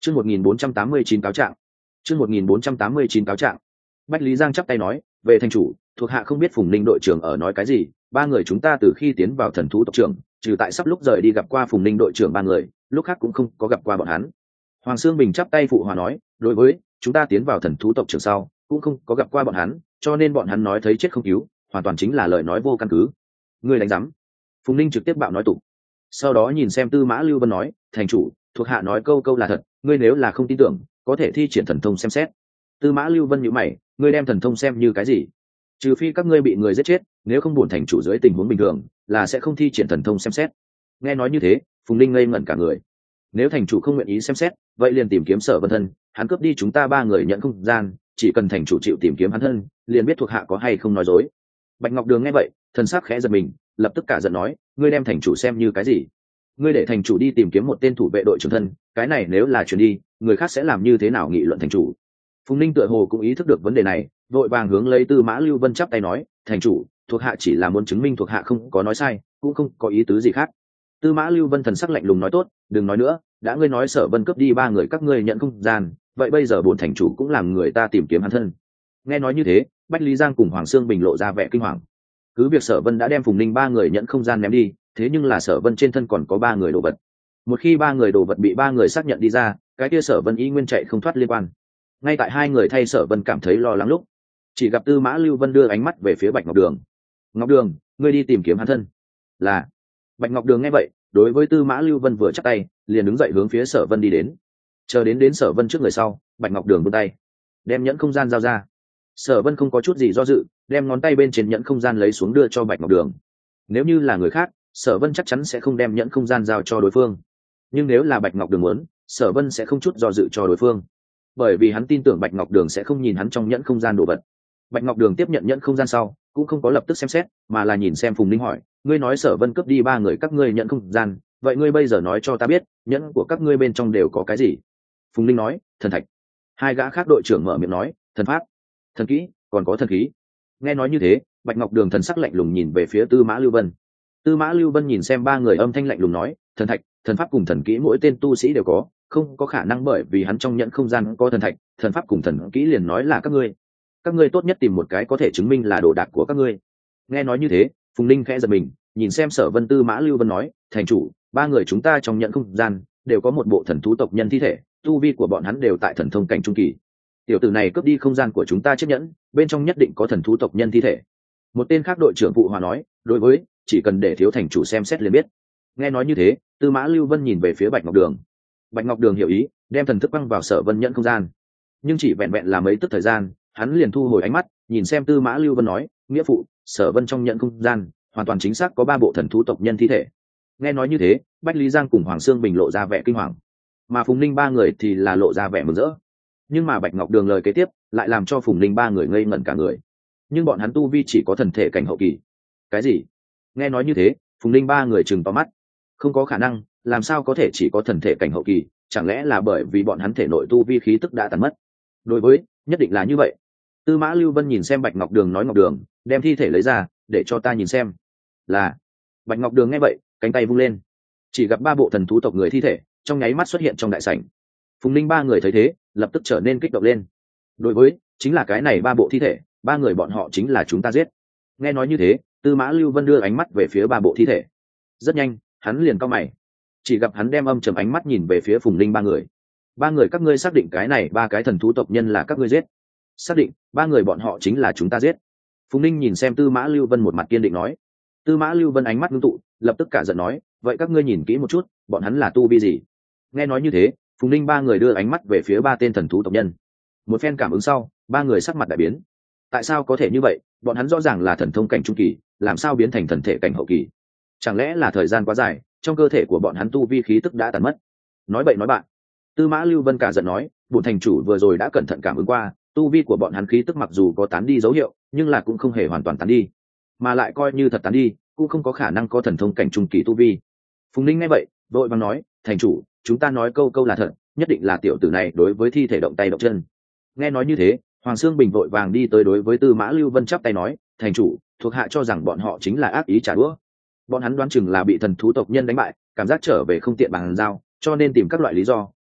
Chương 1489 cáo trạng. Chương 1489 cáo trạng. Bách Lý Giang chắp tay nói, về thành chủ, thuộc hạ không biết Phùng Ninh đội trưởng ở nói cái gì, ba người chúng ta từ khi tiến vào thần thú tộc trưởng, trừ tại sắp lúc rời đi gặp qua Phùng Ninh đội trưởng ba người, lúc khác cũng không có gặp qua bọn hắn. Hoàng Sương Bình chắp tay phụ hòa nói, đối với chúng ta tiến vào thần thú tộc trưởng sau, cũng không có gặp qua bọn hắn, cho nên bọn hắn nói thấy chết không cứu, hoàn toàn chính là lời nói vô căn cứ. Ngươi đánh rắm. Phùng Ninh trực tiếp bạo nói tục. Sau đó nhìn xem Tư Mã Lưu Vân nói, thành chủ, thuộc hạ nói câu câu là thật, ngươi nếu là không tin tưởng, có thể thi triển thần thông xem xét. Tư Mã Lưu Vân nhíu mày, ngươi đem thần thông xem như cái gì? Trừ phi các ngươi bị người giết chết, nếu không buồn thành chủ dưới tình huống bình thường, là sẽ không thi triển thần thông xem xét. Nghe nói như thế, Phùng Ninh ngây ngẩn cả người. Nếu thành chủ không nguyện ý xem xét, vậy liền tìm kiếm Sở Vân thân, hắn cướp đi chúng ta ba người nhận không gian, chỉ cần thành chủ chịu tìm kiếm hắn thân, liền biết thuộc hạ có hay không nói dối. Bạch Ngọc Đường nghe vậy, thần sắc khẽ giật mình, lập tức cả giận nói, ngươi đem thành chủ xem như cái gì? Ngươi để thành chủ đi tìm kiếm một tên thủ vệ đội trưởng thân, cái này nếu là chuyển đi, người khác sẽ làm như thế nào nghị luận thành chủ? Phùng Ninh tựa hồ cũng ý thức được vấn đề này, vội vàng hướng lấy Tư Mã Lưu Vân chắp tay nói, thành chủ, thuộc hạ chỉ là muốn chứng minh thuộc hạ không có nói sai, cũng không có ý tứ gì khác. Tư Mã Lưu Vân thần sắc lạnh lùng nói, tốt, đừng nói nữa, đã ngươi nói Sở Vân cướp đi ba người các ngươi nhận không gian, vậy bây giờ bổn thành chủ cũng làm người ta tìm kiếm hắn thân. Nghe nói như thế, Bách Lý Giang cùng Hoàng Sương Bình lộ ra vẻ kinh hoàng. Cứ việc Sở Vân đã đem Phùng Ninh ba người nhận không gian ném đi, thế nhưng là Sở Vân trên thân còn có ba người đồ vật. Một khi ba người đồ vật bị ba người xác nhận đi ra, cái kia Sở Vân y nguyên chạy không thoát liên quan. Ngay tại hai người thay Sở Vân cảm thấy lo lắng lúc, chỉ gặp Tư Mã Lưu Vân đưa ánh mắt về phía Bạch Ngọc Đường. Ngọc Đường, ngươi đi tìm kiếm hắn thân. Là. Bạch Ngọc Đường nghe vậy, đối với Tư Mã Lưu Vân vừa chắp tay, liền đứng dậy hướng phía Sở Vân đi đến. Chờ đến Sở Vân trước người sau, Bạch Ngọc Đường vươn tay, đem nhẫn không gian giao ra. Sở Vân không có chút gì do dự, đem ngón tay bên trên nhẫn không gian lấy xuống đưa cho Bạch Ngọc Đường. Nếu như là người khác, Sở Vân chắc chắn sẽ không đem nhẫn không gian giao cho đối phương. Nhưng nếu là Bạch Ngọc Đường muốn, Sở Vân sẽ không chút do dự cho đối phương, bởi vì hắn tin tưởng Bạch Ngọc Đường sẽ không nhìn hắn trong nhẫn không gian đồ vật. Bạch Ngọc Đường tiếp nhận nhẫn không gian sau, cũng không có lập tức xem xét, mà là nhìn xem Phùng Ninh hỏi, ngươi nói Sở Vân cướp đi ba người các ngươi nhẫn không gian, vậy ngươi bây giờ nói cho ta biết, nhẫn của các ngươi bên trong đều có cái gì? Phùng Ninh nói, thần thạch. Hai gã khác đội trưởng mở miệng nói, thần pháp, thần kỹ, còn có thần khí. Nghe nói như thế, Bạch Ngọc Đường thần sắc lạnh lùng nhìn về phía Tư Mã Lưu Vân. Tư Mã Lưu Vân nhìn xem ba người âm thanh lạnh lùng nói, thần thạch, thần pháp cùng thần kỹ mỗi tên tu sĩ đều có, không có khả năng bởi vì hắn trong nhẫn không gian có thần thạch, thần pháp cùng thần kỹ liền nói là các ngươi tốt nhất tìm một cái có thể chứng minh là đồ đạc của các ngươi. Nghe nói như thế, Phùng Ninh khẽ giật mình, nhìn xem Sở Vân. Tư Mã Lưu Vân nói, thành chủ, ba người chúng ta trong nhẫn không gian đều có một bộ thần thú tộc nhân thi thể, tu vi của bọn hắn đều tại thần thông cảnh trung kỳ. Tiểu tử này cướp đi không gian của chúng ta chiếc nhẫn, bên trong nhất định có thần thú tộc nhân thi thể. Một tên khác đội trưởng Vụ Hòa nói, đối với, chỉ cần để thiếu thành chủ xem xét liền biết. Nghe nói như thế, Tư Mã Lưu Vân nhìn về phía Bạch Ngọc Đường. Bạch Ngọc Đường hiểu ý, đem thần thức băng vào Sở Vân nhẫn không gian, nhưng chỉ vẹn vẹn là mấy tức thời gian, hắn liền thu hồi ánh mắt, nhìn xem Tư Mã Lưu Vân nói, nghĩa phụ, Sở Vân trong nhẫn không gian hoàn toàn chính xác có ba bộ thần thú tộc nhân thi thể. Nghe nói như thế, Bách Lý Giang cùng Hoàng Sương Bình lộ ra vẻ kinh hoàng, mà Phùng Ninh ba người thì là lộ ra vẻ mừng rỡ. Nhưng mà Bạch Ngọc Đường lời kế tiếp lại làm cho Phùng Ninh ba người ngây ngẩn cả người. Nhưng bọn hắn tu vi chỉ có thần thể cảnh hậu kỳ. Cái gì? Nghe nói như thế, Phùng Ninh ba người trừng to mắt. Không có khả năng, làm sao có thể chỉ có thần thể cảnh hậu kỳ, chẳng lẽ là bởi vì bọn hắn thể nội tu vi khí tức đã tàn mất? Đối với, nhất định là như vậy. Tư Mã Lưu Vân nhìn xem Bạch Ngọc Đường nói, Ngọc Đường, đem thi thể lấy ra, để cho ta nhìn xem. Là. Bạch Ngọc Đường nghe vậy, cánh tay vung lên, chỉ gặp ba bộ thần thú tộc người thi thể trong nháy mắt xuất hiện trong đại sảnh. Phùng Ninh ba người thấy thế, lập tức trở nên kích động lên. Đối với, chính là cái này ba bộ thi thể, ba người bọn họ chính là chúng ta giết. Nghe nói như thế, Tư Mã Lưu Vân đưa ánh mắt về phía ba bộ thi thể. Rất nhanh, hắn liền cau mày, chỉ gặp hắn đem âm trầm ánh mắt nhìn về phía Phùng Ninh ba người. Ba người các ngươi xác định cái này ba cái thần thú tộc nhân là các ngươi giết? Xác định, ba người bọn họ chính là chúng ta giết. Phùng Ninh nhìn xem Tư Mã Lưu Vân một mặt kiên định nói. Tư Mã Lưu Vân ánh mắt ngưng tụ, lập tức cả giận nói, vậy các ngươi nhìn kỹ một chút, bọn hắn là tu vi gì? Nghe nói như thế, Phùng Ninh ba người đưa ánh mắt về phía ba tên thần thú tộc nhân. Một phen cảm ứng sau, ba người sắc mặt đại biến. Tại sao có thể như vậy? Bọn hắn rõ ràng là thần thông cảnh trung kỳ, làm sao biến thành thần thể cảnh hậu kỳ? Chẳng lẽ là thời gian quá dài, trong cơ thể của bọn hắn tu vi khí tức đã tàn mất? Nói bậy nói bạn. Tư Mã Lưu Vân cả giận nói, bổn thành chủ vừa rồi đã cẩn thận cảm ứng qua, tu vi của bọn hắn khí tức mặc dù có tán đi dấu hiệu, nhưng là cũng không hề hoàn toàn tán đi, mà lại coi như thật tán đi, cũng không có khả năng có thần thông cảnh trung kỳ tu vi. Phùng Ninh nghe vậy, vội vàng nói, thành chủ, chúng ta nói câu câu là thật, nhất định là tiểu tử này đối với thi thể động tay động chân. Nghe nói như thế, Hoàng Sương Bình vội vàng đi tới đối với Tư Mã Lưu Vân chắp tay nói, thành chủ, thuộc hạ cho rằng bọn họ chính là ác ý trả đũa. Bọn hắn đoán chừng là bị thần thú tộc nhân đánh bại, cảm giác trở về không tiện bàn giao, cho nên tìm các loại lý do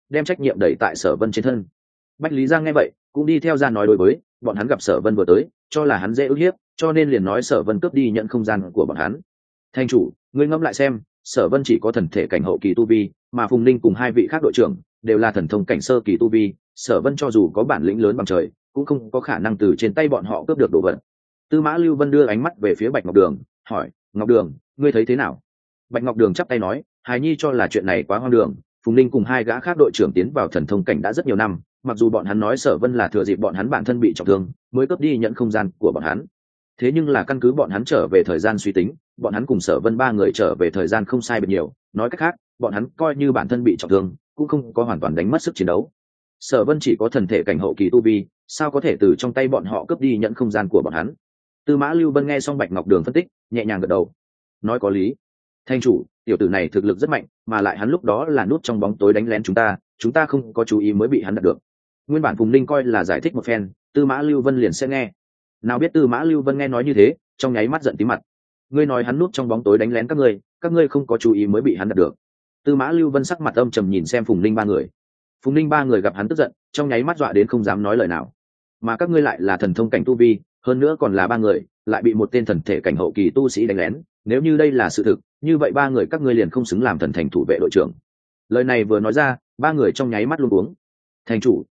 đem trách nhiệm đẩy tại Sở Vân trên thân. Bách Lý Giang nghe vậy cũng đi theo ra nói đối với bọn hắn gặp Sở Vân vừa tới cho là hắn dễ ức hiếp, cho nên liền nói Sở Vân cướp đi nhận không gian của bọn hắn. Thành chủ, ngươi ngẫm lại xem, Sở Vân chỉ có thần thể cảnh hậu kỳ tu vi, mà Phùng Ninh cùng hai vị khác đội trưởng đều là thần thông cảnh sơ kỳ tu vi, Sở Vân cho dù có bản lĩnh lớn bằng trời cũng không có khả năng từ trên tay bọn họ cướp được đồ vật. Tư Mã Lưu Vân đưa ánh mắt về phía Bạch Ngọc Đường, hỏi: Ngọc Đường, ngươi thấy thế nào? Bạch Ngọc Đường chắp tay nói: Hài Nhi cho là chuyện này quá hoang đường. Phùng Ninh cùng hai gã khác đội trưởng tiến vào thần thông cảnh đã rất nhiều năm, mặc dù bọn hắn nói Sở Vân là thừa dịp bọn hắn bản thân bị trọng thương mới cướp đi nhận không gian của bọn hắn, thế nhưng là căn cứ bọn hắn trở về thời gian suy tính, bọn hắn cùng Sở Vân ba người trở về thời gian không sai biệt nhiều, nói cách khác bọn hắn coi như bản thân bị trọng thương cũng không có hoàn toàn đánh mất sức chiến đấu. Sở Vân chỉ có thần thể cảnh hậu kỳ tu vi, sao có thể từ trong tay bọn họ cướp đi nhận không gian của bọn hắn? Tư Mã Lưu Vân nghe xong Bạch Ngọc Đường phân tích, nhẹ nhàng gật đầu, nói có lý. Thanh chủ, tiểu tử này thực lực rất mạnh, mà lại hắn lúc đó là nút trong bóng tối đánh lén chúng ta không có chú ý mới bị hắn đạt được. Nguyên bản Phùng Ninh coi là giải thích một phen, Tư Mã Lưu Vân liền sẽ nghe. Nào biết Tư Mã Lưu Vân nghe nói như thế, trong nháy mắt giận tím mặt. Ngươi nói hắn nút trong bóng tối đánh lén các ngươi không có chú ý mới bị hắn đạt được. Tư Mã Lưu Vân sắc mặt âm trầm nhìn xem Phùng Ninh ba người. Phùng Ninh ba người gặp hắn tức giận, trong nháy mắt dọa đến không dám nói lời nào. Mà các ngươi lại là thần thông cảnh tu vi, hơn nữa còn là ba người, lại bị một tên thần thể cảnh hậu kỳ tu sĩ đánh lén, nếu như đây là sự thực, như vậy ba người các ngươi liền không xứng làm thần thành thủ vệ đội trưởng. Lời này vừa nói ra, ba người trong nháy mắt luống cuống. Thành chủ,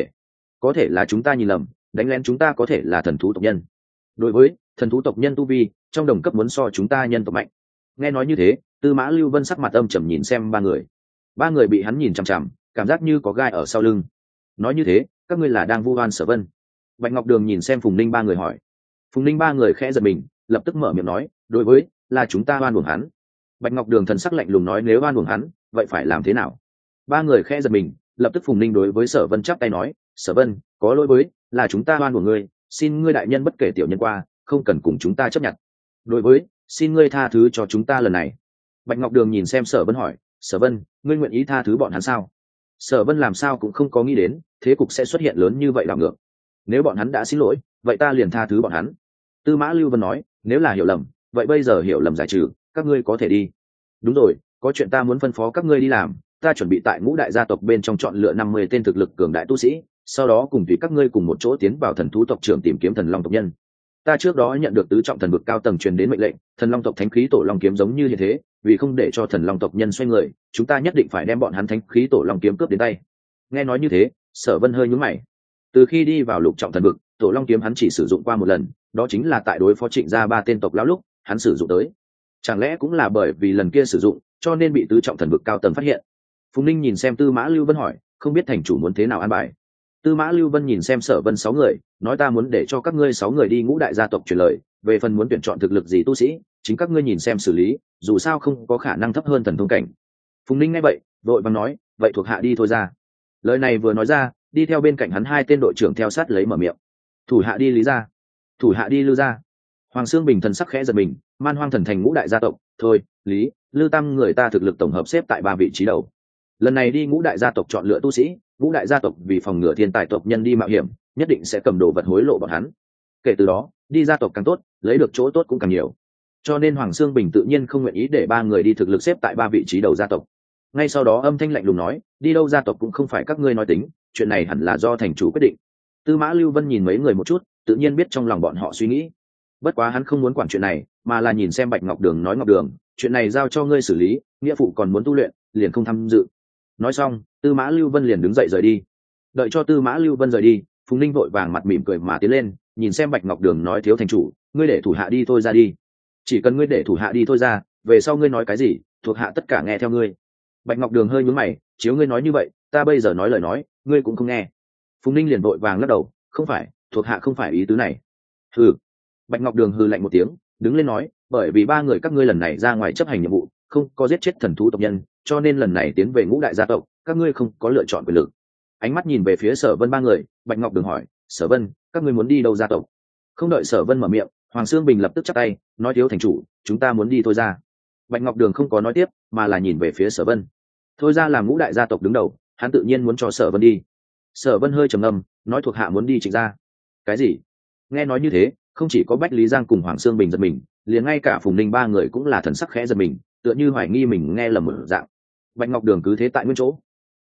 có thể là chúng ta nhìn lầm, đánh lén chúng ta có thể là thần thú tộc nhân. Đối với thần thú tộc nhân tu vi, trong đồng cấp muốn so chúng ta nhân tộc mạnh. Nghe nói như thế, Tư Mã Lưu Vân sắc mặt âm trầm nhìn xem ba người bị hắn nhìn chằm chằm, cảm giác như có gai ở sau lưng. Nói như thế, các ngươi là đang vu oan Sở Vân? Bạch Ngọc Đường nhìn xem Phùng Ninh ba người hỏi. Phùng Ninh ba người khẽ giật mình, lập tức mở miệng nói: đối với là chúng ta oan uổng hắn. Bạch Ngọc Đường thần sắc lạnh lùng nói: nếu oan uổng hắn, vậy phải làm thế nào? Ba người khẽ giật mình, lập tức Phùng Ninh đối với Sở Vân chắp tay nói: Sở Vân, có lỗi với, là chúng ta oan uổng ngươi, xin ngươi đại nhân bất kể tiểu nhân qua, không cần cùng chúng ta chấp nhận. Đối với, xin ngươi tha thứ cho chúng ta lần này. Bạch Ngọc Đường nhìn xem Sở Vân hỏi: Sở Vân, ngươi nguyện ý tha thứ bọn hắn sao? Sở Vân làm sao cũng không có nghĩ đến thế cục sẽ xuất hiện lớn như vậy đảo ngược. Nếu bọn hắn đã xin lỗi, vậy ta liền tha thứ bọn hắn. Tư Mã Lưu Vân nói: nếu là hiểu lầm, vậy bây giờ hiểu lầm giải trừ, các ngươi có thể đi. Đúng rồi, có chuyện ta muốn phân phó các ngươi đi làm, ta chuẩn bị tại Ngũ đại gia tộc bên trong chọn lựa 50 tên thực lực cường đại tu sĩ, sau đó cùng tùy các ngươi cùng một chỗ tiến vào thần thú tộc trưởng tìm kiếm thần long tộc nhân. Ta trước đó nhận được tứ trọng thần vực cao tầng truyền đến mệnh lệnh, thần long tộc thánh khí tổ long kiếm giống như hiện thế, vì không để cho thần long tộc nhân xoay người, chúng ta nhất định phải đem bọn hắn thánh khí tổ long kiếm cướp đến tay. Nghe nói như thế, Sở Vân hơi nhướng mày. Từ khi đi vào lục trọng thần vực, tổ long kiếm hắn chỉ sử dụng qua một lần, đó chính là tại đối phó Trịnh gia ba tên tộc lão lúc hắn sử dụng tới. Chẳng lẽ cũng là bởi vì lần kia sử dụng cho nên bị tứ trọng thần vực cao tầng phát hiện? Phùng Ninh nhìn xem Tư Mã Lưu Vân hỏi: không biết thành chủ muốn thế nào an bài? Tư Mã Lưu Vân nhìn xem Sở Vân 6 người, nói: ta muốn để cho các ngươi 6 người đi Ngũ đại gia tộc truyền lời, về phần muốn tuyển chọn thực lực gì tu sĩ, chính các ngươi nhìn xem xử lý, dù sao không có khả năng thấp hơn thần thông cảnh. Phùng Ninh nghe vậy, vội vàng nói: vậy thuộc hạ đi thôi ra. Lời này vừa nói ra, đi theo bên cạnh hắn hai tên đội trưởng theo sát lấy mở miệng: thủ hạ đi Lý gia, thủ hạ đi Lư gia. Hoàng Xương Bình thần sắc khẽ giật mình, Man Hoang thần thành Ngũ đại gia tộc, thôi, Lý, Lư Tam người ta thực lực tổng hợp xếp tại 3 vị trí đầu. Lần này đi Ngũ đại gia tộc chọn lựa tu sĩ, Ngũ đại gia tộc vì phòng ngừa thiên tài tộc nhân đi mạo hiểm, nhất định sẽ cầm đồ vật hối lộ bọn hắn. Kể từ đó, đi gia tộc càng tốt, lấy được chỗ tốt cũng càng nhiều. Cho nên Hoàng Xương Bình tự nhiên không nguyện ý để 3 người đi thực lực xếp tại 3 vị trí đầu gia tộc. Ngay sau đó âm thanh lạnh lùng nói: đi đâu gia tộc cũng không phải các ngươi nói tính, chuyện này hẳn là do thành chủ quyết định. Tư Mã Lưu Vân nhìn mấy người một chút, tự nhiên biết trong lòng bọn họ suy nghĩ. Bất quá hắn không muốn quản chuyện này, mà là nhìn xem Bạch Ngọc Đường nói: Ngọc Đường, chuyện này giao cho ngươi xử lý, nghĩa phụ còn muốn tu luyện, liền không tham dự. Nói xong, Tư Mã Lưu Vân liền đứng dậy rời đi. Đợi cho Tư Mã Lưu Vân rời đi, Phùng Ninh vội vàng mặt mỉm cười mà tiến lên, nhìn xem Bạch Ngọc Đường nói: thiếu thành chủ, ngươi để thủ hạ đi thôi ra đi. Chỉ cần ngươi để thủ hạ đi thôi ra, về sau ngươi nói cái gì, thuộc hạ tất cả nghe theo ngươi. Bạch Ngọc Đường hơi nhướng mày: chiếu ngươi nói như vậy, ta bây giờ nói lời nói, ngươi cũng không nghe. Phùng Ninh liền vội vàng lắc đầu: không phải, thuộc hạ không phải ý tứ này. Hừ. Bạch Ngọc Đường hừ lạnh một tiếng, đứng lên nói: bởi vì 3 người các ngươi lần này ra ngoài chấp hành nhiệm vụ, không có giết chết thần thú tộc nhân, cho nên lần này tiến về Ngũ đại gia tộc, các ngươi không có lựa chọn quyền lực. Ánh mắt nhìn về phía Sở Vân 3 người, Bạch Ngọc Đường hỏi: Sở Vân, các ngươi muốn đi đâu gia tộc? Không đợi Sở Vân mở miệng, Hoàng Xương Bình lập tức chắp tay, nói: thiếu thành chủ, chúng ta muốn đi thôi ra. Bạch Ngọc Đường không có nói tiếp, mà là nhìn về phía Sở Vân. Thôi ra làm Ngũ đại gia tộc đứng đầu, hắn tự nhiên muốn cho Sở Vân đi. Sở Vân hơi trầm ngâm, nói: thuộc hạ muốn đi Trịnh gia. Cái gì? Nghe nói như thế, không chỉ có Bách Lý Giang cùng Hoàng Xương Bình giật mình, liền ngay cả Phùng Ninh 3 người cũng là thần sắc khẽ giật mình, tựa như hoài nghi mình nghe lầm một dạng. Bạch Ngọc Đường cứ thế tại nguyên chỗ.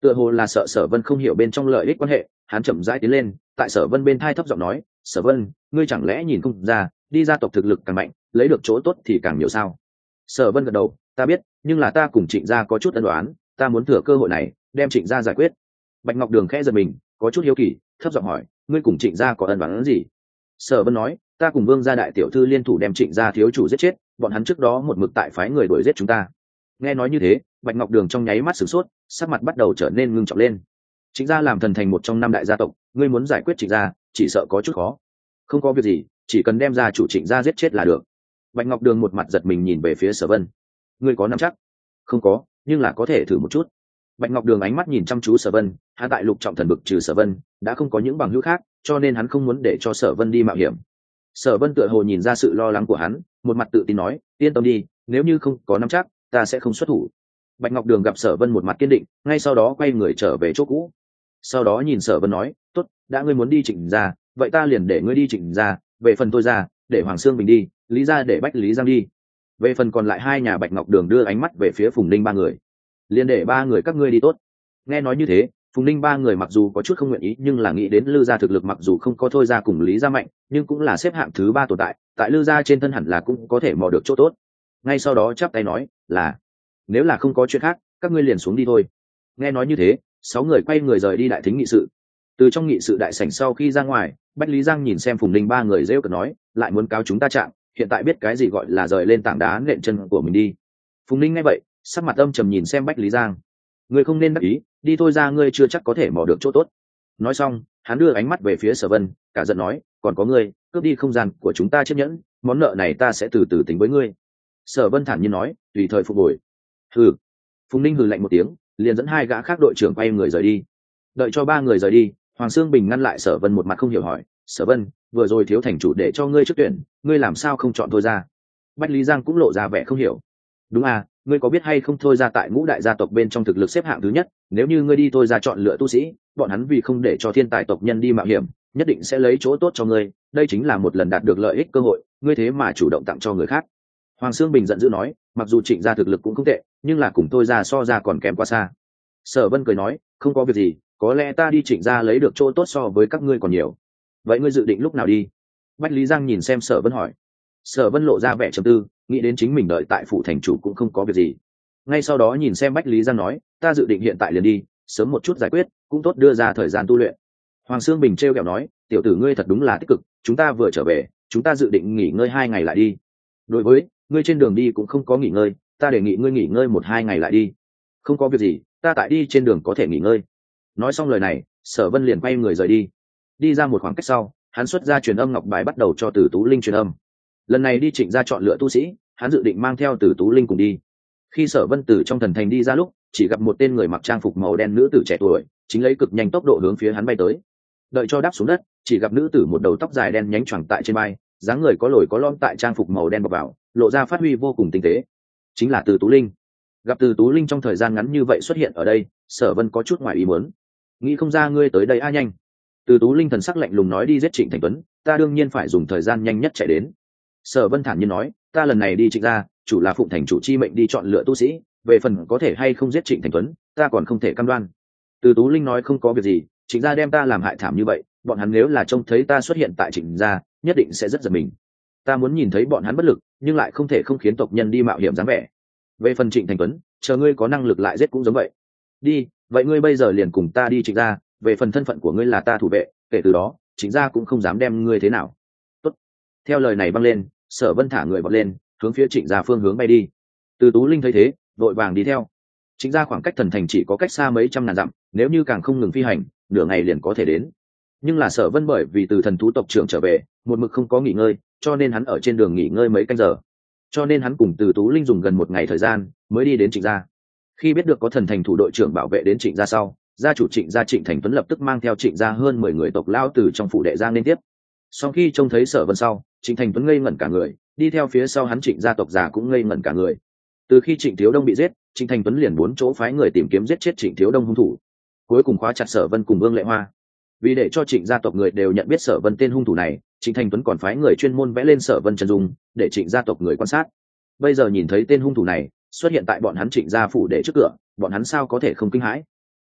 tựa hồ là sợ Sở Vân không hiểu bên trong lợi ích quan hệ, hắn chậm rãi tiến lên, tại Sở Vân bên tai thấp giọng nói, "Sở Vân, ngươi chẳng lẽ nhìn không ra, đi gia tộc thực lực càng mạnh, lấy được chỗ tốt thì càng nhiều sao?" Sở Vân gật đầu, "Ta biết, nhưng là ta cùng Trịnh gia có chút ân oán, ta muốn thừa cơ hội này, đem Trịnh gia giải quyết." Bạch Ngọc Đường khẽ giật mình, có chút hiếu kỳ, thấp giọng hỏi, "Ngươi cùng Trịnh gia có ân oán gì?" Sở Vân nói, "Ta cùng Vương gia đại tiểu thư liên thủ đem Trịnh gia thiếu chủ giết chết, bọn hắn trước đó một mực tại phái người đuổi giết chúng ta." Nghe nói như thế, Bạch Ngọc Đường trong nháy mắt sửng sốt, sắc mặt bắt đầu trở nên ngưng trọng lên. Trịnh gia làm thần thành một trong năm đại gia tộc, ngươi muốn giải quyết Trịnh gia, chỉ sợ có chút khó. Không có việc gì, chỉ cần đem gia chủ Trịnh gia giết chết là được. Bạch Ngọc Đường một mặt giật mình nhìn về phía Sở Vân. Ngươi có nắm chắc? Không có, nhưng là có thể thử một chút. Bạch Ngọc Đường ánh mắt nhìn chăm chú Sở Vân, hắn tại Lục Trọng Thần vực trừ Sở Vân, đã không có những bằng hữu khác, cho nên hắn không muốn để cho Sở Vân đi mạo hiểm. Sở Vân tựa hồ nhìn ra sự lo lắng của hắn, một mặt tự tin nói, yên tâm đi, nếu như không có nắm chắc, ta sẽ không xuất thủ. Bạch Ngọc Đường gặp Sở Vân một mặt kiên định, ngay sau đó quay người trở về chỗ cũ. Sau đó nhìn Sở Vân nói, tốt, đã ngươi muốn đi Trịnh gia, vậy ta liền để ngươi đi Trịnh gia, về phần tôi gia, để Hoàng Xương Bình đi, Lý gia để Bách Lý Giang đi. Về phần còn lại hai nhà, Bạch Ngọc Đường đưa ánh mắt về phía Phùng Ninh ba người, liền để ba người các ngươi đi tốt. Nghe nói như thế, Phùng Ninh ba người mặc dù có chút không nguyện ý, nhưng là nghĩ đến Lư gia thực lực mặc dù không có thôi gia cùng Lý gia mạnh, nhưng cũng là xếp hạng thứ 3 tồn tại, tại Lư gia trên thân hẳn là cũng có thể mò được chỗ tốt. Ngay sau đó chắp tay nói, là nếu là không có chuyện khác, các ngươi liền xuống đi thôi. Nghe nói như thế, 6 người quay người rời đi đại thính nghị sự. Từ trong nghị sự đại sảnh sau khi ra ngoài, Bách Lý Giang nhìn xem Phùng Ninh ba người rêu cợt nói, lại muốn cáo chúng ta trạng, hiện tại biết cái gì gọi là rời lên tảng đá nện chân của mình đi. Phùng Ninh nghe vậy, sắc mặt âm trầm nhìn xem Bách Lý Giang. Ngươi không nên đắc ý, đi thôi ra, ngươi chưa chắc có thể mò được chỗ tốt. Nói xong, hắn đưa ánh mắt về phía Sở Vân, cả giận nói, còn có ngươi, cướp đi không gian của chúng ta chiếc nhẫn, món nợ này ta sẽ từ từ tính với ngươi. Sở Vân thản nhiên nói, tùy thời phục hồi. Hừ. Phùng Ninh hừ lạnh một tiếng, liền dẫn hai gã khác đội trưởng quay người rời đi. Đợi cho ba người rời đi, Hoàng Xương Bình ngăn lại Sở Vân, một mặt không hiểu hỏi, Sở Vân, vừa rồi thiếu thành chủ để cho ngươi trước tuyển, ngươi làm sao không chọn thôi ra? Bách Lý Giang cũng lộ ra vẻ không hiểu. Đúng à, ngươi có biết hay không, thôi ra tại ngũ đại gia tộc bên trong thực lực xếp hạng thứ nhất, nếu như ngươi đi thôi ra chọn lựa tu sĩ, bọn hắn vì không để cho thiên tài tộc nhân đi mạo hiểm, nhất định sẽ lấy chỗ tốt cho ngươi, đây chính là một lần đạt được lợi ích cơ hội, ngươi thế mà chủ động tặng cho người khác. Hoàng Xương Bình giận dữ nói, mặc dù Trịnh gia thực lực cũng không tệ, nhưng là cùng thôi ra so ra còn kém quá xa. Sở Vân cười nói, không có việc gì, có lẽ ta đi Trịnh gia lấy được chỗ tốt so với các ngươi còn nhiều. Vậy ngươi dự định lúc nào đi? Bách Lý Giang nhìn xem Sở Vân hỏi. Sở Vân lộ ra vẻ trầm tư, nghĩ đến chính mình đợi tại phủ thành chủ cũng không có việc gì. Ngay sau đó nhìn xem Bách Lý Giang nói, ta dự định hiện tại liền đi, sớm một chút giải quyết, cũng tốt đưa ra thời gian tu luyện. Hoàng Xương Bình trêu ghẹo nói, tiểu tử ngươi thật đúng là tích cực, chúng ta vừa trở về, chúng ta dự định nghỉ ngơi 2 ngày lại đi. Đối với ngươi trên đường đi cũng không có nghỉ ngơi, ta đề nghị ngươi nghỉ ngơi 1-2 ngày lại đi. Không có việc gì, ta tại đi trên đường có thể nghỉ ngơi. Nói xong lời này, Sở Vân liền quay người rời đi. Đi ra một khoảng cách sau, hắn xuất ra truyền âm ngọc bài bắt đầu cho Từ Tú Linh truyền âm. Lần này đi Trịnh gia chọn lựa tu sĩ, hắn dự định mang theo Từ Tú Linh cùng đi. Khi Sở Vân từ trong thần thành đi ra lúc, chỉ gặp một tên người mặc trang phục màu đen nữ tử trẻ tuổi, chính lấy cực nhanh tốc độ hướng phía hắn bay tới. Đợi cho đáp xuống đất, chỉ gặp nữ tử một đầu tóc dài đen nhánh choàng tại trên vai, dáng người có lồi có lõm tại trang phục màu đen bọc vào, lộ ra phát huy vô cùng tinh tế. Chính là Từ Tú Linh. Gặp Từ Tú Linh trong thời gian ngắn như vậy xuất hiện ở đây, Sở Vân có chút ngoài ý muốn. Nghĩ không ra ngươi tới đây a nhanh. Từ Tú Linh thần sắc lạnh lùng nói, đi giết Trịnh Thành Tuấn, ta đương nhiên phải dùng thời gian nhanh nhất chạy đến. Sở Vân thản nhiên nói, ta lần này đi Trịnh gia, chủ là phụng thành chủ chi mệnh đi chọn lựa tu sĩ, về phần có thể hay không giết Trịnh Thành Tuấn, ta còn không thể cam đoan. Từ Tú Linh nói, không có việc gì, Trịnh gia đem ta làm hại thảm như vậy, bọn hắn nếu là trông thấy ta xuất hiện tại Trịnh gia, nhất định sẽ rất giật mình. Ta muốn nhìn thấy bọn hắn bất lực, nhưng lại không thể không khiến tộc nhân đi mạo hiểm dáng vẻ. Về phần Trịnh Thành Tuấn, chờ ngươi có năng lực lại giết cũng giống vậy. Đi, vậy ngươi bây giờ liền cùng ta đi Trịnh gia, về phần thân phận của ngươi là ta thủ vệ, kể từ đó, Trịnh gia cũng không dám đem ngươi thế nào. Tốt. Theo lời này vang lên, Sở Vân thả người vọt lên, hướng phía Trịnh gia phương hướng bay đi. Từ Tú Linh thấy thế, vội vàng đi theo. Trịnh gia khoảng cách thần thành chỉ có cách xa mấy trăm ngàn dặm, nếu như càng không ngừng phi hành, nửa ngày liền có thể đến. Nhưng là Sở Vân bởi vì từ thần thú tộc trưởng trở về, một mực không có nghỉ ngơi, cho nên hắn ở trên đường nghỉ ngơi mấy canh giờ. Cho nên hắn cùng Từ Tú Linh dùng gần 1 ngày thời gian mới đi đến Trịnh gia. Khi biết được có thần thành thủ đội trưởng bảo vệ đến Trịnh gia sau, gia chủ Trịnh gia Trịnh Thành Tuấn lập tức mang theo Trịnh gia hơn 10 người tộc lao từ trong phủ đệ giang lên tiếp. Sau khi trông thấy Sở Vân sau, Trịnh Thành Tuấn ngây ngẩn cả người, đi theo phía sau hắn Trịnh gia tộc già cũng ngây ngẩn cả người. Từ khi Trịnh Thiếu Đông bị giết, Trịnh Thành Tuấn liền 4 chỗ phái người tìm kiếm giết chết Trịnh Thiếu Đông hung thủ, cuối cùng khóa chặt Sở Vân cùng Vương Lệ Hoa. Vì để cho Trịnh gia tộc người đều nhận biết Sở Vân tên hung thủ này, Trịnh Thành Tuấn còn phái người chuyên môn vẽ lên Sở Vân chân dung, để Trịnh gia tộc người quan sát. Bây giờ nhìn thấy tên hung thủ này xuất hiện tại bọn hắn Trịnh gia phủ đệ trước cửa, bọn hắn sao có thể không kinh hãi.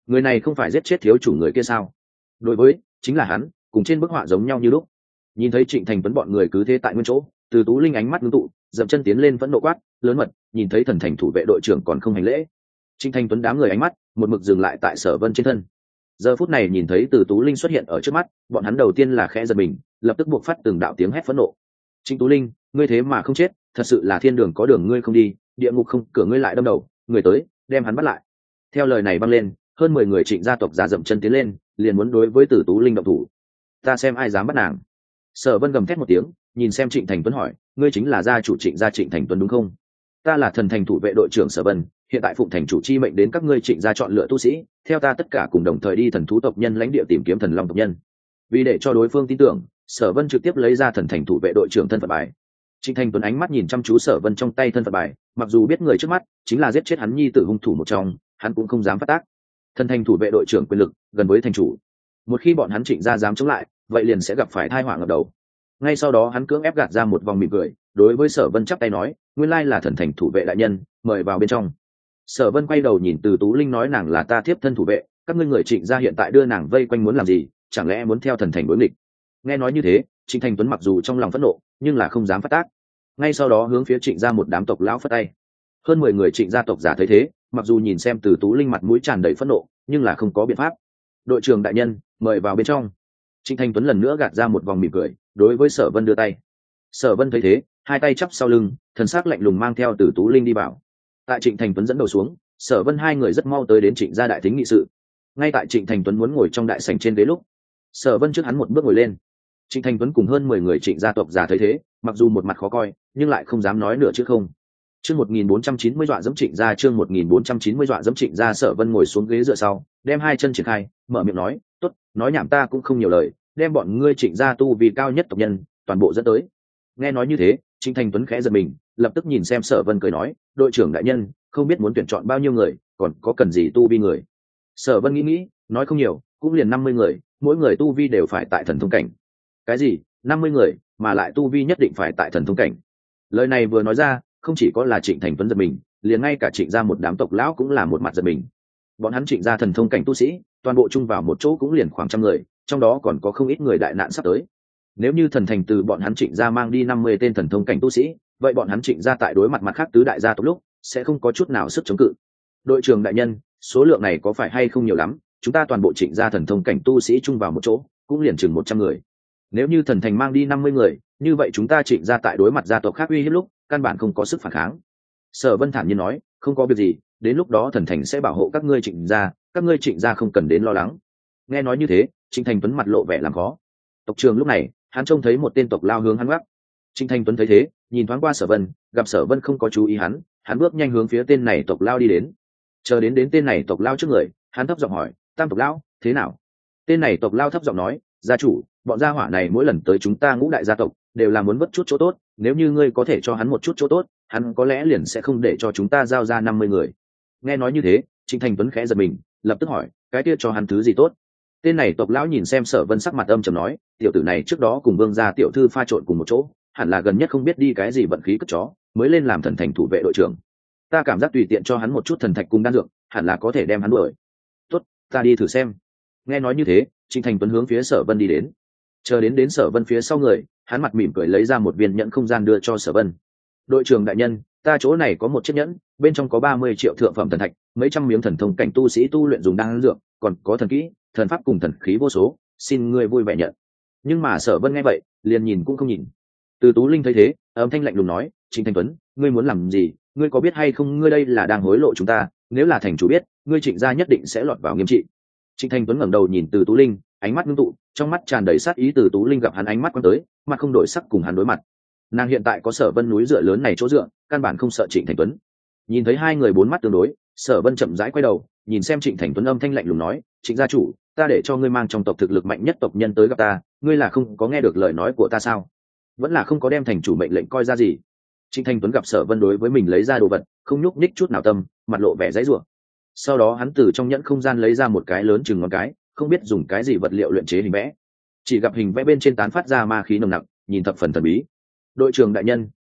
người này không phải giết chết thiếu chủ người kia sao? Đối với, chính là hắn, cùng trên bức họa giống nhau như lúc. Nhìn thấy Trịnh Thành Tuấn bọn người cứ thế tại nguyên chỗ, Từ Tú Linh ánh mắt ngưng tụ, dậm chân tiến lên vẫn nộ quát lớn mật, nhìn thấy thần thành thủ vệ đội trưởng còn không hành lễ. Trịnh Thành Tuấn đám người ánh mắt một mực dừng lại tại Sở Vân trên thân. Giờ phút này nhìn thấy Từ Tú Linh xuất hiện ở trước mắt, bọn hắn đầu tiên là khẽ giật mình, lập tức buộc phát từng đạo tiếng hét phẫn nộ. Trịnh Tú Linh, ngươi thế mà không chết, thật sự là thiên đường có đường ngươi không đi, địa ngục không cửa ngươi lại đâm đầu, người tới, đem hắn bắt lại. Theo lời này vang lên, hơn 10 người Trịnh gia tộc giả dậm chân tiến lên, liền muốn đối với Từ Tú Linh động thủ. Ta xem ai dám bắt nàng. Sở Vân gầm thét một tiếng, nhìn xem Trịnh Thành Tuấn hỏi, ngươi chính là gia chủ Trịnh gia Trịnh Thành Tuấn đúng không? Ta là thần thành thủ vệ đội trưởng Sở Vân, hiện tại phụng thành chủ chi mệnh đến các ngươi Trịnh gia chọn lựa tu sĩ, theo ta tất cả cùng đồng thời đi thần thú tộc nhân lãnh địa tìm kiếm thần long tộc nhân. Vì để cho đối phương tin tưởng, Sở Vân trực tiếp lấy ra thần thành thủ vệ đội trưởng thân phận bài. Trịnh Thành Tuấn ánh mắt nhìn chăm chú Sở Vân trong tay thân phận bài, mặc dù biết người trước mắt chính là giết chết hắn nhi tử hung thủ một trong, hắn cũng không dám phát tác. Thần thành thủ vệ đội trưởng quyền lực gần với thành chủ, một khi bọn hắn Trịnh gia dám chống lại, vậy liền sẽ gặp phải tai họa ngập đầu. Ngay sau đó hắn cưỡng ép gạt ra một vòng mỉm cười, đối với Sở Vân chắp tay nói, nguyên lai là thần thành thủ vệ đại nhân, mời vào bên trong. Sở Vân quay đầu nhìn Từ Tú Linh nói, nàng là ta thiếp thân thủ vệ, các ngươi người Trịnh gia hiện tại đưa nàng vây quanh muốn làm gì, chẳng lẽ muốn theo thần thành đối nghịch? Nghe nói như thế, Trịnh Thành Tuấn mặc dù trong lòng phẫn nộ, nhưng là không dám phát tác. Ngay sau đó hướng phía Trịnh gia một đám tộc lão phất tay. Hơn 10 người Trịnh gia tộc giả thấy thế, mặc dù nhìn xem Từ Tú Linh mặt mũi tràn đầy phẫn nộ, nhưng là không có biện pháp. Đội trưởng đại nhân, mời vào bên trong. Trịnh Thành Tuấn lần nữa gạt ra một vòng mỉm cười, đối với Sở Vân đưa tay. Sở Vân thấy thế, hai tay chắp sau lưng, thần sắc lạnh lùng mang theo Từ Tú Linh đi vào. Tại Trịnh Thành Tuấn dẫn đầu xuống, Sở Vân hai người rất mau tới đến Trịnh gia đại thính nghị sự. Ngay tại Trịnh Thành Tuấn muốn ngồi trong đại sảnh trên ghế lúc, Sở Vân trước hắn một bước ngồi lên. Trịnh Thành Tuấn cùng hơn 10 người Trịnh gia tộc giả thấy thế, mặc dù một mặt khó coi, nhưng lại không dám nói nửa chữ không. Chương 1490 dọa dẫm Trịnh gia, chương 1490 dọa dẫm Trịnh gia. Sở Vân ngồi xuống ghế dựa sau, đem hai chân triển khai, mở miệng nói, "Tốt, nói nhảm ta cũng không nhiều lời, đem bọn ngươi Trịnh gia tu vì cao nhất tộc nhân, toàn bộ dẫn tới." Nghe nói như thế, Trịnh Thành Tuấn khẽ giật mình, lập tức nhìn xem Sở Vân cười nói, "Đội trưởng đại nhân, không biết muốn tuyển chọn bao nhiêu người, còn có cần gì tu vi người?" Sở Vân nghĩ, nói không nhiều, cũng liền 50 người, mỗi người tu vi đều phải tại thần thông cảnh. Cái gì? 50 người, mà lại tu vi nhất định phải tại thần thông cảnh? Lời này vừa nói ra, không chỉ có là Trịnh Thành Tuấn giật mình, liền ngay cả Trịnh gia một đám tộc lão cũng là một mặt giật mình. Bọn hắn Trịnh gia thần thông cảnh tu sĩ, toàn bộ chung vào một chỗ cũng liền khoảng 100 người, trong đó còn có không ít người đại nạn sắp tới. Nếu như thần thành từ bọn hắn Trịnh gia mang đi 50 tên thần thông cảnh tu sĩ, vậy bọn hắn Trịnh gia tại đối mặt mặt khác tứ đại gia tộc lúc sẽ không có chút nào sức chống cự. Đội trưởng đại nhân, số lượng này có phải hay không nhiều lắm? Chúng ta toàn bộ Trịnh gia thần thông cảnh tu sĩ chung vào một chỗ, cũng liền chừng 100 người. Nếu như thần thành mang đi 50 người, như vậy chúng ta Trịnh gia tại đối mặt gia tộc khác uy hiếp lúc, căn bản không có sức phản kháng. Sở Vân thản nhiên nói, không có việc gì, đến lúc đó thần thành sẽ bảo hộ các ngươi Trịnh gia, các ngươi Trịnh gia không cần đến lo lắng. Nghe nói như thế, Trịnh Thành Tuấn mặt lộ vẻ làm khó. Tộc trưởng lúc này, hắn trông thấy một tên tộc lao hướng hắn gác. Trịnh Thành Tuấn thấy thế, nhìn thoáng qua Sở Vân, gặp Sở Vân không có chú ý hắn bước nhanh hướng phía tên này tộc lao đi đến. Chờ đến tên này tộc lao trước người, hắn thấp giọng hỏi, "Tam tộc lão, thế nào?" Tên này tộc lao thấp giọng nói, "Gia chủ, bọn gia hỏa này mỗi lần tới chúng ta Ngũ đại gia tộc, đều là muốn vớt chút chỗ tốt, nếu như ngươi có thể cho hắn một chút chỗ tốt, hắn có lẽ liền sẽ không để cho chúng ta giao ra 50 người." Nghe nói như thế, Trịnh Thành Tuấn khẽ giật mình, lập tức hỏi, "Cái kia cho hắn thứ gì tốt?" Tên này tộc lão nhìn xem Sở Vân sắc mặt âm trầm nói, "Tiểu tử này trước đó cùng Vương gia tiểu thư pha trộn cùng một chỗ, hẳn là gần nhất không biết đi cái gì vận khí cất chó, mới lên làm thần thành thủ vệ đội trưởng. Ta cảm giác tùy tiện cho hắn một chút thần thạch cùng đan dược, hẳn là có thể đem hắn đuổi. Tốt, ta đi thử xem." Nghe nói như thế, Trịnh Thành Tuấn hướng phía Sở Vân đi đến. Chờ đến Sở Vân phía sau người, hắn mặt mỉm cười lấy ra một viên nhẫn không gian đưa cho Sở Vân. "Đội trưởng đại nhân, ta chỗ này có một chiếc nhẫn, bên trong có 30 triệu thượng phẩm thần thạch, mấy trăm miếng thần thông cảnh tu sĩ tu luyện dùng đan dược, còn có thần kỹ, thần pháp cùng thần khí vô số, xin ngươi vui vẻ nhận." Nhưng mà Sở Vân nghe vậy, liền nhìn cũng không nhìn. Từ Tú Linh thấy thế, âm thanh lạnh lùng nói, "Trịnh Thành Tuấn, ngươi muốn làm gì? Ngươi có biết hay không, ngươi đây là đang hối lộ chúng ta, nếu là thành chủ biết, ngươi Trịnh gia nhất định sẽ lọt vào nghiêm trị." Trịnh Thành Tuấn ngẩng đầu nhìn Từ Tú Linh, ánh mắt ngưng tụ, trong mắt tràn đầy sát ý. Từ Tú Linh gặp hắn ánh mắt quan tới, mặt không đổi sắc cùng hắn đối mặt. Nàng hiện tại có Sở Vân núi dựa lớn này chỗ dựa, căn bản không sợ Trịnh Thành Tuấn. Nhìn thấy hai người bốn mắt tương đối, Sở Vân chậm rãi quay đầu, nhìn xem Trịnh Thành Tuấn, âm thanh lạnh lùng nói, "Trịnh gia chủ, ta để cho ngươi mang trong tộc thực lực mạnh nhất tộc nhân tới gặp ta, ngươi là không có nghe được lời nói của ta sao? Vẫn là không có đem thành chủ mệnh lệnh coi ra gì?" Trịnh Thành Tuấn gặp Sở Vân đối với mình lấy ra đồ vật, không nhúc nhích chút nào tâm, mặt lộ vẻ dãy rủa. Sau đó hắn từ trong nhẫn không gian lấy ra một cái lớn chừng ngón cái, không biết dùng cái gì vật liệu luyện chế hình vẽ. Chỉ gặp hình vẽ bên trên tán phát ra ma khí nồng nặc, nhìn thập phần thần bí. "Đội trưởng đại nhân,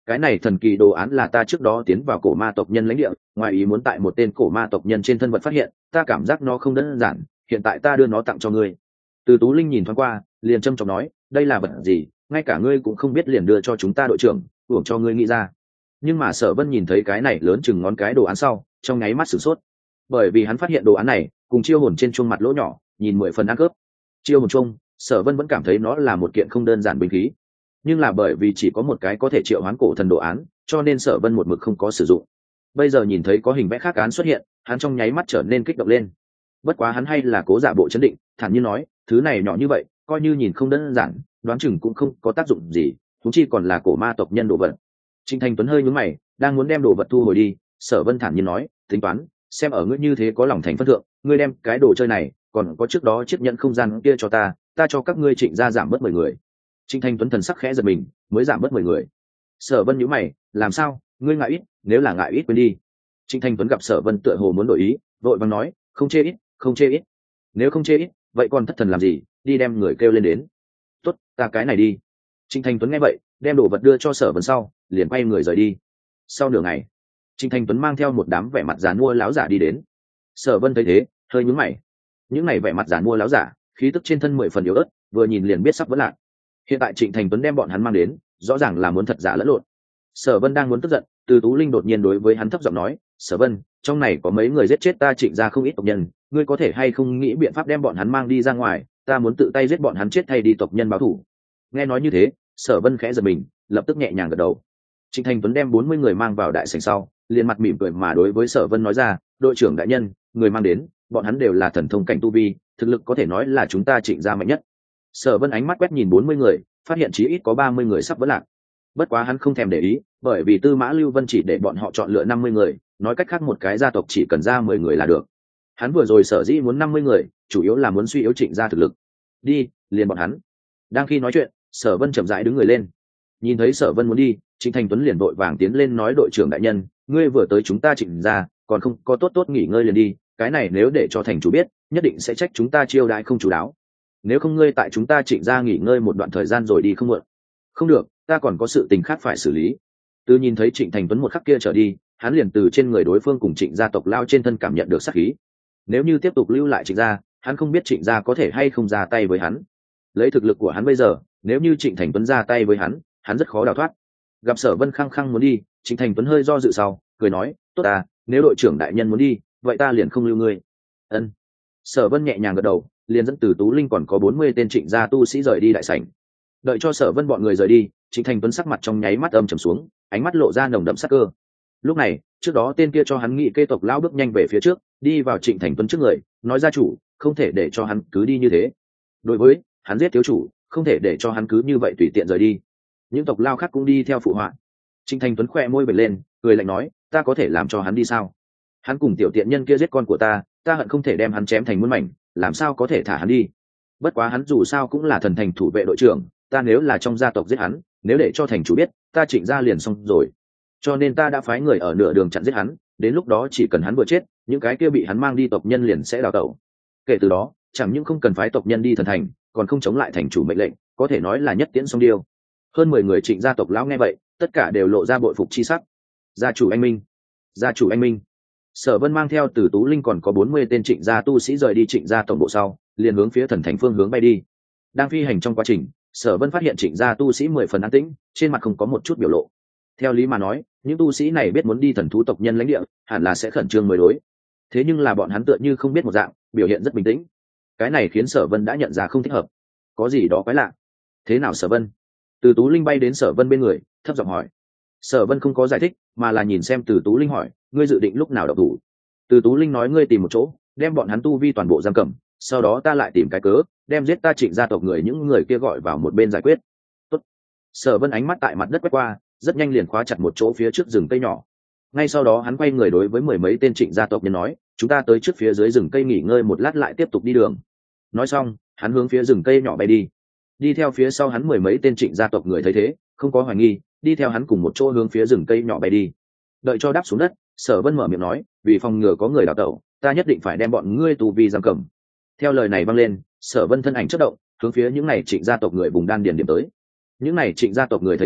cái này thần kỳ đồ án là ta trước đó tiến vào cổ ma tộc nhân lãnh địa, ngoài ý muốn tại một tên cổ ma tộc nhân trên thân vật phát hiện, ta cảm giác nó không đơn giản, hiện tại ta đưa nó tặng cho ngươi. Từ Tú Linh nhìn thoáng qua, liền trâm trọng nói, đây là vật gì, ngay cả ngươi cũng không biết liền đưa cho chúng ta đội trưởng, uổng cho ngươi nghĩ ra. Nhưng mà Sở Vân nhìn thấy cái này lớn chừng ngón cái đồ án sau, trong nháy mắt sửng sốt, bởi vì hắn phát hiện đồ án này cùng chiêu hồn trên chuông mặt lỗ nhỏ, nhìn 10 phần ăn cướp. Chiêu hồn chuông, Sở Vân vẫn cảm thấy nó là một kiện không đơn giản binh khí, nhưng là bởi vì chỉ có một cái có thể triệu hoán cổ thần đồ án, cho nên Sở Vân một mực không có sử dụng. Bây giờ nhìn thấy có hình vẽ khác án xuất hiện, hắn trong nháy mắt trở nên kích động lên. Bất quá hắn hay là cố giả bộ trấn định, thản nhiên nói, thứ này nhỏ như vậy, coi như nhìn không đơn giản, đoán chừng cũng không có tác dụng gì, huống chi còn là cổ ma tộc nhân đồ vật. Trịnh Thành Tuấn hơi nhướng mày, đang muốn đem đồ vật thu hồi đi, Sở Vân thản nhiên nói, tính toán, xem ở ngươi như thế có lòng thành phân thượng, ngươi đem cái đồ chơi này, còn có trước đó chiếc nhẫn không gian kia cho ta cho các ngươi Trịnh gia giảm bớt 10 người. Trịnh Thành Tuấn thần sắc khẽ giật mình, mới giảm bớt 10 người. Sở Vân nhíu mày, làm sao, ngươi ngại ít, nếu là ngại ít quên đi. Trịnh Thành Tuấn gặp Sở Vân tựa hồ muốn đổi ý, vội vàng nói, không chê ít, không chê ít. Nếu không chê ít, vậy còn thất thần làm gì, đi đem người kêu lên đến. Tốt, ta cái này đi. Trịnh Thành Tuấn nghe vậy, đem đồ vật đưa cho Sở Vân sau, liền quay người rời đi. Sau nửa ngày, Trịnh Thành Tuấn mang theo một đám vẻ mặt giàn mua láo giả đi đến. Sở Vân thấy thế, hơi nhướng mày. Những này vẻ mặt giàn mua láo giả, khí tức trên thân 10 phần yếu ớt, vừa nhìn liền biết sắp vỡ lạc. Hiện tại Trịnh Thành Tuấn đem bọn hắn mang đến, rõ ràng là muốn thật giả lẫn lộn. Sở Vân đang muốn tức giận, Từ Tú Linh đột nhiên đối với hắn thấp giọng nói, Sở Vân, trong này có mấy người giết chết ta Trịnh gia không ít tộc nhân, ngươi có thể hay không nghĩ biện pháp đem bọn hắn mang đi ra ngoài, ta muốn tự tay giết bọn hắn chết thay đi tộc nhân báo thù. Nghe nói như thế, Sở Vân khẽ giật mình, lập tức nhẹ nhàng gật đầu. Trịnh Thành Tuấn đem 40 người mang vào đại sảnh sau, liền mặt mỉm cười mà đối với Sở Vân nói ra, đội trưởng đại nhân, người mang đến, bọn hắn đều là thần thông cảnh tu vi, thực lực có thể nói là chúng ta Trịnh gia mạnh nhất. Sở Vân ánh mắt quét nhìn 40 người, phát hiện chí ít có 30 người sắp vỡ lạc. Bất quá hắn không thèm để ý, bởi vì Tư Mã Lưu Vân chỉ để bọn họ chọn lựa 50 người, nói cách khác một cái gia tộc chỉ cần ra 10 người là được. Hắn vừa rồi sở dĩ muốn 50 người, chủ yếu là muốn suy yếu Trịnh gia thực lực. Đi, liền bọn hắn. Đang khi nói chuyện, Sở Vân chậm rãi đứng người lên. Nhìn thấy Sở Vân muốn đi, Trịnh Thành Tuấn liền vội vàng tiến lên nói, đội trưởng đại nhân, ngươi vừa tới chúng ta Trịnh gia, còn không có tốt nghỉ ngơi liền đi, cái này nếu để cho thành chủ biết, nhất định sẽ trách chúng ta chiêu đãi không chú đáo. Nếu không ngươi tại chúng ta Trịnh gia nghỉ ngơi một đoạn thời gian rồi đi không muộn. Không được, ta còn có sự tình khác phải xử lý. Từ nhìn thấy Trịnh Thành Tuấn một khắc kia trở đi, hắn liền từ trên người đối phương cùng Trịnh gia tộc lao trên thân cảm nhận được sát khí. Nếu như tiếp tục lưu lại Trịnh gia, hắn không biết Trịnh gia có thể hay không ra tay với hắn. Lấy thực lực của hắn bây giờ, nếu như Trịnh Thành Tuấn ra tay với hắn rất khó đào thoát. Gặp Sở Vân khăng khăng muốn đi, Trịnh Thành Tuấn hơi do dự sau, cười nói, tốt à, nếu đội trưởng đại nhân muốn đi, vậy ta liền không lưu ngươi. Ân. Sở Vân nhẹ nhàng gật đầu, liền dẫn Từ Tú Linh còn có 40 tên Trịnh gia tu sĩ rời đi đại sảnh. Đợi cho Sở Vân bọn người rời đi, Trịnh Thành Tuấn sắc mặt trong nháy mắt âm trầm xuống, ánh mắt lộ ra nồng đậm sát cơ. Lúc này, trước đó tên kia cho hắn nghị kê tộc lão bước nhanh về phía trước, đi vào Trịnh Thành Tuấn trước người, nói, gia chủ, không thể để cho hắn cứ đi như thế. Đối với hắn giết thiếu chủ, không thể để cho hắn cứ như vậy tùy tiện rời đi. Những tộc lao khác cũng đi theo phụ họa. Trịnh Thành Tuấn khẽ môi bật lên, cười lạnh nói, ta có thể làm cho hắn đi sao? Hắn cùng tiểu tiện nhân kia giết con của ta hận không thể đem hắn chém thành muôn mảnh, làm sao có thể thả hắn đi? Bất quá hắn dù sao cũng là thần thành thủ vệ đội trưởng, ta nếu là trong gia tộc giết hắn, nếu để cho thành chủ biết, ta Trịnh gia liền xong rồi. Cho nên ta đã phái người ở nửa đường chặn giết hắn, đến lúc đó chỉ cần hắn vừa chết, những cái kia bị hắn mang đi tộc nhân liền sẽ đào tẩu. Kể từ đó, chẳng những không cần phái tộc nhân đi thần thành, còn không chống lại thành chủ mệnh lệnh, có thể nói là nhất tiễn song điêu. Hơn 10 người Trịnh gia tộc lão nghe vậy, tất cả đều lộ ra bội phục chi sắc. Gia chủ anh minh, gia chủ anh minh. Sở Vân mang theo Từ Tú Linh còn có 40 tên Trịnh gia tu sĩ rời đi Trịnh gia tổng bộ sau, liền hướng phía thần thành phương hướng bay đi. Đang phi hành trong quá trình, Sở Vân phát hiện Trịnh gia tu sĩ 10 phần an tĩnh, trên mặt không có một chút biểu lộ. Theo lý mà nói, những tu sĩ này biết muốn đi thần thú tộc nhân lãnh địa, hẳn là sẽ khẩn trương mới đối. Thế nhưng là bọn hắn tựa như không biết một dạng, biểu hiện rất bình tĩnh. Cái này khiến Sở Vân đã nhận ra không thích hợp. Có gì đó quái lạ. Thế nào Sở Vân? Từ Tú Linh bay đến Sở Vân bên người, thấp giọng hỏi. Sở Vân không có giải thích, mà là nhìn xem Từ Tú Linh hỏi, ngươi dự định lúc nào động thủ? Từ Tú Linh nói, ngươi tìm một chỗ, đem bọn hắn tu vi toàn bộ giam cầm, sau đó ta lại tìm cái cớ, đem giết ta Trịnh gia tộc người những người kia gọi vào một bên giải quyết. Tốt. Sở Vân ánh mắt tại mặt đất quét qua, rất nhanh liền khóa chặt một chỗ phía trước rừng cây nhỏ. Ngay sau đó hắn quay người đối với 10 mấy tên Trịnh gia tộc nhân nói, chúng ta tới trước phía dưới rừng cây nghỉ ngơi một lát lại tiếp tục đi đường. Nói xong, hắn hướng phía rừng cây nhỏ bay đi. Đi theo phía sau hắn 10 mấy tên Trịnh gia tộc người thấy thế, không có hoài nghi, đi theo hắn cùng một chỗ hướng phía rừng cây nhỏ bay đi. Đợi cho đáp xuống đất, Sở Vân mở miệng nói, vì phòng ngừa có người đào tẩu, ta nhất định phải đem bọn ngươi tù vi giam cầm. Theo lời này vang lên, Sở Vân thân ảnh chớp động, hướng phía những này Trịnh gia tộc người vùng đan điền điểm tới. Những này Trịnh gia tộc người thấy thế,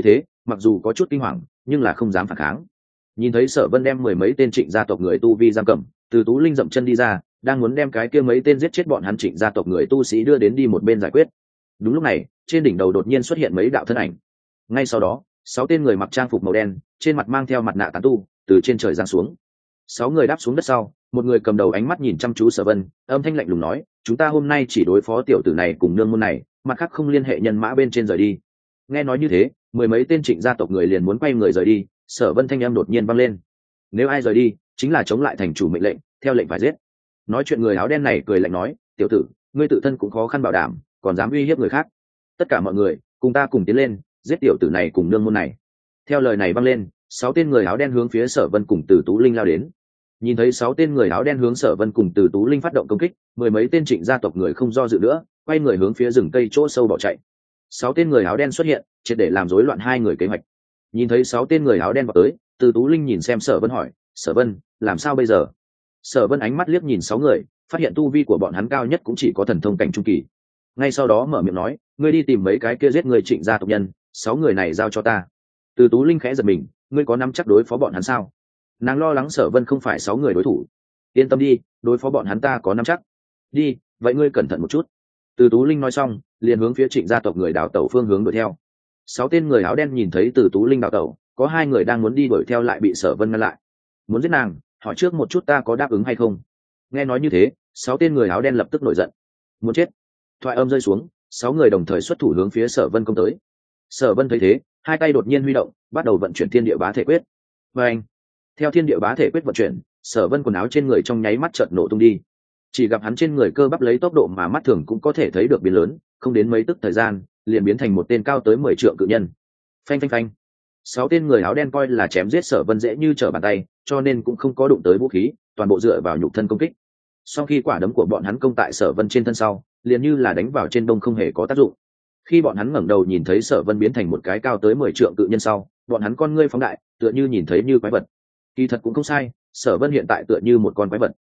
mặc dù có chút kinh hoàng nhưng là không dám phản kháng. Nhìn thấy Sở Vân đem mười mấy tên Trịnh gia tộc người tu vi giam cầm, Từ Tú Linh dậm chân đi ra, đang muốn đem cái kia mấy tên giết chết bọn hắn Trịnh gia tộc người tu sĩ đưa đến đi một bên giải quyết. Đúng lúc này, trên đỉnh đầu đột nhiên xuất hiện mấy đạo thân ảnh. Ngay sau đó, 6 tên người mặc trang phục màu đen, trên mặt mang theo mặt nạ tán tu, từ trên trời giáng xuống. 6 người đáp xuống đất sau, một người cầm đầu ánh mắt nhìn chăm chú Sở Vân, âm thanh lạnh lùng nói: "Chúng ta hôm nay chỉ đối phó tiểu tử này cùng nương môn này, mặt khác không liên hệ nhân mã bên trên rời đi." Nghe nói như thế, mười mấy tên Trịnh gia tộc người liền muốn quay người rời đi. Sở Vân thanh âm đột nhiên vang lên: "Nếu ai rời đi, chính là chống lại thành chủ mệnh lệnh, theo lệnh phải giết." Nói chuyện người áo đen này cười lạnh nói: "Tiểu tử, ngươi tự thân cũng khó khăn bảo đảm, còn dám uy hiếp người khác. Tất cả mọi người, cùng ta cùng tiến lên, giết tiểu tử này cùng nương môn này." Theo lời này vang lên, 6 tên người áo đen hướng phía Sở Vân cùng Từ Tú Linh lao đến. Nhìn thấy 6 tên người áo đen hướng Sở Vân cùng Từ Tú Linh phát động công kích, mười mấy tên Trịnh gia tộc người không do dự nữa, quay người hướng phía rừng cây chỗ sâu bỏ chạy. 6 tên người áo đen xuất hiện, triệt để làm rối loạn hai người kế hoạch. Nhìn thấy 6 tên người áo đen vào tới, Từ Tú Linh nhìn xem Sở Vân hỏi: "Sở Vân, làm sao bây giờ?" Sở Vân ánh mắt liếc nhìn 6 người, phát hiện tu vi của bọn hắn cao nhất cũng chỉ có thần thông cảnh trung kỳ. Ngay sau đó mở miệng nói: "Ngươi đi tìm mấy cái kia giết người Trịnh gia tộc nhân, 6 người này giao cho ta." Từ Tú Linh khẽ giật mình: "Ngươi có nắm chắc đối phó bọn hắn sao?" Nàng lo lắng Sở Vân không phải 6 người đối thủ. "Yên tâm đi, đối phó bọn hắn ta có nắm chắc." "Đi, vậy ngươi cẩn thận một chút." Từ Tú Linh nói xong, liền hướng phía Trịnh gia tộc người đào tẩu phương hướng đuổi theo. 6 tên người áo đen nhìn thấy Từ Tú Linh đào tẩu, có 2 người đang muốn đi đuổi theo lại bị Sở Vân ngăn lại. "Muốn giết nàng, hỏi trước một chút ta có đáp ứng hay không?" Nghe nói như thế, 6 tên người áo đen lập tức nổi giận. "Muốn chết!" Thoại âm rơi xuống, 6 người đồng thời xuất thủ hướng phía Sở Vân công tới. Sở Vân thấy thế, hai tay đột nhiên huy động, bắt đầu vận chuyển Thiên Địa Bá Thể Quyết. Và anh, theo Thiên Địa Bá Thể Quyết vận chuyển, Sở Vân quần áo trên người trong nháy mắt chợt nổ tung đi. Chỉ gặp hắn trên người cơ bắp lấy tốc độ mà mắt thường cũng có thể thấy được biến lớn, không đến mấy tức thời gian, liền biến thành một tên cao tới 10 trượng cự nhân. Phanh phanh phanh. 6 tên người áo đen coi là chém giết Sở Vân dễ như trở bàn tay, cho nên cũng không có đụng tới vũ khí, toàn bộ dựa vào nhục thân công kích. Sau khi quả đấm của bọn hắn công tại Sở Vân trên thân sau, liền như là đánh vào trên đông không hề có tác dụng. Khi bọn hắn ngẩng đầu nhìn thấy Sở Vân biến thành một cái cao tới 10 trượng cự nhân sau, bọn hắn con ngươi phóng đại, tựa như nhìn thấy như quái vật. Kỳ thật cũng không sai, Sở Vân hiện tại tựa như một con quái vật.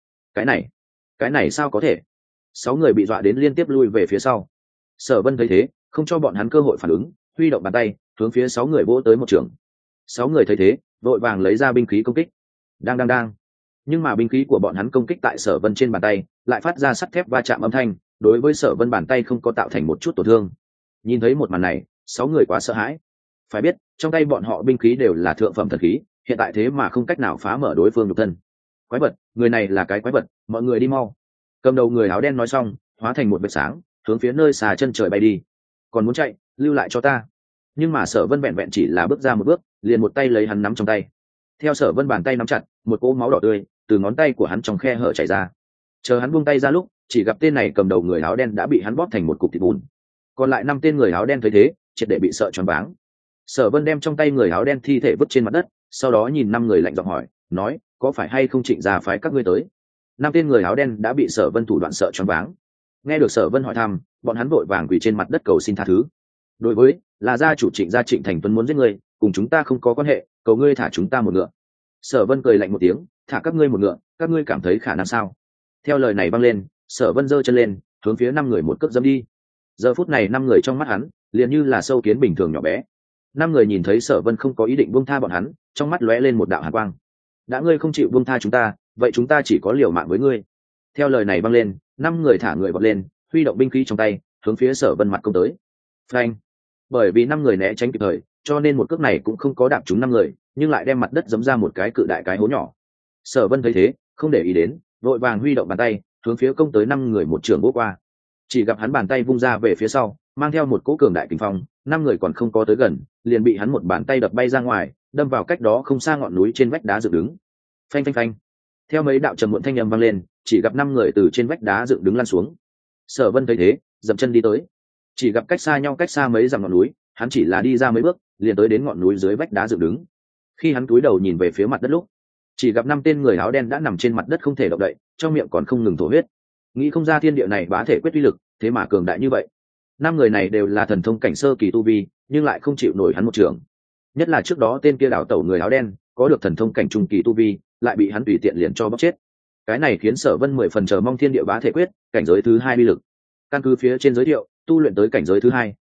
Cái này sao có thể? 6 người bị dọa đến liên tiếp lui về phía sau. Sở Vân thấy thế, không cho bọn hắn cơ hội phản ứng, huy động bàn tay, hướng phía 6 người vỗ tới một trường. 6 người thấy thế, vội vàng lấy ra binh khí công kích. Đang. Nhưng mà binh khí của bọn hắn công kích tại Sở Vân trên bàn tay, lại phát ra sắt thép va chạm âm thanh, đối với Sở Vân bàn tay không có tạo thành một chút tổn thương. Nhìn thấy một màn này, 6 người quá sợ hãi. Phải biết, trong tay bọn họ binh khí đều là thượng phẩm thần khí, hiện tại thế mà không cách nào phá mở đối phương nhục thân. Quái vật, người này là cái quái vật, mọi người đi mau. Cầm đầu người áo đen nói xong, hóa thành một vệt sáng, hướng phía nơi xà chân trời bay đi. Còn muốn chạy, lưu lại cho ta. Nhưng mà Sở Vân vẹn vẹn chỉ là bước ra một bước, liền một tay lấy hắn nắm trong tay. Theo Sở Vân bàn tay nắm chặt, một cỗ máu đỏ tươi từ ngón tay của hắn trong khe hở chảy ra. Chờ hắn buông tay ra lúc, chỉ gặp tên này cầm đầu người áo đen đã bị hắn bóp thành một cục thịt bùn. Còn lại 5 tên người áo đen thấy thế, triệt để bị sợ choáng váng. Sở Vân đem trong tay người áo đen thi thể vứt trên mặt đất, sau đó nhìn 5 người lạnh giọng hỏi, nói: "Có phải hay không Trịnh gia phái các ngươi tới?" 5 tên người áo đen đã bị Sở Vân thủ đoạn sợ choáng váng. Nghe được Sở Vân hỏi thăm, bọn hắn vội vàng quỳ trên mặt đất cầu xin tha thứ. "Đối với, là gia chủ Trịnh gia Trịnh Thành Tuấn muốn giết ngươi, cùng chúng ta không có quan hệ, cầu ngươi thả chúng ta một ngựa." Sở Vân cười lạnh một tiếng, "Thả các ngươi một ngựa, các ngươi cảm thấy khả năng sao?" Theo lời này vang lên, Sở Vân giơ chân lên, hướng phía 5 người một cước dẫm đi. Giờ phút này 5 người trong mắt hắn, liền như là sâu kiến bình thường nhỏ bé. 5 người nhìn thấy Sở Vân không có ý định buông tha bọn hắn, trong mắt lóe lên một đạo hàn quang. "Đã ngươi không chịu buông tha chúng ta, vậy chúng ta chỉ có liều mạng với ngươi." Theo lời này vang lên, 5 người thả người vọt lên, huy động binh khí trong tay, hướng phía Sở Vân mặt công tới. Phanh! Bởi vì 5 người né tránh kịp thời, cho nên một cước này cũng không có đạp trúng 5 người, nhưng lại đem mặt đất giẫm ra một cái cự đại cái hố nhỏ. Sở Vân thấy thế, không để ý đến, vội vàng huy động bàn tay, hướng phía công tới 5 người một trường vỗ qua. Chỉ gặp hắn bàn tay vung ra về phía sau, mang theo một cỗ cường đại kình phong, 5 người còn không có tới gần, liền bị hắn một bàn tay đập bay ra ngoài, đâm vào cách đó không xa ngọn núi trên vách đá dựng đứng. Phanh phanh phanh. Theo mấy đạo trầm muộn thanh âm vang lên, chỉ gặp 5 người từ trên vách đá dựng đứng lăn xuống. Sở Vân thấy thế, dậm chân đi tới. Chỉ gặp cách xa mấy dặm ngọn núi, hắn chỉ là đi ra mấy bước, liền tới đến ngọn núi dưới vách đá dựng đứng. Khi hắn cúi đầu nhìn về phía mặt đất lúc, chỉ gặp 5 tên người áo đen đã nằm trên mặt đất không thể động đậy, trong miệng còn không ngừng thổ huyết. Nghĩ không ra thiên địa này bá thể quyết uy lực, thế mà cường đại như vậy. 5 người này đều là thần thông cảnh sơ kỳ tu vi, nhưng lại không chịu nổi hắn một trường. Nhất là trước đó tên kia đảo tẩu người áo đen, có được thần thông cảnh trung kỳ tu vi, lại bị hắn tùy tiện liền cho bóc chết. Cái này khiến Sở Vân 10 phần chờ mong thiên địa bá thể quyết, cảnh giới thứ 2 uy lực. Căn cứ phía trên giới thiệu, tu luyện tới cảnh giới thứ 2,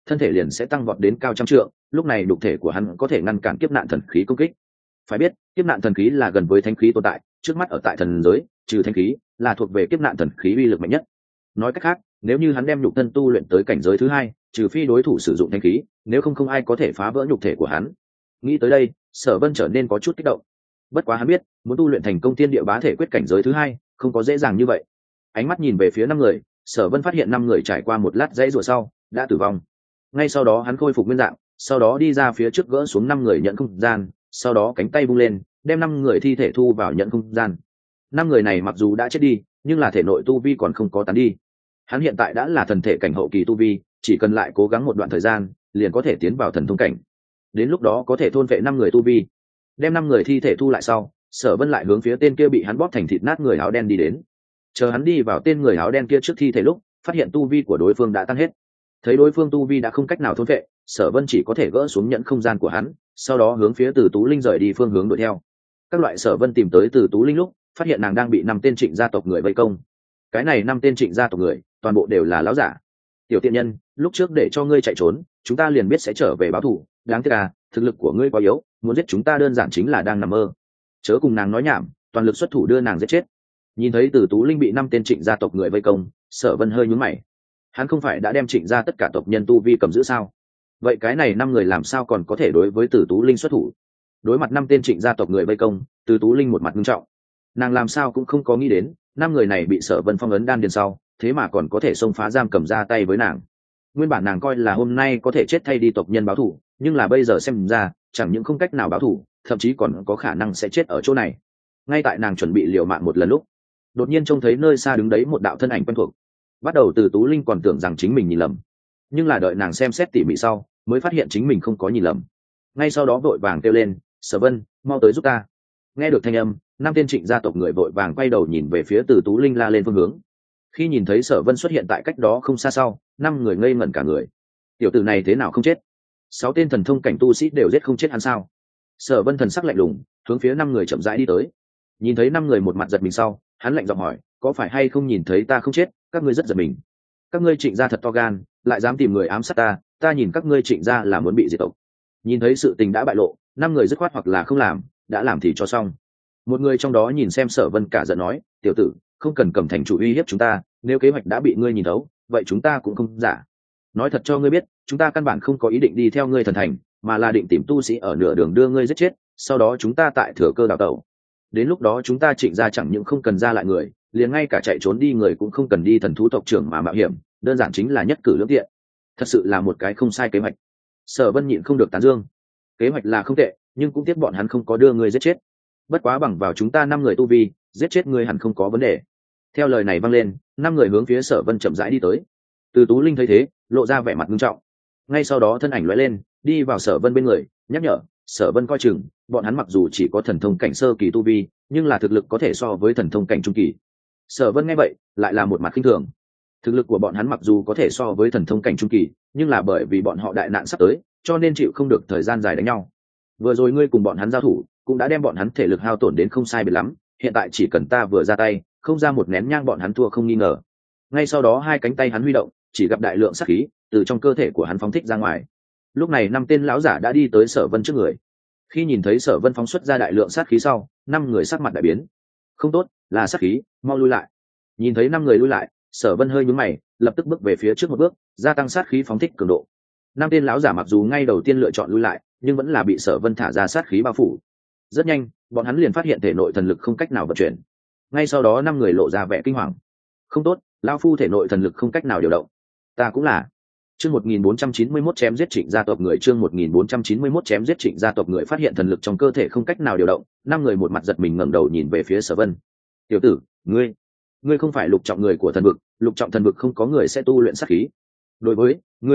thân thể liền sẽ tăng vọt đến cao trăm trượng, lúc này nhục thể của hắn có thể ngăn cản kiếp nạn thần khí công kích. Phải biết kiếp nạn thần khí là gần với thánh khí tồn tại, trước mắt ở tại thần giới trừ thánh khí là thuộc về kiếp nạn thần khí uy lực mạnh nhất. Nói cách khác, nếu như hắn đem nhục thân tu luyện tới cảnh giới thứ hai, trừ phi đối thủ sử dụng thánh khí, nếu không ai có thể phá vỡ nhục thể của hắn. Nghĩ tới đây, Sở Vân trở nên có chút kích động. Bất quá hắn biết, muốn tu luyện thành công tiên địa bá thể quyết cảnh giới thứ hai, không có dễ dàng như vậy. Ánh mắt nhìn về phía năm người, Sở Vân phát hiện năm người trải qua một lát dãy rủa sau đã tử vong. Ngay sau đó hắn khôi phục nguyên dạng, sau đó đi ra phía trước gỡ xuống năm người nhận không gian, sau đó cánh tay vung lên, đem năm người thi thể thu vào nhận không gian. Năm người này mặc dù đã chết đi, nhưng là thể nội tu vi còn không có tán đi. Hắn hiện tại đã là thần thể cảnh hậu kỳ tu vi, chỉ cần lại cố gắng một đoạn thời gian, liền có thể tiến vào thần thông cảnh. Đến lúc đó có thể thôn vệ năm người tu vi. Đem năm người thi thể thu lại sau, Sở Vân lại hướng phía tên kia bị hắn bóp thành thịt nát người áo đen đi đến. Chờ hắn đi vào tên người áo đen kia trước thi thể lúc, phát hiện tu vi của đối phương đã tăng hết. Thấy đối phương tu vi đã không cách nào thôn vệ, Sở Vân chỉ có thể gỡ xuống nhẫn không gian của hắn, sau đó hướng phía Từ Tú Linh rời đi phương hướng đuổi theo. Các loại Sở Vân tìm tới Từ Tú Linh lúc, phát hiện nàng đang bị 5 tên Trịnh gia tộc người vây công. Cái này 5 tên Trịnh gia tộc người, toàn bộ đều là lão giả. Tiểu tiện nhân, lúc trước để cho ngươi chạy trốn, chúng ta liền biết sẽ trở về báo thù, đáng tiếc à, thực lực của ngươi quá yếu, muốn giết chúng ta đơn giản chính là đang nằm mơ. Chớ cùng nàng nói nhảm, toàn lực xuất thủ đưa nàng giết chết. Nhìn thấy Từ Tú Linh bị 5 tên Trịnh gia tộc người vây công, Sở Vân hơi nhướng mày. Hắn không phải đã đem Trịnh gia tất cả tộc nhân tu vi cầm giữ sao? Vậy cái này 5 người làm sao còn có thể đối với Từ Tú Linh xuất thủ? Đối mặt 5 tên Trịnh gia tộc người vây công, Từ Tú Linh một mặt nghiêm trọng. Nàng làm sao cũng không có nghĩ đến, 5 người này bị Sở Vân phong ấn đan điền sau, thế mà còn có thể xông phá giam cầm ra tay với nàng. Nguyên bản nàng coi là hôm nay có thể chết thay đi tộc nhân báo thù, nhưng là bây giờ xem ra, chẳng những không cách nào báo thù, thậm chí còn có khả năng sẽ chết ở chỗ này. Ngay tại nàng chuẩn bị liều mạng một lần lúc, đột nhiên trông thấy nơi xa đứng đấy một đạo thân ảnh quen thuộc. Bắt đầu Từ Tú Linh còn tưởng rằng chính mình nhìn lầm, nhưng là đợi nàng xem xét tỉ mỉ sau, mới phát hiện chính mình không có nhìn lầm. Ngay sau đó vội vàng kêu lên, "Sở Vân, mau tới giúp ta!" Nghe được thanh âm, 5 tên Trịnh gia tộc người vội vàng quay đầu nhìn về phía Từ Tú Linh la lên phương hướng. Khi nhìn thấy Sở Vân xuất hiện tại cách đó không xa sau, 5 người ngây ngẩn cả người. Tiểu tử này thế nào không chết? 6 tên thần thông cảnh tu sĩ đều giết không chết hắn sao? Sở Vân thần sắc lạnh lùng, hướng phía 5 người chậm rãi đi tới. Nhìn thấy 5 người một mặt giật mình sau, hắn lạnh giọng hỏi, "Có phải hay không nhìn thấy ta không chết, các ngươi rất giật mình? Các ngươi Trịnh gia thật to gan, lại dám tìm người ám sát ta, ta nhìn các ngươi Trịnh gia là muốn bị diệt tộc." Nhìn thấy sự tình đã bại lộ, 5 người dứt khoát hoặc là không làm, đã làm thì cho xong. Một người trong đó nhìn xem Sở Vân cả giận nói, "Tiểu tử, không cần cầm thành chủ uy hiếp chúng ta, nếu kế hoạch đã bị ngươi nhìn thấu, vậy chúng ta cũng không giả. Nói thật cho ngươi biết, chúng ta căn bản không có ý định đi theo ngươi thần thành, mà là định tìm tu sĩ ở nửa đường đưa ngươi giết chết, sau đó chúng ta tại thừa cơ đào tẩu. Đến lúc đó chúng ta Trịnh gia chẳng những không cần ra lại người, liền ngay cả chạy trốn đi người cũng không cần đi thần thú tộc trưởng mà mạo hiểm, đơn giản chính là nhất cử lưỡng tiện. Thật sự là một cái không sai kế hoạch." Sở Vân nhịn không được tán dương. Kế hoạch là không tệ, nhưng cũng tiếc bọn hắn không có đưa ngươi giết chết. Bất quá bằng vào chúng ta 5 người tu vi, giết chết ngươi hẳn không có vấn đề. Theo lời này vang lên, 5 người hướng phía Sở Vân chậm rãi đi tới. Từ Tú Linh thấy thế, lộ ra vẻ mặt nghiêm trọng. Ngay sau đó thân ảnh lóe lên, đi vào Sở Vân bên người, nhắc nhở, "Sở Vân coi chừng, bọn hắn mặc dù chỉ có thần thông cảnh sơ kỳ tu vi, nhưng là thực lực có thể so với thần thông cảnh trung kỳ." Sở Vân nghe vậy, lại là một mặt khinh thường. Thực lực của bọn hắn mặc dù có thể so với thần thông cảnh trung kỳ, nhưng là bởi vì bọn họ đại nạn sắp tới, cho nên chịu không được thời gian dài đánh nhau. Vừa rồi ngươi cùng bọn hắn giao thủ, cũng đã đem bọn hắn thể lực hao tổn đến không sai biệt lắm, hiện tại chỉ cần ta vừa ra tay, không ra một nén nhang bọn hắn thua không nghi ngờ. Ngay sau đó hai cánh tay hắn huy động, chỉ gặp đại lượng sát khí từ trong cơ thể của hắn phóng thích ra ngoài. Lúc này 5 tên lão giả đã đi tới Sở Vân trước người. Khi nhìn thấy Sở Vân phóng xuất ra đại lượng sát khí sau, 5 người sắc mặt đại biến. Không tốt, là sát khí, mau lui lại. Nhìn thấy 5 người lui lại, Sở Vân hơi nhướng mày, lập tức bước về phía trước một bước, gia tăng sát khí phóng thích cường độ. 5 tên lão giả mặc dù ngay đầu tiên lựa chọn lui lại, nhưng vẫn là bị Sở Vân thả ra sát khí bao phủ. Rất nhanh, bọn hắn liền phát hiện thể nội thần lực không cách nào vận chuyển. Ngay sau đó 5 người lộ ra vẻ kinh hoàng. Không tốt, lão phu thể nội thần lực không cách nào điều động. Ta cũng là. Chương 1491 chém giết Trịnh gia tộc người, chương 1491 chém giết Trịnh gia tộc người, phát hiện thần lực trong cơ thể không cách nào điều động, 5 người một mặt giật mình ngẩng đầu nhìn về phía Sở Vân. "Tiểu tử, ngươi không phải lục trọng người của thần vực, lục trọng thần vực không có người sẽ tu luyện sát khí. Đối với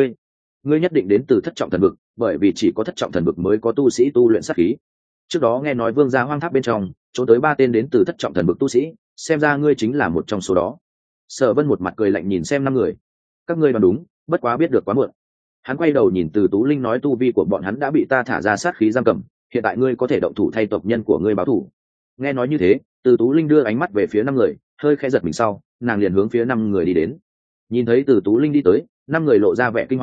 ngươi nhất định đến từ thất trọng thần vực, bởi vì chỉ có thất trọng thần vực mới có tu sĩ tu luyện sát khí. Trước đó nghe nói Vương gia hoang tháp bên trong chỗ tới 3 tên đến từ thất trọng thần vực tu sĩ, xem ra ngươi chính là một trong số đó." Sở Vân một mặt cười lạnh nhìn xem 5 người. "Các ngươi đoán đúng, bất quá biết được quá muộn." Hắn quay đầu nhìn Từ Tú Linh nói, "Tu vi của bọn hắn đã bị ta thả ra sát khí giam cầm, hiện tại ngươi có thể động thủ thay tộc nhân của ngươi báo thù." Nghe nói như thế, Từ Tú Linh đưa ánh mắt về phía 5 người, hơi khẽ giật mình sau, nàng liền hướng phía 5 người đi đến. Nhìn thấy Từ Tú Linh đi tới, 5 người lộ ra vẻ kinh hoàng,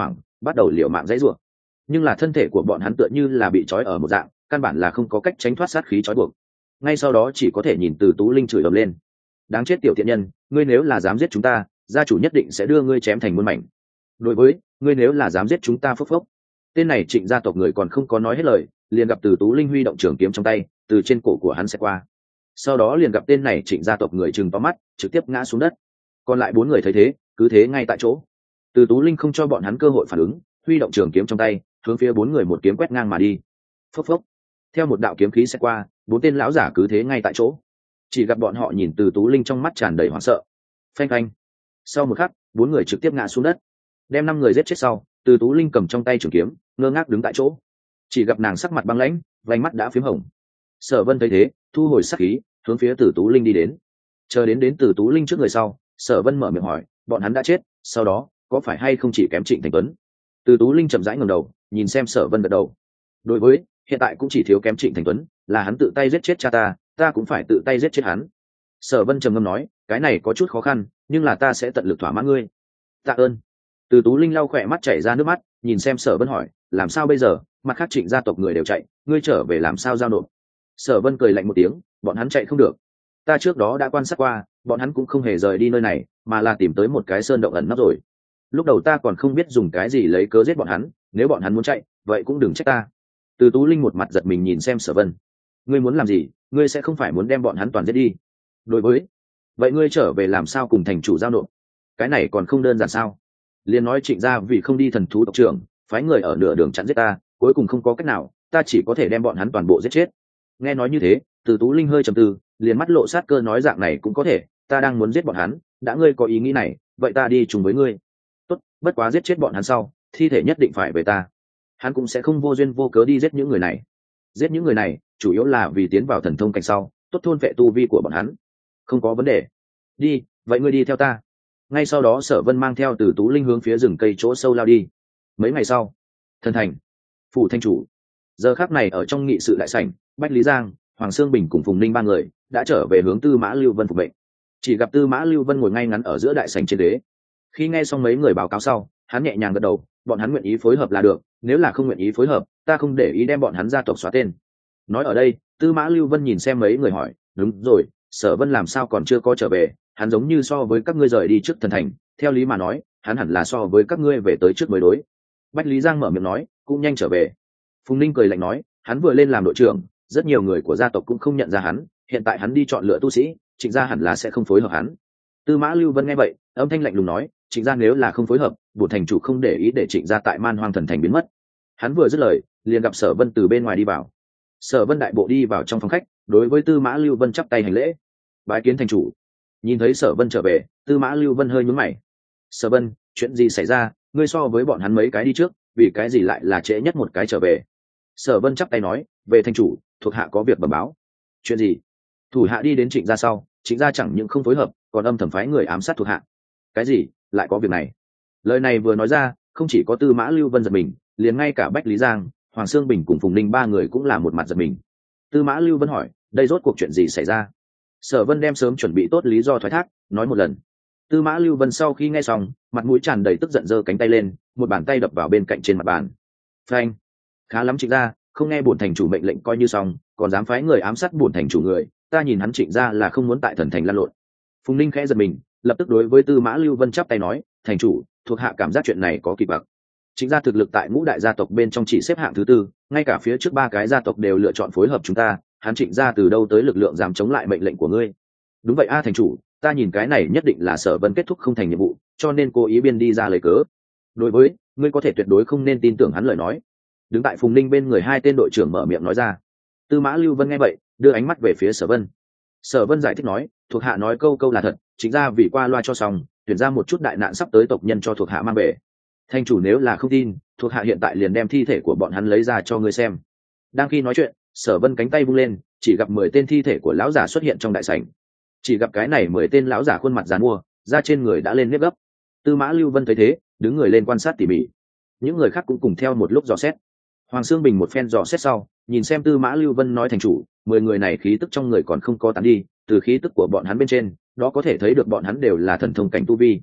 bắt đầu liều mạng dãy rủa. Nhưng là thân thể của bọn hắn tựa như là bị trói ở một dạng, căn bản là không có cách tránh thoát sát khí trói buộc. Ngay sau đó chỉ có thể nhìn Từ Tú Linh chửi ầm lên: đáng chết tiểu thiện nhân, ngươi nếu là dám giết chúng ta, gia chủ nhất định sẽ đưa ngươi chém thành muôn mảnh. Đối với ngươi nếu là dám giết chúng ta, phốc phốc. Tên này Trịnh gia tộc người còn không có nói hết lời, liền gặp Từ Tú Linh huy động trường kiếm trong tay, từ trên cổ của hắn sẽ qua. Sau đó liền gặp tên này Trịnh gia tộc người trừng to mắt, trực tiếp ngã xuống đất. Còn lại 4 người thấy thế, cứ thế ngay tại chỗ. Từ Tú Linh không cho bọn hắn cơ hội phản ứng, huy động trường kiếm trong tay, hướng phía 4 người một kiếm quét ngang mà đi. Phốc phốc. Theo một đạo kiếm khí sẽ qua, 4 tên lão giả cứ thế ngay tại chỗ. Chỉ gặp bọn họ nhìn Từ Tú Linh trong mắt tràn đầy hoảng sợ. Phanh phanh. Sau một khắc, 4 người trực tiếp ngã xuống đất. Đem 5 người giết chết sau, Từ Tú Linh cầm trong tay trường kiếm, ngơ ngác đứng tại chỗ. Chỉ gặp nàng sắc mặt băng lãnh, vành mắt đã phím hồng. Sở Vân thấy thế, thu hồi sát khí, hướng phía Từ Tú Linh đi đến. Chờ đến Từ Tú Linh trước người sau, Sở Vân mở miệng hỏi: bọn hắn đã chết, sau đó có phải hay không chỉ kém Trịnh Thành Tuấn? Từ Tú Linh chậm rãi ngẩng đầu, nhìn xem Sở Vân gật đầu. Đối với, hiện tại cũng chỉ thiếu kém Trịnh Thành Tuấn, là hắn tự tay giết chết cha ta, ta cũng phải tự tay giết chết hắn. Sở Vân trầm ngâm nói: cái này có chút khó khăn, nhưng là ta sẽ tận lực thỏa mãn ngươi. Tạ ơn. Từ Tú Linh lau khỏe mắt chảy ra nước mắt, nhìn xem Sở Vân hỏi: làm sao bây giờ, mặt khác Trịnh gia tộc người đều chạy, ngươi trở về làm sao giao nộp? Sở Vân cười lạnh một tiếng: bọn hắn chạy không được. Ta trước đó đã quan sát qua, bọn hắn cũng không hề rời đi nơi này, mà là tìm tới một cái sơn động ẩn nấp rồi. Lúc đầu ta còn không biết dùng cái gì lấy cớ giết bọn hắn, nếu bọn hắn muốn chạy, vậy cũng đừng trách ta. Từ Tú Linh một mặt giật mình nhìn xem Sở Vân: ngươi muốn làm gì? Ngươi sẽ không phải muốn đem bọn hắn toàn giết đi? Đối với, vậy ngươi trở về làm sao cùng thành chủ giao nộp? Cái này còn không đơn giản sao? Liên nói Trịnh gia vì không đi thần thú tộc trưởng, phái người ở nửa đường chặn giết ta, cuối cùng không có cách nào, ta chỉ có thể đem bọn hắn toàn bộ giết chết. Nghe nói như thế, Từ Tú Linh hơi trầm tư, liền mắt lộ sát cơ nói: dạng này cũng có thể, ta đang muốn giết bọn hắn, đã ngươi có ý nghĩ này, vậy ta đi chung với ngươi. Tốt, bất quá giết chết bọn hắn sau, thi thể nhất định phải về ta. Hắn cũng sẽ không vô duyên vô cớ đi giết những người này. Giết những người này, chủ yếu là vì tiến vào thần thông cảnh sau, tốt thôn vệ tu vi của bọn hắn. Không có vấn đề. Đi, vậy ngươi đi theo ta. Ngay sau đó Sở Vân mang theo Từ Tú Linh hướng phía rừng cây chỗ sâu lao đi. Mấy ngày sau, thần thành, phủ thanh chủ. Giờ khắc này ở trong nghị sự đại sảnh, Bách Lý Giang, Hoàng Sương Bình cùng Phùng Ninh ba người đã trở về hướng Tư Mã Lưu Vân phục mệnh. Chỉ gặp Tư Mã Lưu Vân ngồi ngay ngắn ở giữa đại sảnh trên đế. Khi nghe xong mấy người báo cáo sau, hắn nhẹ nhàng gật đầu: bọn hắn nguyện ý phối hợp là được, nếu là không nguyện ý phối hợp, ta không để ý đem bọn hắn gia tộc xóa tên. Nói ở đây, Tư Mã Lưu Vân nhìn xem mấy người hỏi: đúng rồi, Sở Vân làm sao còn chưa có trở về? Hắn giống như so với các ngươi rời đi trước thần thành, theo lý mà nói, hắn hẳn là so với các ngươi về tới trước mới đối. Bách Lý Giang mở miệng nói: cũng nhanh trở về. Phùng Ninh cười lạnh nói: hắn vừa lên làm đội trưởng, rất nhiều người của gia tộc cũng không nhận ra hắn, hiện tại hắn đi chọn lựa tu sĩ, Trịnh gia hẳn là sẽ không phối hợp hắn. Tư Mã Lưu Vân nghe vậy, âm thanh lạnh lùng nói: Trịnh gia nếu là không phối hợp, bổn thành chủ không để ý để Trịnh gia tại Man Hoang thần thành biến mất. Hắn vừa dứt lời, liền gặp Sở Vân từ bên ngoài đi vào. Sở Vân đại bộ đi vào trong phòng khách, đối với Tư Mã Lưu Vân chắp tay hành lễ: bái kiến thành chủ. Nhìn thấy Sở Vân trở về, Tư Mã Lưu Vân hơi nhướng mày: Sở Vân, chuyện gì xảy ra? Ngươi so với bọn hắn mấy cái đi trước, vì cái gì lại là trễ nhất một cái trở về? Sở Vân chắp tay nói: về thành chủ, thuộc hạ có việc bẩm báo. Chuyện gì? Thủ hạ đi đến Trịnh gia sau, Trịnh gia chẳng những không phối hợp, còn âm thầm phái người ám sát thuộc hạ. Cái gì? Lại có việc này? Lời này vừa nói ra, không chỉ có Tư Mã Lưu Vân giật mình, liền ngay cả Bách Lý Giang, Hoàng Sương Bình cùng Phùng Ninh ba người cũng là một mặt giật mình. Tư Mã Lưu Vân hỏi: đây rốt cuộc chuyện gì xảy ra? Sở Vân đem sớm chuẩn bị tốt lý do thoái thác, nói một lần. Tư Mã Lưu Vân sau khi nghe xong, mặt mũi tràn đầy tức giận giơ cánh tay lên, một bàn tay đập vào bên cạnh trên mặt bàn. Phanh! Khá lắm Trịnh gia, không nghe bổn thành chủ mệnh lệnh coi như xong, còn dám phái người ám sát bổn thành chủ người, ta nhìn hắn Trịnh gia là không muốn tại thần thành lăn lộn. Phùng Ninh khẽ giật mình, lập tức đối với Tư Mã Lưu Vân chắp tay nói: thành chủ, thuộc hạ cảm giác chuyện này có kỳ quặc. Trịnh gia thực lực tại ngũ đại gia tộc bên trong chỉ xếp hạng thứ tư, ngay cả phía trước 3 cái gia tộc đều lựa chọn phối hợp chúng ta, hắn Trịnh gia từ đâu tới lực lượng dám chống lại mệnh lệnh của ngươi? Đúng vậy a thành chủ, ta nhìn cái này nhất định là Sở Vân kết thúc không thành nhiệm vụ, cho nên cố ý biên đi ra lời cớ. Đối với, ngươi có thể tuyệt đối không nên tin tưởng hắn lời nói. Đứng tại Phùng Ninh bên người 2 tên đội trưởng mở miệng nói ra. Tư Mã Lưu Vân nghe vậy, đưa ánh mắt về phía Sở Vân. Sở Vân giải thích nói: thuộc hạ nói câu câu là thật, chính ra vì qua loa cho xong, tuyển ra một chút đại nạn sắp tới tộc nhân cho thuộc hạ mang về. Thành chủ nếu là không tin, thuộc hạ hiện tại liền đem thi thể của bọn hắn lấy ra cho ngươi xem. Đang khi nói chuyện, Sở Vân cánh tay vung lên, chỉ gặp 10 tên thi thể của lão giả xuất hiện trong đại sảnh. Chỉ gặp cái này 10 tên lão giả khuôn mặt giàn mua, da trên người đã lên nếp gấp. Tư Mã Lưu Vân thấy thế, đứng người lên quan sát tỉ mỉ. Những người khác cũng cùng theo một lúc dò xét. Hoàng Sương Bình một phen dò xét sau, nhìn xem Tư Mã Lưu Vân nói: thành chủ, 10 người này khí tức trong người còn không có tán đi, từ khí tức của bọn hắn bên trên, đó có thể thấy được bọn hắn đều là thần thông cảnh tu vi.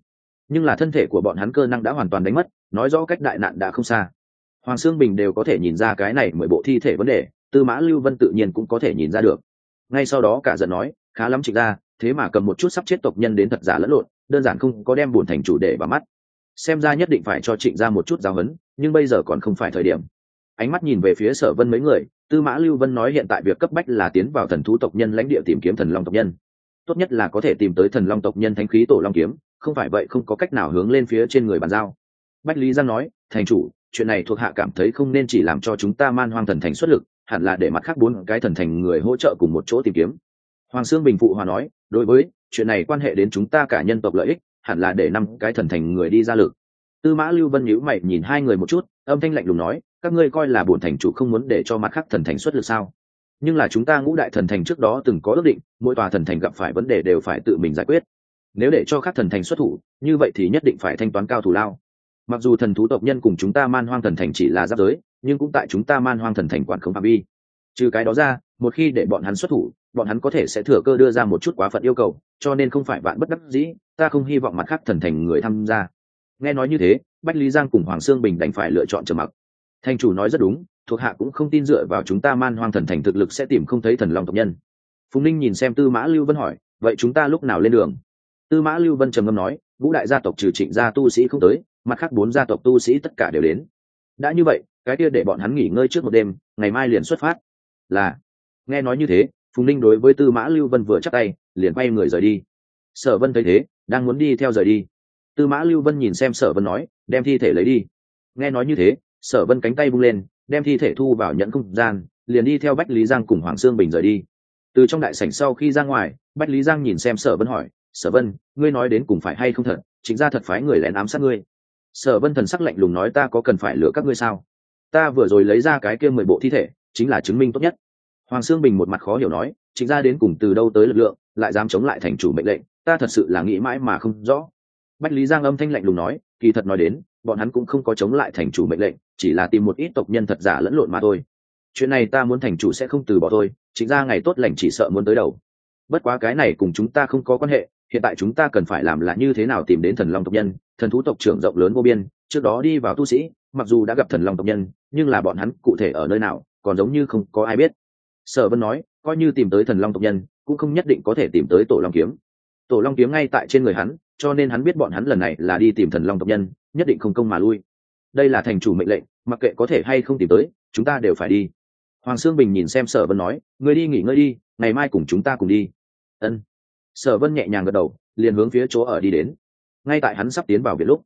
nhưng là thân thể của bọn hắn cơ năng đã hoàn toàn đánh mất, nói rõ cách đại nạn đã không xa. Hoàng Sương Bình đều có thể nhìn ra cái này 10 bộ thi thể vấn đề, Tư Mã Lưu Vân tự nhiên cũng có thể nhìn ra được. Ngay sau đó cả giận nói, khá lắm Trịnh gia, thế mà cầm một chút sắp chết tộc nhân đến thật giả lẫn lộn, đơn giản không có đem bổn thành chủ để vào mắt. Xem ra nhất định phải cho Trịnh gia một chút giáo huấn, nhưng bây giờ còn không phải thời điểm. Ánh mắt nhìn về phía Sở Vân mấy người, Tư Mã Lưu Vân nói hiện tại việc cấp bách là tiến vào thần thú tộc nhân lãnh địa tìm kiếm thần long tộc nhân. Tốt nhất là có thể tìm tới thần long tộc nhân thánh khí tổ long kiếm, không phải vậy không có cách nào hướng lên phía trên người bàn giao. Bách Lý Giang nói, thành chủ, chuyện này thuộc hạ cảm thấy không nên chỉ làm cho chúng ta Man Hoang thần thành xuất lực, hẳn là để mặt khác 4 cái thần thành người hỗ trợ cùng một chỗ tìm kiếm. Hoàng Sương Bình phụ hòa nói, đối với chuyện này quan hệ đến chúng ta cả nhân tộc lợi ích, hẳn là để 5 cái thần thành người đi ra lực. Tư Mã Lưu Vân nhíu mày nhìn hai người một chút, âm thanh lạnh lùng nói, các ngươi coi là bổn thành chủ không muốn để cho mặt khác thần thành xuất lực sao? Nhưng là chúng ta ngũ đại thần thành trước đó từng có ước định, mỗi tòa thần thành gặp phải vấn đề đều phải tự mình giải quyết. Nếu để cho các thần thành xuất thủ, như vậy thì nhất định phải thanh toán cao thù lao. Mặc dù thần thú tộc nhân cùng chúng ta Man Hoang thần thành chỉ là giáp giới, nhưng cũng tại chúng ta Man Hoang thần thành quản không phạm vi. Trừ cái đó ra, một khi để bọn hắn xuất thủ, bọn hắn có thể sẽ thừa cơ đưa ra một chút quá phận yêu cầu, cho nên không phải vạn bất đắc dĩ, ta không hy vọng mặt khác thần thành người tham gia. Nghe nói như thế, Bách Lý Giang cùng Hoàng Sương Bình đành phải lựa chọn trầm mặc. Thành chủ nói rất đúng, thuộc hạ cũng không tin dựa vào chúng ta Man Hoang thần thành thực lực sẽ tìm không thấy thần long tộc nhân. Phùng Ninh nhìn xem Tư Mã Lưu Vân hỏi, vậy chúng ta lúc nào lên đường? Tư Mã Lưu Vân trầm ngâm nói, ngũ đại gia tộc trừ Trịnh gia tu sĩ không tới, mặt khác 4 gia tộc tu sĩ tất cả đều đến. Đã như vậy, cái kia để bọn hắn nghỉ ngơi trước một đêm, ngày mai liền xuất phát. Là. Nghe nói như thế, Phùng Ninh đối với Tư Mã Lưu Vân vừa chắp tay, liền quay người rời đi. Sở Vân thấy thế, đang muốn đi theo rời đi. Tư Mã Lưu Vân nhìn xem Sở Vân nói, đem thi thể lấy đi. Nghe nói như thế, Sở Vân cánh tay vung lên, đem thi thể thu vào nhẫn không gian, liền đi theo Bách Lý Giang cùng Hoàng Sương Bình rời đi. Từ trong đại sảnh sau khi ra ngoài, Bách Lý Giang nhìn xem Sở Vân hỏi, Sở Vân, ngươi nói đến cùng phải hay không thật, chính ra thật phái người lén ám sát ngươi? Sở Vân thần sắc lạnh lùng nói, ta có cần phải lừa các ngươi sao? Ta vừa rồi lấy ra cái kia 10 bộ thi thể, chính là chứng minh tốt nhất. Hoàng Sương Bình một mặt khó hiểu nói, chính ra đến cùng từ đâu tới lực lượng, lại dám chống lại thành chủ mệnh lệnh, ta thật sự là nghĩ mãi mà không rõ. Bách Lý Giang âm thanh lạnh lùng nói, kỳ thật nói đến, bọn hắn cũng không có chống lại thành chủ mệnh lệnh, chỉ là tìm một ít tộc nhân thật giả lẫn lộn mà thôi. Chuyện này ta muốn thành chủ sẽ không từ bỏ thôi, chính ra ngày tốt lành chỉ sợ muốn tới đầu. Bất quá cái này cùng chúng ta không có quan hệ, hiện tại chúng ta cần phải làm là như thế nào tìm đến thần long tộc nhân, thần thú tộc trưởng rộng lớn vô biên, trước đó đi vào tu sĩ, mặc dù đã gặp thần long tộc nhân, nhưng là bọn hắn cụ thể ở nơi nào, còn giống như không có ai biết. Sở Vân nói, coi như tìm tới thần long tộc nhân, cũng không nhất định có thể tìm tới tổ long kiếm. Tổ long kiếm ngay tại trên người hắn, cho nên hắn biết bọn hắn lần này là đi tìm thần long tộc nhân, nhất định không công mà lui. Đây là thành chủ mệnh lệnh, mặc kệ có thể hay không tìm tới, chúng ta đều phải đi. Hoàng Sương Bình nhìn xem Sở Vân nói, ngươi đi nghỉ ngơi đi, ngày mai cùng chúng ta cùng đi. Ân. Sở Vân nhẹ nhàng gật đầu, liền hướng phía chỗ ở đi đến. Ngay tại hắn sắp tiến vào viện lúc,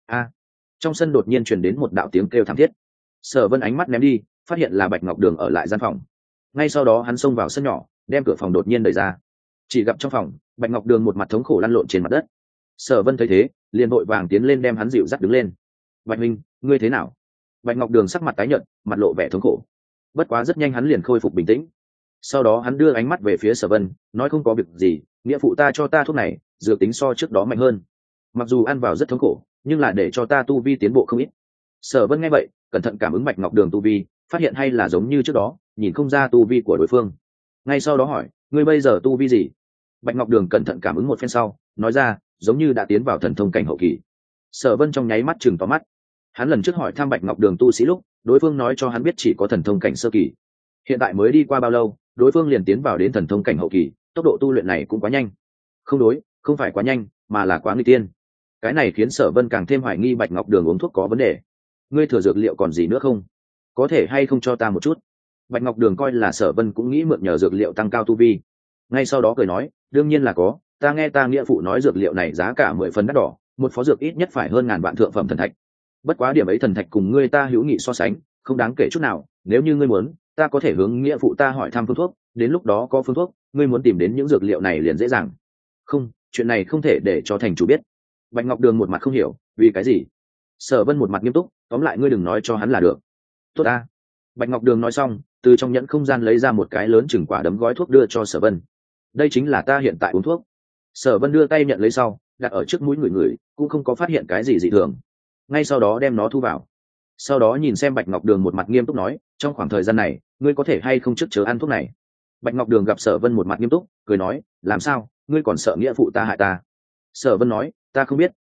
trong sân đột nhiên truyền đến một đạo tiếng kêu thảm thiết. Sở Vân ánh mắt ném đi, phát hiện là Bạch Ngọc Đường ở lại gian phòng. Ngay sau đó hắn xông vào sân nhỏ, đem cửa phòng đột nhiên đẩy ra. Chỉ gặp trong phòng, Bạch Ngọc Đường một mặt thống khổ lăn lộn trên mặt đất. Sở Vân thấy thế, liền vội vàng tiến lên đem hắn dịu dắt đứng lên. Bạch Minh, ngươi thế nào? Bạch Ngọc Đường sắc mặt tái nhợt, mặt lộ vẻ thống khổ. Bất quá rất nhanh hắn liền khôi phục bình tĩnh. Sau đó hắn đưa ánh mắt về phía Sở Vân, nói không có việc gì, nghĩa phụ ta cho ta thuốc này, dược tính so trước đó mạnh hơn. Mặc dù ăn vào rất thống khổ, nhưng là để cho ta tu vi tiến bộ không ít. Sở Vân nghe vậy, cẩn thận cảm ứng Bạch Ngọc Đường tu vi, phát hiện hay là giống như trước đó, nhìn không ra tu vi của đối phương. Ngay sau đó hỏi, ngươi bây giờ tu vi gì? Bạch Ngọc Đường cẩn thận cảm ứng một phen sau, nói ra, giống như đã tiến vào thần thông cảnh hậu kỳ. Sở Vân trong nháy mắt chừng to mắt. Hắn lần trước hỏi thăm Bạch Ngọc Đường tu sĩ lúc, đối phương nói cho hắn biết chỉ có thần thông cảnh sơ kỳ. Hiện tại mới đi qua bao lâu, đối phương liền tiến vào đến thần thông cảnh hậu kỳ, tốc độ tu luyện này cũng quá nhanh. Không đối, không phải quá nhanh, mà là quá nguy tiên. Cái này khiến Sở Vân càng thêm hoài nghi Bạch Ngọc Đường uống thuốc có vấn đề. Ngươi thừa dược liệu còn gì nữa không? Có thể hay không cho ta một chút? Bạch Ngọc Đường coi là Sở Vân cũng nghĩ mượn nhờ dược liệu tăng cao tu vi. Ngay sau đó cười nói, đương nhiên là có, ta nghe ta nghĩa phụ nói dược liệu này giá cả 10 phần đắt đỏ, một phó dược ít nhất phải hơn ngàn vạn thượng phẩm thần thạch. Bất quá điểm ấy thần thạch cùng ngươi ta hữu nghị so sánh, không đáng kể chút nào, nếu như ngươi muốn, ta có thể hướng nghĩa phụ ta hỏi thăm phương thuốc, đến lúc đó có phương thuốc, ngươi muốn tìm đến những dược liệu này liền dễ dàng. Không, chuyện này không thể để cho thành chủ biết. Bạch Ngọc Đường một mặt không hiểu, vì cái gì? Sở Vân một mặt nghiêm túc, tóm lại ngươi đừng nói cho hắn là được. Tốt a. Bạch Ngọc Đường nói xong, từ trong nhẫn không gian lấy ra một cái lớn chừng quả đấm gói thuốc đưa cho Sở Vân. Đây chính là ta hiện tại uống thuốc. Sở Vân đưa tay nhận lấy sau, đặt ở trước mũi người, cũng không có phát hiện cái gì dị thường. Ngay sau đó đem nó thu vào. Sau đó nhìn xem Bạch Ngọc Đường một mặt nghiêm túc nói, trong khoảng thời gian này, ngươi có thể hay không trước chớ ăn thuốc này? Bạch Ngọc Đường gặp Sở Vân một mặt nghiêm túc, cười nói, làm sao, ngươi còn sợ nghĩa phụ ta hại ta? Sở Vân nói, ta không biết,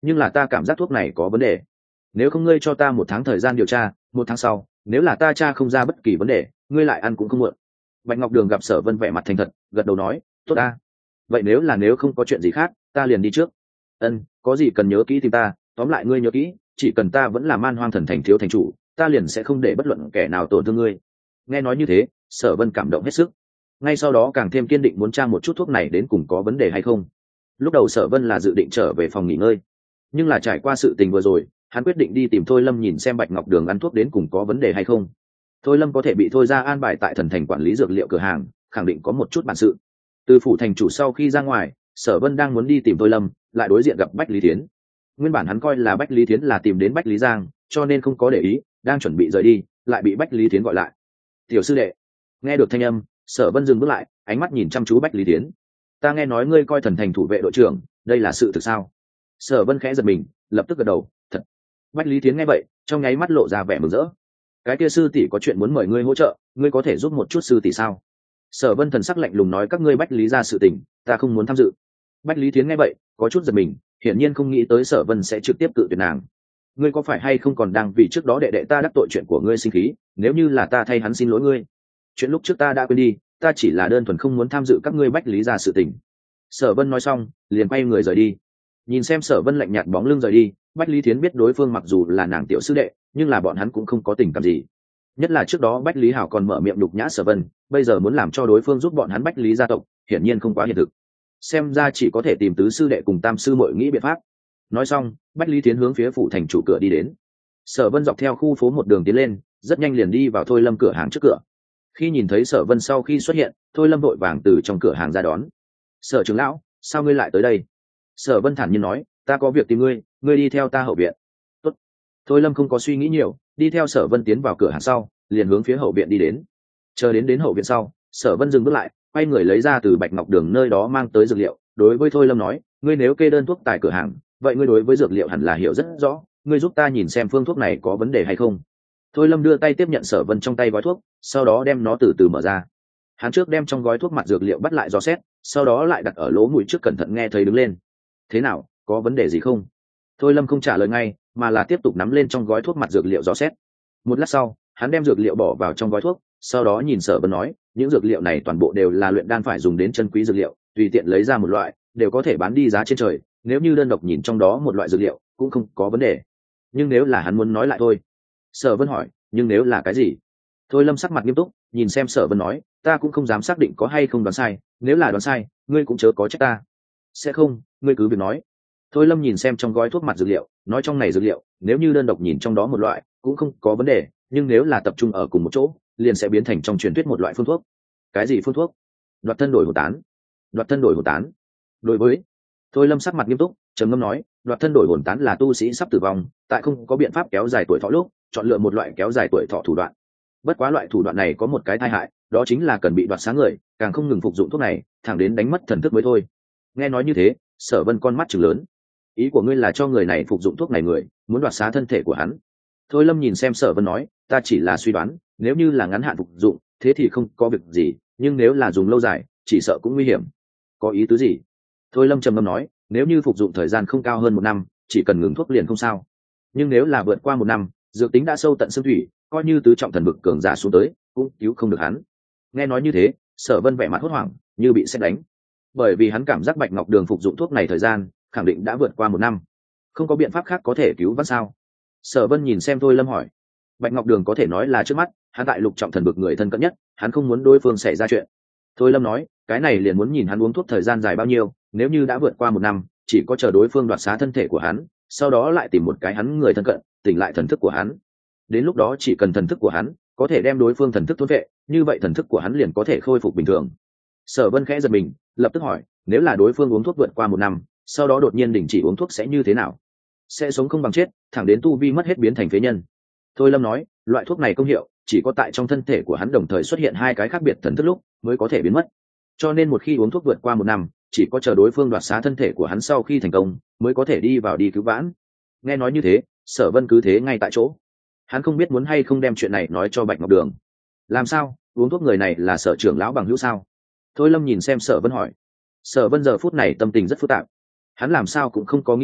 nhưng là ta cảm giác thuốc này có vấn đề. Nếu không ngươi cho ta 1 tháng thời gian điều tra, 1 tháng sau nếu là ta tra không ra bất kỳ vấn đề, ngươi lại ăn cũng không muộn. Bạch Ngọc Đường gặp Sở Vân vẻ mặt thành thật, gật đầu nói, tốt ta. Vậy nếu không có chuyện gì khác, ta liền đi trước. Ân, có gì cần nhớ kỹ tìm ta, tóm lại ngươi nhớ kỹ, chỉ cần ta vẫn là Man Hoang Thần Thành thiếu thành chủ, ta liền sẽ không để bất luận kẻ nào tổn thương ngươi. Nghe nói như thế, Sở Vân cảm động hết sức. Ngay sau đó càng thêm kiên định muốn tra một chút thuốc này đến cùng có vấn đề hay không. Lúc đầu Sở Vân là dự định trở về phòng nghỉ ngơi, nhưng là trải qua sự tình vừa rồi, hắn quyết định đi tìm Thôi Lâm nhìn xem Bạch Ngọc Đường ăn thuốc đến cùng có vấn đề hay không. Thôi Lâm có thể bị thôi ra an bài tại Thần Thành quản lý dược liệu cửa hàng, khẳng định có một chút bản sự. Từ phủ thành chủ sau khi ra ngoài, Sở Vân đang muốn đi tìm Thôi Lâm, lại đối diện gặp Bách Lý Thiến. Nguyên bản hắn coi là Bách Lý Thiến là tìm đến Bách Lý Giang, cho nên không có để ý, đang chuẩn bị rời đi, lại bị Bách Lý Thiến gọi lại. "Tiểu sư đệ." Nghe được thanh âm, Sở Vân dừng bước lại, ánh mắt nhìn chăm chú Bách Lý Thiến. "Ta nghe nói ngươi coi Thần Thành thủ vệ đội trưởng, đây là sự thực sao?" Sở Vân khẽ giật mình, lập tức gật đầu, "Thật." Bách Lý Thiến nghe vậy, trong nháy mắt lộ ra vẻ mừng rỡ. "Cái kia sư tỷ có chuyện muốn mời ngươi hỗ trợ, ngươi có thể giúp một chút sư tỷ sao?" Sở Vân thần sắc lạnh lùng nói, "Các ngươi Bách Lý gia sự tình, ta không muốn tham dự." Bách Lý Thiến nghe vậy, có chút giật mình, hiển nhiên không nghĩ tới Sở Vân sẽ trực tiếp cự tuyệt nàng. "Ngươi có phải hay không còn đang vì trước đó đệ đệ ta đắc tội chuyện của ngươi sinh khí, nếu như là ta thay hắn xin lỗi ngươi. Chuyện lúc trước ta đã quên đi, ta chỉ là đơn thuần không muốn tham dự các ngươi Bách Lý gia sự tình." Sở Vân nói xong, liền quay người rời đi. Nhìn xem Sở Vân lạnh nhạt bóng lưng rời đi, Bách Lý Thiến biết đối phương mặc dù là nàng tiểu sư đệ, nhưng là bọn hắn cũng không có tình cảm gì. Nhất là trước đó Bách Lý Hảo còn mở miệng đục nhã Sở Vân, bây giờ muốn làm cho đối phương giúp bọn hắn Bách Lý gia tộc, hiển nhiên không quá hiện thực. Xem ra chỉ có thể tìm tứ sư đệ cùng tam sư muội nghĩ biện pháp. Nói xong, Bách Lý Thiến hướng phía phủ thành chủ cửa đi đến. Sở Vân dọc theo khu phố một đường tiến lên, rất nhanh liền đi vào Thôi Lâm cửa hàng trước cửa. Khi nhìn thấy Sở Vân sau khi xuất hiện, Thôi Lâm vội vàng từ trong cửa hàng ra đón. "Sở trưởng lão, sao ngươi lại tới đây?" Sở Vân thản nhiên nói, "Ta có việc tìm ngươi, ngươi đi theo ta hậu viện." "Tốt." Thôi Lâm không có suy nghĩ nhiều, đi theo Sở Vân tiến vào cửa hàng sau, liền hướng phía hậu viện đi đến. Chờ đến hậu viện sau, Sở Vân dừng bước lại, quay người lấy ra từ Bạch Ngọc Đường nơi đó mang tới dược liệu, đối với Thôi Lâm nói, "Ngươi nếu kê đơn thuốc tại cửa hàng, vậy ngươi đối với dược liệu hẳn là hiểu rất rõ, ngươi giúp ta nhìn xem phương thuốc này có vấn đề hay không." Thôi Lâm đưa tay tiếp nhận Sở Vân trong tay gói thuốc, sau đó đem nó từ từ mở ra. Hắn trước đem trong gói thuốc mặt dược liệu bắt lại dò xét, sau đó lại đặt ở lỗ mũi trước cẩn thận nghe thấy đứng lên. "Thế nào, có vấn đề gì không?" Thôi Lâm không trả lời ngay, mà là tiếp tục nắm lên trong gói thuốc mặt dược liệu dò xét. Một lát sau, hắn đem dược liệu bỏ vào trong gói thuốc, sau đó nhìn Sở Vân nói, "Những dược liệu này toàn bộ đều là luyện đan phải dùng đến chân quý dược liệu, tùy tiện lấy ra một loại, đều có thể bán đi giá trên trời, nếu như đơn độc nhìn trong đó một loại dược liệu, cũng không có vấn đề. Nhưng nếu là hắn muốn nói lại thôi." Sở Vân hỏi, "Nhưng nếu là cái gì?" Thôi Lâm sắc mặt nghiêm túc, nhìn xem Sở Vân nói, "Ta cũng không dám xác định có hay không đoán sai, nếu là đoán sai, ngươi cũng chớ có trách ta." "Sẽ không, ngươi cứ việc nói." Thôi Lâm nhìn xem trong gói thuốc mặt dược liệu, nói, "Trong này dược liệu, nếu như đơn độc nhìn trong đó một loại, cũng không có vấn đề, nhưng nếu là tập trung ở cùng một chỗ, liền sẽ biến thành trong truyền thuyết một loại phương thuốc." "Cái gì phương thuốc?" "Đoạt thân đổi hồn tán." "Đoạt thân đổi hồn tán?" Đối với Thôi Lâm sắc mặt nghiêm túc, trầm ngâm nói, "Đoạt thân đổi hồn tán là tu sĩ sắp tử vong, tại không có biện pháp kéo dài tuổi thọ lúc, chọn lựa một loại kéo dài tuổi thọ thủ đoạn. Bất quá loại thủ đoạn này có một cái tai hại, đó chính là cần bị đoạt sáng người, càng không ngừng phục dụng thuốc này, thẳng đến đánh mất thần thức mới thôi." Nghe nói như thế, Sở Vân con mắt trừng lớn. "Ý của ngươi là cho người này phục dụng thuốc này người, muốn đoạt xá thân thể của hắn?" Thôi Lâm nhìn xem Sở Vân nói, "Ta chỉ là suy đoán, nếu như là ngắn hạn phục dụng, thế thì không có việc gì, nhưng nếu là dùng lâu dài, chỉ sợ cũng nguy hiểm." "Có ý tứ gì?" Thôi Lâm trầm ngâm nói, "Nếu như phục dụng thời gian không cao hơn 1 năm, chỉ cần ngừng thuốc liền không sao. Nhưng nếu là vượt qua 1 năm, dược tính đã sâu tận xương thủy, coi như tứ trọng thần bực cường giả xuống tới, cũng cứu không được hắn." Nghe nói như thế, Sở Vân vẻ mặt hốt hoảng, như bị sét đánh. Bởi vì hắn cảm giác Bạch Ngọc Đường phục dụng thuốc này thời gian, khẳng định đã vượt qua 1 năm. Không có biện pháp khác có thể cứu vãn sao? Sở Vân nhìn xem Thôi Lâm hỏi. Bạch Ngọc Đường có thể nói là trước mắt, hắn tại lục trọng thần bực người thân cận nhất, hắn không muốn đối phương xảy ra chuyện. Thôi Lâm nói, "Cái này liền muốn nhìn hắn uống thuốc thời gian dài bao nhiêu, nếu như đã vượt qua 1 năm, chỉ có chờ đối phương đoạt xá thân thể của hắn, sau đó lại tìm một cái hắn người thân cận, tỉnh lại thần thức của hắn. Đến lúc đó chỉ cần thần thức của hắn có thể đem đối phương thần thức thôn vệ, như vậy thần thức của hắn liền có thể khôi phục bình thường." Sở Vân khẽ giật mình, lập tức hỏi, "Nếu là đối phương uống thuốc vượt qua 1 năm, sau đó đột nhiên đình chỉ uống thuốc sẽ như thế nào?" "Sẽ sống không bằng chết, thẳng đến tu vi mất hết biến thành phế nhân." Thôi Lâm nói, "Loại thuốc này công hiệu chỉ có tại trong thân thể của hắn đồng thời xuất hiện hai cái khác biệt thần thức lúc mới có thể biến mất. Cho nên một khi uống thuốc vượt qua 1 năm, chỉ có chờ đối phương đoạt xá thân thể của hắn sau khi thành công mới có thể đi vào đi cứu vãn." Nghe nói như thế, Sở Vân cứ thế ngay tại chỗ. Hắn không biết muốn hay không đem chuyện này nói cho Bạch Ngọc Đường. "Làm sao, uống thuốc người này là Sở trưởng lão bằng hữu sao?" Thôi Lâm nhìn xem Sở Vân hỏi. Sở Vân giờ phút này tâm tình rất phức tạp. Hắn làm sao cũng không có nghĩ đến,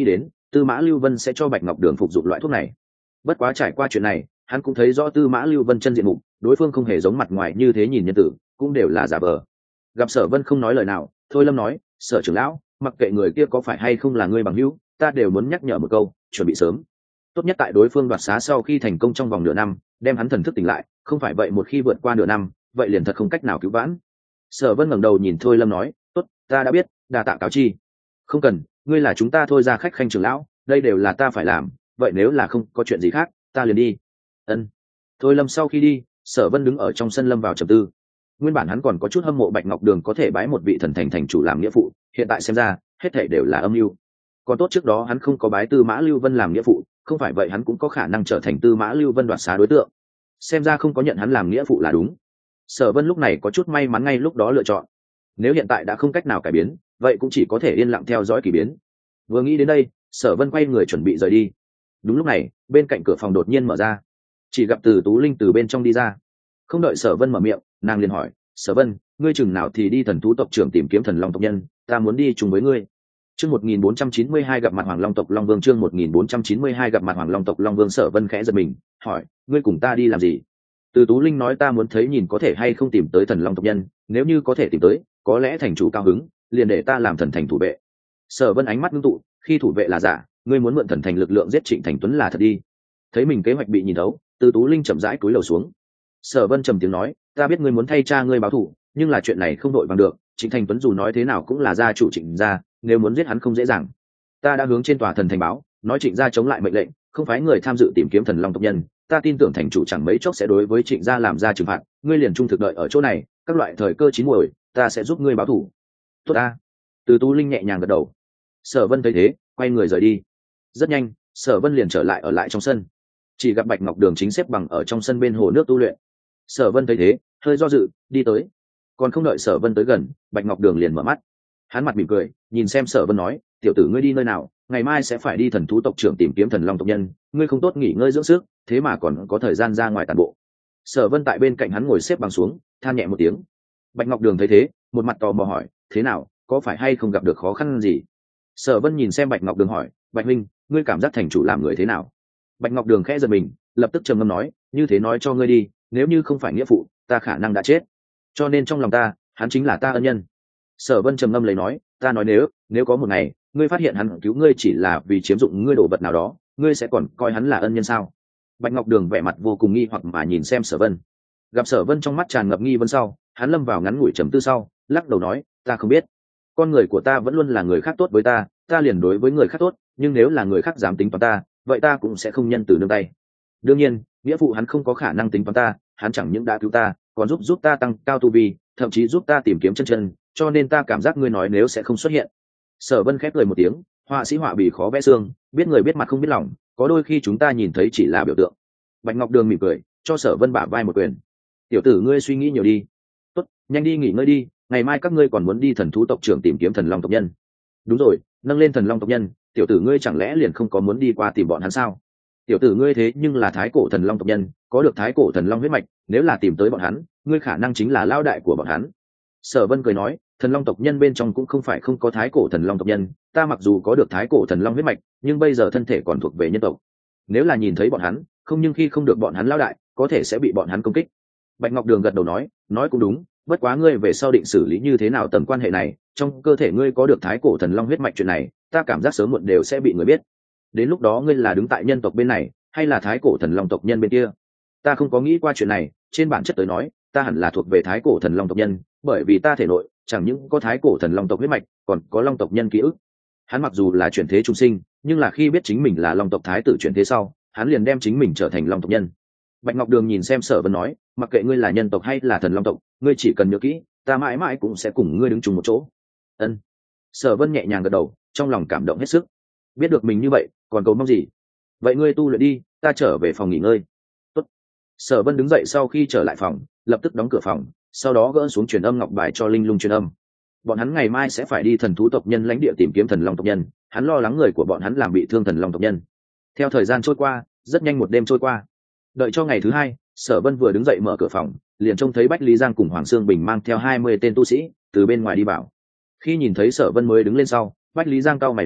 Tư Mã Lưu Vân sẽ cho Bạch Ngọc Đường phục dụng loại thuốc này. Bất quá trải qua chuyện này, hắn cũng thấy rõ Tư Mã Lưu Vân chân diện mục, đối phương không hề giống mặt ngoài như thế nhìn nhân tử, cũng đều là giả vờ. Gặp Sở Vân không nói lời nào, Thôi Lâm nói, Sở trưởng lão, mặc kệ người kia có phải hay không là người bằng hữu, ta đều muốn nhắc nhở một câu, chuẩn bị sớm. Tốt nhất tại đối phương đoạt xá sau khi thành công trong vòng nửa năm, đem hắn thần thức tỉnh lại, không phải vậy một khi vượt qua nửa năm, vậy liền thật không cách nào cứu vãn. Sở Vân ngẩng đầu nhìn Thôi Lâm nói, tốt, ta đã biết, đa tạ cáo chi. Không cần, ngươi là chúng ta Thôi ra khách khanh trưởng lão, đây đều là ta phải làm, vậy nếu là không có chuyện gì khác, ta liền đi. Ân. Thôi Lâm sau khi đi, Sở Vân đứng ở trong sân lâm vào trầm tư. Nguyên bản hắn còn có chút hâm mộ Bạch Ngọc Đường có thể bái một vị thần thành chủ làm nghĩa phụ, hiện tại xem ra, hết thảy đều là âm mưu. Còn tốt trước đó hắn không có bái Tư Mã Lưu Vân làm nghĩa phụ, không phải vậy hắn cũng có khả năng trở thành Tư Mã Lưu Vân đoạt xá đối tượng. Xem ra không có nhận hắn làm nghĩa phụ là đúng. Sở Vân lúc này có chút may mắn ngay lúc đó lựa chọn. Nếu hiện tại đã không cách nào cải biến, vậy cũng chỉ có thể yên lặng theo dõi kỳ biến. Vừa nghĩ đến đây, Sở Vân quay người chuẩn bị rời đi. Đúng lúc này, bên cạnh cửa phòng đột nhiên mở ra, chỉ gặp Từ Tú Linh từ bên trong đi ra. Không đợi Sở Vân mở miệng, nàng liền hỏi, Sở Vân, ngươi chừng nào thì đi thần thú tộc trưởng tìm kiếm thần long tộc nhân, ta muốn đi chung với ngươi. Chương 1492 gặp mặt Hoàng Long tộc Long Vương. Chương 1492 gặp mặt Hoàng Long tộc Long Vương. Sở Vân khẽ giật mình, hỏi, ngươi cùng ta đi làm gì? Từ Tú Linh nói, ta muốn thấy nhìn có thể hay không tìm tới thần long tộc nhân, nếu như có thể tìm tới, có lẽ thành chủ cao hứng, liền để ta làm thần thành thủ vệ. Sở Vân ánh mắt ngưng tụ, khi thủ vệ là giả, ngươi muốn mượn thần thành lực lượng giết Trịnh Thành Tuấn là thật đi. Thấy mình kế hoạch bị nhìn thấu, Từ Tú Linh chậm rãi cúi đầu xuống. Sở Vân trầm tiếng nói, ta biết ngươi muốn thay cha ngươi báo thù, nhưng là chuyện này không đội bằng được, Trịnh Thành Tuấn dù nói thế nào cũng là gia chủ Trịnh gia, nếu muốn giết hắn không dễ dàng. Ta đã hướng trên tòa thần thành báo, nói Trịnh gia chống lại mệnh lệnh, không phái người tham dự tìm kiếm thần long tộc nhân, ta tin tưởng thành chủ chẳng mấy chốc sẽ đối với Trịnh gia làm ra trừng phạt, ngươi liền trung thực đợi ở chỗ này, các loại thời cơ chín muồi, ta sẽ giúp ngươi báo thù. Tốt ta. Từ Tú Linh nhẹ nhàng gật đầu. Sở Vân thấy thế, quay người rời đi. Rất nhanh, Sở Vân liền trở lại ở lại trong sân. Chỉ gặp Bạch Ngọc Đường chính xếp bằng ở trong sân bên hồ nước tu luyện. Sở Vân thấy thế, hơi do dự, đi tới. Còn không đợi Sở Vân tới gần, Bạch Ngọc Đường liền mở mắt. Hắn mặt mỉm cười, nhìn xem Sở Vân nói, tiểu tử ngươi đi nơi nào, ngày mai sẽ phải đi thần thú tộc trưởng tìm kiếm thần long tộc nhân, ngươi không tốt nghỉ ngơi dưỡng sức, thế mà còn có thời gian ra ngoài tản bộ. Sở Vân tại bên cạnh hắn ngồi xếp bằng xuống, than nhẹ một tiếng. Bạch Ngọc Đường thấy thế, một mặt tò mò hỏi, thế nào, có phải hay không gặp được khó khăn gì? Sở Vân nhìn xem Bạch Ngọc Đường hỏi, Bạch huynh, ngươi cảm giác thành chủ làm người thế nào? Bạch Ngọc Đường khẽ giật mình, lập tức trầm ngâm nói, như thế nói cho ngươi đi, nếu như không phải nghĩa phụ, ta khả năng đã chết, cho nên trong lòng ta, hắn chính là ta ân nhân. Sở Vân trầm ngâm lấy nói, ta nói nếu có một ngày, ngươi phát hiện hắn cứu ngươi chỉ là vì chiếm dụng ngươi đồ vật nào đó, ngươi sẽ còn coi hắn là ân nhân sao? Bạch Ngọc Đường vẻ mặt vô cùng nghi hoặc mà nhìn xem Sở Vân. Gặp Sở Vân trong mắt tràn ngập nghi vấn sau, hắn lâm vào ngắn ngủi trầm tư sau, lắc đầu nói, ta không biết. Con người của ta vẫn luôn là người khác tốt với ta, ta liền đối với người khác tốt, nhưng nếu là người khác dám tính toán ta, vậy ta cũng sẽ không nhân từ nương tay. Đương nhiên, nghĩa phụ hắn không có khả năng tính toán ta, hắn chẳng những đã cứu ta, còn giúp ta tăng cao tu vi, thậm chí giúp ta tìm kiếm chân, cho nên ta cảm giác ngươi nói nếu sẽ không xuất hiện. Sở Vân khép cười một tiếng, họa sĩ họa bì khó vẽ xương, biết người biết mặt không biết lòng, có đôi khi chúng ta nhìn thấy chỉ là biểu tượng. Bạch Ngọc Đường mỉm cười, cho Sở Vân bả vai một quyền. Tiểu tử ngươi suy nghĩ nhiều đi. Tốt, nhanh đi nghỉ ngơi đi, ngày mai các ngươi còn muốn đi thần thú tộc trưởng tìm kiếm thần long tộc nhân. Đúng rồi, nâng lên thần long tộc nhân, tiểu tử ngươi chẳng lẽ liền không có muốn đi qua tìm bọn hắn sao? Tiểu tử ngươi thế nhưng là thái cổ thần long tộc nhân, có được thái cổ thần long huyết mạch, nếu là tìm tới bọn hắn, ngươi khả năng chính là lao đại của bọn hắn. Sở Vân cười nói, thần long tộc nhân bên trong cũng không phải không có thái cổ thần long tộc nhân, ta mặc dù có được thái cổ thần long huyết mạch, nhưng bây giờ thân thể còn thuộc về nhân tộc. Nếu là nhìn thấy bọn hắn, không nhưng khi không được bọn hắn lao đại, có thể sẽ bị bọn hắn công kích. Bạch Ngọc Đường gật đầu nói cũng đúng, bất quá ngươi về sau định xử lý như thế nào tầm quan hệ này, trong cơ thể ngươi có được thái cổ thần long huyết mạch chuyện này, ta cảm giác sớm muộn đều sẽ bị người biết. Đến lúc đó ngươi là đứng tại nhân tộc bên này, hay là thái cổ thần long tộc nhân bên kia? Ta không có nghĩ qua chuyện này, trên bản chất tới nói, ta hẳn là thuộc về thái cổ thần long tộc nhân, bởi vì ta thể nội chẳng những có thái cổ thần long tộc huyết mạch, còn có long tộc nhân ký ức. Hắn mặc dù là chuyển thế trung sinh, nhưng là khi biết chính mình là long tộc thái tử chuyển thế sau, hắn liền đem chính mình trở thành long tộc nhân. Bạch Ngọc Đường nhìn xem Sở Vân nói, mặc kệ ngươi là nhân tộc hay là thần long tộc, ngươi chỉ cần nhớ kỹ, ta mãi mãi cũng sẽ cùng ngươi đứng chung một chỗ. Ân. Sở Vân nhẹ nhàng gật đầu, trong lòng cảm động hết sức. Biết được mình như vậy, còn cầu mong gì? Vậy ngươi tu luyện đi, ta trở về phòng nghỉ ngơi. Tốt. Sở Vân đứng dậy sau khi trở lại phòng, lập tức đóng cửa phòng, sau đó gỡ xuống truyền âm ngọc bài cho Linh Lung truyền âm. Bọn hắn ngày mai sẽ phải đi thần thú tộc nhân lãnh địa tìm kiếm thần long tộc nhân, hắn lo lắng người của bọn hắn làm bị thương thần long tộc nhân. Theo thời gian trôi qua, rất nhanh một đêm trôi qua. Đợi cho ngày thứ hai, Sở Vân vừa đứng dậy mở cửa phòng, liền trông thấy Bách Lý Giang cùng Hoàng Sương Bình mang theo 20 tên tu sĩ từ bên ngoài đi vào. Khi nhìn thấy Sở Vân mới đứng lên sau, Bách Lý Giang cau mày nói,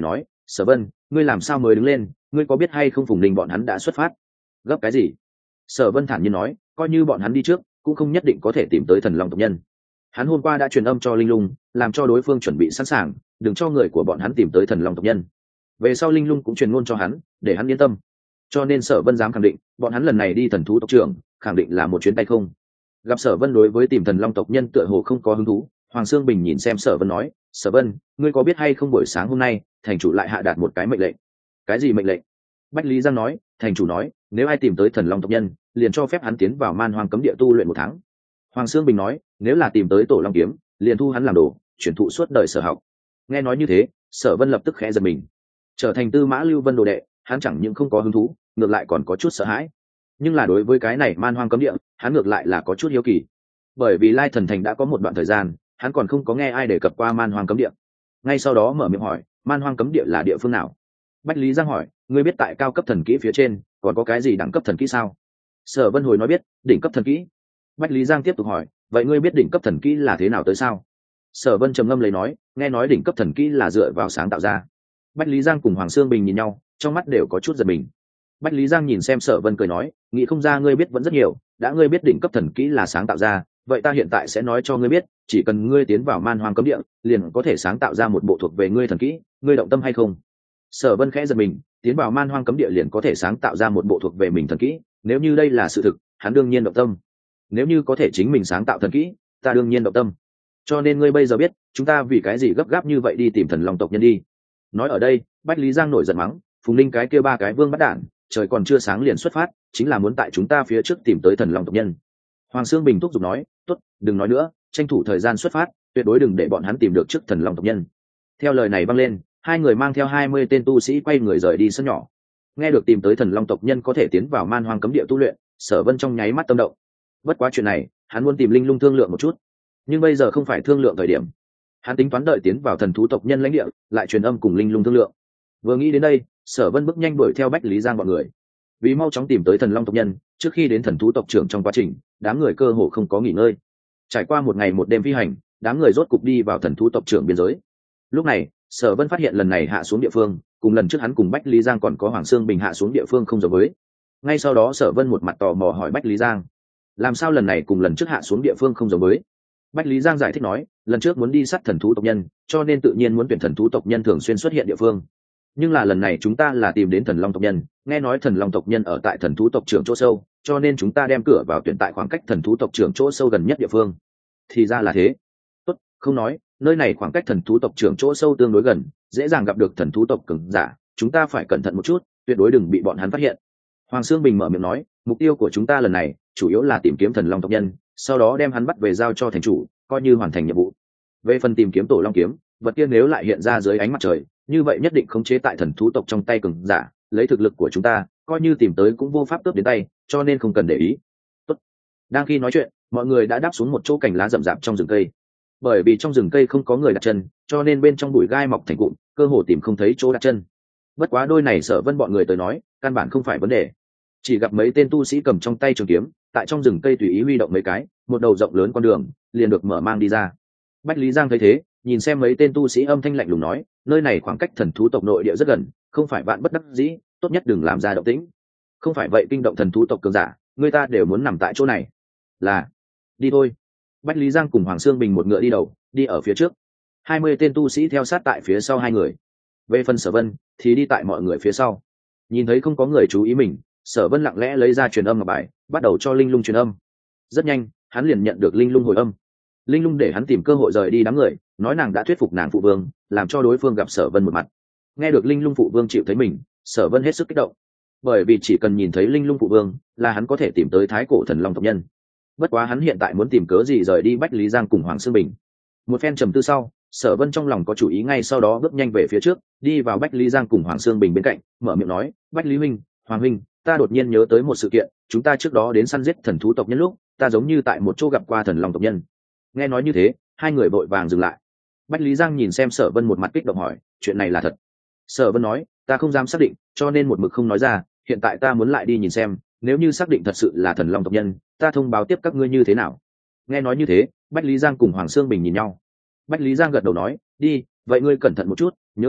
Sở Vân, ngươi làm sao mới đứng lên, ngươi có biết hay không Phùng Ninh bọn hắn đã xuất phát? Gấp cái gì? Sở Vân thản nhiên nói, coi như bọn hắn đi trước cũng không nhất định có thể tìm tới thần long tộc nhân. Hắn hôm qua đã truyền âm cho Linh Lung, làm cho đối phương chuẩn bị sẵn sàng, đừng cho người của bọn hắn tìm tới thần long tộc nhân. Về sau Linh Lung cũng truyền ngôn cho hắn, để hắn yên tâm. Cho nên Sở Vân dám khẳng định, bọn hắn lần này đi thần thú tộc trưởng, khẳng định là một chuyến tay không. Gặp Sở Vân đối với tìm thần long tộc nhân tựa hồ không có hứng thú, Hoàng Sương Bình nhìn xem Sở Vân nói, Sở Vân, ngươi có biết hay không buổi sáng hôm nay thành chủ lại hạ đạt một cái mệnh lệnh? Cái gì mệnh lệnh? Bách Lý Giang nói, thành chủ nói, nếu ai tìm tới thần long tộc nhân, liền cho phép hắn tiến vào man hoang cấm địa tu luyện 1 tháng. Hoàng Sương Bình nói, nếu là tìm tới tổ long kiếm, liền thu hắn làm đồ, chuyển thụ suốt đời sở học. Nghe nói như thế, Sở Vân lập tức khẽ giật mình. Trở thành Tư Mã Lưu Vân đồ đệ, hắn chẳng những không có hứng thú, ngược lại còn có chút sợ hãi. Nhưng là đối với cái này man hoang cấm địa, hắn ngược lại là có chút hiếu kỳ. Bởi vì Lai Thần Thành đã có một đoạn thời gian, hắn còn không có nghe ai đề cập qua man hoang cấm địa. Ngay sau đó mở miệng hỏi, man hoang cấm địa là địa phương nào? Bách Lý Giang hỏi, ngươi biết tại cao cấp thần kỹ phía trên còn có cái gì đẳng cấp thần kỹ sao? Sở Vân hồi nói biết, đỉnh cấp thần kỹ. Bách Lý Giang tiếp tục hỏi, vậy ngươi biết đỉnh cấp thần kỹ là thế nào tới sao? Sở Vân trầm ngâm lấy nói, nghe nói đỉnh cấp thần kỹ là dựa vào sáng tạo ra. Bách Lý Giang cùng Hoàng Sương Bình nhìn nhau, trong mắt đều có chút giật mình. Bách Lý Giang nhìn xem Sở Vân cười nói, nghĩ không ra ngươi biết vẫn rất nhiều, đã ngươi biết đỉnh cấp thần kỹ là sáng tạo ra, vậy ta hiện tại sẽ nói cho ngươi biết, chỉ cần ngươi tiến vào man hoang cấm địa, liền có thể sáng tạo ra một bộ thuộc về ngươi thần kỹ, ngươi động tâm hay không? Sở Vân khẽ giật mình, tiến vào man hoang cấm địa liền có thể sáng tạo ra một bộ thuộc về mình thần kỹ, nếu như đây là sự thực, hắn đương nhiên động tâm. Nếu như có thể chính mình sáng tạo thần kỹ, ta đương nhiên động tâm. Cho nên ngươi bây giờ biết, chúng ta vì cái gì gấp gáp như vậy đi tìm thần long tộc nhân đi. Nói ở đây, Bách Lý Giang nổi giận mắng, Phùng Linh cái kia 3 cái vương bắt đản, trời còn chưa sáng liền xuất phát, chính là muốn tại chúng ta phía trước tìm tới thần long tộc nhân. Hoàng Sương Bình thúc giục nói, tốt, đừng nói nữa, tranh thủ thời gian xuất phát, tuyệt đối đừng để bọn hắn tìm được trước thần long tộc nhân. Theo lời này vang lên, hai người mang theo 20 tên tu sĩ quay người rời đi sân nhỏ. Nghe được tìm tới thần long tộc nhân có thể tiến vào man hoang cấm địa tu luyện, Sở Vân trong nháy mắt tâm động. Bất quá chuyện này, hắn muốn tìm Linh Lung thương lượng một chút, nhưng bây giờ không phải thương lượng thời điểm. Hắn tính toán đợi tiến vào thần thú tộc nhân lãnh địa, lại truyền âm cùng Linh Lung thương lượng. Vừa nghĩ đến đây, Sở Vân bước nhanh đuổi theo Bách Lý Giang bọn người, vì mau chóng tìm tới thần long tộc nhân. Trước khi đến thần thú tộc trưởng trong quá trình, đám người cơ hồ không có nghỉ ngơi. Trải qua 1 ngày 1 đêm phi hành, đám người rốt cục đi vào thần thú tộc trưởng biên giới. Lúc này, Sở Vân phát hiện lần này hạ xuống địa phương cùng lần trước hắn cùng Bách Lý Giang còn có Hoàng Sương Bình hạ xuống địa phương không giống với. Ngay sau đó Sở Vân một mặt tò mò hỏi Bách Lý Giang, làm sao lần này cùng lần trước hạ xuống địa phương không giống với? Bách Lý Giang giải thích nói, lần trước muốn đi sát thần thú tộc nhân, cho nên tự nhiên muốn tuyển thần thú tộc nhân thường xuyên xuất hiện địa phương. Nhưng là lần này chúng ta là tìm đến thần long tộc nhân, nghe nói thần long tộc nhân ở tại thần thú tộc trưởng chỗ sâu, cho nên chúng ta đem cửa vào tuyển tại khoảng cách thần thú tộc trưởng chỗ sâu gần nhất địa phương. Thì ra là thế. Tốt, không nói, nơi này khoảng cách thần thú tộc trưởng chỗ sâu tương đối gần, dễ dàng gặp được thần thú tộc cường giả, chúng ta phải cẩn thận một chút, tuyệt đối đừng bị bọn hắn phát hiện. Hoàng Sương Bình mở miệng nói, mục tiêu của chúng ta lần này chủ yếu là tìm kiếm thần long tộc nhân, sau đó đem hắn bắt về giao cho thành chủ, coi như hoàn thành nhiệm vụ. Về phần tìm kiếm tổ long kiếm, vật kia nếu lại hiện ra dưới ánh mặt trời, như vậy nhất định khống chế tại thần thú tộc trong tay cường giả, lấy thực lực của chúng ta, coi như tìm tới cũng vô pháp cướp đến tay, cho nên không cần để ý. Tốt. Đang khi nói chuyện, mọi người đã đáp xuống một chỗ cành lá rậm rạp trong rừng cây. Bởi vì trong rừng cây không có người đặt chân, cho nên bên trong bụi gai mọc thành cụm, cơ hồ tìm không thấy chỗ đặt chân. Bất quá đôi này Sở Vân bọn người tới nói, căn bản không phải vấn đề. Chỉ gặp mấy tên tu sĩ cầm trong tay trường kiếm, tại trong rừng cây tùy ý huy động mấy cái, một đầu rộng lớn con đường liền được mở mang đi ra. Bách Lý Giang thấy thế, nhìn xem mấy tên tu sĩ âm thanh lạnh lùng nói, nơi này khoảng cách thần thú tộc nội địa rất gần, không phải vạn bất đắc dĩ, tốt nhất đừng làm ra động tĩnh. Không phải vậy kinh động thần thú tộc cường giả, người ta đều muốn nằm tại chỗ này. Là, đi thôi. Bách Lý Giang cùng Hoàng Sương Bình một ngựa đi đầu, đi ở phía trước. 20 tên tu sĩ theo sát tại phía sau hai người. Về phần Sở Vân thì đi tại mọi người phía sau. Nhìn thấy không có người chú ý mình, Sở Vân lặng lẽ lấy ra truyền âm ngọc bài, bắt đầu cho Linh Lung truyền âm. Rất nhanh, hắn liền nhận được Linh Lung hồi âm. Linh Lung để hắn tìm cơ hội rời đi đám người, nói nàng đã thuyết phục nàng phụ vương, làm cho đối phương gặp Sở Vân một mặt. Nghe được Linh Lung phụ vương chịu thấy mình, Sở Vân hết sức kích động, bởi vì chỉ cần nhìn thấy Linh Lung phụ vương, là hắn có thể tìm tới Thái Cổ Thần Long tộc nhân. Bất quá hắn hiện tại muốn tìm cớ gì rời đi Bách Lý Giang cùng Hoàng Sương Bình. Một phen trầm tư sau, Sở Vân trong lòng có chủ ý, ngay sau đó bước nhanh về phía trước, đi vào Bách Lý Giang cùng Hoàng Sương Bình bên cạnh, mở miệng nói, Bách Lý huynh, Hoàng huynh, ta đột nhiên nhớ tới một sự kiện, chúng ta trước đó đến săn giết thần thú tộc nhân lúc, ta giống như tại một chỗ gặp qua thần long tộc nhân. Nghe nói như thế, hai người vội vàng dừng lại. Bách Lý Giang nhìn xem Sở Vân một mặt kích động hỏi, chuyện này là thật? Sở Vân nói, ta không dám xác định, cho nên một mực không nói ra, hiện tại ta muốn lại đi nhìn xem, nếu như xác định thật sự là thần long tộc nhân, ta thông báo tiếp các ngươi như thế nào. Nghe nói như thế, Bách Lý Giang cùng Hoàng Sương Bình nhìn nhau. Bách Lý Giang gật đầu nói, đi, vậy ngươi cẩn thận một chút, nhớ kỹ,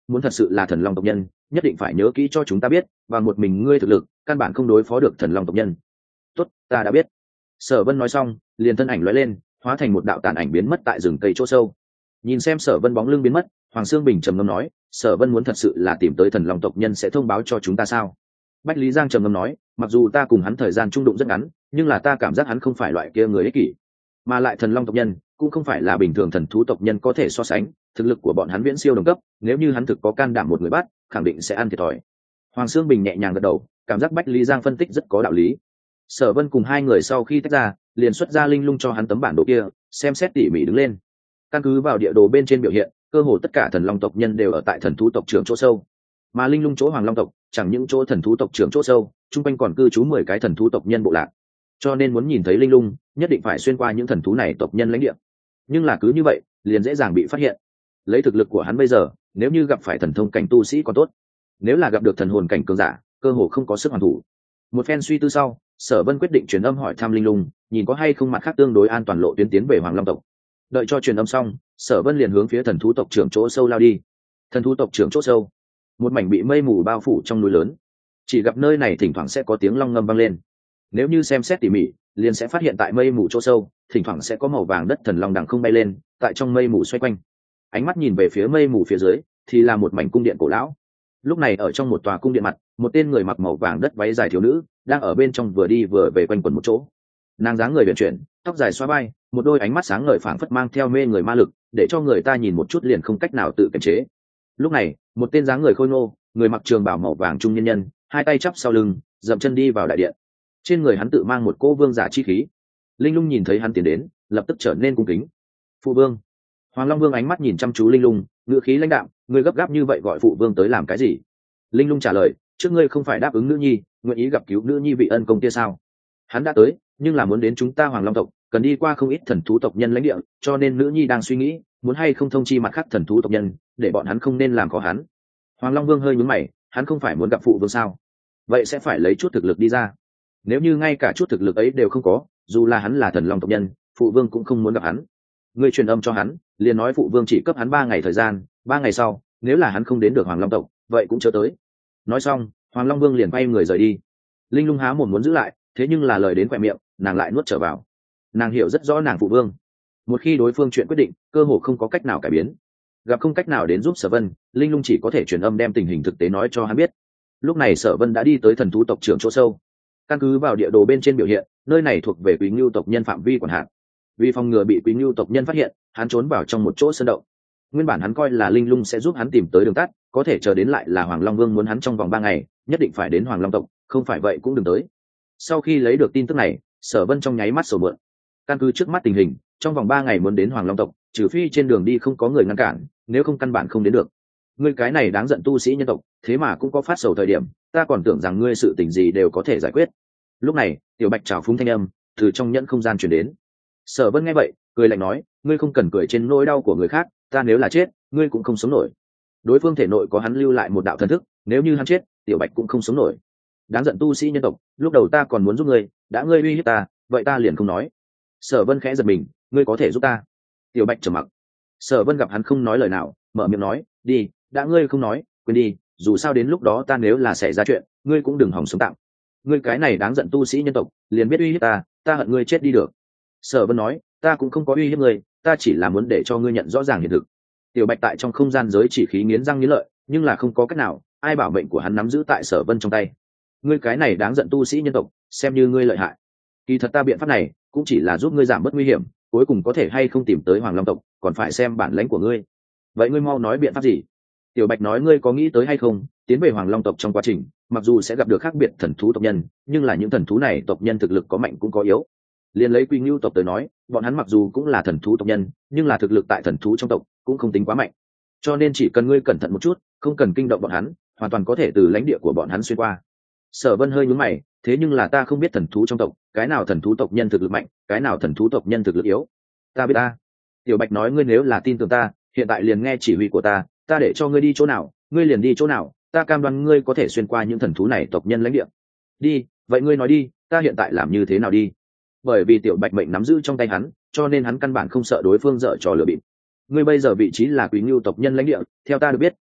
muốn thật sự là thần long tộc nhân nhất định phải nhớ kỹ cho chúng ta biết, và một mình ngươi thực lực căn bản không đối phó được thần long tộc nhân. Tốt, ta đã biết. Sở Vân nói xong liền thân ảnh lóe lên, hóa thành một đạo tàn ảnh biến mất tại rừng cây chỗ sâu. Nhìn xem Sở Vân bóng lưng biến mất, Hoàng Sương Bình trầm ngâm nói, Sở Vân muốn thật sự là tìm tới thần long tộc nhân sẽ thông báo cho chúng ta sao? Bách Lý Giang trầm ngâm nói, mặc dù ta cùng hắn thời gian trung đụng rất ngắn, nhưng là ta cảm giác hắn không phải loại kia người ích kỷ, mà lại thần long tộc nhân cũng không phải là bình thường thần thú tộc nhân có thể so sánh, thực lực của bọn hắn viễn siêu đồng cấp, nếu như hắn thực có can đảm một người bắt, khẳng định sẽ ăn thiệt thòi. Hoàng Sương Bình nhẹ nhàng gật đầu, cảm giác Bách Lý Giang phân tích rất có đạo lý. Sở Vân cùng hai người sau khi tách ra, liền xuất ra linh lung cho hắn tấm bản đồ kia, xem xét tỉ mỉ đứng lên. Căn cứ vào địa đồ bên trên biểu hiện, cơ hồ tất cả thần long tộc nhân đều ở tại thần thú tộc trưởng chỗ sâu, mà linh lung chỗ hoàng long tộc chẳng những chỗ thần thú tộc trưởng chỗ sâu, chung quanh còn cư trú 10 cái thần thú tộc nhân bộ lạc. Cho nên muốn nhìn thấy linh lung, nhất định phải xuyên qua những thần thú này tộc nhân lãnh địa. Nhưng là cứ như vậy, liền dễ dàng bị phát hiện. Lấy thực lực của hắn bây giờ, nếu như gặp phải thần thông cảnh tu sĩ còn tốt, nếu là gặp được thần hồn cảnh cường giả, cơ hồ không có sức hoàn thủ. Một phen suy tư sau, Sở Vân quyết định truyền âm hỏi thăm linh lung, nhìn có hay không mặt khác tương đối an toàn lộ tuyến tiến về hoàng long tộc. Đợi cho truyền âm xong, Sở Vân liền hướng phía thần thú tộc trưởng chỗ sâu lao đi. Thần thú tộc trưởng chỗ sâu, một mảnh bị mây mù bao phủ trong núi lớn, chỉ gặp nơi này thỉnh thoảng sẽ có tiếng long ngâm vang lên. Nếu như xem xét tỉ mỉ, liền sẽ phát hiện tại mây mù chỗ sâu, thỉnh thoảng sẽ có màu vàng đất thần long đằng không bay lên, tại trong mây mù xoay quanh. Ánh mắt nhìn về phía mây mù phía dưới, thì là một mảnh cung điện cổ lão. Lúc này ở trong một tòa cung điện mặt, một tên người mặc màu vàng đất váy dài thiếu nữ đang ở bên trong vừa đi vừa về quanh quẩn một chỗ. Nàng dáng người uyển chuyển, tóc dài xóa vai, một đôi ánh mắt sáng ngời phảng phất mang theo mê người ma lực, để cho người ta nhìn một chút liền không cách nào tự kiềm chế. Lúc này, một tên dáng người khôi ngô, người mặc trường bào màu vàng trung nhân nhân, hai tay chắp sau lưng, dậm chân đi vào đại điện. Trên người hắn tự mang một cỗ vương giả chi khí. Linh lung nhìn thấy hắn tiến đến, lập tức trở nên cung kính. Phụ vương. Hoàng Long Vương ánh mắt nhìn chăm chú linh lung, ngữ khí lãnh đạm, ngươi gấp gáp như vậy gọi phụ vương tới làm cái gì? Linh lung trả lời, trước ngươi không phải đáp ứng nữ nhi, nguyện ý gặp cứu nữ nhi vị ân công kia sao? Hắn đã tới, nhưng là muốn đến chúng ta Hoàng Long tộc, cần đi qua không ít thần thú tộc nhân lãnh địa, cho nên nữ nhi đang suy nghĩ, muốn hay không thông chi mặt khác thần thú tộc nhân, để bọn hắn không nên làm khó hắn. Hoàng Long Vương hơi nhướng mày, hắn không phải muốn gặp phụ vương sao? Vậy sẽ phải lấy chút thực lực đi ra. Nếu như ngay cả chút thực lực ấy đều không có, dù là hắn là thần long tộc nhân, phụ vương cũng không muốn gặp hắn. Ngươi truyền âm cho hắn, liền nói phụ vương chỉ cấp hắn 3 ngày thời gian, 3 ngày sau, nếu là hắn không đến được Hoàng Long tộc, vậy cũng chớ tới. Nói xong, Hoàng Long Vương liền quay người rời đi. Linh lung há mồm muốn giữ lại, thế nhưng là lời đến quẹt miệng, nàng lại nuốt trở vào. Nàng hiểu rất rõ nàng phụ vương, một khi đối phương chuyện quyết định, cơ hồ không có cách nào cải biến. Gặp không cách nào đến giúp Sở Vân, Linh lung chỉ có thể truyền âm đem tình hình thực tế nói cho hắn biết. Lúc này Sở Vân đã đi tới thần thú tộc trưởng chỗ sâu. Căn cứ vào địa đồ bên trên biểu hiện, nơi này thuộc về Quý Ngưu tộc nhân phạm vi quản hạt. Vì phòng ngừa bị Quý Ngưu tộc nhân phát hiện, hắn trốn vào trong một chỗ sơn động. Nguyên bản hắn coi là linh lung sẽ giúp hắn tìm tới đường tắt, có thể chờ đến lại là Hoàng Long Vương muốn hắn trong vòng 3 ngày nhất định phải đến Hoàng Long tộc, không phải vậy cũng đừng tới. Sau khi lấy được tin tức này, Sở Vân trong nháy mắt sầu mượn. Căn cứ trước mắt tình hình, trong vòng 3 ngày muốn đến Hoàng Long tộc, trừ phi trên đường đi không có người ngăn cản, nếu không căn bản không đến được. Ngươi cái này đáng giận tu sĩ nhân tộc, thế mà cũng có phát sầu thời điểm, ta còn tưởng rằng ngươi sự tình gì đều có thể giải quyết. Lúc này, Tiểu Bạch trào phúng thanh âm từ trong nhẫn không gian truyền đến. Sở Vân nghe vậy, cười lạnh nói, ngươi không cần cười trên nỗi đau của người khác, ta nếu là chết, ngươi cũng không sống nổi. Đối phương thể nội có hắn lưu lại một đạo thần thức, nếu như hắn chết, Tiểu Bạch cũng không sống nổi. Đáng giận tu sĩ nhân tộc, lúc đầu ta còn muốn giúp ngươi, đã ngươi uy hiếp ta, vậy ta liền không nói. Sở Vân khẽ giật mình, ngươi có thể giúp ta? Tiểu Bạch trầm mặc. Sở Vân gặp hắn không nói lời nào, mở miệng nói, đi, đã ngươi không nói, quên đi, dù sao đến lúc đó ta nếu là xảy ra chuyện, ngươi cũng đừng hòng sống tạm. Ngươi cái này đáng giận tu sĩ nhân tộc, liền biết uy hiếp ta hận ngươi chết đi được. Sở Vân nói, ta cũng không có uy hiếp ngươi, ta chỉ là muốn để cho ngươi nhận rõ ràng hiện thực. Tiểu Bạch tại trong không gian giới chỉ khí nghiến răng nghiến lợi, nhưng là không có cách nào, ai bảo mệnh của hắn nắm giữ tại Sở Vân trong tay. Ngươi cái này đáng giận tu sĩ nhân tộc, xem như ngươi lợi hại. Kỳ thật ta biện pháp này cũng chỉ là giúp ngươi giảm bớt nguy hiểm, cuối cùng có thể hay không tìm tới Hoàng Long tộc, còn phải xem bản lãnh của ngươi. Vậy ngươi mau nói biện pháp gì? Tiểu Bạch nói, ngươi có nghĩ tới hay không, tiến về Hoàng Long tộc trong quá trình, mặc dù sẽ gặp được khác biệt thần thú tộc nhân, nhưng là những thần thú này tộc nhân thực lực có mạnh cũng có yếu. Liên lấy Quy Ngưu tộc tới nói, bọn hắn mặc dù cũng là thần thú tộc nhân, nhưng là thực lực tại thần thú trong tộc cũng không tính quá mạnh. Cho nên chỉ cần ngươi cẩn thận một chút, không cần kinh động bọn hắn, hoàn toàn có thể từ lãnh địa của bọn hắn xuyên qua. Sở Vân hơi nhướng mày, thế nhưng là ta không biết thần thú trong tộc, cái nào thần thú tộc nhân thực lực mạnh, cái nào thần thú tộc nhân thực lực yếu. Ta biết ta. Tiểu Bạch nói, ngươi nếu là tin tưởng ta, hiện tại liền nghe chỉ huy của ta để cho ngươi đi chỗ nào, ngươi liền đi chỗ nào, ta cam đoan ngươi có thể xuyên qua những thần thú này tộc nhân lãnh địa. Đi, vậy ngươi nói đi, ta hiện tại làm như thế nào đi? Bởi vì Tiểu Bạch mệnh nắm giữ trong tay hắn, cho nên hắn căn bản không sợ đối phương dở trò lừa bịp. Ngươi bây giờ vị trí là Quý Ngưu tộc nhân lãnh địa, theo ta được biết,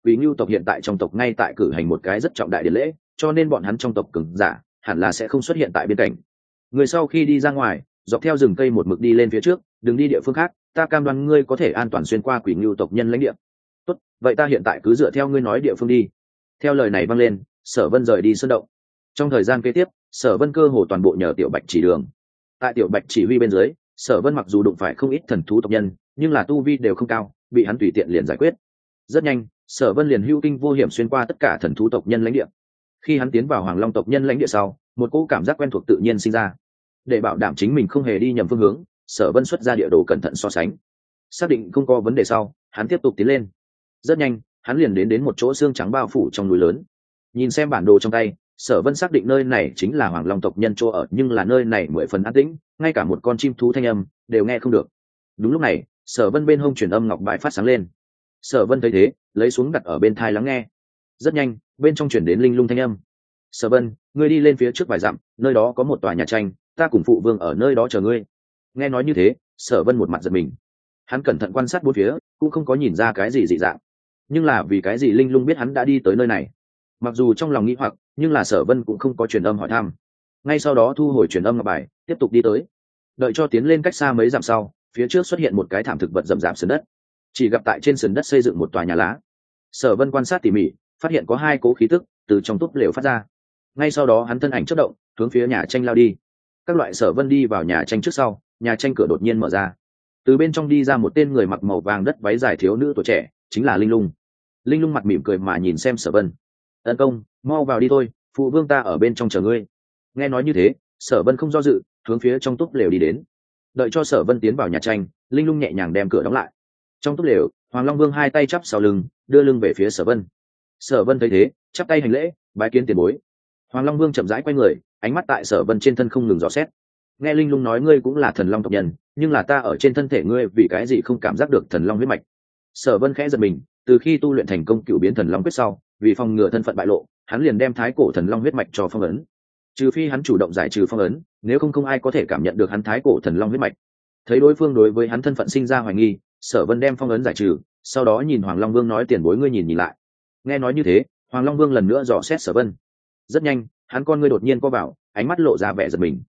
Quý Ngưu tộc hiện tại trong tộc ngay tại cử hành một cái rất trọng đại điển lễ, cho nên bọn hắn trong tộc cường giả hẳn là sẽ không xuất hiện tại bên cạnh. Người sau khi đi ra ngoài, dọc theo rừng cây một mực đi lên phía trước, đừng đi địa phương khác, ta cam đoan ngươi có thể an toàn xuyên qua Quý Ngưu tộc nhân lãnh địa. Tốt, vậy ta hiện tại cứ dựa theo ngươi nói địa phương đi. Theo lời này vang lên, Sở Vân rời đi sơn động. Trong thời gian kế tiếp, Sở Vân cơ hồ toàn bộ nhờ Tiểu Bạch chỉ đường. Tại Tiểu Bạch chỉ huy bên dưới, Sở Vân mặc dù đụng phải không ít thần thú tộc nhân, nhưng là tu vi đều không cao, bị hắn tùy tiện liền giải quyết. Rất nhanh, Sở Vân liền hữu kinh vô hiểm xuyên qua tất cả thần thú tộc nhân lãnh địa. Khi hắn tiến vào Hoàng Long tộc nhân lãnh địa sau, một cỗ cảm giác quen thuộc tự nhiên sinh ra. Để bảo đảm chính mình không hề đi nhầm phương hướng, Sở Vân xuất ra địa đồ cẩn thận so sánh, xác định không có vấn đề sau, hắn tiếp tục tiến lên. Rất nhanh, hắn liền đến một chỗ xương trắng bao phủ trong núi lớn. Nhìn xem bản đồ trong tay, Sở Vân xác định nơi này chính là Hoàng Long tộc nhân chỗ ở, nhưng là nơi này mười phần an tĩnh, ngay cả một con chim thú thanh âm đều nghe không được. Đúng lúc này, Sở Vân bên hông truyền âm ngọc bãi phát sáng lên. Sở Vân thấy thế, lấy xuống đặt ở bên tai lắng nghe. Rất nhanh, bên trong truyền đến linh lung thanh âm. Sở Vân, ngươi đi lên phía trước vài dặm, nơi đó có một tòa nhà tranh, ta cùng phụ vương ở nơi đó chờ ngươi. Nghe nói như thế, Sở Vân một mặt giật mình. Hắn cẩn thận quan sát bốn phía, cũng không có nhìn ra cái gì dị dạng. Nhưng là vì cái gì linh lung biết hắn đã đi tới nơi này? Mặc dù trong lòng nghĩ hoặc, nhưng là Sở Vân cũng không có truyền âm hỏi thăm. Ngay sau đó thu hồi truyền âm ngọc bài, tiếp tục đi tới. Đợi cho tiến lên cách xa mấy dặm sau, phía trước xuất hiện một cái thảm thực vật rậm rạp sườn đất. Chỉ gặp tại trên sườn đất xây dựng một tòa nhà lá. Sở Vân quan sát tỉ mỉ, phát hiện có hai cỗ khí tức từ trong túp lều phát ra. Ngay sau đó hắn thân ảnh chớp động, hướng phía nhà tranh lao đi. Các loại Sở Vân đi vào nhà tranh trước sau, nhà tranh cửa đột nhiên mở ra. Từ bên trong đi ra một tên người mặc màu vàng đất váy dài thiếu nữ tuổi trẻ, chính là Linh Lung. Linh Lung mặt mỉm cười mà nhìn xem Sở Vân. Ân công, mau vào đi thôi, phụ vương ta ở bên trong chờ ngươi. Nghe nói như thế, Sở Vân không do dự, hướng phía trong túp lều đi đến. Đợi cho Sở Vân tiến vào nhà tranh, Linh Lung nhẹ nhàng đem cửa đóng lại. Trong túp lều, Hoàng Long Vương hai tay chắp sau lưng, đưa lưng về phía Sở Vân. Sở Vân thấy thế, chắp tay hành lễ, bái kiến tiền bối. Hoàng Long Vương chậm rãi quay người, ánh mắt tại Sở Vân trên thân không ngừng dò xét. Nghe Linh Lung nói ngươi cũng là thần long tộc nhân, nhưng là ta ở trên thân thể ngươi vì cái gì không cảm giác được thần long huyết mạch? Sở Vân khẽ giật mình, từ khi tu luyện thành công cựu biến thần long quyết sau, vì phòng ngừa thân phận bại lộ, hắn liền đem thái cổ thần long huyết mạch cho phong ấn. Trừ phi hắn chủ động giải trừ phong ấn, nếu không ai có thể cảm nhận được hắn thái cổ thần long huyết mạch. Thấy đối phương đối với hắn thân phận sinh ra hoài nghi, Sở Vân đem phong ấn giải trừ, sau đó nhìn Hoàng Long Vương nói tiền bối ngươi nhìn lại. Nghe nói như thế, Hoàng Long Vương lần nữa dò xét Sở Vân. Rất nhanh, hắn con ngươi đột nhiên co vào, ánh mắt lộ ra vẻ giật mình.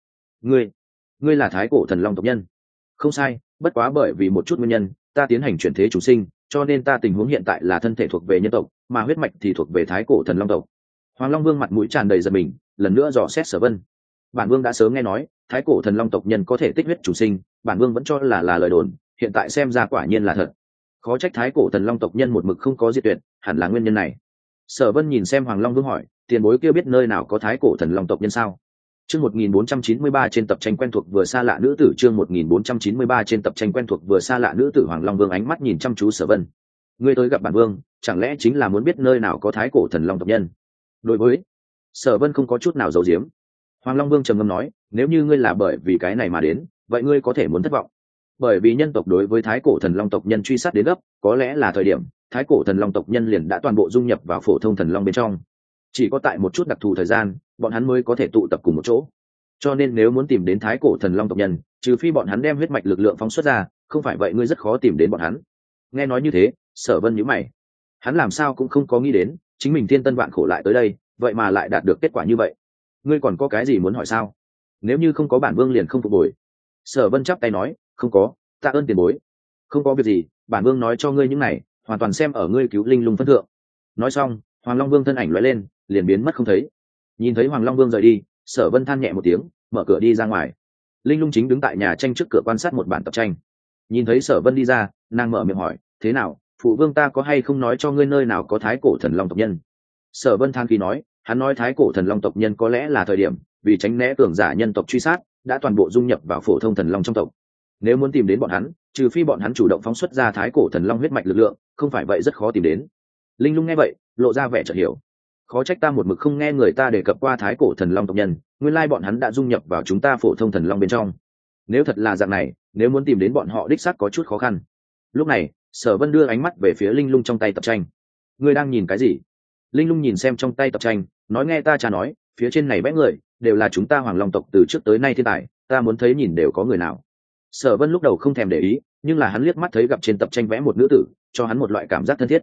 Ngươi là thái cổ thần long tộc nhân? Không sai, bất quá bởi vì một chút nguyên nhân, ta tiến hành chuyển thế chủ sinh, cho nên ta tình huống hiện tại là thân thể thuộc về nhân tộc, mà huyết mạch thì thuộc về thái cổ thần long tộc. Hoàng Long Vương mặt mũi tràn đầy giật mình, lần nữa dò xét Sở Vân. Bản Vương đã sớm nghe nói, thái cổ thần long tộc nhân có thể tích huyết chủ sinh, bản Vương vẫn cho là lời đồn, hiện tại xem ra quả nhiên là thật. Khó trách thái cổ thần long tộc nhân một mực không có diệt tuyệt, hẳn là nguyên nhân này. Sở Vân nhìn xem Hoàng Long Vương hỏi, tiền bối kia biết nơi nào có thái cổ thần long tộc nhân sao? Chương 1493 trên tập tranh quen thuộc vừa xa lạ nữ tử, chương 1493 trên tập tranh quen thuộc vừa xa lạ nữ tử. Hoàng Long Vương ánh mắt nhìn chăm chú Sở Vân. Ngươi tới gặp bản vương, chẳng lẽ chính là muốn biết nơi nào có thái cổ thần long tộc nhân? Đối với Sở Vân không có chút nào giấu giếm. Hoàng Long Vương trầm ngâm nói, nếu như ngươi là bởi vì cái này mà đến, vậy ngươi có thể muốn thất vọng. Bởi vì nhân tộc đối với thái cổ thần long tộc nhân truy sát đến gấp, có lẽ là thời điểm thái cổ thần long tộc nhân liền đã toàn bộ dung nhập vào phổ thông thần long bên trong. Chỉ có tại một chút đặc thù thời gian, bọn hắn mới có thể tụ tập cùng một chỗ. Cho nên nếu muốn tìm đến thái cổ thần long tộc nhân, trừ phi bọn hắn đem huyết mạch lực lượng phóng xuất ra, không phải vậy ngươi rất khó tìm đến bọn hắn. Nghe nói như thế, Sở Vân nhíu mày. Hắn làm sao cũng không có nghĩ đến, chính mình thiên tân vạn khổ lại tới đây, vậy mà lại đạt được kết quả như vậy. Ngươi còn có cái gì muốn hỏi sao? Nếu như không có bản vương liền không phục hồi. Sở Vân chắp tay nói, không có, tạ ơn tiền bối. Không có việc gì, bản vương nói cho ngươi những này, hoàn toàn xem ở ngươi cứu Linh Lung phân thượng. Nói xong, Hoàng Long Vương thân ảnh lóe lên, liền biến mất không thấy. Nhìn thấy Hoàng Long Vương rời đi, Sở Vân than nhẹ một tiếng, mở cửa đi ra ngoài. Linh Lung chính đứng tại nhà tranh trước cửa quan sát một bản tập tranh. Nhìn thấy Sở Vân đi ra, nàng mở miệng hỏi, thế nào, phụ vương ta có hay không nói cho ngươi nơi nào có thái cổ thần long tộc nhân? Sở Vân than khí nói, hắn nói thái cổ thần long tộc nhân có lẽ là thời điểm, vì tránh né cường giả nhân tộc truy sát, đã toàn bộ dung nhập vào phổ thông thần long trong tộc. Nếu muốn tìm đến bọn hắn, trừ phi bọn hắn chủ động phóng xuất ra thái cổ thần long huyết mạch lực lượng, không phải vậy rất khó tìm đến. Linh Lung nghe vậy, lộ ra vẻ chợt hiểu. Khó trách ta một mực không nghe người ta đề cập qua thái cổ thần long tộc nhân, nguyên lai bọn hắn đã dung nhập vào chúng ta phổ thông thần long bên trong. Nếu thật là dạng này, nếu muốn tìm đến bọn họ đích xác có chút khó khăn. Lúc này, Sở Vân đưa ánh mắt về phía Linh Lung trong tay tập tranh. Ngươi đang nhìn cái gì? Linh Lung nhìn xem trong tay tập tranh, nói nghe ta cha nói, phía trên này vẽ người đều là chúng ta Hoàng Long tộc từ trước tới nay thiên tài, ta muốn thấy nhìn đều có người nào. Sở Vân lúc đầu không thèm để ý, nhưng là hắn liếc mắt thấy gặp trên tập tranh vẽ một nữ tử, cho hắn một loại cảm giác thân thiết.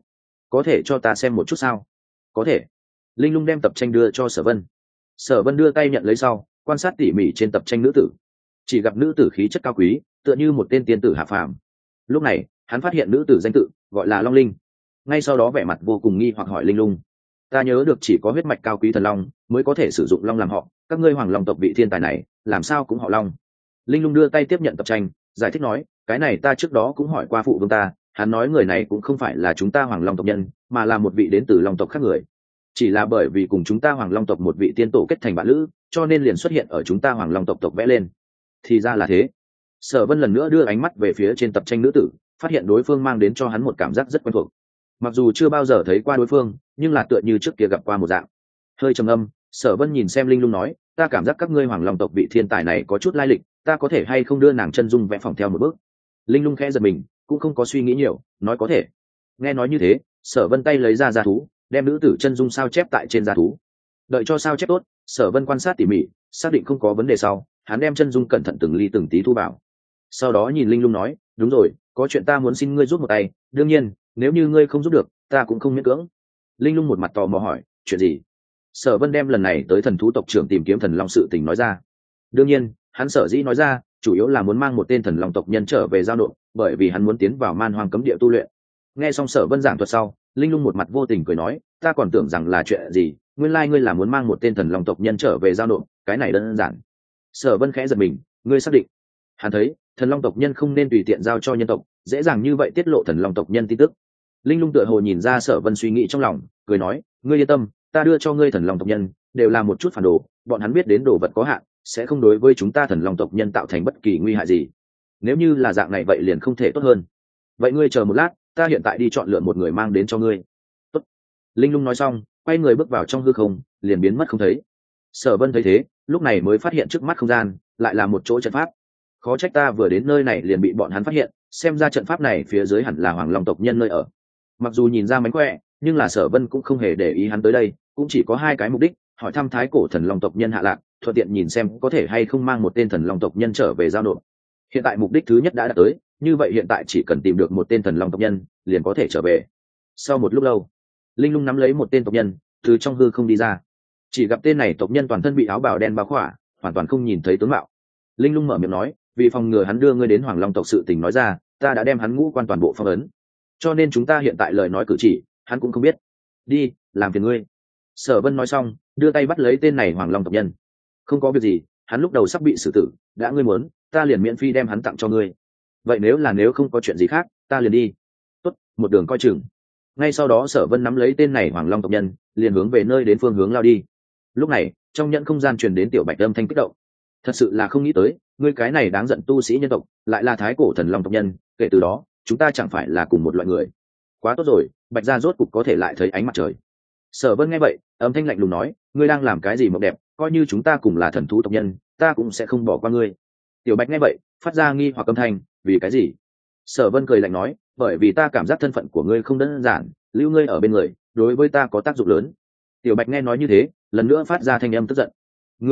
có thể cho ta xem một chút sao? Có thể. Linh lung đem tập tranh đưa cho Sở Vân. Sở Vân đưa tay nhận lấy sau, quan sát tỉ mỉ trên tập tranh nữ tử, chỉ gặp nữ tử khí chất cao quý, tựa như một tên tiên tử hạ phàm. Lúc này hắn phát hiện nữ tử danh tự gọi là Long Linh. Ngay sau đó vẻ mặt vô cùng nghi hoặc hỏi Linh lung: ta nhớ được chỉ có huyết mạch cao quý thần long mới có thể sử dụng long làm họ, các ngươi hoàng long tộc vị thiên tài này làm sao cũng họ Long? Linh lung đưa tay tiếp nhận tập tranh, giải thích nói: cái này ta trước đó cũng hỏi qua phụ vương ta, hắn nói người này cũng không phải là chúng ta hoàng long tộc nhân, mà là một vị đến từ long tộc khác người, chỉ là bởi vì cùng chúng ta hoàng long tộc một vị tiên tổ kết thành bạn lữ, cho nên liền xuất hiện ở chúng ta hoàng long tộc vẽ lên. Thì ra là thế. Sở Vân lần nữa đưa ánh mắt về phía trên tập tranh nữ tử, phát hiện đối phương mang đến cho hắn một cảm giác rất quen thuộc. Mặc dù chưa bao giờ thấy qua đối phương, nhưng là tựa như trước kia gặp qua một dạng. Hơi trầm âm, Sở Vân nhìn xem Linh lung nói: ta cảm giác các ngươi hoàng long tộc vị thiên tài này có chút lai lịch, ta có thể hay không đưa nàng chân dung vẽ phỏng theo một bước? Linh lung khẽ giật mình, cũng không có suy nghĩ nhiều, nói có thể. Nghe nói như thế, Sở Vân tay lấy ra thú, đem nữ tử chân dung sao chép tại trên da thú. Đợi cho sao chép tốt, Sở Vân quan sát tỉ mỉ, xác định không có vấn đề sau, hắn đem chân dung cẩn thận từng ly từng tí thu vào. Sau đó nhìn Linh lung nói: đúng rồi, có chuyện ta muốn xin ngươi giúp một tay, đương nhiên nếu như ngươi không giúp được ta cũng không miễn cưỡng. Linh lung một mặt tò mò hỏi: chuyện gì? Sở Vân đem lần này tới thần thú tộc trưởng tìm kiếm thần long sự tình nói ra. Đương nhiên hắn sở dĩ nói ra chủ yếu là muốn mang một tên thần long tộc nhân trở về giao nộp, bởi vì hắn muốn tiến vào man hoang cấm địa tu luyện. Nghe xong Sở Vân giảng thuật sau, Linh lung một mặt vô tình cười nói: ta còn tưởng rằng là chuyện gì, nguyên lai ngươi là muốn mang một tên thần long tộc nhân trở về giao nộp, cái này đơn giản. Sở Vân khẽ giật mình, ngươi xác định? Hắn thấy thần long tộc nhân không nên tùy tiện giao cho nhân tộc, dễ dàng như vậy tiết lộ thần long tộc nhân tin tức. Linh lung tựa hồ nhìn ra Sở Vân suy nghĩ trong lòng, cười nói: ngươi yên tâm, ta đưa cho ngươi thần long tộc nhân đều là một chút phản đồ, bọn hắn biết đến đồ vật có hạn, sẽ không đối với chúng ta thần long tộc nhân tạo thành bất kỳ nguy hại gì. Nếu như là dạng này vậy liền không thể tốt hơn. Vậy ngươi chờ một lát, ta hiện tại đi chọn lựa một người mang đến cho ngươi. Tốt. Linh lung nói xong, quay người bước vào trong hư không, liền biến mất không thấy. Sở Vân thấy thế, lúc này mới phát hiện trước mắt không gian lại là một chỗ trận pháp. Khó trách ta vừa đến nơi này liền bị bọn hắn phát hiện, xem ra trận pháp này phía dưới hẳn là hoàng long tộc nhân nơi ở. Mặc dù nhìn ra mánh khỏe, nhưng là Sở Vân cũng không hề để ý hắn tới đây, cũng chỉ có hai cái mục đích: hỏi thăm thái cổ thần long tộc nhân hạ lạc, thuận tiện nhìn xem có thể hay không mang một tên thần long tộc nhân trở về giao nộp. Hiện tại mục đích thứ nhất đã đạt tới, như vậy hiện tại chỉ cần tìm được một tên thần long tộc nhân liền có thể trở về. Sau một lúc lâu, Linh lung nắm lấy một tên tộc nhân từ trong hư không đi ra, chỉ gặp tên này tộc nhân toàn thân bị áo bào đen bao khỏa, hoàn toàn không nhìn thấy tướng mạo. Linh lung mở miệng nói: vì phòng ngừa hắn đưa ngươi đến hoàng long tộc sự tình nói ra, ta đã đem hắn ngũ quan toàn bộ phong ấn, cho nên chúng ta hiện tại lời nói cử chỉ hắn cũng không biết. Đi, làm phiền ngươi. Sở Vân nói xong, đưa tay bắt lấy tên này hoàng long tộc nhân. Không có việc gì, hắn lúc đầu sắp bị xử tử, đã ngươi muốn, ta liền miễn phí đem hắn tặng cho ngươi. Vậy nếu không có chuyện gì khác, ta liền đi. Tốt, một đường coi chừng. Ngay sau đó Sở Vân nắm lấy tên này hoàng long tộc nhân, liền hướng về nơi đến phương hướng lao đi. Lúc này trong nhẫn không gian truyền đến tiểu bạch âm thanh kích động: thật sự là không nghĩ tới, ngươi cái này đáng giận tu sĩ nhân tộc lại là thái cổ thần long tộc nhân, kể từ đó chúng ta chẳng phải là cùng một loại người. Quá tốt rồi, bạch gia rốt cục có thể lại thấy ánh mặt trời. Sở Vân nghe vậy, âm thanh lạnh lùng nói: ngươi đang làm cái gì mộng đẹp, coi như chúng ta cùng là thần thú tộc nhân, ta cũng sẽ không bỏ qua ngươi. Tiểu bạch nghe vậy, phát ra nghi hoặc âm thanh: vì cái gì? Sở Vân cười lạnh nói: bởi vì ta cảm giác thân phận của ngươi không đơn giản, lưu ngươi ở bên người đối với ta có tác dụng lớn. Tiểu bạch nghe nói như thế, lần nữa phát ra thanh âm tức giận: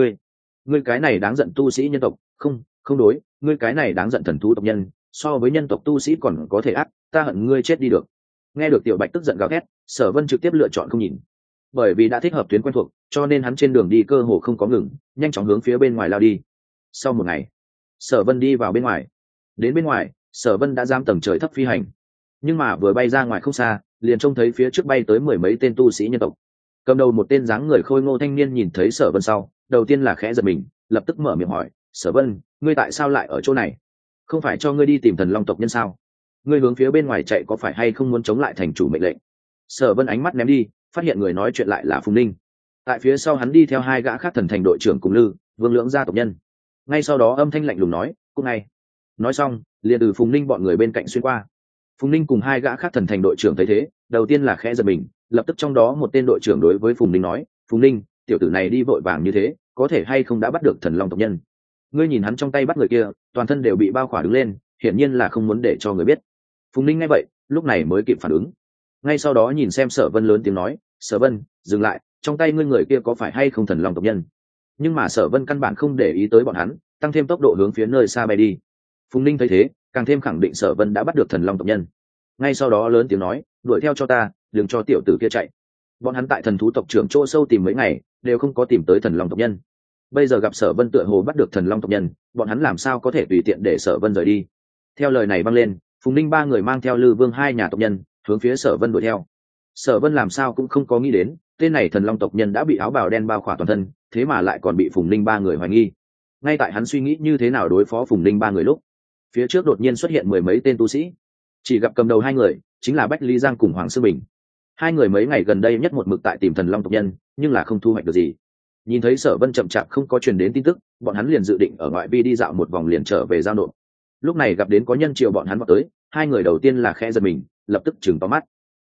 ngươi cái này đáng giận tu sĩ nhân tộc, không đối, ngươi cái này đáng giận thần thú tộc nhân, so với nhân tộc tu sĩ còn có thể ác, ta hận ngươi chết đi được. Nghe được tiểu bạch tức giận gào thét, Sở Vân trực tiếp lựa chọn không nhìn. Bởi vì đã thích hợp tuyến quen thuộc, cho nên hắn trên đường đi cơ hồ không có ngừng, nhanh chóng hướng phía bên ngoài lao đi. Sau một ngày, Sở Vân đi vào bên ngoài. Đến bên ngoài, Sở Vân đã giam tầng trời thấp phi hành, nhưng mà vừa bay ra ngoài không xa, liền trông thấy phía trước bay tới mười mấy tên tu sĩ nhân tộc. Cầm đầu một tên dáng người khôi ngô thanh niên nhìn thấy Sở Vân sau, đầu tiên là khẽ giật mình, lập tức mở miệng hỏi: Sở Vân, ngươi tại sao lại ở chỗ này? Không phải cho ngươi đi tìm thần long tộc nhân sao? Ngươi hướng phía bên ngoài chạy có phải hay không muốn chống lại thành chủ mệnh lệnh? Sở Vân ánh mắt ném đi, phát hiện người nói chuyện lại là Phùng Ninh. Tại phía sau hắn đi theo hai gã khác thần thành đội trưởng cùng Lư Vương Lưỡng gia tộc nhân. Ngay sau đó âm thanh lạnh lùng nói: "Cùng ngay." Nói xong, liền từ Phùng Ninh bọn người bên cạnh xuyên qua. Phùng Ninh cùng hai gã khác thần thành đội trưởng thấy thế, đầu tiên là khẽ giật mình, lập tức trong đó một tên đội trưởng đối với Phùng Ninh nói: "Phùng Ninh, tiểu tử này đi vội vàng như thế, có thể hay không đã bắt được thần long tộc nhân? Ngươi nhìn hắn trong tay bắt người kia, toàn thân đều bị bao khỏa đứng lên, hiển nhiên là không muốn để cho người biết." Phùng Ninh nghe vậy, lúc này mới kịp phản ứng. Ngay sau đó nhìn xem Sở Vân lớn tiếng nói: "Sở Vân, dừng lại, trong tay ngươi người kia có phải hay không thần long tộc nhân?" Nhưng mà Sở Vân căn bản không để ý tới bọn hắn, tăng thêm tốc độ hướng phía nơi xa bay đi. Phùng Ninh thấy thế, càng thêm khẳng định Sở Vân đã bắt được thần long tộc nhân. Ngay sau đó lớn tiếng nói: "Đuổi theo cho ta, đừng cho tiểu tử kia chạy. Bọn hắn tại thần thú tộc trưởng chỗ sâu tìm mấy ngày đều không có tìm tới thần long tộc nhân, bây giờ gặp Sở Vân tựa hồ bắt được thần long tộc nhân, bọn hắn làm sao có thể tùy tiện để Sở Vân rời đi. Theo lời này vang lên, Phùng Ninh ba người mang theo Lư Vương hai nhà tộc nhân hướng phía Sở Vân đuổi theo. Sở Vân làm sao cũng không có nghĩ đến, tên này thần long tộc nhân đã bị áo bào đen bao khỏa toàn thân, thế mà lại còn bị Phùng Ninh ba người hoài nghi. Ngay tại hắn suy nghĩ như thế nào đối phó Phùng Ninh ba người lúc, phía trước đột nhiên xuất hiện mười mấy tên tu sĩ, chỉ gặp cầm đầu hai người chính là Bách Lý Giang cùng Hoàng Sư Bình. Hai người mấy ngày gần đây nhất một mực tại tìm thần long tộc nhân, nhưng là không thu hoạch được gì. Nhìn thấy Sở Vân chậm chạp không có truyền đến tin tức, bọn hắn liền dự định ở ngoại vi đi dạo một vòng liền trở về giao nộp. Lúc này gặp đến có nhân triều bọn hắn vào tới, hai người đầu tiên là khẽ giật mình, lập tức chừng to mắt.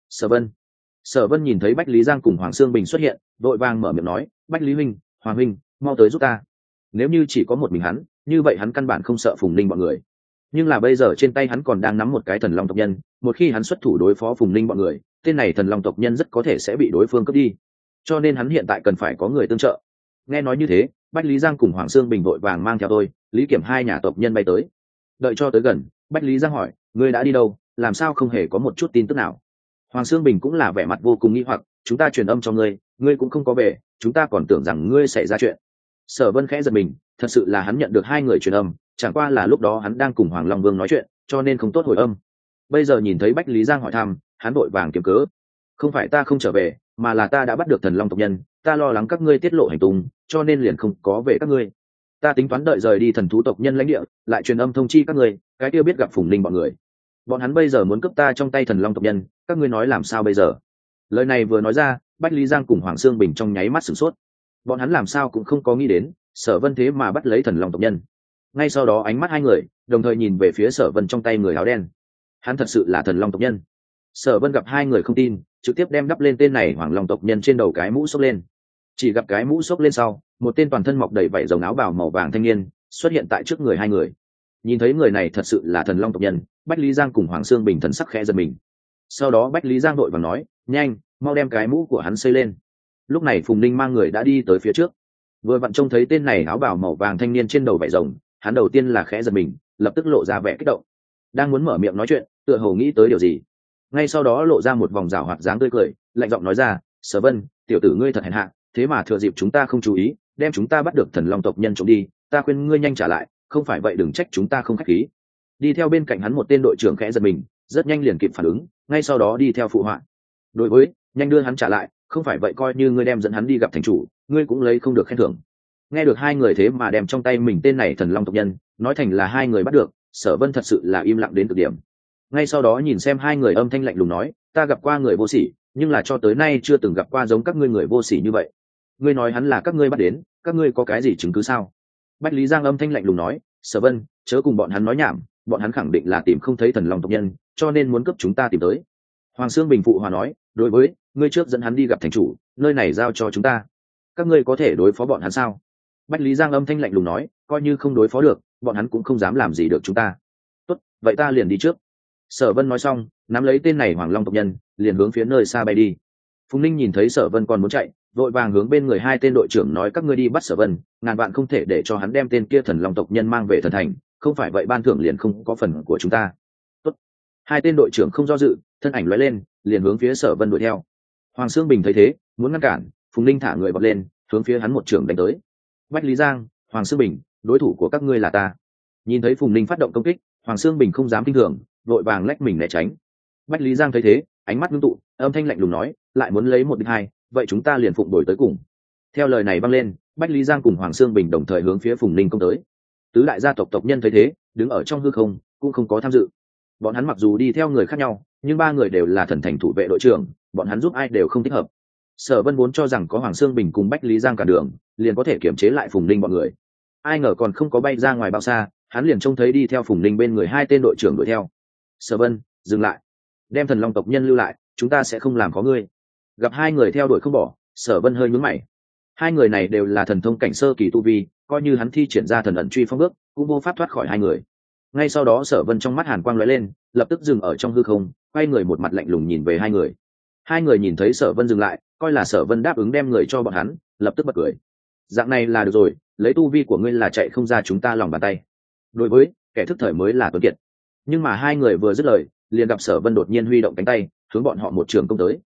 Sở Vân nhìn thấy Bách Lý Giang cùng Hoàng Sương Bình xuất hiện, vội vàng mở miệng nói, Bách Lý huynh, Hoàng huynh, mau tới giúp ta. Nếu như chỉ có một mình hắn, như vậy hắn căn bản không sợ Phùng Ninh bọn người. Nhưng là bây giờ trên tay hắn còn đang nắm một cái thần long tộc nhân, một khi hắn xuất thủ đối phó Phùng Ninh bọn người, tên này thần long tộc nhân rất có thể sẽ bị đối phương cướp đi. Cho nên hắn hiện tại cần phải có người tương trợ. Nghe nói như thế, Bách Lý Giang cùng Hoàng Sương Bình vội vàng mang theo tôi, Lý Kiểm hai nhà tộc nhân bay tới. Đợi cho tới gần, Bách Lý Giang hỏi, ngươi đã đi đâu, làm sao không hề có một chút tin tức nào? Hoàng Sương Bình cũng là vẻ mặt vô cùng nghi hoặc, chúng ta truyền âm cho ngươi, ngươi cũng không có về, chúng ta còn tưởng rằng ngươi xảy ra chuyện. Sở Vân khẽ giật mình, thật sự là hắn nhận được hai người truyền âm, chẳng qua là lúc đó hắn đang cùng Hoàng Long Vương nói chuyện, cho nên không tốt hồi âm. Bây giờ nhìn thấy Bách Lý Giang hỏi thăm, hắn vội vàng kiếm cớ, không phải ta không trở về, mà là ta đã bắt được thần long tộc nhân, ta lo lắng các ngươi tiết lộ hành tung, cho nên liền không có về các ngươi. Ta tính toán đợi rời đi thần thú tộc nhân lãnh địa, lại truyền âm thông chi các ngươi, cái kia biết gặp Phùng Ninh bọn người. Bọn hắn bây giờ muốn cướp ta trong tay thần long tộc nhân, các ngươi nói làm sao bây giờ? Lời này vừa nói ra, Bách Lý Giang cùng Hoàng Sương Bình trong nháy mắt sửng sốt. Bọn hắn làm sao cũng không có nghĩ đến, Sở Vân thế mà bắt lấy thần long tộc nhân. Ngay sau đó ánh mắt hai người đồng thời nhìn về phía Sở Vân trong tay người áo đen. Hắn thật sự là thần long tộc nhân. Sở Vân gặp hai người không tin, trực tiếp đem đắp lên tên này Hoàng Long tộc nhân trên đầu cái mũ xốc lên. Chỉ gặp cái mũ xốc lên sau, một tên toàn thân mọc đầy vảy rồng áo bào màu vàng thanh niên xuất hiện tại trước người hai người. Nhìn thấy người này thật sự là thần long tộc nhân, Bách Lý Giang cùng Hoàng Sương Bình thần sắc khẽ giật mình. Sau đó Bách Lý Giang đội vàng nói, nhanh, mau đem cái mũ của hắn xây lên. Lúc này Phùng Ninh mang người đã đi tới phía trước. Vừa vặn trông thấy tên này áo bào màu vàng thanh niên trên đầu vảy rồng, hắn đầu tiên là khẽ giật mình, lập tức lộ ra vẻ kích động. Đang muốn mở miệng nói chuyện, tựa hồ nghĩ tới điều gì. Ngay sau đó lộ ra một vòng rảo hoạt dáng tươi cười, lạnh giọng nói ra, Sở Vân, tiểu tử ngươi thật hèn hạ, thế mà thừa dịp chúng ta không chú ý, đem chúng ta bắt được thần long tộc nhân trộm đi, ta khuyên ngươi nhanh trả lại, không phải vậy đừng trách chúng ta không khách khí. Đi theo bên cạnh hắn một tên đội trưởng khẽ giật mình, rất nhanh liền kịp phản ứng, ngay sau đó đi theo phụ họa. Đối với, nhanh đưa hắn trả lại, không phải vậy coi như ngươi đem dẫn hắn đi gặp thành chủ, ngươi cũng lấy không được khen thưởng. Nghe được hai người thế mà đem trong tay mình tên này thần long tộc nhân nói thành là hai người bắt được, Sở Vân thật sự là im lặng đến cực điểm. Ngay sau đó nhìn xem hai người âm thanh lạnh lùng nói, ta gặp qua người vô sỉ, nhưng là cho tới nay chưa từng gặp qua giống các ngươi người vô sỉ như vậy. Ngươi nói hắn là các ngươi bắt đến, các ngươi có cái gì chứng cứ sao? Bách Lý Giang âm thanh lạnh lùng nói, Sở Vân, chớ cùng bọn hắn nói nhảm, bọn hắn khẳng định là tìm không thấy thần long tộc nhân, cho nên muốn cướp chúng ta tìm tới. Hoàng Sương Bình phụ hòa nói, đối với, ngươi trước dẫn hắn đi gặp thành chủ, nơi này giao cho chúng ta. Các ngươi có thể đối phó bọn hắn sao? Bách Lý Giang âm thanh lạnh lùng nói, coi như không đối phó được, bọn hắn cũng không dám làm gì được chúng ta. Tốt, vậy ta liền đi trước. Sở Vân nói xong, nắm lấy tên này Hoàng Long tộc nhân, liền hướng phía nơi xa bay đi. Phùng Ninh nhìn thấy Sở Vân còn muốn chạy, vội vàng hướng bên người hai tên đội trưởng nói, các ngươi đi bắt Sở Vân, ngàn vạn không thể để cho hắn đem tên kia thần long tộc nhân mang về thần thành, không phải vậy ban thưởng liền không có phần của chúng ta. Tốt. Hai tên đội trưởng không do dự, thân ảnh lóe lên, liền hướng phía Sở Vân đuổi theo. Hoàng Sương Bình thấy thế, muốn ngăn cản, Phùng Ninh thả người vọt lên, hướng phía hắn một trưởng đánh tới. Bách Lý Giang, Hoàng Sương Bình, đối thủ của các ngươi là ta. Nhìn thấy Phùng Ninh phát động công kích, Hoàng Sương Bình không dám kinh thường, vội vàng lách mình né tránh. Bách Lý Giang thấy thế, ánh mắt ngưng tụ, âm thanh lạnh lùng nói, lại muốn lấy một địch hai, vậy chúng ta liền phụng đổi tới cùng. Theo lời này vang lên, Bách Lý Giang cùng Hoàng Sương Bình đồng thời hướng phía Phùng Ninh công tới. Tứ đại gia tộc tộc nhân thấy thế, đứng ở trong hư không, cũng không có tham dự. Bọn hắn mặc dù đi theo người khác nhau, nhưng ba người đều là thần thành thủ vệ đội trưởng, bọn hắn giúp ai đều không thích hợp. Sở Vân vốn cho rằng có Hoàng Sương Bình cùng Bách Lý Giang cản đường, liền có thể kiểm chế lại Phùng Ninh bọn người. Ai ngờ còn không có bay ra ngoài bao xa, hắn liền trông thấy đi theo Phùng Ninh bên người hai tên đội trưởng đuổi theo. Sở Vân, dừng lại, đem thần long tộc nhân lưu lại, chúng ta sẽ không làm có ngươi. Gặp hai người theo đuổi không bỏ, Sở Vân hơi nhướng mày. Hai người này đều là thần thông cảnh sơ kỳ tu vi, coi như hắn thi triển ra thần ẩn truy phong bước, cũng vô pháp thoát khỏi hai người. Ngay sau đó Sở Vân trong mắt hàn quang lóe lên, lập tức dừng ở trong hư không, quay người một mặt lạnh lùng nhìn về hai người. Hai người nhìn thấy Sở Vân dừng lại, coi là Sở Vân đáp ứng đem người cho bọn hắn, lập tức bật cười. Dạng này là được rồi, lấy tu vi của ngươi là chạy không ra chúng ta lòng bàn tay. Đối với kẻ thức thời mới là tuấn kiệt. Nhưng mà hai người vừa dứt lời, liền gặp Sở Vân đột nhiên huy động cánh tay, hướng bọn họ một trường công tới.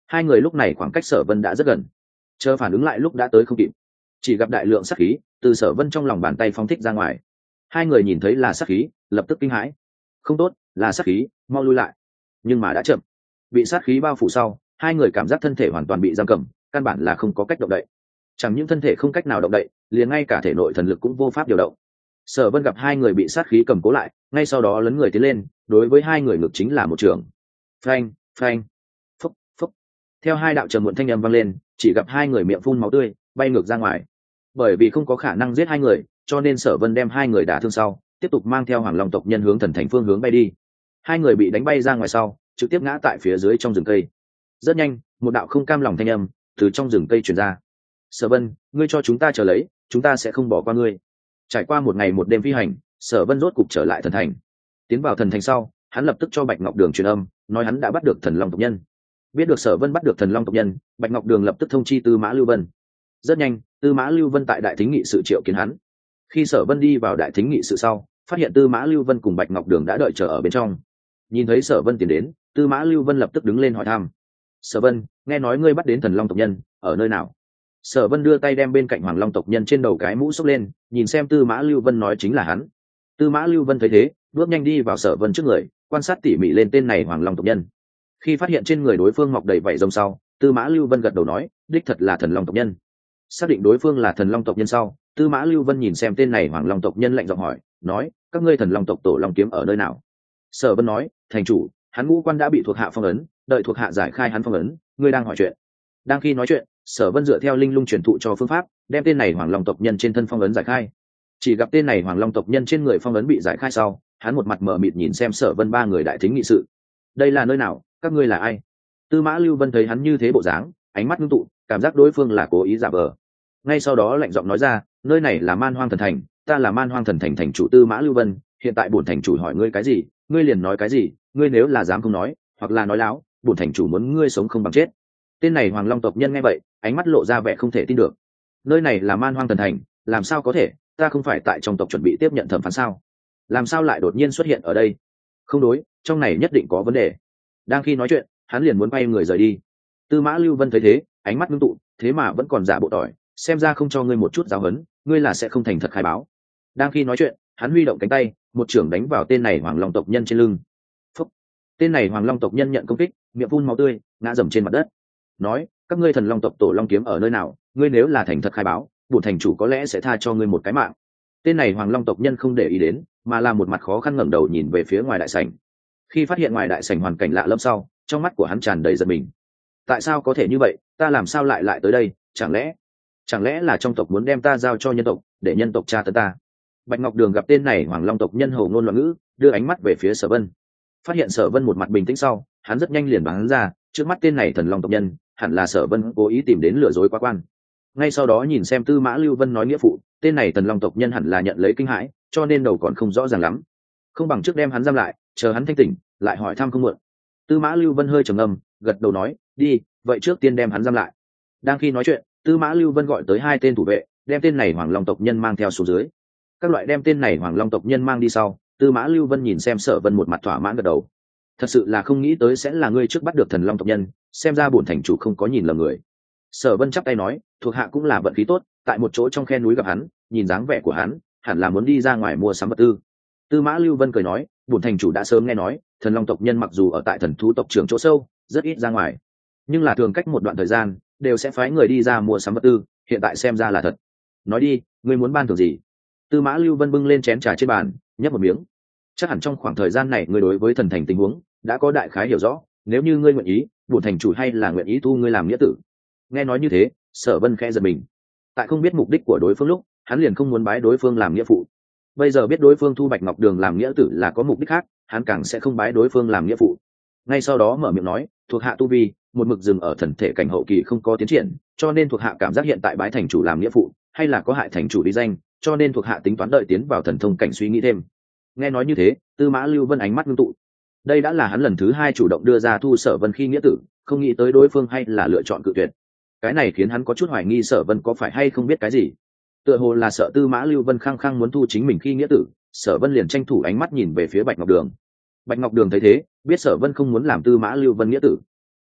Hai người lúc này khoảng cách Sở Vân đã rất gần, chờ phản ứng lại lúc đã tới không kịp. Chỉ gặp đại lượng sát khí từ Sở Vân trong lòng bàn tay phóng thích ra ngoài. Hai người nhìn thấy là sát khí, lập tức kinh hãi. Không tốt, là sát khí, mau lui lại. Nhưng mà đã chậm. Bị sát khí bao phủ sau, hai người cảm giác thân thể hoàn toàn bị giam cầm, căn bản là không có cách động đậy. Chẳng những thân thể không cách nào động đậy, liền ngay cả thể nội thần lực cũng vô pháp điều động. Sở Vân gặp hai người bị sát khí cầm cố lại, ngay sau đó lấn người tiến lên, đối với hai người ngược chính là một trường. Phanh, phanh, phúc, phúc. Theo hai đạo trầm muộn thanh âm vang lên, chỉ gặp hai người miệng phun máu tươi, bay ngược ra ngoài. Bởi vì không có khả năng giết hai người, cho nên Sở Vân đem hai người đả thương sau, tiếp tục mang theo Hoàng Long tộc nhân hướng thần thành phương hướng bay đi. Hai người bị đánh bay ra ngoài sau, trực tiếp ngã tại phía dưới trong rừng cây. Rất nhanh, một đạo không cam lòng thanh âm từ trong rừng cây truyền ra. Sở Vân, ngươi cho chúng ta chờ lấy, chúng ta sẽ không bỏ qua ngươi. Trải qua một ngày một đêm phi hành, Sở Vân rốt cục trở lại thần thành. Tiến vào thần thành sau, hắn lập tức cho Bạch Ngọc Đường truyền âm, nói hắn đã bắt được Thần Long tộc nhân. Biết được Sở Vân bắt được Thần Long tộc nhân, Bạch Ngọc Đường lập tức thông chi Tư Mã Lưu Vân. Rất nhanh, Tư Mã Lưu Vân tại đại thính nghị sự triệu kiến hắn. Khi Sở Vân đi vào đại thính nghị sự sau, phát hiện Tư Mã Lưu Vân cùng Bạch Ngọc Đường đã đợi chờ ở bên trong. Nhìn thấy Sở Vân tiến đến, Tư Mã Lưu Vân lập tức đứng lên hỏi thăm. Sở Vân, nghe nói ngươi bắt đến Thần Long tộc nhân, ở nơi nào? Sở Vân đưa tay đem bên cạnh Hoàng Long tộc nhân trên đầu cái mũ xốc lên, nhìn xem Tư Mã Lưu Vân nói chính là hắn. Tư Mã Lưu Vân thấy thế, bước nhanh đi vào Sở Vân trước người, quan sát tỉ mỉ lên tên này Hoàng Long tộc nhân. Khi phát hiện trên người đối phương mọc đầy vảy rồng sau, Tư Mã Lưu Vân gật đầu nói, đích thật là Thần Long tộc nhân. Xác định đối phương là Thần Long tộc nhân sau, Tư Mã Lưu Vân nhìn xem tên này Hoàng Long tộc nhân lạnh giọng hỏi, nói, các ngươi Thần Long tộc tổ Long kiếm ở nơi nào? Sở Vân nói, thành chủ, hắn ngũ quan đã bị thuộc hạ phong ấn, đợi thuộc hạ giải khai hắn phong ấn, ngươi đang hỏi chuyện. Đang khi nói chuyện, Sở Vân dựa theo linh lung truyền thụ cho phương pháp, đem tên này Hoàng Long tộc nhân trên thân phong ấn giải khai. Chỉ gặp tên này Hoàng Long tộc nhân trên người phong ấn bị giải khai sau, hắn một mặt mờ mịt nhìn xem Sở Vân ba người đại thính nghị sự. Đây là nơi nào, các ngươi là ai? Tư Mã Lưu Vân thấy hắn như thế bộ dáng, ánh mắt ngưng tụ, cảm giác đối phương là cố ý giả vờ. Ngay sau đó lạnh giọng nói ra, nơi này là Man Hoang Thần Thành, ta là Man Hoang Thần Thành thành chủ Tư Mã Lưu Vân, hiện tại bổn thành chủ hỏi ngươi cái gì, ngươi liền nói cái gì, ngươi nếu là dám không nói, hoặc là nói láo, bổn thành chủ muốn ngươi sống không bằng chết. Tên này Hoàng Long tộc nhân nghe vậy, ánh mắt lộ ra vẻ không thể tin được. Nơi này là Man Hoang Thần Thành, làm sao có thể, ta không phải tại trong tộc chuẩn bị tiếp nhận thẩm phán sao? Làm sao lại đột nhiên xuất hiện ở đây? Không đối, trong này nhất định có vấn đề. Đang khi nói chuyện, hắn liền muốn bay người rời đi. Tư Mã Lưu Vân thấy thế, ánh mắt ngưng tụ, thế mà vẫn còn giả bộ tỏi, xem ra không cho ngươi một chút giáo huấn, ngươi là sẽ không thành thật khai báo. Đang khi nói chuyện, hắn huy động cánh tay, một chưởng đánh vào tên này Hoàng Long tộc nhân trên lưng. Phúc. Tên này Hoàng Long tộc nhân nhận công kích, miệng phun máu tươi, ngã dầm trên mặt đất. Nói, các ngươi Thần Long tộc tổ Long kiếm ở nơi nào, ngươi nếu là thành thật khai báo, bổn thành chủ có lẽ sẽ tha cho ngươi một cái mạng. Tên này Hoàng Long tộc nhân không để ý đến, mà là một mặt khó khăn ngẩng đầu nhìn về phía ngoài đại sảnh. Khi phát hiện ngoài đại sảnh hoàn cảnh lạ lẫm sau, trong mắt của hắn tràn đầy giận mình. Tại sao có thể như vậy, ta làm sao lại tới đây, chẳng lẽ là trong tộc muốn đem ta giao cho nhân tộc, để nhân tộc tra tấn ta? Bạch Ngọc Đường gặp tên này Hoàng Long tộc nhân hầu ngôn loạn ngữ, đưa ánh mắt về phía Sở Vân. Phát hiện Sở Vân một mặt bình tĩnh sau, hắn rất nhanh liền bắn ra, trước mắt tên này Thần Long tộc nhân, hẳn là Sở Vân cố ý tìm đến lừa dối quá quan. Ngay sau đó nhìn xem Tư Mã Lưu Vân nói nghĩa phụ, tên này Thần Long tộc nhân hẳn là nhận lấy kinh hãi, cho nên đầu còn không rõ ràng lắm. Không bằng trước đem hắn giam lại, chờ hắn thanh tỉnh, lại hỏi thăm không muộn. Tư Mã Lưu Vân hơi trầm ngâm, gật đầu nói, đi, vậy trước tiên đem hắn giam lại. Đang khi nói chuyện, Tư Mã Lưu Vân gọi tới hai tên thủ vệ, đem tên này Hoàng Long tộc nhân mang theo xuống dưới. Các loại đem tên này Hoàng Long tộc nhân mang đi sau, Tư Mã Lưu Vân nhìn xem Sở Vân một mặt thỏa mãn gật đầu. Thật sự là không nghĩ tới sẽ là ngươi trước bắt được Thần Long tộc nhân, xem ra bổn thành chủ không có nhìn lầm người. Sở Vân chắp tay nói, thuộc hạ cũng là vận khí tốt, tại một chỗ trong khe núi gặp hắn, nhìn dáng vẻ của hắn, hẳn là muốn đi ra ngoài mua sắm vật tư. Tư Mã Lưu Vân cười nói, bổn thành chủ đã sớm nghe nói, Thần Long tộc nhân mặc dù ở tại Thần thú tộc trưởng chỗ sâu, rất ít ra ngoài, nhưng là thường cách một đoạn thời gian, đều sẽ phái người đi ra mua sắm vật tư, hiện tại xem ra là thật. Nói đi, ngươi muốn ban thưởng gì? Tư Mã Lưu Vân bưng lên chén trà trên bàn, nhấp một miếng. Chắc hẳn trong khoảng thời gian này ngươi đối với thần thành tình huống đã có đại khái hiểu rõ, nếu như ngươi nguyện ý, bổn thành chủ hay là nguyện ý thu ngươi làm nghĩa tử. Nghe nói như thế, Sở Vân khẽ giật mình. Tại không biết mục đích của đối phương lúc, hắn liền không muốn bái đối phương làm nghĩa phụ. Bây giờ biết đối phương thu Bạch Ngọc Đường làm nghĩa tử là có mục đích khác, hắn càng sẽ không bái đối phương làm nghĩa phụ. Ngay sau đó mở miệng nói, thuộc hạ tu vi một mực dừng ở thần thể cảnh hậu kỳ không có tiến triển, cho nên thuộc hạ cảm giác hiện tại bái thành chủ làm nghĩa phụ, hay là có hại thành chủ đi danh, cho nên thuộc hạ tính toán đợi tiến vào thần thông cảnh suy nghĩ thêm. Nghe nói như thế, Tư Mã Lưu Vân ánh mắt ngưng tụ. Đây đã là hắn lần thứ hai chủ động đưa ra thu Sở Vân khi nghĩa tử, không nghĩ tới đối phương hay là lựa chọn cự tuyệt. Cái này khiến hắn có chút hoài nghi Sở Vân có phải hay không biết cái gì. Tựa hồ là sợ Tư Mã Lưu Vân khăng khăng muốn thu chính mình khi nghĩa tử, Sở Vân liền tranh thủ ánh mắt nhìn về phía Bạch Ngọc Đường. Bạch Ngọc Đường thấy thế, biết Sở Vân không muốn làm Tư Mã Lưu Vân nghĩa tử.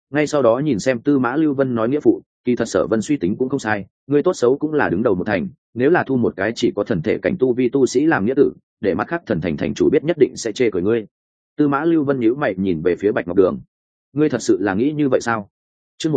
Ngay sau đó nhìn xem Tư Mã Lưu Vân nói nghĩa phụ, kỳ thật Sở Vân suy tính cũng không sai, ngươi tốt xấu cũng là đứng đầu một thành, nếu là thu một cái chỉ có thần thể cảnh tu vi tu sĩ làm nghĩa tử, để mắt khác thần thành thành chủ biết nhất định sẽ chê cười ngươi. Tư Mã Lưu Vân nhíu mày nhìn về phía Bạch Ngọc Đường, ngươi thật sự là nghĩ như vậy sao? Chương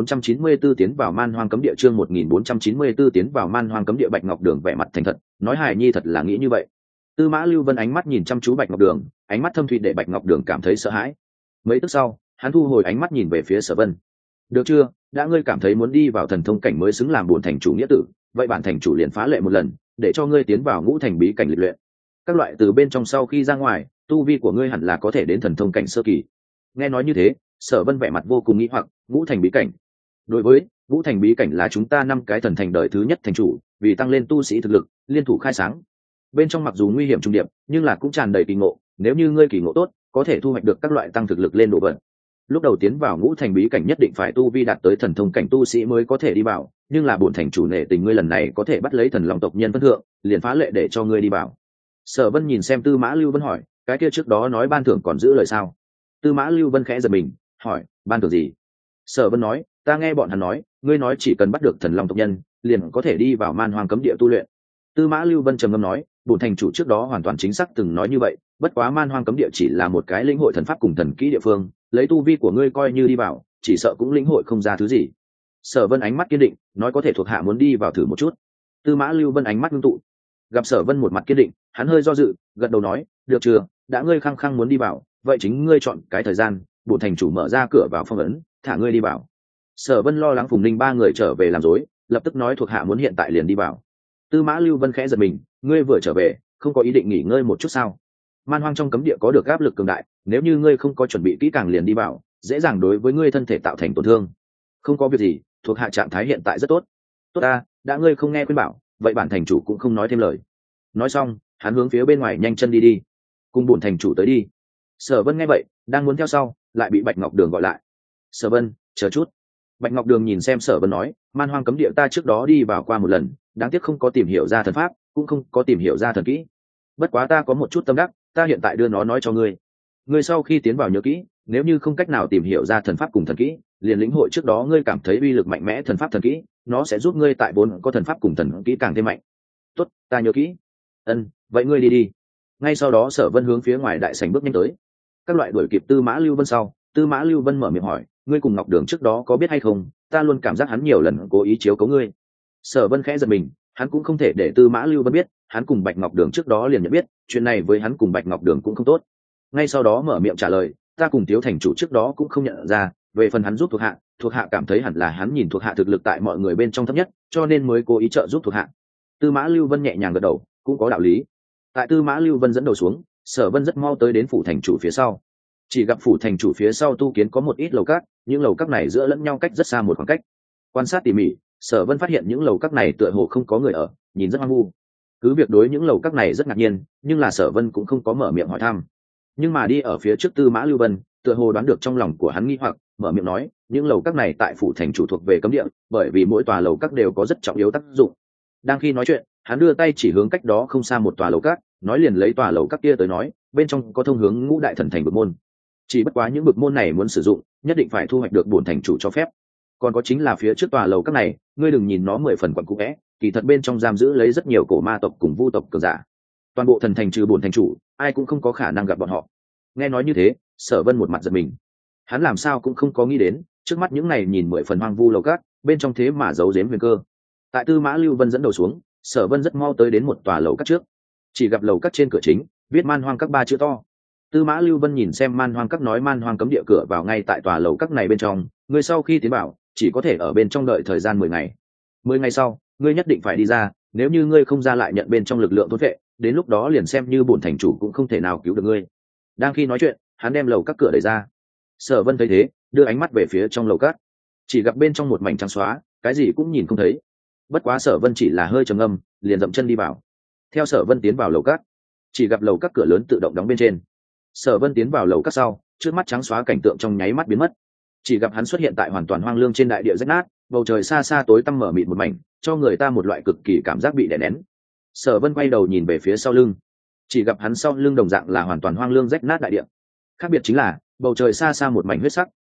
1494 tiến vào Man Hoang cấm địa, chương 1494 tiến vào Man Hoang cấm địa. Bạch Ngọc Đường vẻ mặt thành thật, nói hài nhi thật là nghĩ như vậy. Tư Mã Lưu Vân ánh mắt nhìn chăm chú Bạch Ngọc Đường, ánh mắt thâm thủy để Bạch Ngọc Đường cảm thấy sợ hãi. Mấy tức sau, hắn thu hồi ánh mắt nhìn về phía Sở Vân. Được chưa, đã ngươi cảm thấy muốn đi vào thần thông cảnh mới xứng làm bổn thành chủ nghĩa tử, vậy bản thành chủ liền phá lệ một lần, để cho ngươi tiến vào ngũ thành bí cảnh lịch luyện. Các loại từ bên trong sau khi ra ngoài, tu vi của ngươi hẳn là có thể đến thần thông cảnh sơ kỳ. Nghe nói như thế, Sở Vân vẻ mặt vô cùng nghi hoặc, ngũ thành bí cảnh. Đối với ngũ thành bí cảnh là chúng ta 5 cái thần thành đời thứ nhất thành chủ, vì tăng lên tu sĩ thực lực, liên thủ khai sáng. Bên trong mặc dù nguy hiểm trùng điệp, nhưng là cũng tràn đầy kỳ ngộ, nếu như ngươi kỳ ngộ tốt, có thể thu hoạch được các loại tăng thực lực lên độ vận. Lúc đầu tiến vào ngũ thành bí cảnh nhất định phải tu vi đạt tới thần thông cảnh tu sĩ mới có thể đi vào, nhưng là bổn thành chủ nể tình ngươi lần này có thể bắt lấy thần long tộc nhân phân thượng, liền phá lệ để cho ngươi đi vào. Sở Vân nhìn xem Tư Mã Lưu Vân hỏi, cái kia trước đó nói ban thưởng còn giữ lời sao? Tư Mã Lưu Vân khẽ giật mình, hỏi, ban thưởng gì? Sở Vân nói, ta nghe bọn hắn nói, ngươi nói chỉ cần bắt được thần long tộc nhân, liền có thể đi vào Man Hoang cấm địa tu luyện. Tư Mã Lưu Vân trầm ngâm nói, bổn thành chủ trước đó hoàn toàn chính xác từng nói như vậy, bất quá Man Hoang cấm địa chỉ là một cái lĩnh hội thần pháp cùng thần kỹ địa phương, lấy tu vi của ngươi coi như đi vào, chỉ sợ cũng lĩnh hội không ra thứ gì. Sở Vân ánh mắt kiên định, nói có thể thuộc hạ muốn đi vào thử một chút. Tư Mã Lưu Vân ánh mắt ngưng tụ, gặp Sở Vân một mặt kiên định, hắn hơi do dự, gật đầu nói, được chưa, đã ngươi khăng khăng muốn đi vào, vậy chính ngươi chọn cái thời gian, bổn thành chủ mở ra cửa vào phong ấn, thả ngươi đi vào. Sở Vân lo lắng Phùng Ninh ba người trở về làm rối, lập tức nói thuộc hạ muốn hiện tại liền đi vào. Tư Mã Lưu Vân khẽ giật mình, ngươi vừa trở về, không có ý định nghỉ ngơi một chút sao? Man Hoang trong cấm địa có được áp lực cường đại, nếu như ngươi không có chuẩn bị kỹ càng liền đi vào, dễ dàng đối với ngươi thân thể tạo thành tổn thương. Không có việc gì, thuộc hạ trạng thái hiện tại rất tốt. Tốt ta, đã ngươi không nghe khuyên bảo, vậy bản thành chủ cũng không nói thêm lời. Nói xong, hắn hướng phía bên ngoài nhanh chân đi, cùng bổn thành chủ tới đi. Sở Vân nghe vậy, đang muốn theo sau, lại bị Bạch Ngọc Đường gọi lại. Sở Vân, chờ chút. Bạch Ngọc Đường nhìn xem Sở Vân nói, Man Hoang cấm địa ta trước đó đi vào qua một lần, đáng tiếc không có tìm hiểu ra thần pháp, cũng không có tìm hiểu ra thần kỹ. Bất quá ta có một chút tâm đắc, ta hiện tại đưa nó nói cho ngươi. Ngươi sau khi tiến vào nhớ kỹ, nếu như không cách nào tìm hiểu ra thần pháp cùng thần kỹ, liền lĩnh hội trước đó ngươi cảm thấy uy lực mạnh mẽ thần pháp thần kỹ, nó sẽ giúp ngươi tại vốn có thần pháp cùng thần kỹ càng thêm mạnh. Tốt, ta nhớ kỹ. Vậy ngươi đi. Ngay sau đó Sở Vân hướng phía ngoài đại sảnh bước nhanh tới. Các loại đuổi kịp Tư Mã Lưu Vân sau, Tư Mã Lưu Vân mở miệng hỏi, ngươi cùng Ngọc Đường trước đó có biết hay không? Ta luôn cảm giác hắn nhiều lần cố ý chiếu cố ngươi. Sở Vân khẽ giật mình, hắn cũng không thể để Tư Mã Lưu Vân biết, hắn cùng Bạch Ngọc Đường trước đó liền nhận biết, chuyện này với hắn cùng Bạch Ngọc Đường cũng không tốt. Ngay sau đó mở miệng trả lời, ta cùng Tiếu thành chủ trước đó cũng không nhận ra, về phần hắn giúp thuộc hạ cảm thấy hẳn là hắn nhìn thuộc hạ thực lực tại mọi người bên trong thấp nhất, cho nên mới cố ý trợ giúp thuộc hạ. Tư Mã Lưu Vân nhẹ nhàng gật đầu, cũng có đạo lý. Tại Tư Mã Lưu Vân dẫn đầu xuống, Sở Vân rất mau tới đến phủ thành chủ phía sau. Chỉ gặp phủ thành chủ phía sau tu kiến có một ít lầu các, những lầu các này giữa lẫn nhau cách rất xa một khoảng cách. Quan sát tỉ mỉ, Sở Vân phát hiện những lầu các này tựa hồ không có người ở, nhìn rất hoang vu. Cứ việc đối những lầu các này rất ngạc nhiên, nhưng là Sở Vân cũng không có mở miệng hỏi thăm. Nhưng mà đi ở phía trước Tư Mã Lưu Vân, tựa hồ đoán được trong lòng của hắn nghi hoặc, mở miệng nói, những lầu các này tại phủ thành chủ thuộc về cấm địa, bởi vì mỗi tòa lầu các đều có rất trọng yếu tác dụng. Đang khi nói chuyện, hắn đưa tay chỉ hướng cách đó không xa một tòa lầu các, nói liền lấy tòa lầu các kia tới nói, bên trong có thông hướng ngũ đại thần thành bực môn. Chỉ bất quá những bực môn này muốn sử dụng, nhất định phải thu hoạch được bổn thành chủ cho phép. Còn có chính là phía trước tòa lầu các này, ngươi đừng nhìn nó 10 phần quặn cũ é, kỳ thật bên trong giam giữ lấy rất nhiều cổ ma tộc cùng vu tộc cường giả. Toàn bộ thần thành trừ bổn thành chủ, ai cũng không có khả năng gặp bọn họ. Nghe nói như thế, Sở Vân một mặt giật mình. Hắn làm sao cũng không có nghĩ đến, trước mắt những này nhìn 10 phần hoang vu lầu các, bên trong thế mà giấu giếm huyền cơ. Tại Tư Mã Lưu Vân dẫn đầu xuống, Sở Vân rất mau tới đến một tòa lầu các trước. Chỉ gặp lầu các trên cửa chính viết Man Hoang các 3 chữ to. Tư Mã Lưu Vân nhìn xem Man Hoang các nói Man Hoang cấm địa cửa vào ngay tại tòa lầu các này bên trong, người sau khi tiến vào chỉ có thể ở bên trong đợi thời gian 10 ngày. 10 ngày sau, ngươi nhất định phải đi ra, nếu như ngươi không ra lại nhận bên trong lực lượng thôn vệ, đến lúc đó liền xem như bổn thành chủ cũng không thể nào cứu được ngươi. Đang khi nói chuyện, hắn đem lầu các cửa đẩy ra. Sở Vân thấy thế, đưa ánh mắt về phía trong lầu các. Chỉ gặp bên trong một mảnh trắng xóa, cái gì cũng nhìn không thấy. Bất quá Sở Vân chỉ là hơi trầm ngâm, liền dậm chân đi vào. Theo Sở Vân tiến vào lầu các, chỉ gặp lầu các cửa lớn tự động đóng bên trên. Sở Vân tiến vào lầu các sau, trước mắt trắng xóa cảnh tượng trong nháy mắt biến mất. Chỉ gặp hắn xuất hiện tại hoàn toàn hoang lương trên đại địa rách nát, bầu trời xa xa tối tăm mở mịt một mảnh, cho người ta một loại cực kỳ cảm giác bị đè nén. Sở Vân quay đầu nhìn về phía sau lưng, chỉ gặp hắn sau lưng đồng dạng là hoàn toàn hoang lương rách nát đại địa. Khác biệt chính là, bầu trời xa xa một mảnh huyết sắc,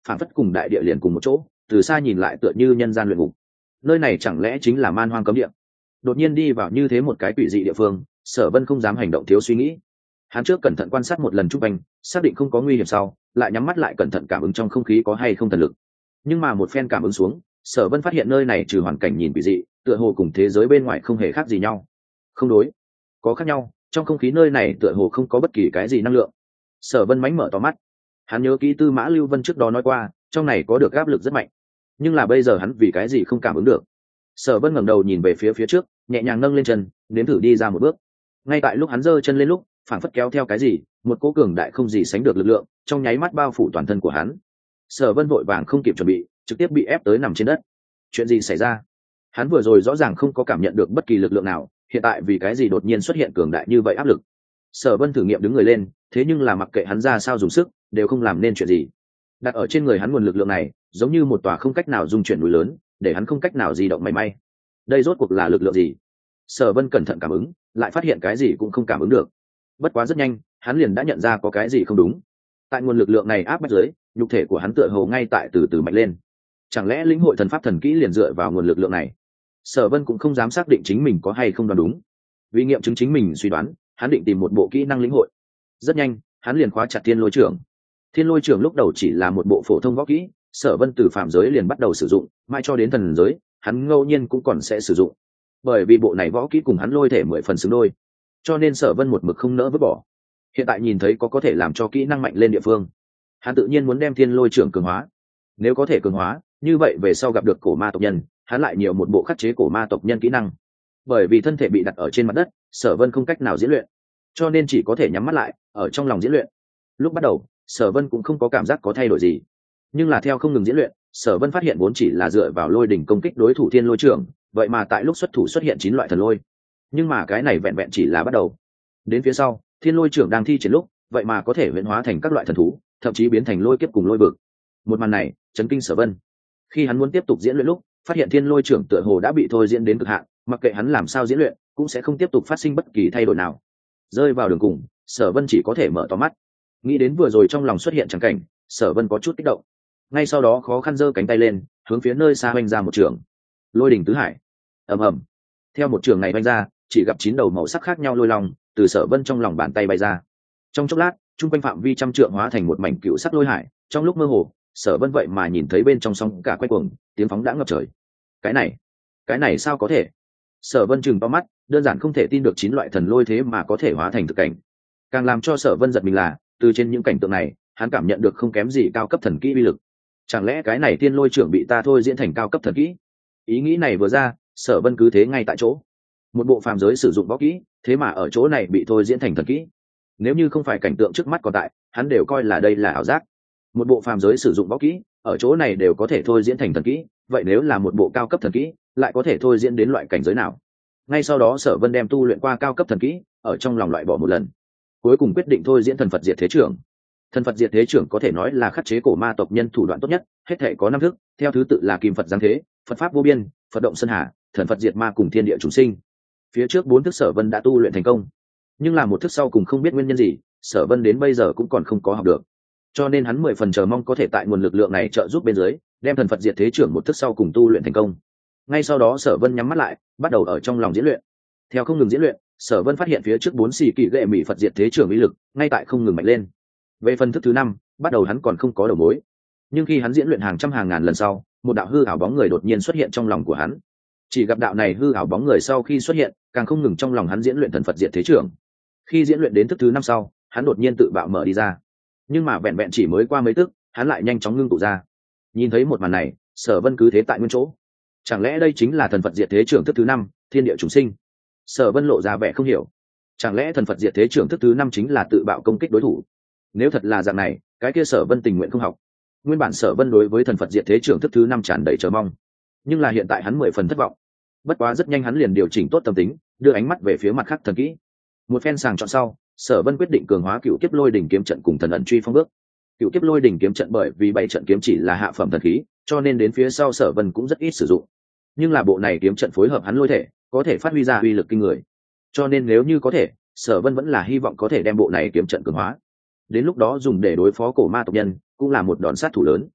phản phất cùng đại địa liền cùng một chỗ, từ xa nhìn lại tựa như nhân gian luyện ngục. Nơi này chẳng lẽ chính là man hoang cấm địa? Đột nhiên đi vào như thế một cái quỷ dị địa phương, Sở Vân không dám hành động thiếu suy nghĩ. Hắn trước cẩn thận quan sát một lần chung quanh, xác định không có nguy hiểm sau, lại nhắm mắt lại cẩn thận cảm ứng trong không khí có hay không thần lực. Nhưng mà một phen cảm ứng xuống, Sở Vân phát hiện nơi này trừ hoàn cảnh nhìn quỷ dị, tựa hồ cùng thế giới bên ngoài không hề khác gì nhau. Không đối, có khác nhau, trong không khí nơi này tựa hồ không có bất kỳ cái gì năng lượng. Sở Vân mánh mở to mắt, hắn nhớ kỹ Tư Mã Lưu Vân trước đó nói qua, trong này có được áp lực rất mạnh, nhưng là bây giờ hắn vì cái gì không cảm ứng được. Sở Vân ngẩng đầu nhìn về phía trước, nhẹ nhàng nâng lên chân, nếm thử đi ra một bước. Ngay tại lúc hắn giơ chân lên lúc, phảng phất kéo theo cái gì, một cỗ cường đại không gì sánh được lực lượng, trong nháy mắt bao phủ toàn thân của hắn. Sở Vân vội vàng không kịp chuẩn bị, trực tiếp bị ép tới nằm trên đất. Chuyện gì xảy ra? Hắn vừa rồi rõ ràng không có cảm nhận được bất kỳ lực lượng nào, hiện tại vì cái gì đột nhiên xuất hiện cường đại như vậy áp lực? Sở Vân thử nghiệm đứng người lên, thế nhưng là mặc kệ hắn ra sao dùng sức, đều không làm nên chuyện gì. Đặt ở trên người hắn nguồn lực lượng này, giống như một tòa không cách nào dung chuyển núi lớn, để hắn không cách nào di động mảy may. Đây rốt cuộc là lực lượng gì? Sở Vân cẩn thận cảm ứng, lại phát hiện cái gì cũng không cảm ứng được. Bất quá rất nhanh, hắn liền đã nhận ra có cái gì không đúng. Tại nguồn lực lượng này áp bách dưới, nhục thể của hắn tựa hồ ngay tại từ từ mạnh lên. Chẳng lẽ lĩnh hội thần pháp thần kỹ liền dựa vào nguồn lực lượng này? Sở Vân cũng không dám xác định chính mình có hay không đoán đúng. Vì nghiệm chứng chính mình suy đoán, hắn định tìm một bộ kỹ năng lĩnh hội. Rất nhanh, hắn liền khóa chặt Thiên Lôi Trưởng. Thiên Lôi Trưởng lúc đầu chỉ là một bộ phổ thông võ kỹ, Sở Vân từ phàm giới liền bắt đầu sử dụng, mãi cho đến thần giới, hắn ngẫu nhiên cũng còn sẽ sử dụng. Bởi vì bộ này võ kỹ cùng hắn lôi thể 10 phần xứng đôi, cho nên Sở Vân một mực không nỡ vứt bỏ. Hiện tại nhìn thấy có thể làm cho kỹ năng mạnh lên địa phương, hắn tự nhiên muốn đem Thiên Lôi Trưởng cường hóa. Nếu có thể cường hóa, như vậy về sau gặp được cổ ma tộc nhân, hắn lại nhiều một bộ khắc chế cổ ma tộc nhân kỹ năng. Bởi vì thân thể bị đặt ở trên mặt đất, Sở Vân không cách nào diễn luyện, cho nên chỉ có thể nhắm mắt lại, ở trong lòng diễn luyện. Lúc bắt đầu, Sở Vân cũng không có cảm giác có thay đổi gì, nhưng là theo không ngừng diễn luyện, Sở Vân phát hiện vốn chỉ là dựa vào lôi đỉnh công kích đối thủ Thiên Lôi Trưởng, vậy mà tại lúc xuất thủ xuất hiện 9 loại thần lôi. Nhưng mà cái này vẹn vẹn chỉ là bắt đầu. Đến phía sau, Thiên Lôi Trưởng đang thi triển lúc, vậy mà có thể huyễn hóa thành các loại thần thú, thậm chí biến thành lôi kiếp cùng lôi vực. Một màn này chấn kinh Sở Vân. Khi hắn muốn tiếp tục diễn luyện lúc, phát hiện Thiên Lôi Trưởng tựa hồ đã bị thôi diễn đến cực hạn, mặc kệ hắn làm sao diễn luyện, cũng sẽ không tiếp tục phát sinh bất kỳ thay đổi nào. Rơi vào đường cùng, Sở Vân chỉ có thể mở to mắt. Nghĩ đến vừa rồi trong lòng xuất hiện chẳng cảnh, Sở Vân có chút kích động. Ngay sau đó khó khăn giơ cánh tay lên, hướng phía nơi xa vung ra một trường. Lôi đỉnh tứ hải. Ầm ầm. Theo một trường này vung ra, chỉ gặp 9 đầu màu sắc khác nhau lôi long từ Sở Vân trong lòng bàn tay bay ra. Trong chốc lát, trung quanh phạm vi trăm trượng hóa thành một mảnh cựu sắc lôi hải, trong lúc mơ hồ, Sở Vân vậy mà nhìn thấy bên trong sóng cả quay cuồng, tiếng phóng đã ngập trời. Cái này sao có thể? Sở Vân trừng to mắt, đơn giản không thể tin được 9 loại thần lôi thế mà có thể hóa thành thực cảnh. Càng làm cho Sở Vân giật mình là, từ trên những cảnh tượng này, hắn cảm nhận được không kém gì cao cấp thần kỹ uy lực. Chẳng lẽ cái này Thiên Lôi Trưởng bị ta thôi diễn thành cao cấp thần kỹ? Ý nghĩ này vừa ra, Sở Vân cứ thế ngay tại chỗ. Một bộ phàm giới sử dụng võ kỹ, thế mà ở chỗ này bị thôi diễn thành thần kỹ. Nếu như không phải cảnh tượng trước mắt còn tại, hắn đều coi là đây là ảo giác. Một bộ phàm giới sử dụng võ kỹ, ở chỗ này đều có thể thôi diễn thành thần kỹ, vậy nếu là một bộ cao cấp thần kỹ, lại có thể thôi diễn đến loại cảnh giới nào? Ngay sau đó Sở Vân đem tu luyện qua cao cấp thần kỹ, ở trong lòng loại bỏ một lần. Cuối cùng quyết định thôi diễn thần Phật Diệt Thế Trưởng. Thần Phật Diệt Thế Trưởng có thể nói là khắc chế cổ ma tộc nhân thủ đoạn tốt nhất, hết thảy có 5 thức, theo thứ tự là Kim Phật Giáng Thế, Phật pháp vô biên, Phật động sơn hà, Thần Phật Diệt ma cùng Thiên địa chúng sinh. Phía trước 4 thức Sở Vân đã tu luyện thành công, nhưng là một thức sau cùng không biết nguyên nhân gì, Sở Vân đến bây giờ cũng còn không có học được. Cho nên hắn 10 phần chờ mong có thể tại nguồn lực lượng này trợ giúp bên dưới, đem Thần Phật Diệt Thế Trưởng một thức sau cùng tu luyện thành công. Ngay sau đó Sở Vân nhắm mắt lại, bắt đầu ở trong lòng diễn luyện. Theo không ngừng diễn luyện, Sở Vân phát hiện phía trước 4 xì kỳ gệ mỹ Phật Diệt Thế Trưởng uy lực, ngay tại không ngừng mạnh lên. Về phần thức thứ 5, bắt đầu hắn còn không có đầu mối. Nhưng khi hắn diễn luyện hàng trăm hàng ngàn lần sau, một đạo hư ảo bóng người đột nhiên xuất hiện trong lòng của hắn. Chỉ gặp đạo này hư ảo bóng người sau khi xuất hiện, càng không ngừng trong lòng hắn diễn luyện Thần Phật Diệt Thế Trưởng. Khi diễn luyện đến thức thứ 5 sau, hắn đột nhiên tự bạo mở đi ra. Nhưng mà vẹn vẹn chỉ mới qua mấy tức, hắn lại nhanh chóng ngưng tụ ra. Nhìn thấy một màn này, Sở Vân cứ thế tại nguyên chỗ. Chẳng lẽ đây chính là Thần Phật Diệt Thế Trưởng thức thứ 5, Thiên địa chúng sinh? Sở Vân lộ ra vẻ không hiểu. Chẳng lẽ Thần Phật Diệt Thế Trưởng thức thứ 5 chính là tự bạo công kích đối thủ? Nếu thật là dạng này, cái kia Sở Vân tình nguyện không học. Nguyên bản Sở Vân đối với Thần Phật Diệt Thế Trưởng thức thứ 5 tràn đầy chờ mong, nhưng là hiện tại hắn 10 phần thất vọng. Bất quá rất nhanh hắn liền điều chỉnh tốt tâm tính, đưa ánh mắt về phía mặt khác thần kỹ. Một phen sàng chọn sau, Sở Vân quyết định cường hóa Cựu Kiếp Lôi Đỉnh kiếm trận cùng Thần ẩn truy phong bước. Cựu Kiếp Lôi Đỉnh kiếm trận bởi vì 7 trận kiếm chỉ là hạ phẩm thần khí, cho nên đến phía sau Sở Vân cũng rất ít sử dụng. Nhưng là bộ này kiếm trận phối hợp hắn lôi thể, có thể phát huy ra uy lực kinh người. Cho nên nếu như có thể, Sở Vân vẫn là hy vọng có thể đem bộ này kiếm trận cường hóa. Đến lúc đó dùng để đối phó cổ ma tộc nhân, cũng là một đòn sát thủ lớn.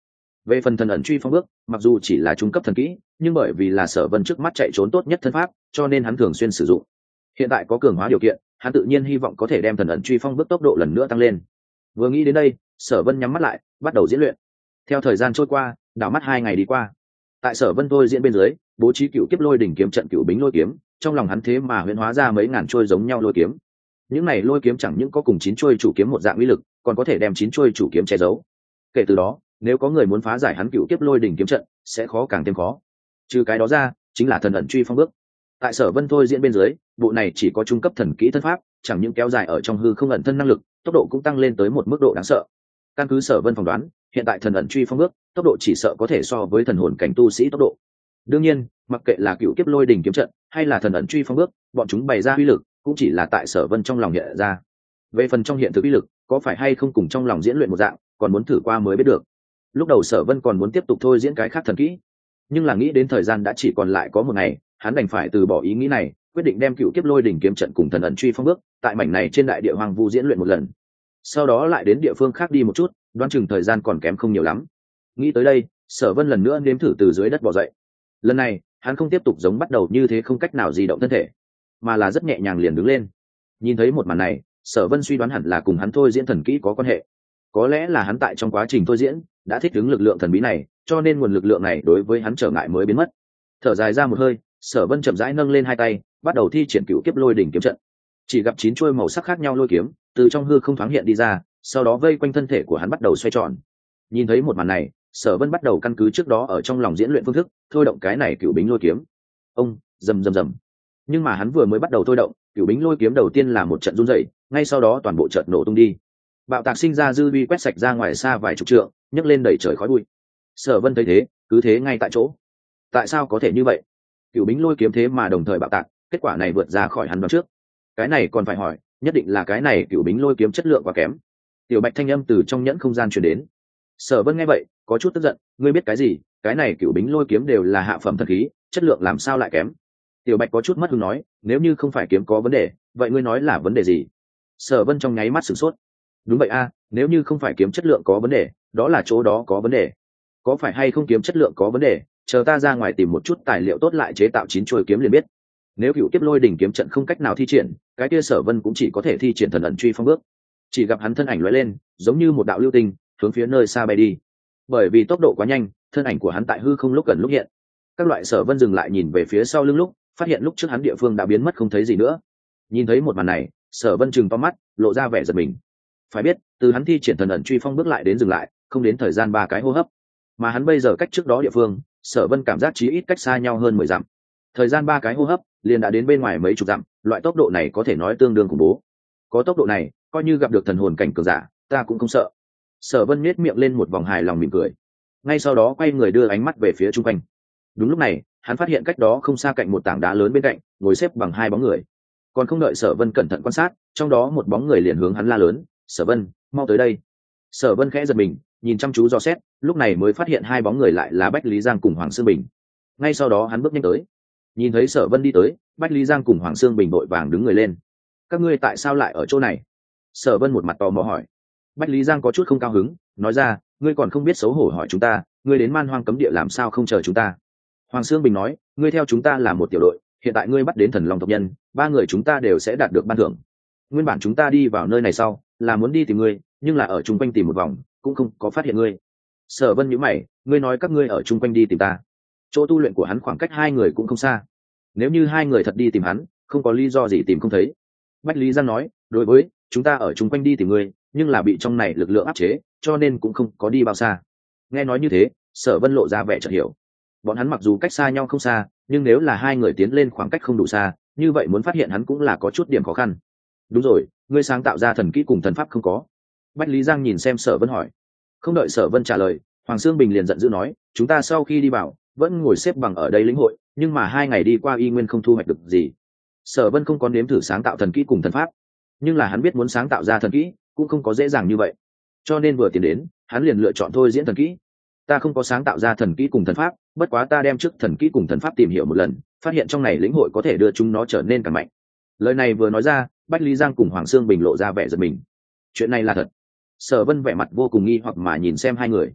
Về phần thần ẩn truy phong bước, mặc dù chỉ là trung cấp thần kỹ, nhưng bởi vì là Sở Vân trước mắt chạy trốn tốt nhất thân pháp, cho nên hắn thường xuyên sử dụng. Hiện tại có cường hóa điều kiện, hắn tự nhiên hy vọng có thể đem thần ẩn truy phong bước tốc độ lần nữa tăng lên. Vừa nghĩ đến đây, Sở Vân nhắm mắt lại, bắt đầu diễn luyện. Theo thời gian trôi qua, đảo mắt 2 ngày đi qua. Tại Sở Vân thôi diễn bên dưới, bố trí cựu kiếp lôi đỉnh kiếm trận cựu bính lôi kiếm, trong lòng hắn thế mà huyễn hóa ra mấy ngàn trôi giống nhau lôi kiếm. Những này lôi kiếm chẳng những có cùng 9 trôi chủ kiếm một dạng uy lực, còn có thể đem 9 trôi chủ kiếm che giấu. Kể từ đó, nếu có người muốn phá giải hắn cựu kiếp lôi đỉnh kiếm trận, sẽ khó càng thêm khó. Trừ cái đó ra, chính là thần ẩn truy phong bước. Tại Sở Vân thôi diễn bên dưới, bộ này chỉ có trung cấp thần kỹ thân pháp, chẳng những kéo dài ở trong hư không ẩn thân năng lực, tốc độ cũng tăng lên tới một mức độ đáng sợ. Căn cứ Sở Vân phỏng đoán, hiện tại thần ẩn truy phong bước, tốc độ chỉ sợ có thể so với thần hồn cảnh tu sĩ tốc độ. Đương nhiên, mặc kệ là cựu kiếp lôi đỉnh kiếm trận hay là thần ẩn truy phong bước, bọn chúng bày ra uy lực cũng chỉ là tại Sở Vân trong lòng hiện ra. Về phần trong hiện thực uy lực, có phải hay không cùng trong lòng diễn luyện một dạng, còn muốn thử qua mới biết được. Lúc đầu Sở Vân còn muốn tiếp tục thôi diễn cái khác thần kỹ, nhưng là nghĩ đến thời gian đã chỉ còn lại có một ngày, hắn đành phải từ bỏ ý nghĩ này, quyết định đem cựu kiếp lôi đỉnh kiếm trận cùng thần ẩn truy phong bước tại mảnh này trên đại địa hoang vu diễn luyện một lần. Sau đó lại đến địa phương khác đi một chút, đoán chừng thời gian còn kém không nhiều lắm. Nghĩ tới đây, Sở Vân lần nữa nếm thử từ dưới đất bò dậy. Lần này, hắn không tiếp tục giống bắt đầu như thế không cách nào di động thân thể, mà là rất nhẹ nhàng liền đứng lên. Nhìn thấy một màn này, Sở Vân suy đoán hẳn là cùng hắn thôi diễn thần kỹ có quan hệ. Có lẽ là hắn tại trong quá trình thôi diễn đã thích ứng lực lượng thần bí này, cho nên nguồn lực lượng này đối với hắn trở ngại mới biến mất. Thở dài ra một hơi, Sở Vân chậm rãi nâng lên hai tay, bắt đầu thi triển cựu kiếp lôi đỉnh kiếm trận. Chỉ gặp 9 chuôi màu sắc khác nhau lôi kiếm từ trong hư không thoáng hiện đi ra, sau đó vây quanh thân thể của hắn bắt đầu xoay tròn. Nhìn thấy một màn này, Sở Vân bắt đầu căn cứ trước đó ở trong lòng diễn luyện phương thức, thôi động cái này cựu bính lôi kiếm. Ông, rầm rầm rầm. Nhưng mà hắn vừa mới bắt đầu thôi động, cựu bính lôi kiếm đầu tiên là một trận rung rẩy, ngay sau đó toàn bộ chợt nổ tung đi. Bạo tạc sinh ra dư uy quét sạch ra ngoài xa vài chục trượng, nhấc lên đẩy trời khói bụi. Sở Vân thấy thế, cứ thế ngay tại chỗ. Tại sao có thể như vậy? Cựu bính lôi kiếm thế mà đồng thời bạo tạc, kết quả này vượt ra khỏi hắn đoán trước. Cái này còn phải hỏi, nhất định là cái này cựu bính lôi kiếm chất lượng quá kém. Tiểu Bạch thanh âm từ trong nhẫn không gian truyền đến. Sở Vân nghe vậy, có chút tức giận, ngươi biết cái gì? Cái này cựu bính lôi kiếm đều là hạ phẩm thần khí, chất lượng làm sao lại kém? Tiểu Bạch có chút mất hứng nói, nếu như không phải kiếm có vấn đề, vậy ngươi nói là vấn đề gì? Sở Vân trong nháy mắt sửng sốt. Đúng vậy a, nếu như không phải kiếm chất lượng có vấn đề, đó là chỗ đó có vấn đề. Có phải hay không kiếm chất lượng có vấn đề, chờ ta ra ngoài tìm một chút tài liệu tốt lại chế tạo 9 chuôi kiếm liền biết. Nếu cựu kiếp lôi đỉnh kiếm trận không cách nào thi triển, cái kia Sở Vân cũng chỉ có thể thi triển thần ẩn truy phong bước. Chỉ gặp hắn thân ảnh lóe lên, giống như một đạo lưu tinh, hướng phía nơi xa bay đi. Bởi vì tốc độ quá nhanh, thân ảnh của hắn tại hư không lúc gần lúc hiện. Các loại Sở Vân dừng lại nhìn về phía sau lưng lúc, phát hiện lúc trước hắn địa phương đã biến mất không thấy gì nữa. Nhìn thấy một màn này, Sở Vân trừng to mắt, lộ ra vẻ giật mình. Phải biết, từ hắn thi triển thần ẩn truy phong bước lại đến dừng lại, không đến thời gian 3 cái hô hấp. Mà hắn bây giờ cách trước đó địa phương, Sở Vân cảm giác chí ít cách xa nhau hơn 10 dặm. Thời gian 3 cái hô hấp, liền đã đến bên ngoài mấy chục dặm, loại tốc độ này có thể nói tương đương khủng bố. Có tốc độ này, coi như gặp được thần hồn cảnh cường giả, ta cũng không sợ. Sở Vân nhếch miệng lên một vòng hài lòng mỉm cười. Ngay sau đó quay người đưa ánh mắt về phía trung quanh. Đúng lúc này, hắn phát hiện cách đó không xa cạnh một tảng đá lớn bên cạnh, ngồi xếp bằng 2 bóng người. Còn không đợi Sở Vân cẩn thận quan sát, trong đó một bóng người liền hướng hắn la lớn, "Sở Vân, mau tới đây." Sở Vân khẽ giật mình, nhìn chăm chú dò xét, lúc này mới phát hiện 2 bóng người lại là Bách Lý Giang cùng Hoàng Sương Bình. Ngay sau đó hắn bước nhanh tới. Nhìn thấy Sở Vân đi tới, Bách Lý Giang cùng Hoàng Sương Bình vội vàng đứng người lên. "Các ngươi tại sao lại ở chỗ này?" Sở Vân một mặt tò mò hỏi. Bách Lý Giang có chút không cao hứng, nói ra, "Ngươi còn không biết xấu hổ hỏi chúng ta, ngươi đến Man Hoang cấm địa làm sao không chờ chúng ta?" Hoàng Sương Bình nói, "Ngươi theo chúng ta là một tiểu đội, hiện tại ngươi bắt đến Thần Long tộc nhân, 3 người chúng ta đều sẽ đạt được ban thưởng. Nguyên bản chúng ta đi vào nơi này sau, là muốn đi tìm ngươi, nhưng là ở chung quanh tìm một vòng, cũng không có phát hiện ngươi." Sở Vân nhíu mày, "Ngươi nói các ngươi ở chung quanh đi tìm ta?" Chỗ tu luyện của hắn khoảng cách 2 người cũng không xa. Nếu như 2 người thật đi tìm hắn, không có lý do gì tìm không thấy. Bách Lý Giang nói, "Đối với, chúng ta ở chung quanh đi tìm ngươi, nhưng là bị trong này lực lượng áp chế, cho nên cũng không có đi bao xa." Nghe nói như thế, Sở Vân lộ ra vẻ chợt hiểu. Bọn hắn mặc dù cách xa nhau không xa, nhưng nếu là 2 người tiến lên khoảng cách không đủ xa, như vậy muốn phát hiện hắn cũng là có chút điểm khó khăn. "Đúng rồi, ngươi sáng tạo ra thần kỹ cùng thần pháp không có?" Bách Lý Giang nhìn xem Sở Vân hỏi. Không đợi Sở Vân trả lời, Hoàng Sương Bình liền giận dữ nói, "Chúng ta sau khi đi vào, vẫn ngồi xếp bằng ở đây lĩnh hội, nhưng mà 2 ngày đi qua y nguyên không thu hoạch được gì." Sở Vân không có nếm thử sáng tạo thần kỹ cùng thần pháp, nhưng là hắn biết muốn sáng tạo ra thần kỹ cũng không có dễ dàng như vậy, cho nên vừa tiến đến, hắn liền lựa chọn thôi diễn thần kỹ. "Ta không có sáng tạo ra thần kỹ cùng thần pháp, bất quá ta đem trước thần kỹ cùng thần pháp tìm hiểu một lần, phát hiện trong này lĩnh hội có thể đưa chúng nó trở nên càng mạnh." Lời này vừa nói ra, Bách Lý Giang cùng Hoàng Sương Bình lộ ra vẻ giật mình. Chuyện này là thật? Sở Vân vẻ mặt vô cùng nghi hoặc mà nhìn xem 2 người.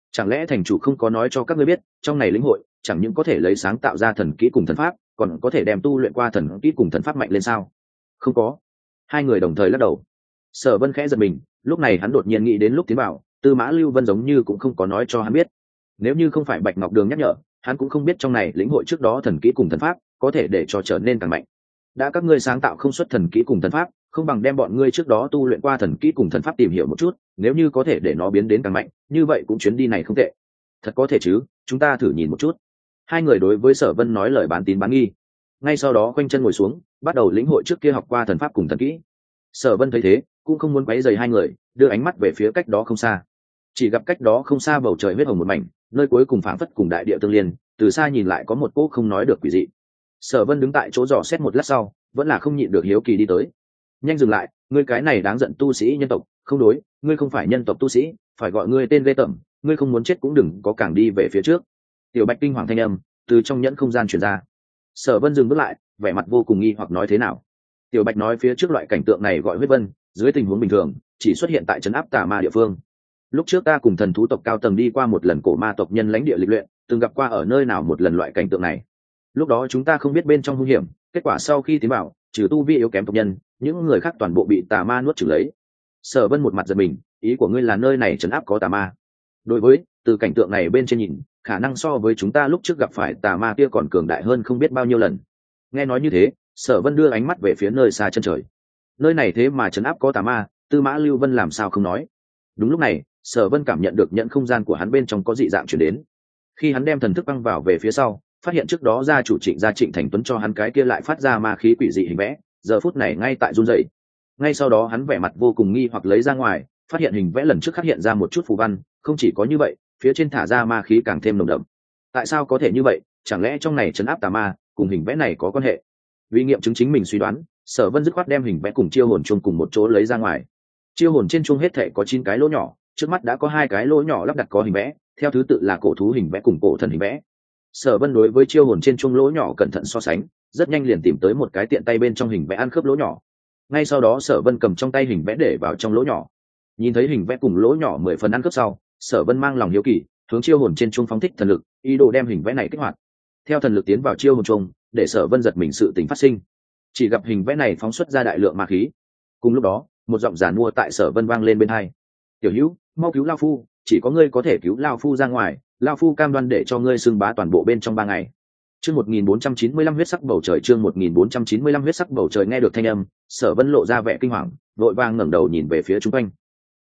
Chẳng lẽ thành chủ không có nói cho các ngươi biết trong này lĩnh hội chẳng những có thể lấy sáng tạo ra thần kỹ cùng thần pháp, còn có thể đem tu luyện qua thần kỹ cùng thần pháp mạnh lên sao? Không có. Hai người đồng thời lắc đầu. Sở Vân khẽ giật mình, lúc này hắn đột nhiên nghĩ đến lúc tiến vào, Tư Mã Lưu Vân giống như cũng không có nói cho hắn biết. Nếu như không phải Bạch Ngọc Đường nhắc nhở, hắn cũng không biết trong này lĩnh hội trước đó thần kỹ cùng thần pháp có thể để cho trở nên càng mạnh. Đã các ngươi sáng tạo không xuất thần kỹ cùng thần pháp, không bằng đem bọn ngươi trước đó tu luyện qua thần kỹ cùng thần pháp tìm hiểu một chút, nếu như có thể để nó biến đến càng mạnh, như vậy cũng chuyến đi này không tệ. Thật có thể chứ, chúng ta thử nhìn một chút. Hai người đối với Sở Vân nói lời bán tín bán nghi. Ngay sau đó khoanh chân ngồi xuống, bắt đầu lĩnh hội trước kia học qua thần pháp cùng thần kỹ. Sở Vân thấy thế, cũng không muốn quấy rầy hai người, đưa ánh mắt về phía cách đó không xa. Chỉ gặp cách đó không xa bầu trời huyết hồng một mảnh, nơi cuối cùng phảng phất cùng đại địa tương liên, từ xa nhìn lại có một cỗ không nói được quỷ dị. Sở Vân đứng tại chỗ dò xét một lát sau, vẫn là không nhịn được hiếu kỳ đi tới. Nhanh dừng lại, ngươi cái này đáng giận tu sĩ nhân tộc, không đối, ngươi không phải nhân tộc tu sĩ, phải gọi ngươi tên ghê tởm, ngươi không muốn chết cũng đừng có càng đi về phía trước. Tiểu Bạch kinh hoàng thanh âm từ trong nhẫn không gian truyền ra. Sở Vân dừng bước lại, vẻ mặt vô cùng nghi hoặc nói thế nào. Tiểu Bạch nói phía trước loại cảnh tượng này gọi huyết vân, dưới tình huống bình thường chỉ xuất hiện tại trấn áp tà ma địa phương. Lúc trước ta cùng thần thú tộc cao tầng đi qua một lần cổ ma tộc nhân lãnh địa lịch luyện, từng gặp qua ở nơi nào một lần loại cảnh tượng này. Lúc đó chúng ta không biết bên trong hung hiểm, kết quả sau khi tiến vào, trừ tu vi yếu kém tộc nhân, những người khác toàn bộ bị tà ma nuốt chửng lấy. Sở Vân một mặt giật mình, ý của ngươi là nơi này trấn áp có tà ma? Đối với từ cảnh tượng này bên trên nhìn, khả năng so với chúng ta lúc trước gặp phải tà ma kia còn cường đại hơn không biết bao nhiêu lần. Nghe nói như thế, Sở Vân đưa ánh mắt về phía nơi xa chân trời. Nơi này thế mà trấn áp có tà ma, Tư Mã Lưu Vân làm sao không nói? Đúng lúc này, Sở Vân cảm nhận được nhận không gian của hắn bên trong có dị dạng chuyển đến. Khi hắn đem thần thức băng vào về phía sau, phát hiện trước đó gia chủ Trịnh Thành Tuấn cho hắn cái kia lại phát ra ma khí quỷ dị hình vẽ, giờ phút này ngay tại run rẩy. Ngay sau đó hắn vẻ mặt vô cùng nghi hoặc lấy ra ngoài, phát hiện hình vẽ lần trước khắc hiện ra một chút phù văn, không chỉ có như vậy, phía trên thả ra ma khí càng thêm nồng đậm. Tại sao có thể như vậy? Chẳng lẽ trong này trấn áp tà ma cùng hình vẽ này có quan hệ? Vì nghiệm chứng chính mình suy đoán, Sở Vân dứt khoát đem hình vẽ cùng chiêu hồn chuông cùng một chỗ lấy ra ngoài. Chiêu hồn trên chuông hết thảy có 9 cái lỗ nhỏ, trước mắt đã có 2 cái lỗ nhỏ lắp đặt có hình vẽ, theo thứ tự là cổ thú hình vẽ cùng cổ thần hình vẽ. Sở Vân đối với chiêu hồn trên chuông lỗ nhỏ cẩn thận so sánh, rất nhanh liền tìm tới một cái tiện tay bên trong hình vẽ ăn khớp lỗ nhỏ. Ngay sau đó Sở Vân cầm trong tay hình vẽ để vào trong lỗ nhỏ. Nhìn thấy hình vẽ cùng lỗ nhỏ 10 phần ăn khớp sau, Sở Vân mang lòng hiếu kỳ, hướng chiêu hồn trên chuông phóng thích thần lực, ý đồ đem hình vẽ này kích hoạt. Theo thần lực tiến vào chiêu hồn chuông, để Sở Vân giật mình sự tình phát sinh. Chỉ gặp hình vẽ này phóng xuất ra đại lượng ma khí. Cùng lúc đó, một giọng giản mua tại Sở Vân vang lên bên tai. "Tiểu Hữu, mau cứu lão phu, chỉ có ngươi có thể cứu lão phu ra ngoài, lão phu cam đoan để cho ngươi xưng bá toàn bộ bên trong 3 ngày." Chương 1495 huyết sắc bầu trời, chương 1495 huyết sắc bầu trời. Nghe được thanh âm, Sở Vân lộ ra vẻ kinh hoàng, vội vàng ngẩng đầu nhìn về phía chúng quanh.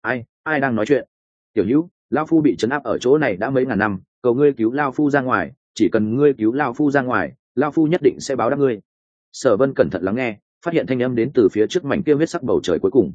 Ai đang nói chuyện? "Tiểu Hữu, lão phu bị trấn áp ở chỗ này đã mấy ngàn năm, cầu ngươi cứu lão phu ra ngoài, chỉ cần ngươi cứu lão phu ra ngoài, lão phu nhất định sẽ báo đáp ngươi." Sở Vân cẩn thận lắng nghe, phát hiện thanh âm đến từ phía trước mảnh kia huyết sắc bầu trời cuối cùng.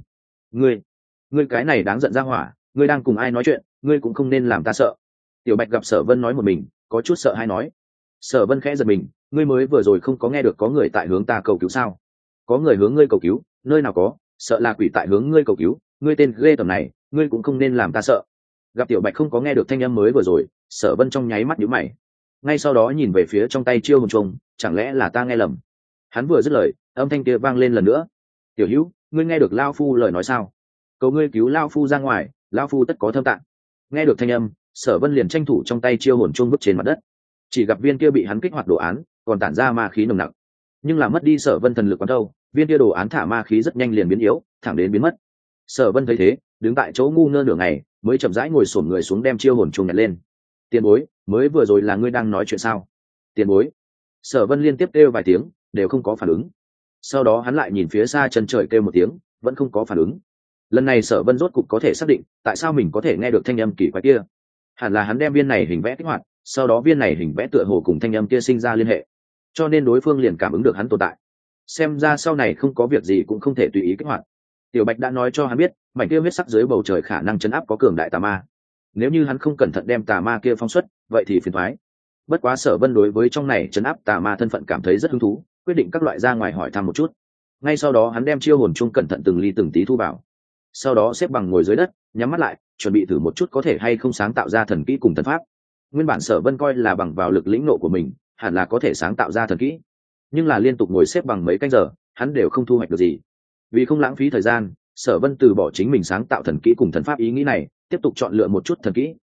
Ngươi cái này đáng giận ra hỏa, ngươi đang cùng ai nói chuyện, ngươi cũng không nên làm ta sợ." Tiểu Bạch gặp Sở Vân nói một mình, có chút sợ hãi nói. Sở Vân khẽ giật mình, ngươi mới vừa rồi không có nghe được có người tại hướng ta cầu cứu sao? Có người hướng ngươi cầu cứu? Nơi nào có, sợ là quỷ tại hướng ngươi cầu cứu, ngươi tên ghê tởm này, ngươi cũng không nên làm ta sợ. Gặp Tiểu Bạch không có nghe được thanh âm mới vừa rồi, Sở Vân trong nháy mắt nhíu mày. Ngay sau đó nhìn về phía trong tay chiêu hồn trùng, chẳng lẽ là ta nghe lầm? Hắn vừa dứt lời, âm thanh kia vang lên lần nữa. "Tiểu Hữu, ngươi nghe được lão phu lời nói sao? Cầu ngươi cứu lão phu ra ngoài, lão phu tất có thâm tạng." Nghe được thanh âm, Sở Vân liền tranh thủ trong tay chiêu hồn chuông vứt trên mặt đất. Chỉ gặp viên kia bị hắn kích hoạt đồ án, còn tản ra ma khí nồng nặc. Nhưng là mất đi Sở Vân thần lực quán thâu, viên kia đồ án thả ma khí rất nhanh liền biến yếu, thẳng đến biến mất. Sở Vân thấy thế, đứng tại chỗ ngu ngơ nửa ngày, mới chậm rãi ngồi xổm người xuống đem chiêu hồn chuông nhặt lên. "Tiền bối, mới vừa rồi là ngươi đang nói chuyện sao?" "Tiền bối." Sở Vân liên tiếp kêu vài tiếng, đều không có phản ứng. Sau đó hắn lại nhìn phía xa chân trời kêu một tiếng, vẫn không có phản ứng. Lần này Sở Vân rốt cục có thể xác định, tại sao mình có thể nghe được thanh âm kỳ quái kia. Hẳn là hắn đem viên này hình vẽ kích hoạt, sau đó viên này hình vẽ tựa hồ cùng thanh âm kia sinh ra liên hệ, cho nên đối phương liền cảm ứng được hắn tồn tại. Xem ra sau này không có việc gì cũng không thể tùy ý kích hoạt. Tiểu Bạch đã nói cho hắn biết, mảnh kia huyết sắc dưới bầu trời khả năng chấn áp có cường đại tà ma. Nếu như hắn không cẩn thận đem tà ma kia phóng xuất, vậy thì phiền toái. Bất quá Sở Vân đối với trong này chấn áp tà ma thân phận cảm thấy rất hứng thú, quyết định các loại ra ngoài hỏi thăm một chút. Ngay sau đó hắn đem chiêu hồn chung cẩn thận từng ly từng tí thu vào. Sau đó xếp bằng ngồi dưới đất, nhắm mắt lại, chuẩn bị thử một chút có thể hay không sáng tạo ra thần kỹ cùng thần pháp. Nguyên bản Sở Vân coi là bằng vào lực lĩnh nộ của mình, hẳn là có thể sáng tạo ra thần kỹ. Nhưng là liên tục ngồi xếp bằng mấy canh giờ, hắn đều không thu hoạch được gì. Vì không lãng phí thời gian, Sở Vân từ bỏ chính mình sáng tạo thần kỹ cùng thần pháp ý nghĩ này, tiếp tục chọn lựa một chút thần kỹ,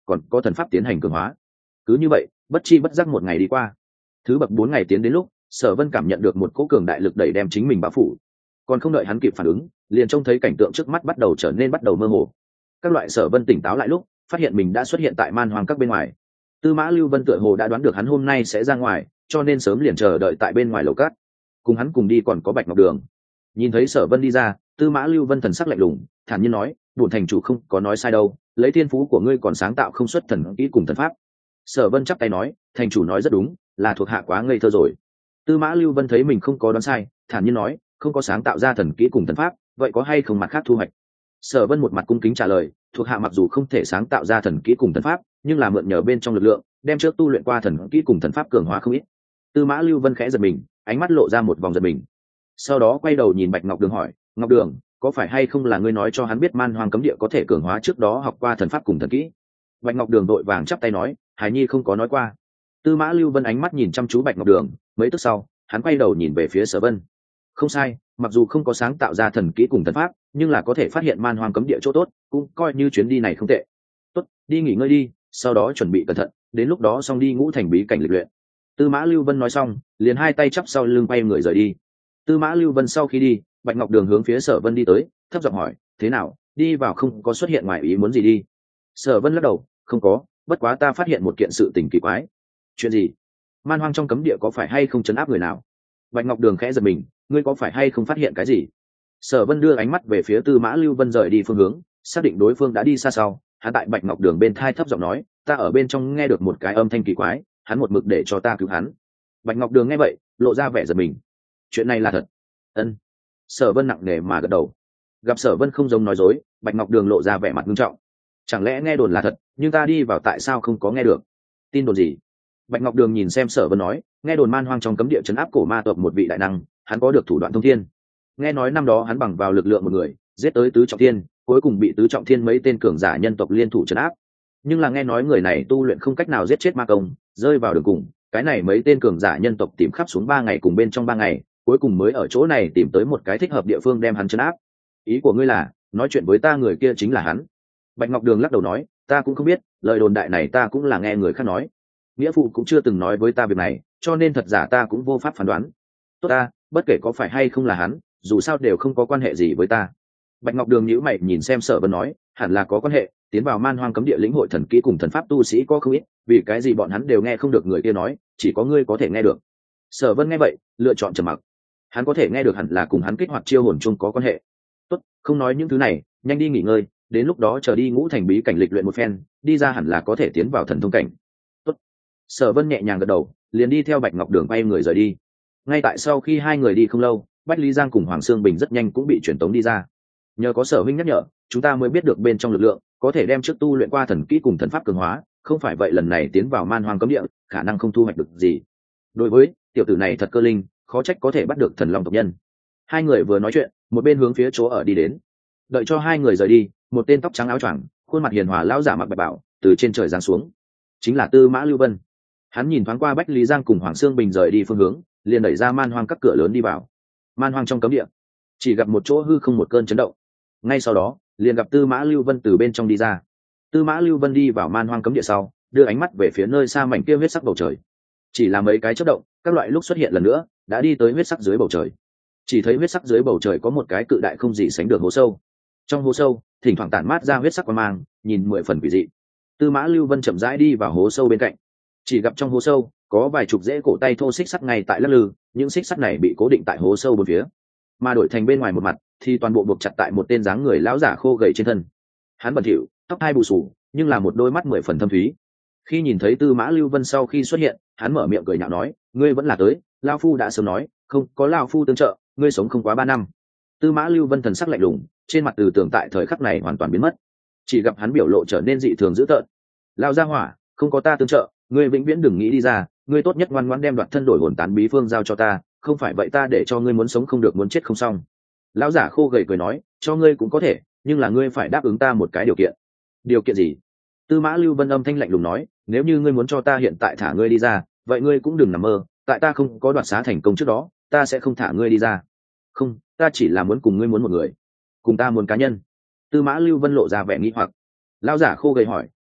còn có thần pháp tiến hành cường hóa. Cứ như vậy bất chi bất giác một ngày đi qua. Thứ bậc 4 ngày tiến đến lúc, Sở Vân cảm nhận được một cỗ cường đại lực đẩy đem chính mình bao phủ. Còn không đợi hắn kịp phản ứng, liền trông thấy cảnh tượng trước mắt bắt đầu mơ hồ. Các loại Sở Vân tỉnh táo lại lúc, phát hiện mình đã xuất hiện tại man hoang các bên ngoài. Tư Mã Lưu Vân tựa hồ đã đoán được hắn hôm nay sẽ ra ngoài, cho nên sớm liền chờ đợi tại bên ngoài lầu cát. Cùng hắn cùng đi còn có Bạch Ngọc Đường. Nhìn thấy Sở Vân đi ra, Tư Mã Lưu Vân thần sắc lạnh lùng, thản nhiên nói, "Bổn thành chủ không có nói sai đâu, lấy thiên phú của ngươi còn sáng tạo không xuất thần kỹ cùng thần pháp." Sở Vân chắp tay nói, "Thành chủ nói rất đúng, là thuộc hạ quá ngây thơ rồi." Tư Mã Lưu Vân thấy mình không có đoán sai, thản nhiên nói, "Không có sáng tạo ra thần kỹ cùng thần pháp, vậy có hay không mặt khác thu hoạch?" Sở Vân một mặt cung kính trả lời, "Thuộc hạ mặc dù không thể sáng tạo ra thần kỹ cùng thần pháp, nhưng là mượn nhờ bên trong lực lượng, đem trước tu luyện qua thần kỹ cùng thần pháp cường hóa không ít." Tư Mã Lưu Vân khẽ giật mình, ánh mắt lộ ra một vòng giật mình. Sau đó quay đầu nhìn Bạch Ngọc Đường hỏi, "Ngọc Đường, có phải hay không là ngươi nói cho hắn biết man hoang cấm địa có thể cường hóa trước đó học qua thần pháp cùng thần kỹ?" Bạch Ngọc Đường vội vàng chắp tay nói, "Hải nhi không có nói qua." Tư Mã Lưu Vân ánh mắt nhìn chăm chú Bạch Ngọc Đường, mấy tức sau, hắn quay đầu nhìn về phía Sở Vân. "Không sai, mặc dù không có sáng tạo ra thần kỹ cùng thần pháp, nhưng là có thể phát hiện man hoang cấm địa chỗ tốt, cũng coi như chuyến đi này không tệ. Tốt, đi nghỉ ngơi đi, sau đó chuẩn bị cẩn thận, đến lúc đó xong đi Ngũ Thành bí cảnh lịch luyện." Tư Mã Lưu Vân nói xong, liền hai tay chắp sau lưng quay người rời đi. Tư Mã Lưu Vân sau khi đi, Bạch Ngọc Đường hướng phía Sở Vân đi tới, thấp giọng hỏi, "Thế nào, đi vào không có xuất hiện ngoài ý muốn gì đi?" Sở Vân lắc đầu, "Không có, bất quá ta phát hiện một kiện sự tình kỳ quái." "Chuyện gì?" "Man hoang trong cấm địa có phải hay không trấn áp người nào?" Bạch Ngọc Đường khẽ giật mình, "Ngươi có phải hay không phát hiện cái gì?" Sở Vân đưa ánh mắt về phía Tư Mã Lưu Vân rời đi phương hướng, xác định đối phương đã đi xa sau, hắn tại Bạch Ngọc Đường bên thai thấp giọng nói, "Ta ở bên trong nghe được một cái âm thanh kỳ quái, hắn một mực để cho ta cứu hắn." Bạch Ngọc Đường nghe vậy, lộ ra vẻ giật mình. "Chuyện này là thật?" "Ân." Sở Vân nặng nề mà gật đầu. Gặp Sở Vân không giống nói dối, Bạch Ngọc Đường lộ ra vẻ mặt nghiêm trọng. "Chẳng lẽ nghe đồn là thật, nhưng ta đi vào tại sao không có nghe được?" "Tin đồn gì?" Bạch Ngọc Đường nhìn xem Sở Vân nói, "Nghe đồn man hoang trong cấm địa trấn áp cổ ma tộc một vị đại năng, hắn có được thủ đoạn thông thiên. Nghe nói năm đó hắn bằng vào lực lượng một người, giết tới tứ trọng thiên, cuối cùng bị tứ trọng thiên mấy tên cường giả nhân tộc liên thủ trấn áp. Nhưng là nghe nói người này tu luyện không cách nào giết chết ma công, rơi vào đường cùng, cái này mấy tên cường giả nhân tộc tìm khắp xuống 3 ngày cùng bên trong 3 ngày, cuối cùng mới ở chỗ này tìm tới một cái thích hợp địa phương đem hắn trấn áp. Ý của ngươi là, nói chuyện với ta người kia chính là hắn?" Bạch Ngọc Đường lắc đầu nói, "Ta cũng không biết, lời đồn đại này ta cũng là nghe người khác nói. Nghĩa phụ cũng chưa từng nói với ta việc này, cho nên thật giả ta cũng vô pháp phán đoán. Tốt ta, bất kể có phải hay không là hắn, dù sao đều không có quan hệ gì với ta." Bạch Ngọc Đường nhíu mày nhìn xem Sở Vân nói, "Hẳn là có quan hệ, tiến vào man hoang cấm địa lĩnh hội thần kỹ cùng thần pháp tu sĩ có không ít, vì cái gì bọn hắn đều nghe không được người kia nói, chỉ có ngươi có thể nghe được." Sở Vân nghe vậy, lựa chọn trầm mặc. Hắn có thể nghe được hẳn là cùng hắn kích hoạt chiêu hồn chung có quan hệ. "Tốt, không nói những thứ này, nhanh đi nghỉ ngơi, đến lúc đó chờ đi Ngũ Thành bí cảnh lịch luyện một phen, đi ra hẳn là có thể tiến vào thần thông cảnh." "Tốt." Sở Vân nhẹ nhàng gật đầu, liền đi theo Bạch Ngọc Đường quay người rời đi. Ngay tại sau khi hai người đi không lâu, Bách Lý Giang cùng Hoàng Sương Bình rất nhanh cũng bị truyền tống đi ra. "Nhờ có Sở huynh nhắc nhở, chúng ta mới biết được bên trong lực lượng có thể đem trước tu luyện qua thần kỹ cùng thần pháp cường hóa, không phải vậy lần này tiến vào man hoang cấm địa, khả năng không thu hoạch được gì. Đối với tiểu tử này thật cơ linh, khó trách có thể bắt được thần long tộc nhân." Hai người vừa nói chuyện, một bên hướng phía chỗ ở đi đến. Đợi cho hai người rời đi, một tên tóc trắng áo choàng, khuôn mặt hiền hòa lão giả mặc bạch bảo từ trên trời giáng xuống, chính là Tư Mã Lưu Vân. Hắn nhìn thoáng qua Bách Lý Giang cùng Hoàng Sương Bình rời đi phương hướng, liền đẩy ra man hoang các cửa lớn đi vào. Man hoang trong cấm địa, chỉ gặp một chỗ hư không một cơn chấn động. Ngay sau đó, liền gặp Tư Mã Lưu Vân từ bên trong đi ra. Tư Mã Lưu Vân đi vào man hoang cấm địa sau, đưa ánh mắt về phía nơi xa mảnh kia huyết sắc bầu trời. Chỉ là mấy cái chớp động, các loại lúc xuất hiện lần nữa, đã đi tới huyết sắc dưới bầu trời. Chỉ thấy huyết sắc dưới bầu trời có một cái cự đại không gì sánh được hố sâu. Trong hố sâu, thỉnh thoảng tản mát ra huyết sắc quang mang, nhìn 10 phần quỷ dị. Tư Mã Lưu Vân chậm rãi đi vào hố sâu bên cạnh. Chỉ gặp trong hố sâu có vài chục rễ cổ tay thô xích sắt ngay tại lắc lư, những xích sắt này bị cố định tại hố sâu bốn phía, mà đổi thành bên ngoài một mặt thì toàn bộ buộc chặt tại một tên dáng người lão giả khô gầy trên thân. Hắn bẩn thỉu, tóc hai bù xù, nhưng là một đôi mắt 10 phần thâm thúy. Khi nhìn thấy Tư Mã Lưu Vân sau khi xuất hiện, hắn mở miệng cười nhạo nói, "Ngươi vẫn là tới, lão phu đã sớm nói, không có lão phu tương trợ, ngươi sống không quá 3 năm." Tư Mã Lưu Vân thần sắc lạnh lùng, trên mặt từ tưởng tại thời khắc này hoàn toàn biến mất, chỉ gặp hắn biểu lộ trở nên dị thường dữ tợn. "Lão gia hỏa, không có ta tương trợ, ngươi vĩnh viễn đừng nghĩ đi ra, ngươi tốt nhất ngoan ngoãn đem đoạt thân đổi hồn tán bí phương giao cho ta, không phải vậy ta để cho ngươi muốn sống không được muốn chết không xong." Lão giả khô gầy cười nói, "Cho ngươi cũng có thể, nhưng là ngươi phải đáp ứng ta một cái điều kiện." "Điều kiện gì?" Tư Mã Lưu Vân âm thanh lạnh lùng nói, "Nếu như ngươi muốn cho ta hiện tại thả ngươi đi ra, vậy ngươi cũng đừng nằm mơ, tại ta không có đoạt xá thành công trước đó, ta sẽ không thả ngươi đi ra." "Không, ta chỉ là muốn cùng ngươi muốn một người." "Cùng ta muốn cá nhân?" Tư Mã Lưu Vân lộ ra vẻ nghi hoặc. Lão giả khô gầy hỏi,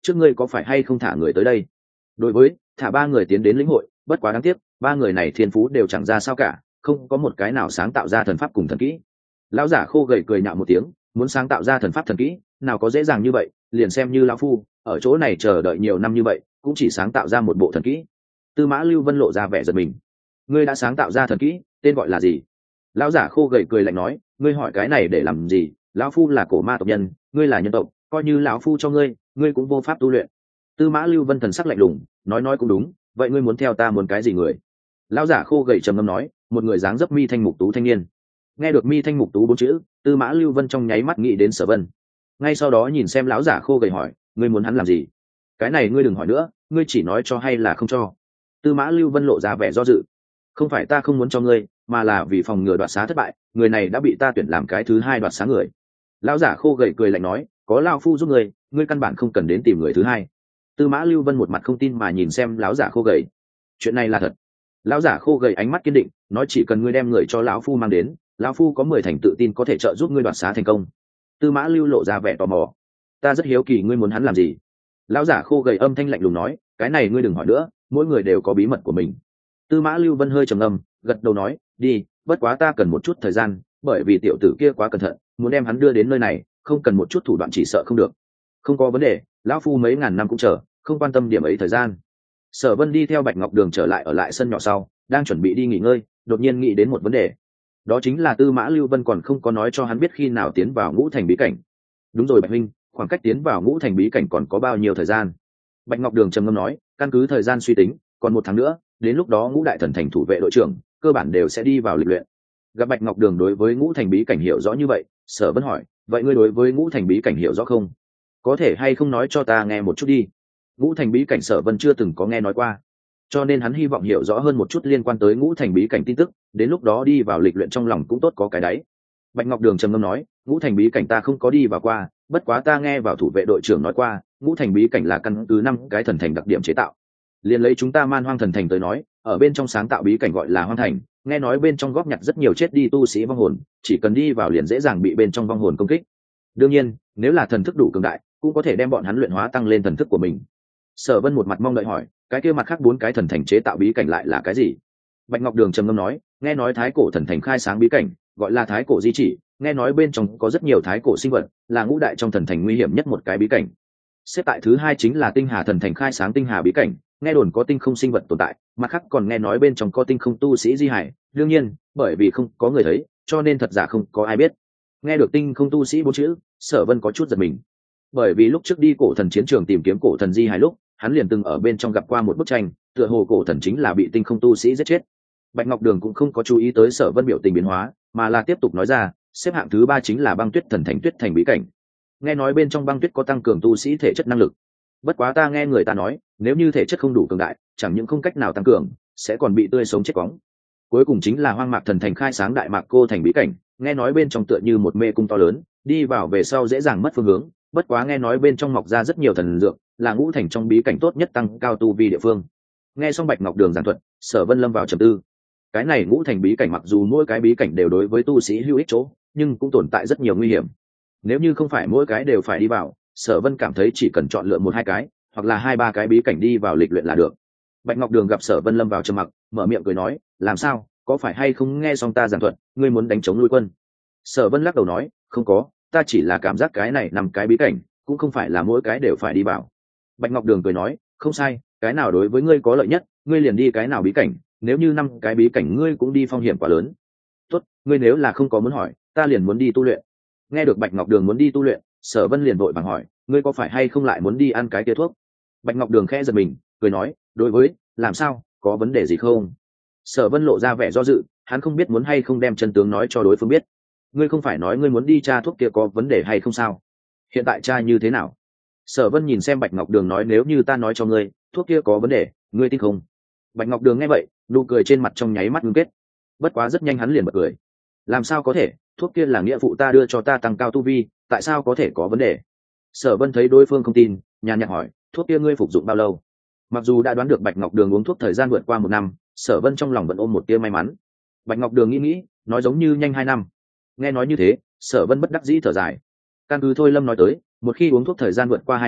trước ngươi có phải hay không thả người tới đây? Đối với thả ba người tiến đến lĩnh hội, bất quá đáng tiếc ba người này thiên phú đều chẳng ra sao cả, không có một cái nào sáng tạo ra thần pháp cùng thần kỹ. Lão giả khô gầy cười nhạo một tiếng, muốn sáng tạo ra thần pháp thần kỹ nào có dễ dàng như vậy, liền xem như lão phu ở chỗ này chờ đợi nhiều năm như vậy cũng chỉ sáng tạo ra một bộ thần kỹ. Tư Mã Lưu Vân lộ ra vẻ giật mình. Ngươi đã sáng tạo ra thần kỹ, tên gọi là gì? Lão giả khô gầy cười lạnh nói, ngươi hỏi cái này để làm gì? Lão phu là cổ ma tộc nhân, ngươi là nhân tộc, coi như lão phu cho ngươi, ngươi cũng vô pháp tu luyện. Tư Mã Lưu Vân thần sắc lạnh lùng, nói cũng đúng, vậy ngươi muốn theo ta muốn cái gì người? Lão giả khô gầy trầm ngâm nói, một người dáng dấp mi thanh mục tú thanh niên. Nghe được mi thanh mục tú bốn chữ, Tư Mã Lưu Vân trong nháy mắt nghĩ đến Sở Vân. Ngay sau đó nhìn xem lão giả khô gầy hỏi, ngươi muốn hắn làm gì? Cái này ngươi đừng hỏi nữa, ngươi chỉ nói cho hay là không cho? Tư Mã Lưu Vân lộ ra vẻ do dự. Không phải ta không muốn cho ngươi, mà là vì phòng ngừa đoạt xá thất bại, người này đã bị ta tuyển làm cái thứ hai đoạt xá người. Lão giả khô gầy cười lạnh nói, có lão phu giúp ngươi, ngươi căn bản không cần đến tìm người thứ hai. Tư Mã Lưu Vân một mặt không tin mà nhìn xem lão giả khô gầy. Chuyện này là thật? Lão giả khô gầy ánh mắt kiên định, nói chỉ cần ngươi đem người cho lão phu mang đến, lão phu có 10 thành tự tin có thể trợ giúp ngươi đoạt xá thành công. Tư Mã Lưu lộ ra vẻ tò mò. Ta rất hiếu kỳ ngươi muốn hắn làm gì? Lão giả khô gầy âm thanh lạnh lùng nói, cái này ngươi đừng hỏi nữa, mỗi người đều có bí mật của mình. Tư Mã Lưu Vân hơi trầm ngâm, gật đầu nói, đi, bất quá ta cần một chút thời gian, bởi vì tiểu tử kia quá cẩn thận, muốn đem hắn đưa đến nơi này, không cần một chút thủ đoạn chỉ sợ không được. Không có vấn đề, lão phu mấy ngàn năm cũng chờ, không quan tâm điểm ấy thời gian. Sở Vân đi theo Bạch Ngọc Đường trở lại ở lại sân nhỏ sau, đang chuẩn bị đi nghỉ ngơi, đột nhiên nghĩ đến một vấn đề. Đó chính là Tư Mã Lưu Vân còn không có nói cho hắn biết khi nào tiến vào Ngũ Thành bí cảnh. Đúng rồi Bạch huynh, khoảng cách tiến vào Ngũ Thành bí cảnh còn có bao nhiêu thời gian? Bạch Ngọc Đường trầm ngâm nói, căn cứ thời gian suy tính, còn 1 tháng nữa, đến lúc đó Ngũ Đại Thần Thành thủ vệ đội trưởng cơ bản đều sẽ đi vào lịch luyện. Gặp Bạch Ngọc Đường đối với Ngũ Thành bí cảnh hiểu rõ như vậy, Sở Vân hỏi, vậy ngươi đối với Ngũ Thành bí cảnh hiểu rõ không? Có thể hay không nói cho ta nghe một chút đi. Ngũ Thành bí cảnh Sở Vân chưa từng có nghe nói qua, cho nên hắn hy vọng hiểu rõ hơn một chút liên quan tới Ngũ Thành bí cảnh tin tức, đến lúc đó đi vào lịch luyện trong lòng cũng tốt có cái đáy. Bạch Ngọc Đường trầm ngâm nói, Ngũ Thành bí cảnh ta không có đi vào qua, bất quá ta nghe vào thủ vệ đội trưởng nói qua, Ngũ Thành bí cảnh là căn cứ 5 cái thần thành đặc điểm chế tạo. Liên lấy chúng ta Man Hoang thần thành tới nói, ở bên trong sáng tạo bí cảnh gọi là Hoang Thành, nghe nói bên trong góp nhặt rất nhiều chết đi tu sĩ vong hồn, chỉ cần đi vào liền dễ dàng bị bên trong vong hồn công kích. Đương nhiên, nếu là thần thức đủ cường đại, cũng có thể đem bọn hắn luyện hóa tăng lên thần thức của mình. Sở Vân một mặt mong đợi hỏi, cái kia mặt khác 4 cái thần thành chế tạo bí cảnh lại là cái gì? Bạch Ngọc Đường trầm ngâm nói, nghe nói thái cổ thần thành khai sáng bí cảnh, gọi là thái cổ di chỉ, nghe nói bên trong có rất nhiều thái cổ sinh vật, là ngũ đại trong thần thành nguy hiểm nhất một cái bí cảnh. Xếp tại thứ 2 chính là tinh hà thần thành khai sáng tinh hà bí cảnh, nghe đồn có tinh không sinh vật tồn tại, mặt khác còn nghe nói bên trong có tinh không tu sĩ di hải, đương nhiên, bởi vì không có người thấy, cho nên thật giả không có ai biết. Nghe được tinh không tu sĩ 4 chữ, Sở Vân có chút giật mình. Bởi vì lúc trước đi cổ thần chiến trường tìm kiếm cổ thần di hải lúc, hắn liền từng ở bên trong gặp qua một bức tranh, tựa hồ cổ thần chính là bị tinh không tu sĩ giết chết. Bạch Ngọc Đường cũng không có chú ý tới Sở Vân biểu tình biến hóa, mà là tiếp tục nói ra, xếp hạng thứ 3 chính là băng tuyết thần thành tuyết thành bí cảnh. Nghe nói bên trong băng tuyết có tăng cường tu sĩ thể chất năng lực. Bất quá ta nghe người ta nói, nếu như thể chất không đủ cường đại, chẳng những không cách nào tăng cường, sẽ còn bị tươi sống chết quóng. Cuối cùng chính là hoang mạc thần thành khai sáng đại mạc cô thành bí cảnh, nghe nói bên trong tựa như một mê cung to lớn, đi vào về sau dễ dàng mất phương hướng. Bất quá nghe nói bên trong mọc ra rất nhiều thần dược, là ngũ thành trong bí cảnh tốt nhất tăng cao tu vi địa phương. Nghe xong Bạch Ngọc Đường giảng thuật, Sở Vân lâm vào trầm tư. Cái này ngũ thành bí cảnh mặc dù mỗi cái bí cảnh đều đối với tu sĩ hữu ích chỗ, nhưng cũng tồn tại rất nhiều nguy hiểm. Nếu như không phải mỗi cái đều phải đi vào, Sở Vân cảm thấy chỉ cần chọn lựa 1-2 cái, hoặc là 2-3 cái bí cảnh đi vào lịch luyện là được. Bạch Ngọc Đường gặp Sở Vân lâm vào trầm mặc, mở miệng cười nói, làm sao, có phải hay không nghe xong ta giảng thuật, ngươi muốn đánh chống nuôi quân? Sở Vân lắc đầu nói, không có, ta chỉ là cảm giác cái này 5 cái bí cảnh, cũng không phải là mỗi cái đều phải đi vào. Bạch Ngọc Đường cười nói, không sai, cái nào đối với ngươi có lợi nhất, ngươi liền đi cái nào bí cảnh, nếu như 5 cái bí cảnh ngươi cũng đi phong hiểm quá lớn. Tốt, ngươi nếu là không có muốn hỏi, ta liền muốn đi tu luyện. Nghe được Bạch Ngọc Đường muốn đi tu luyện, Sở Vân liền vội vàng hỏi, ngươi có phải hay không lại muốn đi ăn cái kia thuốc? Bạch Ngọc Đường khẽ giật mình, cười nói, đối với, làm sao, có vấn đề gì không? Sở Vân lộ ra vẻ do dự, hắn không biết muốn hay không đem chân tướng nói cho đối phương biết. Ngươi không phải nói ngươi muốn đi tra thuốc kia có vấn đề hay không sao? Hiện tại tra như thế nào? Sở Vân nhìn xem Bạch Ngọc Đường nói, nếu như ta nói cho ngươi, thuốc kia có vấn đề, ngươi tin không? Bạch Ngọc Đường nghe vậy, nụ cười trên mặt trong nháy mắt ngưng kết. Bất quá rất nhanh hắn liền bật cười. Làm sao có thể, thuốc kia là nghĩa phụ ta đưa cho ta tăng cao tu vi, tại sao có thể có vấn đề? Sở Vân thấy đối phương không tin, nhàn nhạt hỏi, thuốc kia ngươi phục dụng bao lâu? Mặc dù đã đoán được Bạch Ngọc Đường uống thuốc thời gian vượt qua 1 năm, Sở Vân trong lòng vẫn ôm một tia may mắn. Bạch Ngọc Đường nghĩ, nói giống như nhanh 2 năm. Nghe nói như thế, Sở Vân bất đắc dĩ thở dài. Căn cứ Thôi Lâm nói tới, một khi uống thuốc thời gian vượt qua 2 năm,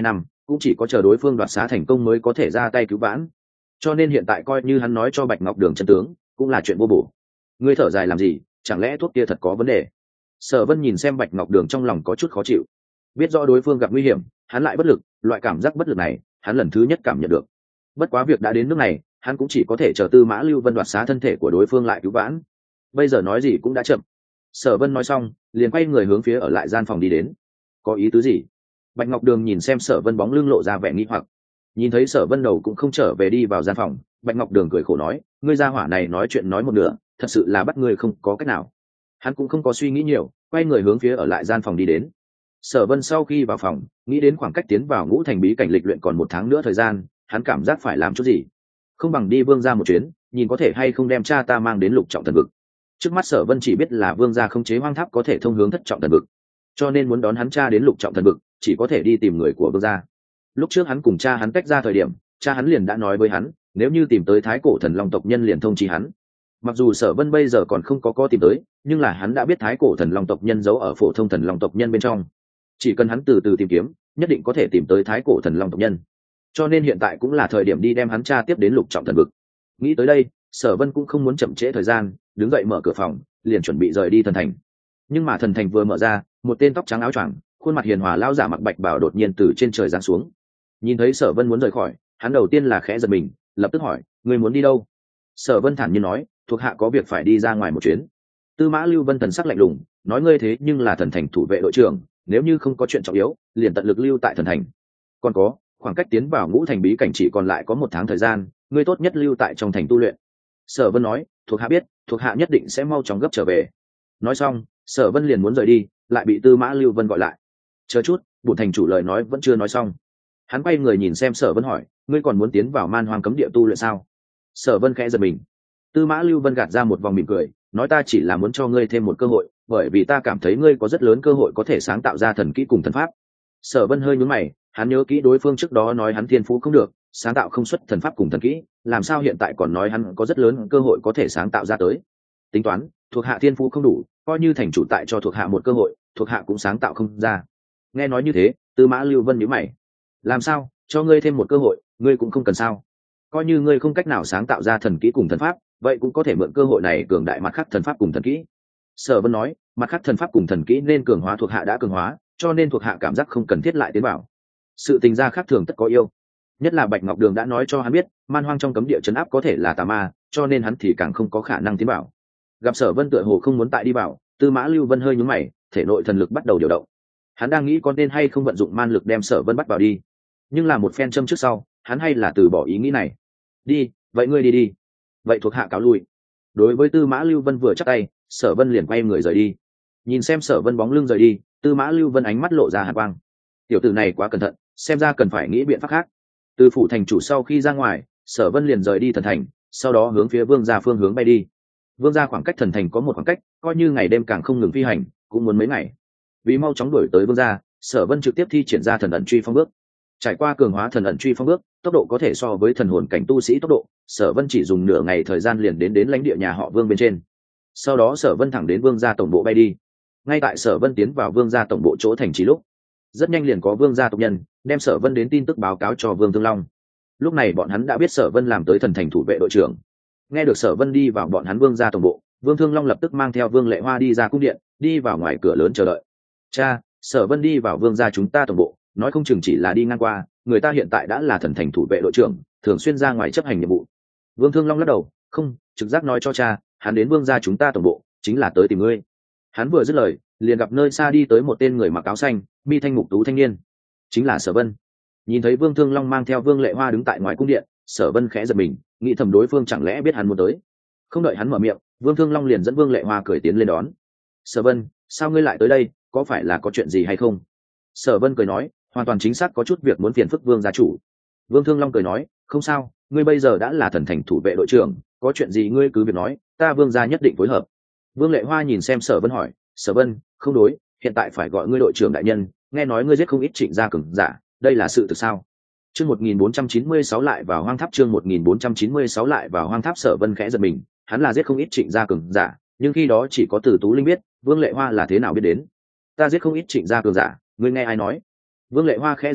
cũng chỉ có chờ đối phương đoạt xá thành công mới có thể ra tay cứu vãn. Cho nên hiện tại coi như hắn nói cho Bạch Ngọc Đường chân tướng cũng là chuyện vô bổ. Ngươi thở dài làm gì, chẳng lẽ thuốc kia thật có vấn đề? Sở Vân nhìn xem Bạch Ngọc Đường trong lòng có chút khó chịu. Biết rõ đối phương gặp nguy hiểm, hắn lại bất lực, loại cảm giác bất lực này hắn lần thứ nhất cảm nhận được. Bất quá việc đã đến nước này, hắn cũng chỉ có thể chờ Tư Mã Lưu Vân đoạt xá thân thể của đối phương lại cứu vãn. Bây giờ nói gì cũng đã chậm. Sở Vân nói xong liền quay người hướng phía ở lại gian phòng đi đến. Có ý tứ gì? Bạch Ngọc Đường nhìn xem Sở Vân bóng lưng lộ ra vẻ nghi hoặc. Nhìn thấy Sở Vân đầu cũng không trở về đi vào gian phòng, Bạch Ngọc Đường cười khổ nói, ngươi gia hỏa này nói chuyện nói một nửa, thật sự là bắt ngươi không có cách nào. Hắn cũng không có suy nghĩ nhiều, quay người hướng phía ở lại gian phòng đi đến. Sở Vân sau khi vào phòng, nghĩ đến khoảng cách tiến vào Ngũ Thành bí cảnh lịch luyện còn 1 tháng nữa thời gian, hắn cảm giác phải làm chút gì. Không bằng đi Vương gia một chuyến, nhìn có thể hay không đem cha ta mang đến Lục Trọng Thần vực. Trước mắt Sở Vân chỉ biết là Vương gia không chế Hoang Tháp có thể thông hướng Thất Trọng Thần vực, cho nên muốn đón hắn cha đến Lục Trọng Thần vực, chỉ có thể đi tìm người của Vương gia. Lúc trước hắn cùng cha hắn tách ra thời điểm, cha hắn liền đã nói với hắn, nếu như tìm tới Thái Cổ Thần Long tộc nhân liền thông chi hắn. Mặc dù Sở Vân bây giờ còn không có tìm tới, nhưng là hắn đã biết Thái Cổ Thần Long tộc nhân giấu ở phổ thông Thần Long tộc nhân bên trong. Chỉ cần hắn từ từ tìm kiếm, nhất định có thể tìm tới Thái Cổ Thần Long tộc nhân. Cho nên hiện tại cũng là thời điểm đi đem hắn cha tiếp đến Lục Trọng Thần vực. Nghĩ tới đây, Sở Vân cũng không muốn chậm trễ thời gian, đứng dậy mở cửa phòng, liền chuẩn bị rời đi thần thành. Nhưng mà thần thành vừa mở ra, một tên tóc trắng áo choàng, khuôn mặt hiền hòa lão giả mặc bạch bào đột nhiên từ trên trời giáng xuống. Nhìn thấy Sở Vân muốn rời khỏi, hắn đầu tiên là khẽ giật mình, lập tức hỏi, ngươi muốn đi đâu? Sở Vân thản nhiên nói, thuộc hạ có việc phải đi ra ngoài một chuyến. Tư Mã Lưu Vân thần sắc lạnh lùng, nói, ngươi thế nhưng là thần thành thủ vệ đội trưởng, nếu như không có chuyện trọng yếu, liền tận lực lưu tại thần thành. Còn có, khoảng cách tiến vào Ngũ Thành bí cảnh chỉ còn lại có 1 tháng thời gian, ngươi tốt nhất lưu tại trong thành tu luyện. Sở Vân nói, thuộc hạ biết, thuộc hạ nhất định sẽ mau chóng gấp trở về. Nói xong, Sở Vân liền muốn rời đi, lại bị Tư Mã Lưu Vân gọi lại. Chờ chút, bổn thành chủ lời nói vẫn chưa nói xong. Hắn quay người nhìn xem Sở Vân hỏi, ngươi còn muốn tiến vào Man Hoang cấm địa tu luyện sao? Sở Vân khẽ giật mình. Tư Mã Lưu Vân gạt ra một vòng mỉm cười, nói, ta chỉ là muốn cho ngươi thêm một cơ hội, bởi vì ta cảm thấy ngươi có rất lớn cơ hội có thể sáng tạo ra thần kỹ cùng thần pháp. Sở Vân hơi nhướng mày, hắn nhớ kỹ đối phương trước đó nói hắn thiên phú không được, sáng tạo không xuất thần pháp cùng thần kỹ, làm sao hiện tại còn nói hắn có rất lớn cơ hội có thể sáng tạo ra tới? Tính toán, thuộc hạ thiên phú không đủ, coi như thành chủ tại cho thuộc hạ một cơ hội, thuộc hạ cũng sáng tạo không ra. Nghe nói như thế, Tư Mã Lưu Vân nhíu mày. Làm sao, cho ngươi thêm một cơ hội, ngươi cũng không cần sao? Coi như ngươi không cách nào sáng tạo ra thần kỹ cùng thần pháp, vậy cũng có thể mượn cơ hội này cường đại mặt khác thần pháp cùng thần kỹ. Sở Vân nói, mặt khác thần pháp cùng thần kỹ nên cường hóa thuộc hạ đã cường hóa, cho nên thuộc hạ cảm giác không cần thiết lại tiến vào. Sự tình gia khác thường tất có yêu, nhất là Bạch Ngọc Đường đã nói cho hắn biết, Man Hoang trong cấm địa trấn áp có thể là tà ma, cho nên hắn thì càng không có khả năng tiến vào. Gặp Sở Vân tựa hồ không muốn tại đi vào, Tư Mã Lưu Vân hơi nhướng mày, thể nội thần lực bắt đầu điều động. Hắn đang nghĩ có nên hay không vận dụng man lực đem Sở Vân bắt vào đi, nhưng là một phen châm trước sau, hắn hay là từ bỏ ý nghĩ này. Đi, vậy ngươi đi đi. Vậy thuộc hạ cáo lui. Đối với Tư Mã Lưu Vân vừa chắp tay, Sở Vân liền quay người rời đi. Nhìn xem Sở Vân bóng lưng rời đi, Tư Mã Lưu Vân ánh mắt lộ ra hàn quang. Tiểu tử này quá cẩn thận, xem ra cần phải nghĩ biện pháp khác. Từ phủ thành chủ sau khi ra ngoài, Sở Vân liền rời đi thần thành, sau đó hướng phía Vương gia phương hướng bay đi. Vương gia khoảng cách thần thành có một khoảng cách, coi như ngày đêm càng không ngừng phi hành, cũng muốn mấy ngày. Vì mau chóng đuổi tới Vương gia, Sở Vân trực tiếp thi triển ra thần ẩn truy phong bước. Trải qua cường hóa thần ẩn truy phong bước, tốc độ có thể so với thần hồn cảnh tu sĩ tốc độ, Sở Vân chỉ dùng nửa ngày thời gian liền đến lãnh địa nhà họ Vương bên trên. Sau đó Sở Vân thẳng đến Vương gia tổng bộ bay đi. Ngay tại Sở Vân tiến vào Vương gia tổng bộ chỗ thành trì lúc, rất nhanh liền có Vương gia tộc nhân đem Sở Vân đến tin tức báo cáo cho Vương Thương Long. Lúc này bọn hắn đã biết Sở Vân làm tới thần thành thủ vệ đội trưởng. Nghe được Sở Vân đi vào bọn hắn Vương gia tổng bộ, Vương Thương Long lập tức mang theo Vương Lệ Hoa đi ra cung điện, đi vào ngoài cửa lớn chờ đợi. Cha, Sở Vân đi vào Vương gia chúng ta tổng bộ, nói không chừng chỉ là đi ngang qua, người ta hiện tại đã là thần thành thủ vệ đội trưởng, thường xuyên ra ngoài chấp hành nhiệm vụ. Vương Thương Long lắc đầu, không, trực giác nói cho cha, hắn đến Vương gia chúng ta tổng bộ, chính là tới tìm ngươi. Hắn vừa dứt lời, liền gặp nơi xa đi tới một tên người mặc áo xanh, mi thanh mục tú thanh niên, chính là Sở Vân. Nhìn thấy Vương Thương Long mang theo Vương Lệ Hoa đứng tại ngoài cung điện, Sở Vân khẽ giật mình, nghĩ thầm đối phương chẳng lẽ biết hắn muốn tới. Không đợi hắn mở miệng, Vương Thương Long liền dẫn Vương Lệ Hoa cười tiến lên đón. Sở Vân, sao ngươi lại tới đây, có phải là có chuyện gì hay không? Sở Vân cười nói, hoàn toàn chính xác có chút việc muốn phiền phức Vương gia chủ. Vương Thương Long cười nói, không sao, ngươi bây giờ đã là thần thành thủ vệ đội trưởng, có chuyện gì ngươi cứ việc nói, ta Vương gia nhất định phối hợp. Vương Lệ Hoa nhìn xem Sở Vân hỏi, Sở Vân, không đối, hiện tại phải gọi ngươi đội trưởng đại nhân, nghe nói ngươi giết không ít Trịnh gia cường giả, đây là sự thực sao? Chương 1496 lại vào hoang tháp, chương 1496 lại vào hoang tháp. Sở Vân khẽ giật mình, hắn là giết không ít Trịnh gia cường giả, nhưng khi đó chỉ có Từ Tú Linh biết, Vương Lệ Hoa là thế nào biết đến. Ta giết không ít Trịnh gia cường giả, ngươi nghe ai nói? Vương Lệ Hoa khẽ giật mình,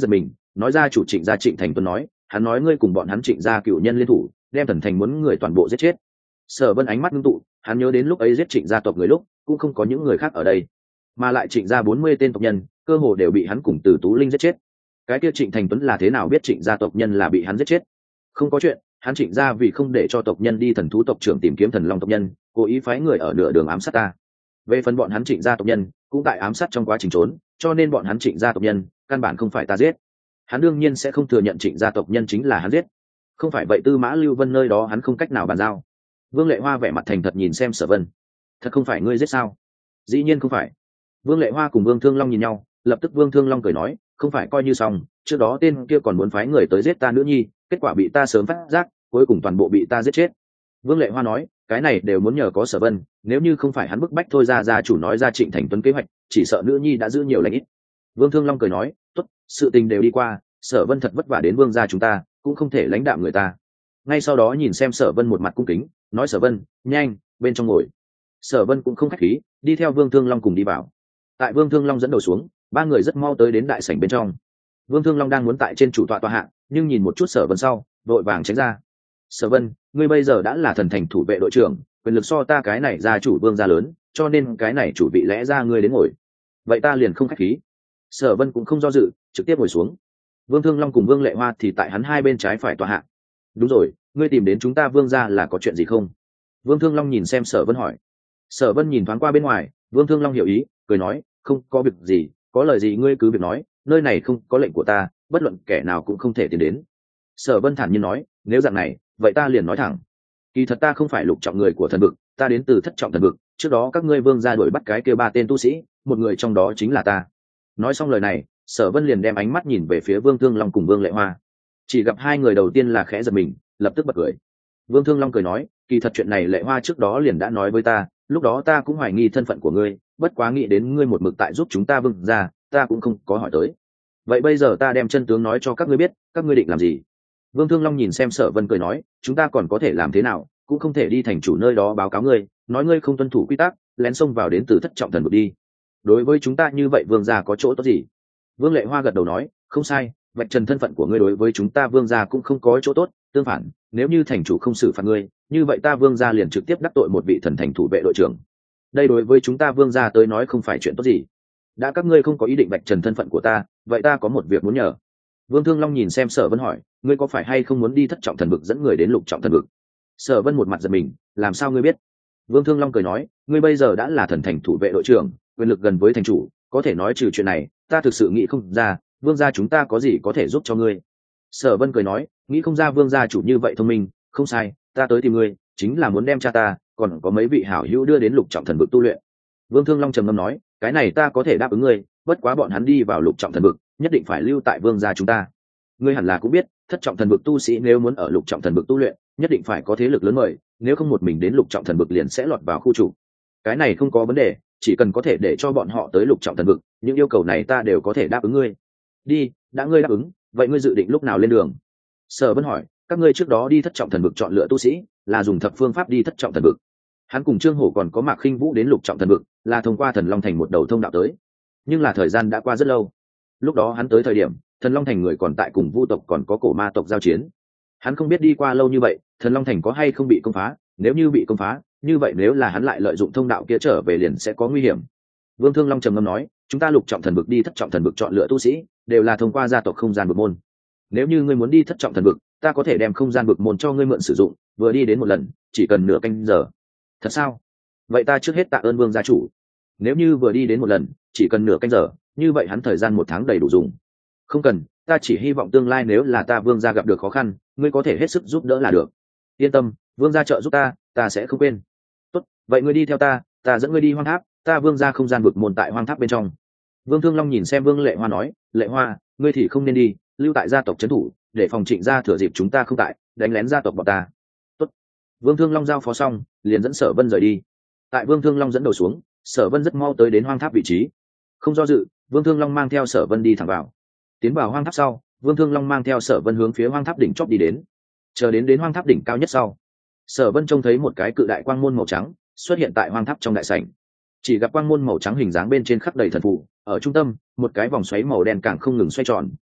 nói ra chủ Trịnh gia Trịnh Thành Tuấn nói, hắn nói ngươi cùng bọn hắn Trịnh gia cựu nhân liên thủ, đem Thần Thành muốn người toàn bộ giết chết. Sở Vân ánh mắt ngưng tụ, hắn nhớ đến lúc ấy giết Trịnh gia tộc người lúc cũng không có những người khác ở đây, mà lại Trịnh gia 40 tên tộc nhân cơ hồ đều bị hắn cùng Từ Tú Linh giết chết. Cái kia Trịnh Thành Tuấn là thế nào biết Trịnh gia tộc nhân là bị hắn giết chết? Không có chuyện, hắn Trịnh gia vì không để cho tộc nhân đi thần thú tộc trưởng tìm kiếm thần long tộc nhân, cố ý phái người ở nửa đường ám sát ta. Về phần bọn hắn Trịnh gia tộc nhân cũng tại ám sát trong quá trình trốn, cho nên bọn hắn Trịnh gia tộc nhân căn bản không phải ta giết. Hắn đương nhiên sẽ không thừa nhận Trịnh gia tộc nhân chính là hắn giết. Không phải vậy Tư Mã Lưu Vân nơi đó hắn không cách nào bàn giao. Vương Lệ Hoa vẻ mặt thành thật nhìn xem Sở Vân. Thật không phải ngươi giết sao? Dĩ nhiên không phải. Vương Lệ Hoa cùng Vương Thương Long nhìn nhau, lập tức Vương Thương Long cười nói, không phải coi như xong, trước đó tên kia còn muốn phái người tới giết ta nữ nhi, kết quả bị ta sớm phát giác, cuối cùng toàn bộ bị ta giết chết. Vương Lệ Hoa nói, cái này đều muốn nhờ có Sở Vân, nếu như không phải hắn bức bách thôi ra gia chủ nói ra Trịnh Thành Tuấn kế hoạch, chỉ sợ nữ nhi đã giữ nhiều lành ít. Vương Thương Long cười nói, tốt, sự tình đều đi qua, Sở Vân thật vất vả đến Vương gia chúng ta, cũng không thể lãnh đạm người ta. Ngay sau đó nhìn xem Sở Vân một mặt cung kính, nói Sở Vân, nhanh, bên trong ngồi. Sở Vân cũng không khách khí, đi theo Vương Thương Long cùng đi vào. Tại Vương Thương Long dẫn đầu xuống, ba người rất mau tới đến đại sảnh bên trong. Vương Thương Long đang muốn tại trên chủ tọa tọa hạ, nhưng nhìn một chút Sở Vân sau, vội vàng tránh ra. Sở Vân, ngươi bây giờ đã là Thần Thành thủ vệ đội trưởng, quyền lực so ta cái này gia chủ Vương gia lớn, cho nên cái này chủ vị lẽ ra ngươi đến ngồi. Vậy ta liền không khách khí. Sở Vân cũng không do dự, trực tiếp ngồi xuống. Vương Thương Long cùng Vương Lệ Hoa thì tại hắn hai bên trái phải tọa hạ. Đúng rồi, ngươi tìm đến chúng ta Vương gia là có chuyện gì không? Vương Thương Long nhìn xem Sở Vân hỏi. Sở Vân nhìn thoáng qua bên ngoài, Vương Thương Long hiểu ý, cười nói, không có việc gì, có lời gì ngươi cứ việc nói, nơi này không có lệnh của ta, bất luận kẻ nào cũng không thể tiến đến. Sở Vân thản nhiên nói, nếu dạng này, vậy ta liền nói thẳng. Kỳ thật ta không phải lục trọng người của thần vực, ta đến từ thất trọng thần vực, trước đó các ngươi Vương gia đuổi bắt cái kia ba tên tu sĩ, một người trong đó chính là ta. Nói xong lời này, Sở Vân liền đem ánh mắt nhìn về phía Vương Thương Long cùng Vương Lệ Hoa. Chỉ gặp hai người đầu tiên là khẽ giật mình, lập tức bật cười. Vương Thương Long cười nói, kỳ thật chuyện này Lệ Hoa trước đó liền đã nói với ta, lúc đó ta cũng hoài nghi thân phận của ngươi, bất quá nghĩ đến ngươi một mực tại giúp chúng ta Vương gia, ta cũng không có hỏi tới. Vậy bây giờ ta đem chân tướng nói cho các ngươi biết, các ngươi định làm gì? Vương Thương Long nhìn xem Sở Vân cười nói, chúng ta còn có thể làm thế nào, cũng không thể đi thành chủ nơi đó báo cáo ngươi, nói ngươi không tuân thủ quy tắc, lén xông vào đến từ thất trọng thần vực đi. Đối với chúng ta như vậy Vương gia có chỗ tốt gì? Vương Lệ Hoa gật đầu nói, không sai, vạch trần thân phận của ngươi đối với chúng ta Vương gia cũng không có chỗ tốt, tương phản, nếu như thành chủ không xử phạt ngươi, như vậy ta Vương gia liền trực tiếp đắc tội một vị thần thành thủ vệ đội trưởng. Đây đối với chúng ta Vương gia tới nói không phải chuyện tốt gì. Đã các ngươi không có ý định vạch trần thân phận của ta, vậy ta có một việc muốn nhờ. Vương Thương Long nhìn xem Sở Vân hỏi, ngươi có phải hay không muốn đi thất trọng thần vực dẫn người đến lục trọng thần vực? Sở Vân một mặt giật mình, làm sao ngươi biết? Vương Thương Long cười nói, ngươi bây giờ đã là thần thành thủ vệ đội trưởng, quyền lực gần với thành chủ, có thể nói trừ chuyện này, ta thực sự nghĩ không ra, Vương gia chúng ta có gì có thể giúp cho ngươi. Sở Vân cười nói, nghĩ không ra Vương gia chủ như vậy thông minh, không sai, ta tới tìm ngươi, chính là muốn đem cha ta, còn có mấy vị hảo hữu đưa đến lục trọng thần vực tu luyện. Vương Thương Long trầm ngâm nói, cái này ta có thể đáp ứng ngươi, bất quá bọn hắn đi vào lục trọng thần vực, nhất định phải lưu tại Vương gia chúng ta. Ngươi hẳn là cũng biết, thất trọng thần vực tu sĩ nếu muốn ở lục trọng thần vực tu luyện, nhất định phải có thế lực lớn mời, nếu không một mình đến lục trọng thần vực liền sẽ lọt vào khu trục. Cái này không có vấn đề, chỉ cần có thể để cho bọn họ tới lục trọng thần vực, những yêu cầu này ta đều có thể đáp ứng ngươi. Đi, đã ngươi đáp ứng, vậy ngươi dự định lúc nào lên đường? Sở Vân hỏi, các ngươi trước đó đi thất trọng thần vực chọn lựa tu sĩ, là dùng thập phương pháp đi thất trọng thần vực. Hắn cùng Trương Hổ còn có Mạc Khinh Vũ đến lục trọng thần vực, là thông qua Thần Long Thành một đầu thông đạo tới. Nhưng là thời gian đã qua rất lâu. Lúc đó hắn tới thời điểm, Thần Long Thành người còn tại cùng Vu tộc còn có cổ ma tộc giao chiến. Hắn không biết đi qua lâu như vậy, Thần Long Thành có hay không bị công phá, nếu như bị công phá, như vậy nếu là hắn lại lợi dụng thông đạo kia trở về liền sẽ có nguy hiểm. Vương Thương Long trầm ngâm nói, chúng ta lục trọng thần vực đi thất trọng thần vực chọn lựa tu sĩ, đều là thông qua gia tộc không gian vực môn. Nếu như ngươi muốn đi thất trọng thần vực, ta có thể đem không gian vực môn cho ngươi mượn sử dụng, vừa đi đến một lần, chỉ cần nửa canh giờ. Thật sao? Vậy ta trước hết tạ ơn Vương gia chủ. Nếu như vừa đi đến một lần, chỉ cần nửa canh giờ, như vậy hắn thời gian một tháng đầy đủ dùng. Không cần, ta chỉ hy vọng tương lai nếu là ta Vương gia gặp được khó khăn, ngươi có thể hết sức giúp đỡ là được. Yên tâm, Vương gia trợ giúp ta sẽ không quên. Tốt, vậy ngươi đi theo ta dẫn ngươi đi hoang tháp, ta Vương gia không gian vực môn tại hoang tháp bên trong. Vương Thương Long nhìn xem Vương Lệ Hoa nói, Lệ Hoa, ngươi thì không nên đi, lưu tại gia tộc trấn thủ, để phòng Trịnh gia thừa dịp chúng ta không tại, đánh lén gia tộc bọn ta. Tốt. Vương Thương Long giao phó xong, liền dẫn Sở Vân rời đi. Tại Vương Thương Long dẫn đầu xuống, Sở Vân rất mau tới đến hoang tháp vị trí. Không do dự, Vương Thương Long mang theo Sở Vân đi thẳng vào. Tiến vào hoang tháp sau, Vương Thương Long mang theo Sở Vân hướng phía hoang tháp đỉnh chót đi đến. Chờ đến hoang tháp đỉnh cao nhất sau, Sở Vân trông thấy một cái cự đại quang môn màu trắng xuất hiện tại hoang tháp trong đại sảnh. Chỉ gặp quang môn màu trắng hình dáng bên trên khắc đầy thần phù, ở trung tâm, một cái vòng xoáy màu đen càng không ngừng xoay tròn,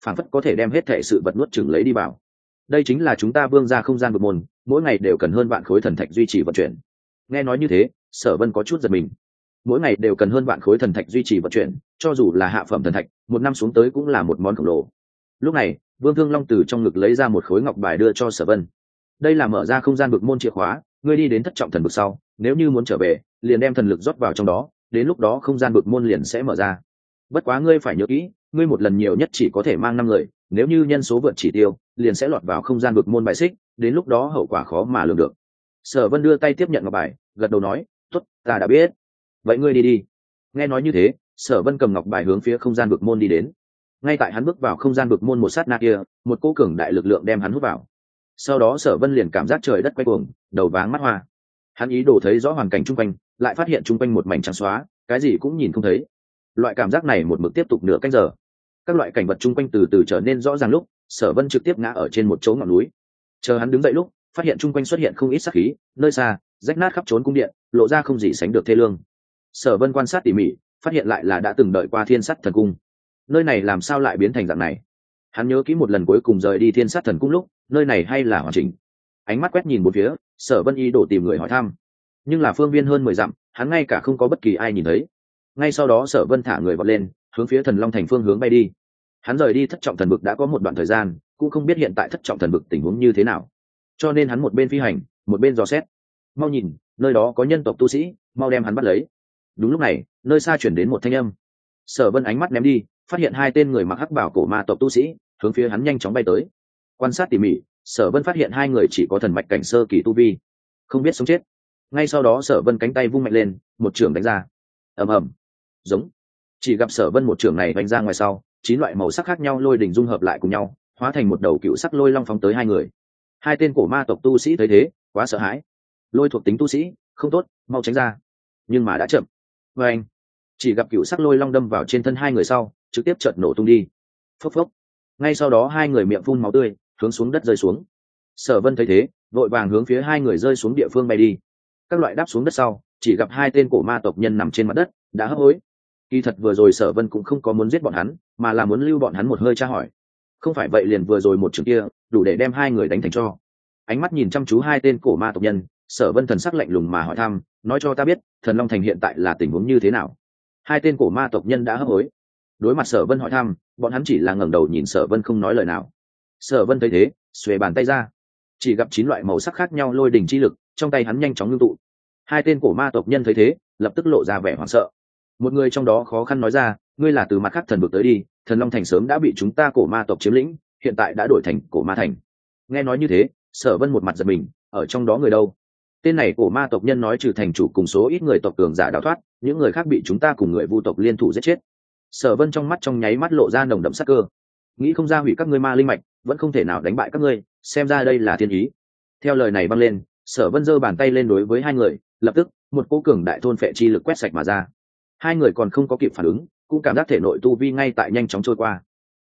phản phất có thể đem hết thể sự vật nuốt chửng lấy đi vào. Đây chính là chúng ta vương gia không gian vực môn, mỗi ngày đều cần hơn vạn khối thần thạch duy trì vận chuyển. Nghe nói như thế, Sở Vân có chút giật mình. Mỗi ngày đều cần hơn vạn khối thần thạch duy trì vận chuyển, cho dù là hạ phẩm thần thạch, một năm xuống tới cũng là một món khổng lồ. Lúc này, Vương Thương Long từ trong ngực lấy ra một khối ngọc bài đưa cho Sở Vân. Đây là mở ra không gian vực môn chìa khóa, ngươi đi đến thất trọng thần vực sau, nếu như muốn trở về, liền đem thần lực rót vào trong đó, đến lúc đó không gian vực môn liền sẽ mở ra. Bất quá ngươi phải nhớ kỹ, ngươi một lần nhiều nhất chỉ có thể mang 5 người, nếu như nhân số vượt chỉ tiêu, liền sẽ lọt vào không gian vực môn bài xích, đến lúc đó hậu quả khó mà lường được. Sở Vân đưa tay tiếp nhận ngọc bài, gật đầu nói, "Tốt, ta đã biết. Vậy ngươi đi đi." Nghe nói như thế, Sở Vân cầm ngọc bài hướng phía không gian vực môn đi đến. Ngay tại hắn bước vào không gian vực môn một sát na kia, một cỗ cường đại lực lượng đem hắn hút vào. Sau đó Sở Vân liền cảm giác trời đất quay cuồng, đầu váng mắt hoa. Hắn ý đồ thấy rõ hoàn cảnh xung quanh, lại phát hiện xung quanh một mảnh trắng xóa, cái gì cũng nhìn không thấy. Loại cảm giác này một mực tiếp tục nửa canh giờ. Các loại cảnh vật xung quanh từ từ trở nên rõ ràng lúc, Sở Vân trực tiếp ngã ở trên một chỗ ngọn núi. Chờ hắn đứng dậy lúc, phát hiện xung quanh xuất hiện không ít sát khí, nơi xa, rách nát khắp trốn cung điện, lộ ra không gì sánh được thê lương. Sở Vân quan sát tỉ mỉ, phát hiện lại là đã từng đợi qua Thiên Sắt Thần Cung. Nơi này làm sao lại biến thành dạng này? Hắn nhớ kỹ một lần cuối cùng rời đi Thiên Sắt Thần Cung lúc, nơi này hay là hoàn chỉnh. Ánh mắt quét nhìn bốn phía, Sở Vân ý đồ tìm người hỏi thăm, nhưng là phương viên hơn 10 dặm, hắn ngay cả không có bất kỳ ai nhìn thấy. Ngay sau đó Sở Vân thả người vọt lên, hướng phía Thần Long Thành phương hướng bay đi. Hắn rời đi thất trọng thần vực đã có một đoạn thời gian, cũng không biết hiện tại thất trọng thần vực tình huống như thế nào, cho nên hắn một bên phi hành, một bên dò xét. Mau nhìn, nơi đó có nhân tộc tu sĩ, mau đem hắn bắt lấy. Đúng lúc này, nơi xa chuyển đến một thanh âm. Sở Vân ánh mắt ném đi, phát hiện 2 tên người mặc hắc bào cổ ma tộc tu sĩ, hướng phía hắn nhanh chóng bay tới. Quan sát tỉ mỉ, Sở Vân phát hiện 2 người chỉ có thần mạch cảnh sơ kỳ tu vi, không biết sống chết. Ngay sau đó Sở Vân cánh tay vung mạnh lên, một chưởng đánh ra. Ầm ầm. Giống. Chỉ gặp Sở Vân một chưởng này đánh ra ngoài sau, 9 loại màu sắc khác nhau lôi đỉnh dung hợp lại cùng nhau, hóa thành một đầu cựu sắc lôi long phóng tới 2 người. 2 tên cổ ma tộc tu sĩ thấy thế, quá sợ hãi. Lôi thuộc tính tu sĩ, không tốt, mau tránh ra. Nhưng mà đã chậm. Oeng. Chỉ gặp cựu sắc lôi long đâm vào trên thân 2 người sau, trực tiếp chợt nổ tung đi. Phốc phốc. Ngay sau đó 2 người miệng phun máu tươi, hướng xuống đất rơi xuống. Sở Vân thấy thế, vội vàng hướng phía 2 người rơi xuống địa phương bay đi. Các loại đáp xuống đất sau, chỉ gặp 2 tên cổ ma tộc nhân nằm trên mặt đất, đã hấp hối. Kỳ thật vừa rồi Sở Vân cũng không có muốn giết bọn hắn, mà là muốn lưu bọn hắn một hơi tra hỏi. Không phải vậy liền vừa rồi một chưởng kia, đủ để đem 2 người đánh thành tro. Ánh mắt nhìn chăm chú 2 tên cổ ma tộc nhân, Sở Vân thần sắc lạnh lùng mà hỏi thăm, nói cho ta biết, Thần Long Thành hiện tại là tình huống như thế nào? 2 tên cổ ma tộc nhân đã hấp hối. Đối mặt Sở Vân hỏi thăm, bọn hắn chỉ là ngẩng đầu nhìn Sở Vân không nói lời nào. Sở Vân thấy thế, xuề bàn tay ra, chỉ gặp 9 loại màu sắc khác nhau lôi đỉnh chi lực, trong tay hắn nhanh chóng ngưng tụ. 2 tên cổ ma tộc nhân thấy thế, lập tức lộ ra vẻ hoảng sợ. Một người trong đó khó khăn nói ra, ngươi là từ mặt khác thần vực tới đi, Thần Long Thành sớm đã bị chúng ta cổ ma tộc chiếm lĩnh, hiện tại đã đổi thành cổ ma thành. Nghe nói như thế, Sở Vân một mặt giật mình, ở trong đó người đâu? Tên này cổ ma tộc nhân nói trừ thành chủ cùng số ít người tộc cường giả đào thoát, những người khác bị chúng ta cùng người vu tộc liên thủ giết chết. Sở Vân trong mắt trong nháy mắt lộ ra nồng đậm sát cơ. Nghĩ không ra hủy các ngươi ma linh mạch, vẫn không thể nào đánh bại các ngươi, xem ra đây là thiên ý. Theo lời này vang lên, Sở Vân giơ bàn tay lên đối với 2 người, lập tức, một cỗ cường đại thôn phệ chi lực quét sạch mà ra. 2 người còn không có kịp phản ứng, cũng cảm giác thể nội tu vi ngay tại nhanh chóng trôi qua.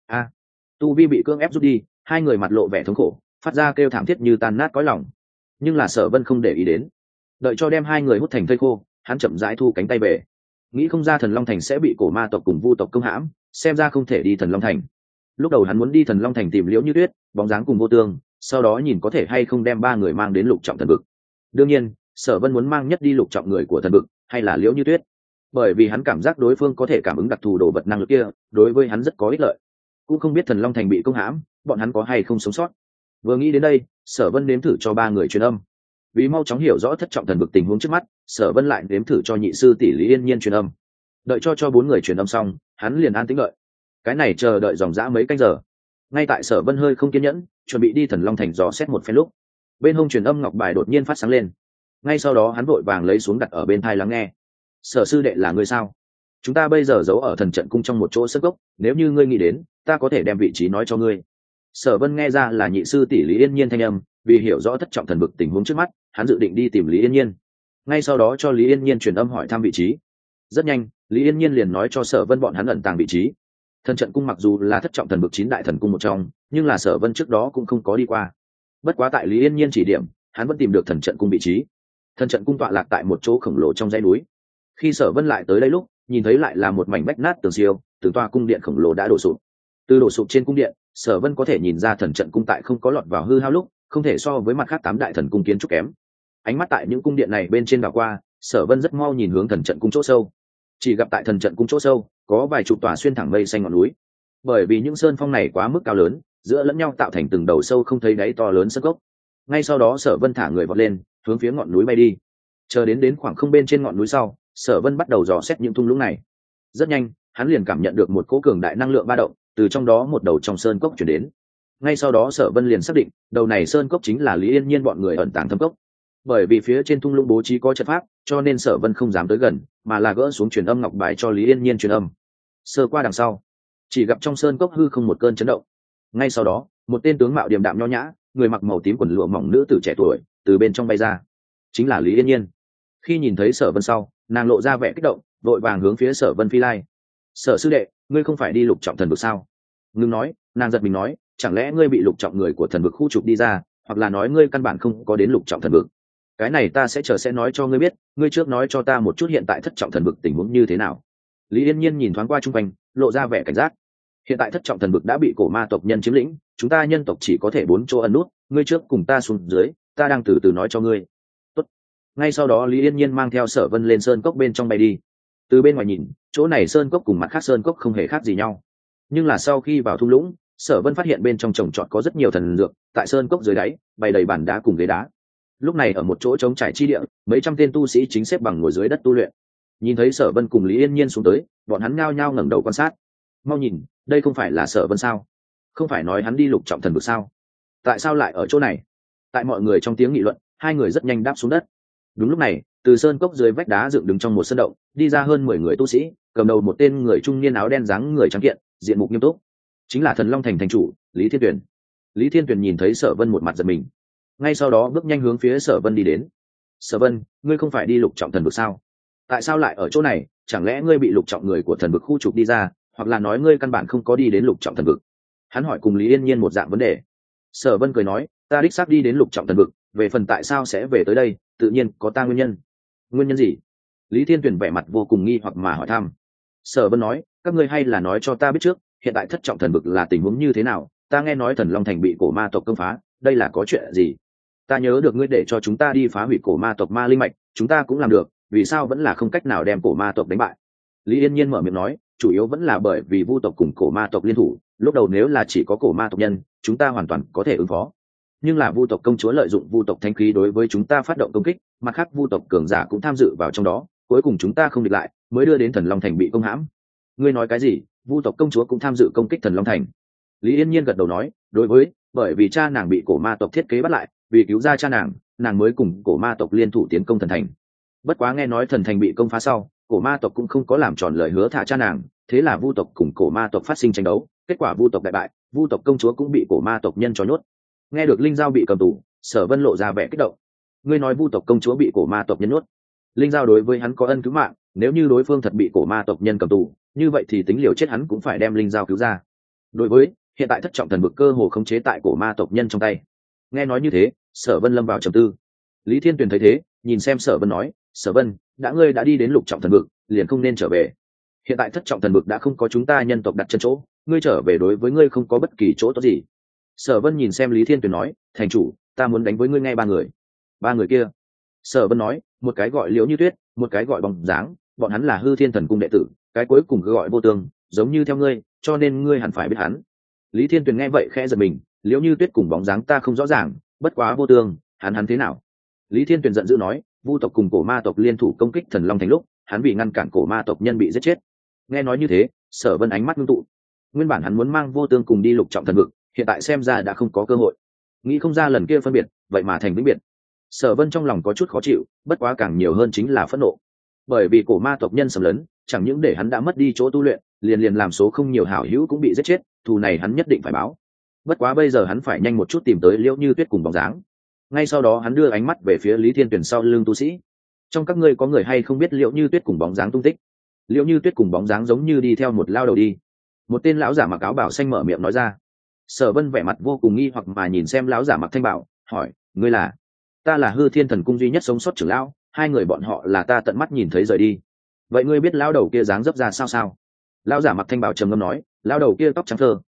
Tu vi bị cưỡng ép rút đi, 2 người mặt lộ vẻ thống khổ, phát ra kêu thảm thiết như tan nát cõi lòng. Nhưng là Sở Vân không để ý đến, đợi cho đem 2 người hút thành thây khô, hắn chậm rãi thu cánh tay về. Nghĩ không ra Thần Long Thành sẽ bị cổ ma tộc cùng vu tộc công hãm, xem ra không thể đi Thần Long Thành. Lúc đầu hắn muốn đi Thần Long Thành tìm Liễu Như Tuyết, bóng dáng cùng Vô Tương, sau đó nhìn có thể hay không đem 3 người mang đến Lục Trọng thần vực. Đương nhiên, Sở Vân muốn mang nhất đi Lục Trọng người của thần vực, hay là Liễu Như Tuyết, bởi vì hắn cảm giác đối phương có thể cảm ứng đặc thù đồ vật năng lực kia, đối với hắn rất có ích lợi. Cũng không biết Thần Long Thành bị công hãm, bọn hắn có hay không sống sót. Vừa nghĩ đến đây, Sở Vân nếm thử cho 3 người truyền âm. Vì mau chóng hiểu rõ thất trọng thần vực tình huống trước mắt, Sở Vân lại nếm thử cho nhị sư tỷ Lý Yên Nhiên truyền âm. Đợi cho 4 người truyền âm xong, hắn liền an tĩnh đợi. Cái này chờ đợi dòng dã mấy canh giờ. Ngay tại Sở Vân hơi không kiên nhẫn, chuẩn bị đi Thần Long Thành dò xét một phen lúc, bên hông truyền âm ngọc bài đột nhiên phát sáng lên. Ngay sau đó hắn vội vàng lấy xuống đặt ở bên tai lắng nghe. Sở sư đệ là người sao? Chúng ta bây giờ giấu ở thần trận cung trong một chỗ sân gốc, nếu như ngươi nghĩ đến, ta có thể đem vị trí nói cho ngươi. Sở Vân nghe ra là nhị sư tỷ Lý Yên Nhiên thanh âm, vì hiểu rõ thất trọng thần vực tình huống trước mắt, hắn dự định đi tìm Lý Yên Nhiên. Ngay sau đó cho Lý Yên Nhiên truyền âm hỏi thăm vị trí. Rất nhanh, Lý Yên Nhiên liền nói cho Sở Vân bọn hắn ẩn tàng vị trí. Thần trận cung mặc dù là thất trọng thần vực 9 đại thần cung một trong, nhưng là Sở Vân trước đó cũng không có đi qua. Bất quá tại Lý Yên Nhiên chỉ điểm, hắn vẫn tìm được thần trận cung vị trí. Thần trận cung tọa lạc tại một chỗ khổng lồ trong dãy núi. Khi Sở Vân lại tới đây lúc, nhìn thấy lại là một mảnh bách nát tường siêu, từng tòa cung điện khổng lồ đã đổ sụp. Từ đổ sụp trên cung điện, Sở Vân có thể nhìn ra thần trận cung tại không có lọt vào hư hao lúc không thể so với mặt khác 8 đại thần cung kiến trúc kém. Ánh mắt tại những cung điện này bên trên đảo qua, Sở Vân rất mau nhìn hướng thần trận cung chỗ sâu. Chỉ gặp tại thần trận cung chỗ sâu có vài chục tòa xuyên thẳng mây xanh ngọn núi. Bởi vì những sơn phong này quá mức cao lớn, giữa lẫn nhau tạo thành từng đầu sâu không thấy đáy to lớn sơn cốc. Ngay sau đó Sở Vân thả người vọt lên, hướng phía ngọn núi bay đi. Chờ đến khoảng không bên trên ngọn núi sau, Sở Vân bắt đầu dò xét những thung lũng này. Rất nhanh, hắn liền cảm nhận được một cỗ cường đại năng lượng ba động từ trong đó một đầu trong sơn cốc chuyển đến. Ngay sau đó Sở Vân liền xác định đầu này sơn cốc chính là Lý Yên Nhiên bọn người ẩn tàng thâm cốc. Bởi vì phía trên thung lũng bố trí có trận pháp, cho nên Sở Vân không dám tới gần, mà là gỡ xuống truyền âm ngọc bài cho Lý Yên Nhiên truyền âm. Sơ qua đằng sau, chỉ gặp trong sơn cốc hư không một cơn chấn động. Ngay sau đó, một tên tướng mạo điềm đạm nho nhã, người mặc màu tím quần lụa mỏng nữ tử trẻ tuổi từ bên trong bay ra, chính là Lý Yên Nhiên. Khi nhìn thấy Sở Vân sau, nàng lộ ra vẻ kích động, vội vàng hướng phía Sở Vân phi lai. Sở sư đệ, ngươi không phải đi lục trọng thần vực sao? Ngưng nói, nàng giật mình nói, chẳng lẽ ngươi bị lục trọng người của thần vực khu trục đi ra, hoặc là nói ngươi căn bản không có đến lục trọng thần vực? Cái này ta sẽ nói cho ngươi biết, ngươi trước nói cho ta một chút hiện tại thất trọng thần vực tình huống như thế nào. Lý Yên Nhiên nhìn thoáng qua chung quanh, lộ ra vẻ cảnh giác. Hiện tại thất trọng thần vực đã bị cổ ma tộc nhân chiếm lĩnh, chúng ta nhân tộc chỉ có thể 4 chỗ ẩn nút, ngươi trước cùng ta xuống dưới, ta đang từ từ nói cho ngươi. Tốt. Ngay sau đó Lý Yên Nhiên mang theo Sở Vân lên sơn cốc bên trong bay đi. Từ bên ngoài nhìn, chỗ này sơn cốc cùng mặt khác sơn cốc không hề khác gì nhau. Nhưng là sau khi vào thung lũng, Sở Vân phát hiện bên trong trồng trọt có rất nhiều thần dược, tại sơn cốc dưới đáy, bày đầy bàn đá cùng ghế đá. Lúc này ở một chỗ trống trải chi địa, mấy trăm tên tu sĩ chính xếp bằng ngồi dưới đất tu luyện. Nhìn thấy Sở Vân cùng Lý Yên Nhiên xuống tới, bọn hắn nhao nhao ngẩng đầu quan sát. Mau nhìn, đây không phải là Sở Vân sao? Không phải nói hắn đi lục trọng thần vực sao? Tại sao lại ở chỗ này? Tại mọi người trong tiếng nghị luận, hai người rất nhanh đáp xuống đất. Đúng lúc này, từ sơn cốc dưới vách đá dựng đứng trong một sân động, đi ra hơn 10 người tu sĩ, cầm đầu một tên người trung niên áo đen dáng người trắng kiện, diện mục nghiêm túc, chính là Thần Long Thành thành chủ Lý Thiên Tuyển. Lý Thiên Tuyển nhìn thấy Sở Vân một mặt giật mình, ngay sau đó bước nhanh hướng phía Sở Vân đi đến. Sở Vân, ngươi không phải đi lục trọng thần vực sao? Tại sao lại ở chỗ này? Chẳng lẽ ngươi bị lục trọng người của thần vực khu trục đi ra, hoặc là nói ngươi căn bản không có đi đến lục trọng thần vực? Hắn hỏi cùng Lý Yên Nhiên một dạng vấn đề. Sở Vân cười nói, ta đích xác đi đến lục trọng thần vực, về phần tại sao sẽ về tới đây, tự nhiên có ta nguyên nhân. Nguyên nhân gì? Lý Thiên Tuyển vẻ mặt vô cùng nghi hoặc mà hỏi thăm. Sở Vân nói, các ngươi hay là nói cho ta biết trước, hiện tại thất trọng thần vực là tình huống như thế nào? Ta nghe nói Thần Long Thành bị cổ ma tộc công phá, đây là có chuyện gì? Ta nhớ được ngươi để cho chúng ta đi phá hủy cổ ma tộc ma linh mạch, chúng ta cũng làm được, vì sao vẫn là không cách nào đem cổ ma tộc đánh bại? Lý Yên Nhiên mở miệng nói, chủ yếu vẫn là bởi vì vu tộc cùng cổ ma tộc liên thủ, lúc đầu nếu là chỉ có cổ ma tộc nhân, chúng ta hoàn toàn có thể ứng phó. Nhưng là vu tộc công chúa lợi dụng vu tộc thánh khí đối với chúng ta phát động công kích, mặt khác vu tộc cường giả cũng tham dự vào trong đó, cuối cùng chúng ta không địch lại, mới đưa đến Thần Long Thành bị công hãm. Ngươi nói cái gì? Vu tộc công chúa cũng tham dự công kích Thần Long Thành? Lý Yên Nhiên gật đầu nói, đối với, bởi vì cha nàng bị cổ ma tộc thiết kế bắt lại, vì cứu ra cha nàng mới cùng cổ ma tộc liên thủ tiến công thần thành. Bất quá nghe nói thần thành bị công phá sau, cổ ma tộc cũng không có làm tròn lời hứa thả cha nàng, thế là vu tộc cùng cổ ma tộc phát sinh tranh đấu, kết quả vu tộc đại bại, vu tộc công chúa cũng bị cổ ma tộc nhân cho nhốt. Nghe được Linh Giao bị cầm tù, Sở Vân lộ ra vẻ kích động. Ngươi nói vu tộc công chúa bị cổ ma tộc nhân nhốt? Linh Giao đối với hắn có ân cứu mạng, nếu như đối phương thật bị cổ ma tộc nhân cầm tù, như vậy thì tính liều chết hắn cũng phải đem Linh Giao cứu ra. Đối với, hiện tại thất trọng thần vực cơ hồ khống chế tại cổ ma tộc nhân trong tay. Nghe nói như thế, Sở Vân lâm vào trầm tư. Lý Thiên Tuyền thấy thế, nhìn xem Sở Vân nói, Sở Vân, ngươi đã đi đến lục trọng thần vực, liền không nên trở về. Hiện tại thất trọng thần vực đã không có chúng ta nhân tộc đặt chân chỗ, ngươi trở về đối với ngươi không có bất kỳ chỗ tốt gì. Sở Vân nhìn xem Lý Thiên Tuyền nói, thành chủ, ta muốn đánh với ngươi ngay 3 người. 3 người kia? Sở Vân nói, một cái gọi Liễu Như Tuyết, một cái gọi Bóng Dáng, bọn hắn là Hư Thiên Thần Cung đệ tử, cái cuối cùng gọi Vô Tương, giống như theo ngươi, cho nên ngươi hẳn phải biết hắn. Lý Thiên Tuyền nghe vậy khẽ giật mình, Liễu Như Tuyết cùng Bóng Dáng ta không rõ ràng, bất quá Vô Tương, hắn thế nào? Lý Thiên Tuyền giận dữ nói, vu tộc cùng cổ ma tộc liên thủ công kích Thần Long Thành lúc, hắn vì ngăn cản cổ ma tộc nhân bị giết chết. Nghe nói như thế, Sở Vân ánh mắt ngưng tụ. Nguyên bản hắn muốn mang Vô Tương cùng đi lục trọng thần vực, hiện tại xem ra đã không có cơ hội. Nghĩ không ra lần kia phân biệt, vậy mà thành vĩnh biệt. Sở Vân trong lòng có chút khó chịu, bất quá càng nhiều hơn chính là phẫn nộ. Bởi vì cổ ma tộc nhân xâm lấn, chẳng những để hắn đã mất đi chỗ tu luyện, liền làm số không nhiều hảo hữu cũng bị giết chết, thù này hắn nhất định phải báo. Bất quá bây giờ hắn phải nhanh một chút tìm tới Liễu Như Tuyết cùng Bóng Dáng. Ngay sau đó hắn đưa ánh mắt về phía Lý Thiên Tuyền sau lưng tu sĩ. Trong các ngươi có người hay không biết Liễu Như Tuyết cùng Bóng Dáng tung tích? Liễu Như Tuyết cùng Bóng Dáng giống như đi theo một lao đầu đi. Một tên lão giả mặc áo bảo xanh mở miệng nói ra. Sở Vân vẻ mặt vô cùng nghi hoặc mà nhìn xem lão giả mặc thanh bảo, hỏi, ngươi là? Ta là Hư Thiên Thần Cung duy nhất sống sót trưởng lão, 2 người bọn họ là ta tận mắt nhìn thấy rời đi. Vậy ngươi biết lão đầu kia dáng dấp ra sao? Lão giả mặc thanh bảo trầm ngâm nói, lão đầu kia tóc trắng phơ,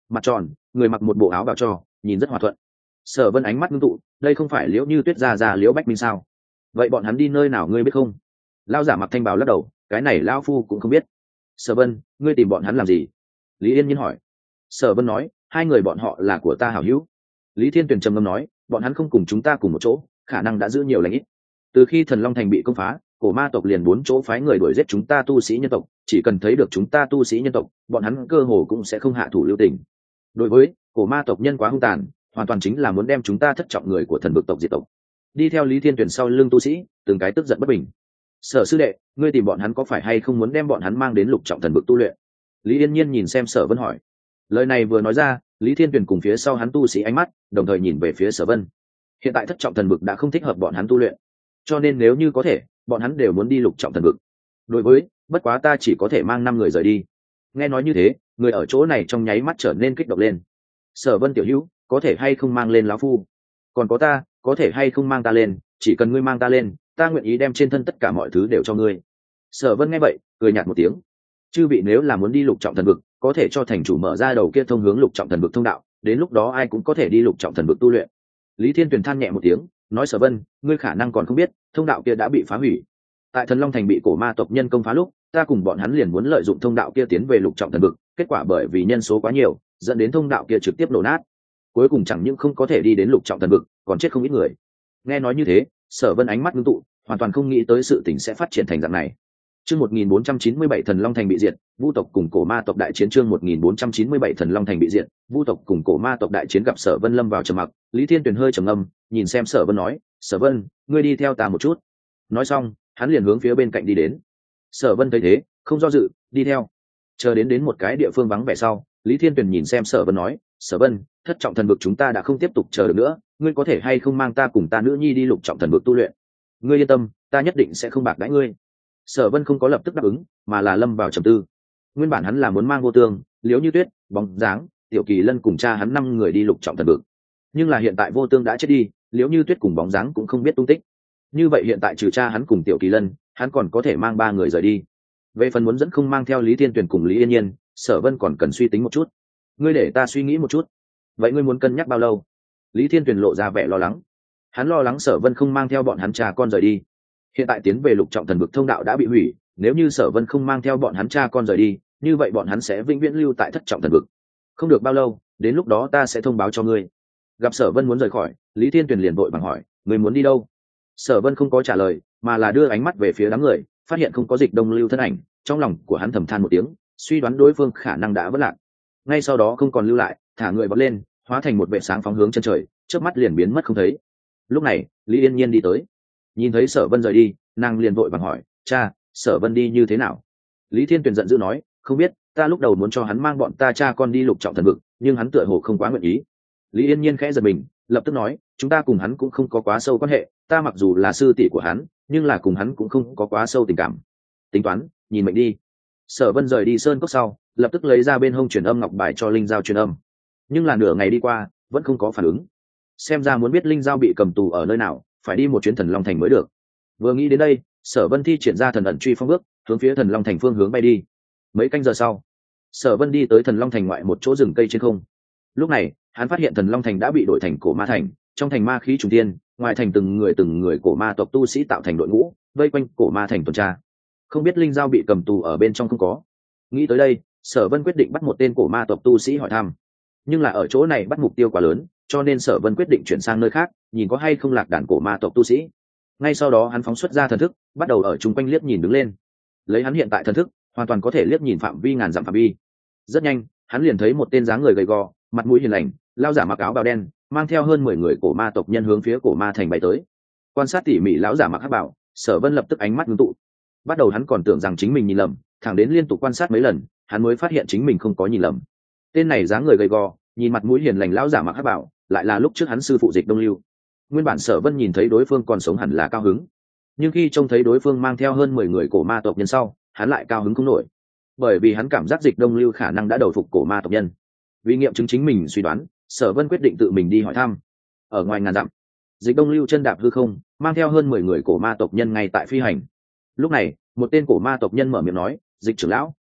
mặt tròn, người mặc một bộ áo bào cho, nhìn rất hòa thuận. Sở Vân ánh mắt ngưng tụ, đây không phải Liễu Như Tuyết ra Liễu Bách Minh sao? Vậy bọn hắn đi nơi nào ngươi biết không? Lão giả mặc thanh bào lắc đầu, cái này lão phu cũng không biết. Sở Vân, ngươi tìm bọn hắn làm gì? Lý Yên Nhiên hỏi. Sở Vân nói, hai người bọn họ là của ta hảo hữu. Lý Thiên Tuyền trầm ngâm nói, bọn hắn không cùng chúng ta cùng một chỗ, khả năng đã giữ nhiều lành ít. Từ khi Thần Long Thành bị công phá, cổ ma tộc liền 4 chỗ phái người đuổi giết chúng ta tu sĩ nhân tộc, chỉ cần thấy được chúng ta tu sĩ nhân tộc, bọn hắn cơ hồ cũng sẽ không hạ thủ lưu tình. Đối với cổ ma tộc nhân quá hung tàn, hoàn toàn chính là muốn đem chúng ta thất trọng người của thần vực tộc diệt tộc. Đi theo Lý Thiên Tuyền sau lưng tu sĩ, từng cái tức giận bất bình. Sở sư đệ, ngươi tìm bọn hắn có phải hay không muốn đem bọn hắn mang đến lục trọng thần vực tu luyện? Lý Yên Nhiên nhìn xem Sở Vân hỏi. Lời này vừa nói ra, Lý Thiên Tuyền cùng phía sau hắn tu sĩ ánh mắt đồng thời nhìn về phía Sở Vân. Hiện tại thất trọng thần vực đã không thích hợp bọn hắn tu luyện, cho nên nếu như có thể, bọn hắn đều muốn đi lục trọng thần vực. Đối với, bất quá ta chỉ có thể mang 5 người rời đi. Nghe nói như thế, người ở chỗ này trong nháy mắt trở nên kích động lên. Sở Vân tiểu hữu, có thể hay không mang lên lão phu? Còn có ta, có thể hay không mang ta lên? Chỉ cần ngươi mang ta lên, ta nguyện ý đem trên thân tất cả mọi thứ đều cho ngươi. Sở Vân nghe vậy, cười nhạt một tiếng. Chư vị nếu là muốn đi lục trọng thần vực, có thể cho thành chủ mở ra đầu kia thông hướng lục trọng thần vực thông đạo, đến lúc đó ai cũng có thể đi lục trọng thần vực tu luyện. Lý Thiên Tuyền than nhẹ một tiếng, nói Sở Vân, ngươi khả năng còn không biết, thông đạo kia đã bị phá hủy. Tại Thần Long Thành bị cổ ma tộc nhân công phá lúc, ta cùng bọn hắn liền muốn lợi dụng thông đạo kia tiến về lục trọng thần vực, kết quả bởi vì nhân số quá nhiều, dẫn đến thông đạo kia trực tiếp nổ nát. Cuối cùng chẳng những không có thể đi đến lục trọng thần vực, còn chết không ít người. Nghe nói như thế, Sở Vân ánh mắt ngưng tụ, hoàn toàn không nghĩ tới sự tình sẽ phát triển thành dạng này. Chương 1497 Thần Long Thành bị diệt, Vu tộc cùng cổ ma tộc đại chiến. Chương 1497 Thần Long Thành bị diệt, Vu tộc cùng cổ ma tộc đại chiến. Gặp Sở Vân lâm vào trầm mặc, Lý Thiên Tuyền hơi trầm ngâm, nhìn xem Sở Vân nói, "Sở Vân, ngươi đi theo ta một chút." Nói xong, hắn liền hướng phía bên cạnh đi đến. Sở Vân thấy thế, không do dự, đi theo. Chờ đến một cái địa phương vắng vẻ sau, Lý Thiên Tuyền nhìn xem Sở Vân nói, "Sở Vân, thất trọng thần vực chúng ta đã không tiếp tục chờ được nữa, ngươi có thể hay không mang ta cùng ta nữ nhi đi lục trọng thần vực tu luyện? Ngươi yên tâm, ta nhất định sẽ không bạc đãi ngươi." Sở Vân không có lập tức đáp ứng, mà là lâm vào trầm tư. Nguyên bản hắn là muốn mang Vô Tương, Liễu Như Tuyết, Bóng Dáng, Tiểu Kỳ Lân cùng cha hắn 5 người đi lục trọng thần vực. Nhưng là hiện tại Vô Tương đã chết đi, Liễu Như Tuyết cùng Bóng Dáng cũng không biết tung tích. Như vậy hiện tại trừ cha hắn cùng Tiểu Kỳ Lân, hắn còn có thể mang 3 người rời đi. Về phần muốn dẫn không mang theo Lý Thiên Tuyền cùng Lý Yên Nhiên, Sở Vân còn cần suy tính một chút. Ngươi để ta suy nghĩ một chút. Vậy ngươi muốn cân nhắc bao lâu? Lý Thiên Tuyền lộ ra vẻ lo lắng. Hắn lo lắng Sở Vân không mang theo bọn hắn cha con rời đi. Hiện tại tiến về lục trọng thần vực thông đạo đã bị hủy, nếu như Sở Vân không mang theo bọn hắn cha con rời đi, như vậy bọn hắn sẽ vĩnh viễn lưu tại thất trọng thần vực. Không được bao lâu, đến lúc đó ta sẽ thông báo cho ngươi. Gặp Sở Vân muốn rời khỏi, Lý Thiên Tuyền liền vội vàng hỏi, ngươi muốn đi đâu? Sở Vân không có trả lời, mà là đưa ánh mắt về phía đám người, phát hiện không có Dịch Đông Lưu thân ảnh, trong lòng của hắn thầm than một tiếng, suy đoán đối phương khả năng đã vỡ lạc. Ngay sau đó không còn lưu lại, thả người vọt lên, hóa thành một vệt sáng phóng hướng chân trời, chớp mắt liền biến mất không thấy. Lúc này, Lý Yên Nhiên đi tới, nhìn thấy Sở Vân rời đi, nàng liền vội vàng hỏi, cha, Sở Vân đi như thế nào? Lý Thiên Tuyền giận dữ nói, không biết, ta lúc đầu muốn cho hắn mang bọn ta cha con đi lục trọng thần vực, nhưng hắn tựa hồ không quá nguyện ý. Lý Yên Nhiên khẽ giật mình, lập tức nói, chúng ta cùng hắn cũng không có quá sâu quan hệ, ta mặc dù là sư tỷ của hắn, nhưng là cùng hắn cũng không có quá sâu tình cảm. Tính toán, nhìn mệnh đi. Sở Vân rời đi sơn cốc sau, lập tức lấy ra bên hông truyền âm ngọc bài cho linh giao truyền âm, nhưng là nửa ngày đi qua, vẫn không có phản ứng. Xem ra muốn biết linh giao bị cầm tù ở nơi nào, phải đi một chuyến Thần Long Thành mới được. Vừa nghĩ đến đây, Sở Vân thi triển ra thần ẩn truy phong bước, hướng phía Thần Long Thành phương hướng bay đi. Mấy canh giờ sau, Sở Vân đi tới Thần Long Thành ngoại một chỗ rừng cây trên không. Lúc này, hắn phát hiện Thần Long Thành đã bị đổi thành cổ ma thành, trong thành ma khí trùng thiên, ngoài thành từng người cổ ma tộc tu sĩ tạo thành đội ngũ, vây quanh cổ ma thành tuần tra. Không biết linh giao bị cầm tù ở bên trong không có. Nghĩ tới đây, Sở Vân quyết định bắt một tên cổ ma tộc tu sĩ hỏi thăm. Nhưng là ở chỗ này bắt mục tiêu quá lớn, cho nên Sở Vân quyết định chuyển sang nơi khác, nhìn có hay không lạc đàn cổ ma tộc tu sĩ. Ngay sau đó hắn phóng xuất ra thần thức, bắt đầu ở chung quanh liếc nhìn đứng lên. Lấy hắn hiện tại thần thức, hoàn toàn có thể liếc nhìn phạm vi ngàn dặm phạm vi. Rất nhanh, hắn liền thấy một tên dáng người gầy gò, mặt mũi hiền lành, lão giả mặc áo bào đen, mang theo hơn 10 người cổ ma tộc nhân hướng phía cổ ma thành bay tới. Quan sát tỉ mỉ lão giả mặc hắc bào, Sở Vân lập tức ánh mắt ngưng tụ. Bắt đầu hắn còn tưởng rằng chính mình nhìn lầm, thẳng đến liên tục quan sát mấy lần, hắn mới phát hiện chính mình không có nhìn lầm. Tên này dáng người gầy gò, nhìn mặt mũi hiền lành lão giả mặc hắc bào, lại là lúc trước hắn sư phụ Dịch Đông Lưu. Nguyên bản Sở Vân nhìn thấy đối phương còn sống hẳn là cao hứng, nhưng khi trông thấy đối phương mang theo hơn 10 người cổ ma tộc nhân sau, hắn lại cao hứng không nổi, bởi vì hắn cảm giác Dịch Đông Lưu khả năng đã đầu phục cổ ma tộc nhân. Vì nghiệm chứng chính mình suy đoán, Sở Vân quyết định tự mình đi hỏi thăm. Ở ngoài ngàn dặm, Dịch Đông Lưu chân đạp hư không, mang theo hơn 10 người cổ ma tộc nhân ngay tại phi hành. Lúc này, một tên cổ ma tộc nhân mở miệng nói, "Dịch trưởng lão,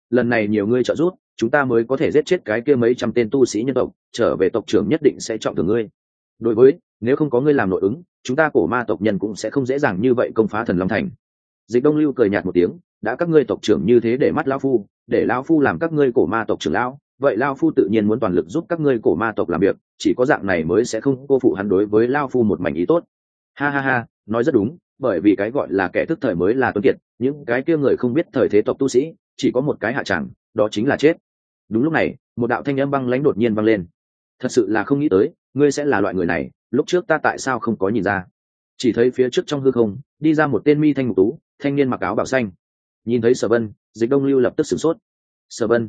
lần này nhiều ngươi trợ giúp, chúng ta mới có thể giết chết cái kia mấy trăm tên tu sĩ nhân tộc, trở về tộc trưởng nhất định sẽ trọng thưởng ngươi. Đối với, nếu không có ngươi làm nội ứng, chúng ta cổ ma tộc nhân cũng sẽ không dễ dàng như vậy công phá Thần Long Thành. Dịch Đông Lưu cười nhạt một tiếng, đã các ngươi tộc trưởng như thế để mắt lão phu, để lão phu làm các ngươi cổ ma tộc trưởng lão, vậy lão phu tự nhiên muốn toàn lực giúp các ngươi cổ ma tộc làm việc, chỉ có dạng này mới sẽ không cô phụ hắn đối với lão phu một mảnh ý tốt. Ha ha ha, nói rất đúng, bởi vì cái gọi là kẻ thức thời mới là tuấn kiệt, những cái kia người không biết thời thế tộc tu sĩ, chỉ có một cái hạ tràng, đó chính là chết. Đúng lúc này, một đạo thanh âm băng lãnh đột nhiên vang lên. Thật sự là không nghĩ tới, ngươi sẽ là loại người này, lúc trước ta tại sao không có nhìn ra? Chỉ thấy phía trước trong hư không, đi ra một tên mi thanh mục tú, thanh niên mặc áo bảo xanh. Nhìn thấy Sở Vân, Dịch Đông Lưu lập tức sửng sốt. Sở Vân,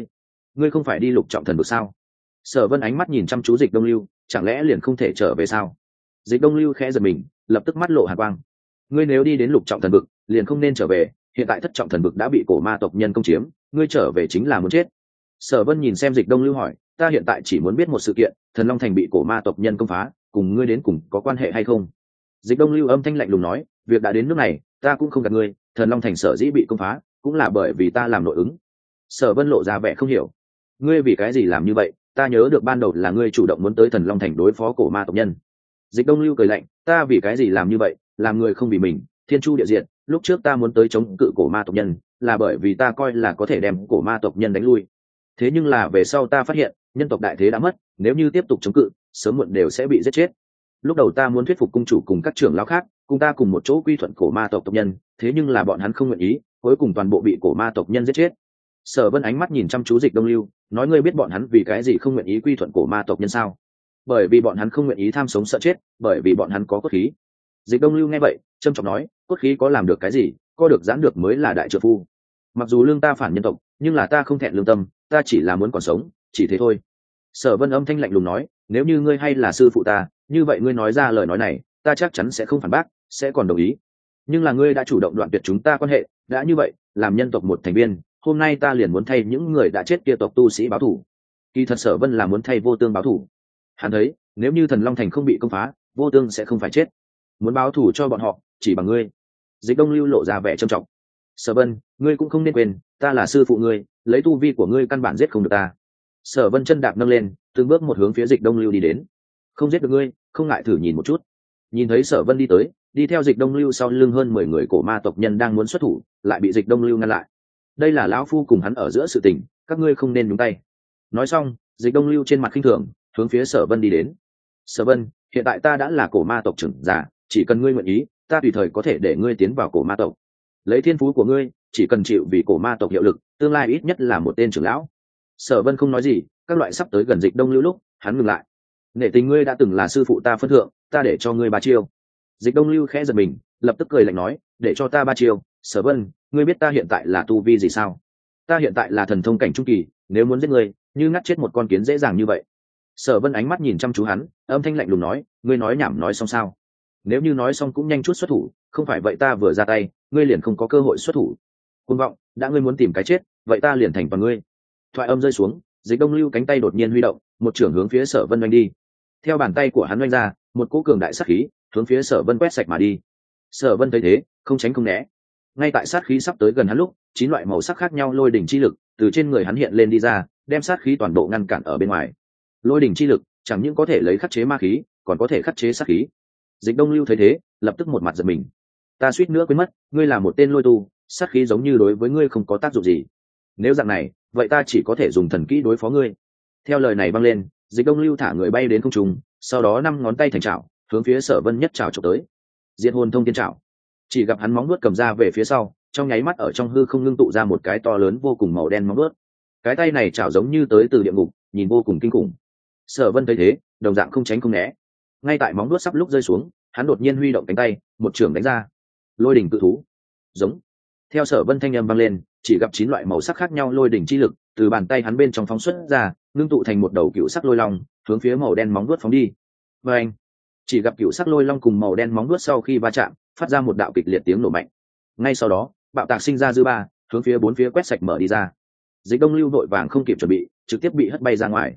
ngươi không phải đi Lục Trọng Thần vực sao? Sở Vân ánh mắt nhìn chăm chú Dịch Đông Lưu, chẳng lẽ liền không thể trở về sao? Dịch Đông Lưu khẽ giật mình, lập tức mắt lộ hàn quang. Ngươi nếu đi đến Lục Trọng Thần vực, liền không nên trở về, hiện tại Thất Trọng Thần vực đã bị cổ ma tộc nhân công chiếm, ngươi trở về chính là muốn chết. Sở Vân nhìn xem Dịch Đông Lưu hỏi, ta hiện tại chỉ muốn biết một sự kiện, Thần Long Thành bị cổ ma tộc nhân công phá, cùng ngươi đến cùng có quan hệ hay không? Dịch Đông Lưu âm thanh lạnh lùng nói, việc đã đến nước này, ta cũng không gạt ngươi, Thần Long Thành sở dĩ bị công phá, cũng là bởi vì ta làm nội ứng. Sở Vân lộ ra vẻ không hiểu, ngươi vì cái gì làm như vậy? Ta nhớ được ban đầu là ngươi chủ động muốn tới Thần Long Thành đối phó cổ ma tộc nhân. Dịch Đông Lưu cười lạnh, ta vì cái gì làm như vậy? Làm người không vì mình, thiên chu địa diện. Lúc trước ta muốn tới chống cự cổ ma tộc nhân, là bởi vì ta coi là có thể đem cổ ma tộc nhân đánh lui. Thế nhưng là về sau ta phát hiện, nhân tộc đại thế đã mất, nếu như tiếp tục chống cự, sớm muộn đều sẽ bị giết chết. Lúc đầu ta muốn thuyết phục cung chủ cùng các trưởng lão khác, cùng ta cùng một chỗ quy thuận cổ ma tộc nhân, thế nhưng là bọn hắn không nguyện ý, cuối cùng toàn bộ bị cổ ma tộc nhân giết chết. Sở Vân ánh mắt nhìn chăm chú Dịch Đông Lưu, nói ngươi biết bọn hắn vì cái gì không nguyện ý quy thuận cổ ma tộc nhân sao? Bởi vì bọn hắn không nguyện ý tham sống sợ chết, bởi vì bọn hắn có cốt khí. Dịch Đông Lưu nghe vậy, trầm trọng nói, cốt khí có làm được cái gì, có được giãn được mới là đại trượng phu. Mặc dù lương ta phản nhân tộc, nhưng là ta không thẹn lương tâm, ta chỉ là muốn còn sống, chỉ thế thôi. Sở Vân âm thanh lạnh lùng nói, nếu như ngươi hay là sư phụ ta, như vậy ngươi nói ra lời nói này, ta chắc chắn sẽ không phản bác, sẽ còn đồng ý. Nhưng là ngươi đã chủ động đoạn tuyệt chúng ta quan hệ, đã như vậy, làm nhân tộc một thành viên, hôm nay ta liền muốn thay những người đã chết kia tộc tu sĩ báo thù. Kỳ thật Sở Vân là muốn thay Vô Tương báo thù. Hắn thấy, nếu như Thần Long Thành không bị công phá, Vô Tương sẽ không phải chết. Muốn báo thù cho bọn họ, chỉ bằng ngươi. Dịch Đông Lưu lộ ra vẻ trầm trọng. Sở Vân, ngươi cũng không nên quên, ta là sư phụ ngươi, lấy tu vi của ngươi căn bản giết không được ta. Sở Vân chân đạp nâng lên, từng bước một hướng phía Dịch Đông Lưu đi đến. Không giết được ngươi, không ngại thử nhìn một chút. Nhìn thấy Sở Vân đi tới, đi theo Dịch Đông Lưu sau lưng hơn 10 người cổ ma tộc nhân đang muốn xuất thủ, lại bị Dịch Đông Lưu ngăn lại. Đây là lão phu cùng hắn ở giữa sự tình, các ngươi không nên nhúng tay. Nói xong, Dịch Đông Lưu trên mặt khinh thường, hướng phía Sở Vân đi đến. Sở Vân, hiện tại ta đã là cổ ma tộc trưởng giả, chỉ cần ngươi nguyện ý, ta tùy thời có thể để ngươi tiến vào cổ ma tộc. Lấy thiên phú của ngươi, chỉ cần chịu vì cổ ma tộc hiệu lực, tương lai ít nhất là một tên trưởng lão. Sở Vân không nói gì, các loại sắp tới gần Dịch Đông Lưu lúc, hắn ngừng lại. Nể tình ngươi đã từng là sư phụ ta phân thượng, ta để cho ngươi 3 chiêu. Dịch Đông Lưu khẽ giật mình, lập tức cười lạnh nói, để cho ta 3 chiêu. Sở Vân, ngươi biết ta hiện tại là tu vi gì sao? Ta hiện tại là thần thông cảnh trung kỳ, nếu muốn giết ngươi, như ngắt chết một con kiến dễ dàng như vậy. Sở Vân ánh mắt nhìn chăm chú hắn, âm thanh lạnh lùng nói, ngươi nói nhảm nói xong sao? Nếu như nói xong cũng nhanh chút xuất thủ, không phải vậy ta vừa ra tay, ngươi liền không có cơ hội xuất thủ. Cuồng vọng, đã ngươi muốn tìm cái chết, vậy ta liền thành toàn ngươi. Thoại âm rơi xuống, Dịch Đông Lưu cánh tay đột nhiên huy động, một chưởng hướng phía Sở Vân oanh đi. Theo bàn tay của hắn oanh ra, một cỗ cường đại sát khí hướng phía Sở Vân quét sạch mà đi. Sở Vân thấy thế, không tránh không né. Ngay tại sát khí sắp tới gần hắn lúc, 9 loại màu sắc khác nhau lôi đỉnh chi lực từ trên người hắn hiện lên đi ra, đem sát khí toàn bộ ngăn cản ở bên ngoài. Lôi đỉnh chi lực chẳng những có thể lấy khắc chế ma khí, còn có thể khắc chế sát khí. Dịch Đông Lưu thấy thế, lập tức một mặt giận mình. Ta suýt nữa quên mất, ngươi là một tên lôi tu, sát khí giống như đối với ngươi không có tác dụng gì. Nếu dạng này, vậy ta chỉ có thể dùng thần kỹ đối phó ngươi. Theo lời này vang lên, Dịch Đông Lưu thả người bay đến không trung, sau đó 5 ngón tay thành chảo, hướng phía Sở Vân nhất chảo chụp tới. Diệt hồn thông thiên chảo. Chỉ gặp hắn móng vuốt cầm ra về phía sau, trong nháy mắt ở trong hư không ngưng tụ ra một cái to lớn vô cùng màu đen móng vuốt. Cái tay này chảo giống như tới từ địa ngục, nhìn vô cùng kinh khủng. Sở Vân thấy thế, đồng dạng không tránh không né. Ngay tại móng vuốt sắp lúc rơi xuống, hắn đột nhiên huy động cánh tay, một chưởng đánh ra. Lôi đỉnh cự thú. Giống. Theo Sở Vân thanh âm vang lên, chỉ gặp 9 loại màu sắc khác nhau lôi đỉnh chi lực từ bàn tay hắn bên trong phóng xuất ra, ngưng tụ thành một đầu cựu sắc lôi long, hướng phía màu đen móng vuốt phóng đi. Và anh, chỉ gặp cựu sắc lôi long cùng màu đen móng vuốt sau khi va chạm, phát ra một đạo kịch liệt tiếng nổ mạnh. Ngay sau đó, bạo tạc sinh ra dư ba, hướng phía 4 phía quét sạch mở đi ra. Dịch Đông Lưu vội vàng không kịp chuẩn bị, trực tiếp bị hất bay ra ngoài.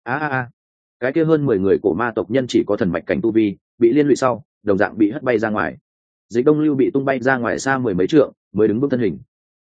Cái kia hơn 10 người cổ ma tộc nhân chỉ có thần mạch cảnh tu vi, bị liên lụy sau, đồng dạng bị hất bay ra ngoài. Dịch Đông Lưu bị tung bay ra ngoài xa 10 mấy trượng, mới đứng bước thân hình.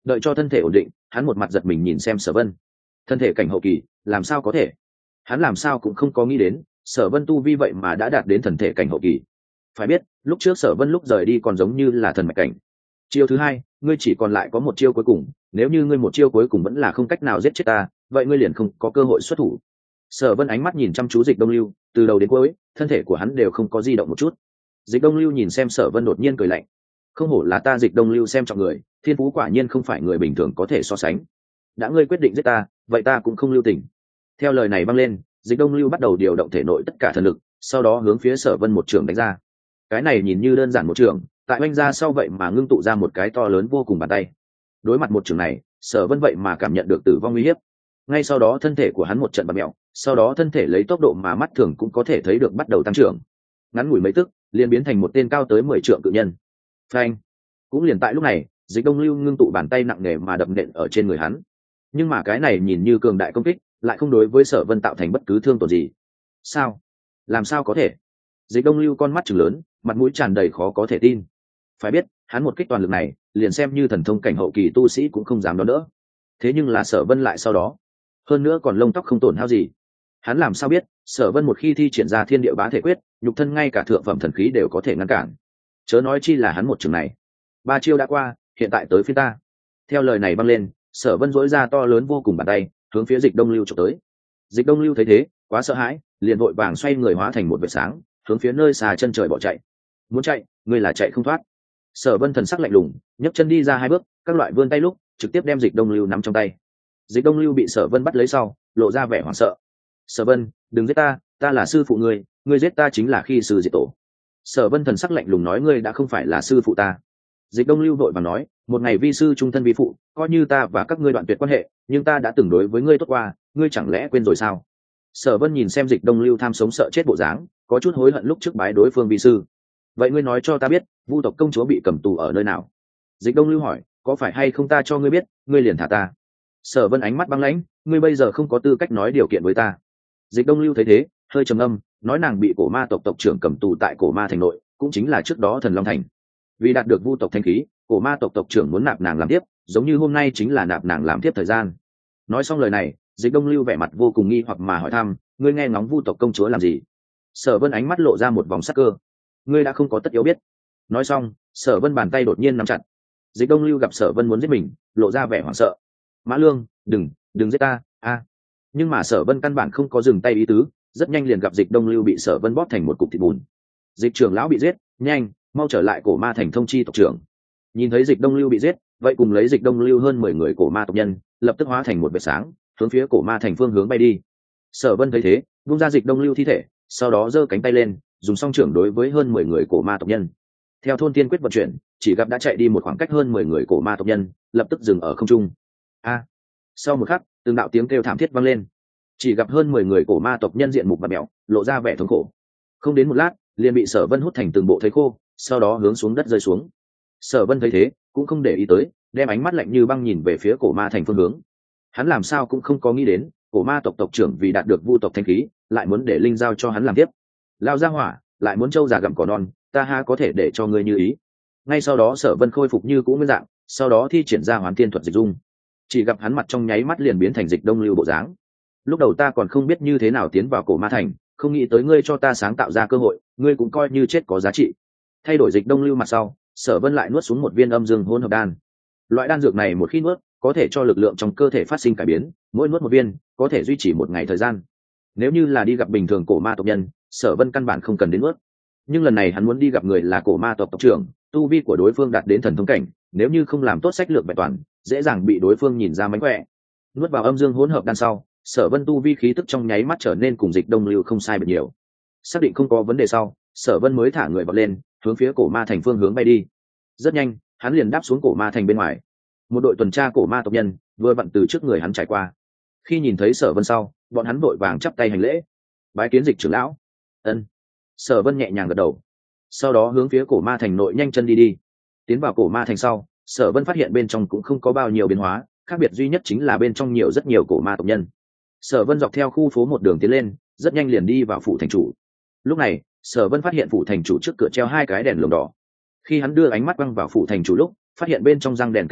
đợi cho thân thể ổn định, hắn một mặt giật mình nhìn xem Sở Vân. Thân thể cảnh hậu kỳ, làm sao có thể? Hắn làm sao cũng không có nghĩ đến, Sở Vân tu vi vậy mà đã đạt đến thần thể cảnh hậu kỳ. Phải biết, lúc trước Sở Vân lúc rời đi còn giống như là thần mạch cảnh. Chiêu thứ hai, ngươi chỉ còn lại có một chiêu cuối cùng, nếu như ngươi một chiêu cuối cùng vẫn là không cách nào giết chết ta, vậy ngươi liền không có cơ hội xuất thủ. Sở Vân ánh mắt nhìn chăm chú Dịch Đông Lưu, từ đầu đến cuối, thân thể của hắn đều không có di động một chút. Dịch Đông Lưu nhìn xem Sở Vân đột nhiên cười lạnh. Không hổ là ta Dịch Đông Lưu xem trọng người, thiên phú quả nhiên không phải người bình thường có thể so sánh. Đã ngươi quyết định giết ta, vậy ta cũng không lưu tình. Theo lời này vang lên, Dịch Đông Lưu bắt đầu điều động thể nội tất cả thần lực, sau đó hướng phía Sở Vân một trường đánh ra. Cái này nhìn như đơn giản một trường, tại oanh ra sau vậy mà ngưng tụ ra một cái to lớn vô cùng bàn tay. Đối mặt một trường này, Sở Vân vậy mà cảm nhận được tử vong nguy hiểm. Ngay sau đó thân thể của hắn một trận bặm mèo, sau đó thân thể lấy tốc độ mà mắt thường cũng có thể thấy được bắt đầu tăng trưởng. Ngắn ngủi mấy tức, liền biến thành một tên cao tới 10 trượng cự nhân. Phanh! Cũng liền tại lúc này, Dịch Đông Lưu ngưng tụ bàn tay nặng nề mà đập nện ở trên người hắn. Nhưng mà cái này nhìn như cường đại công kích, lại không đối với Sở Vân tạo thành bất cứ thương tổn gì. Sao? Làm sao có thể? Dịch Đông Lưu con mắt trừng lớn, mặt mũi tràn đầy khó có thể tin. Phải biết, hắn một kích toàn lực này, liền xem như thần thông cảnh hậu kỳ tu sĩ cũng không dám đón đỡ. Thế nhưng là Sở Vân lại sau đó, hơn nữa còn lông tóc không tổn hao gì. Hắn làm sao biết, Sở Vân một khi thi triển ra Thiên Địa Bá Thể Quyết, nhục thân ngay cả thượng phẩm thần khí đều có thể ngăn cản. Chớ nói chi là hắn một trường này. 3 chiêu đã qua, hiện tại tới phiên ta. Theo lời này vang lên, Sở Vân duỗi ra to lớn vô cùng bàn tay, hướng phía Dịch Đông Lưu chụp tới. Dịch Đông Lưu thấy thế, quá sợ hãi, liền vội vàng xoay người hóa thành một vệt sáng, hướng phía nơi xa chân trời bỏ chạy. Muốn chạy, ngươi là chạy không thoát. Sở Vân thần sắc lạnh lùng, nhấc chân đi ra 2 bước, các loại vươn tay lúc, trực tiếp đem Dịch Đông Lưu nắm trong tay. Dịch Đông Lưu bị Sở Vân bắt lấy sau, lộ ra vẻ hoảng sợ. Sở Vân, đừng giết ta, ta là sư phụ ngươi, ngươi giết ta chính là khi sư diệt tổ. Sở Vân thần sắc lạnh lùng nói, ngươi đã không phải là sư phụ ta. Dịch Đông Lưu vội vàng nói, một ngày vi sư trung thân vi phụ, coi như ta và các ngươi đoạn tuyệt quan hệ, nhưng ta đã từng đối với ngươi tốt qua, ngươi chẳng lẽ quên rồi sao? Sở Vân nhìn xem Dịch Đông Lưu tham sống sợ chết bộ dáng, có chút hối hận lúc trước bái đối phương vi sư. Vậy ngươi nói cho ta biết, Vu tộc công chúa bị cầm tù ở nơi nào? Dịch Đông Lưu hỏi, có phải hay không ta cho ngươi biết, ngươi liền thả ta? Sở Vân ánh mắt băng lãnh, ngươi bây giờ không có tư cách nói điều kiện với ta. Dịch Đông Lưu thấy thế, hơi trầm ngâm, nói nàng bị cổ ma tộc tộc trưởng cầm tù tại cổ ma thành nội, cũng chính là trước đó Thần Long thành. Vì đạt được Vu tộc thanh khí, cổ ma tộc tộc trưởng muốn nạp nàng làm tiếp, giống như hôm nay chính là nạp nàng làm tiếp thời gian. Nói xong lời này, Dịch Đông Lưu vẻ mặt vô cùng nghi hoặc mà hỏi thăm, ngươi nghe ngóng Vu tộc công chúa làm gì? Sở Vân ánh mắt lộ ra một vòng sắc cơ, ngươi đã không có tất yếu biết. Nói xong, Sở Vân bàn tay đột nhiên nắm chặt. Dịch Đông Lưu gặp Sở Vân muốn giết mình, lộ ra vẻ hoảng sợ. Mã Lương, đừng giết ta, a! Nhưng mà Sở Vân căn bản không có dừng tay ý tứ, rất nhanh liền gặp Dịch Đông Lưu bị Sở Vân bóp thành một cục thịt bùn. Dịch trưởng lão bị giết, nhanh, mau trở lại cổ ma thành thông chi tộc trưởng. Nhìn thấy Dịch Đông Lưu bị giết, vậy cùng lấy Dịch Đông Lưu hơn 10 người cổ ma tộc nhân, lập tức hóa thành một vệt sáng, hướng phía cổ ma thành phương hướng bay đi. Sở Vân thấy thế, buông ra Dịch Đông Lưu thi thể, sau đó giơ cánh tay lên, dùng song trưởng đối với hơn 10 người cổ ma tộc nhân. Theo thôn tiên quyết vận chuyển, chỉ gặp đã chạy đi một khoảng cách hơn 10 người cổ ma tộc nhân, lập tức dừng ở không trung. A! Sau một khắc, từng đạo tiếng kêu thảm thiết vang lên. Chỉ gặp hơn 10 người cổ ma tộc nhân diện mục bặm mèo, lộ ra vẻ thống khổ. Không đến một lát, liền bị Sở Vân hút thành từng bộ thây khô, sau đó hướng xuống đất rơi xuống. Sở Vân thấy thế, cũng không để ý tới, đem ánh mắt lạnh như băng nhìn về phía cổ ma thành phương hướng. Hắn làm sao cũng không có nghĩ đến, cổ ma tộc tộc trưởng vì đạt được Vu tộc thanh khí, lại muốn để linh giao cho hắn làm tiếp. Lao ra hỏa, lại muốn trâu già gặm cỏ non, ta ha có thể để cho ngươi như ý. Ngay sau đó Sở Vân khôi phục như cũ nguyên dạng, sau đó thi triển ra Hoán Thiên thuật dịch dung. Chỉ gặp hắn mặt trong nháy mắt liền biến thành Dịch Đông Lưu bộ dáng. Lúc đầu ta còn không biết như thế nào tiến vào cổ ma thành, không nghĩ tới ngươi cho ta sáng tạo ra cơ hội, ngươi cũng coi như chết có giá trị. Thay đổi Dịch Đông Lưu mặt sau, Sở Vân lại nuốt xuống một viên âm dương hỗn hợp đan. Loại đan dược này một khi nuốt, có thể cho lực lượng trong cơ thể phát sinh cải biến, mỗi nuốt một viên, có thể duy trì 1 ngày thời gian. Nếu như là đi gặp bình thường cổ ma tộc nhân, Sở Vân căn bản không cần đến nuốt. Nhưng lần này hắn muốn đi gặp người là cổ ma tộc tộc trưởng, tu vi của đối phương đạt đến thần thông cảnh, nếu như không làm tốt sách lược vẹn toàn, dễ dàng bị đối phương nhìn ra mánh khỏe. Nuốt vào âm dương hỗn hợp đan sau, Sở Vân tu vi khí tức trong nháy mắt trở nên cùng Dịch Đông Lưu không sai biệt nhiều. Xác định không có vấn đề sau, Sở Vân mới thả người vọt lên, hướng phía cổ ma thành phương hướng bay đi. Rất nhanh, hắn liền đáp xuống cổ ma thành bên ngoài. Một đội tuần tra cổ ma tộc nhân vừa vặn từ trước người hắn trải qua. Khi nhìn thấy Sở Vân sau, bọn hắn vội vàng chắp tay hành lễ. Bái kiến Dịch trưởng lão. Ân. Sở Vân nhẹ nhàng gật đầu. Sau đó hướng phía cổ ma thành nội nhanh chân đi đi. Tiến vào cổ ma thành sau, Sở Vân phát hiện bên trong cũng không có bao nhiêu biến hóa, khác biệt duy nhất chính là bên trong rất nhiều cổ ma tộc nhân. Sở Vân dọc theo khu phố một đường tiến lên, rất nhanh liền đi vào phủ thành chủ. Lúc này, Sở Vân phát hiện phủ thành chủ trước cửa treo 2 cái đèn lồng đỏ. Khi hắn đưa ánh mắt quăng vào phủ thành chủ lúc, phát hiện bên trong răng đèn kết hoa,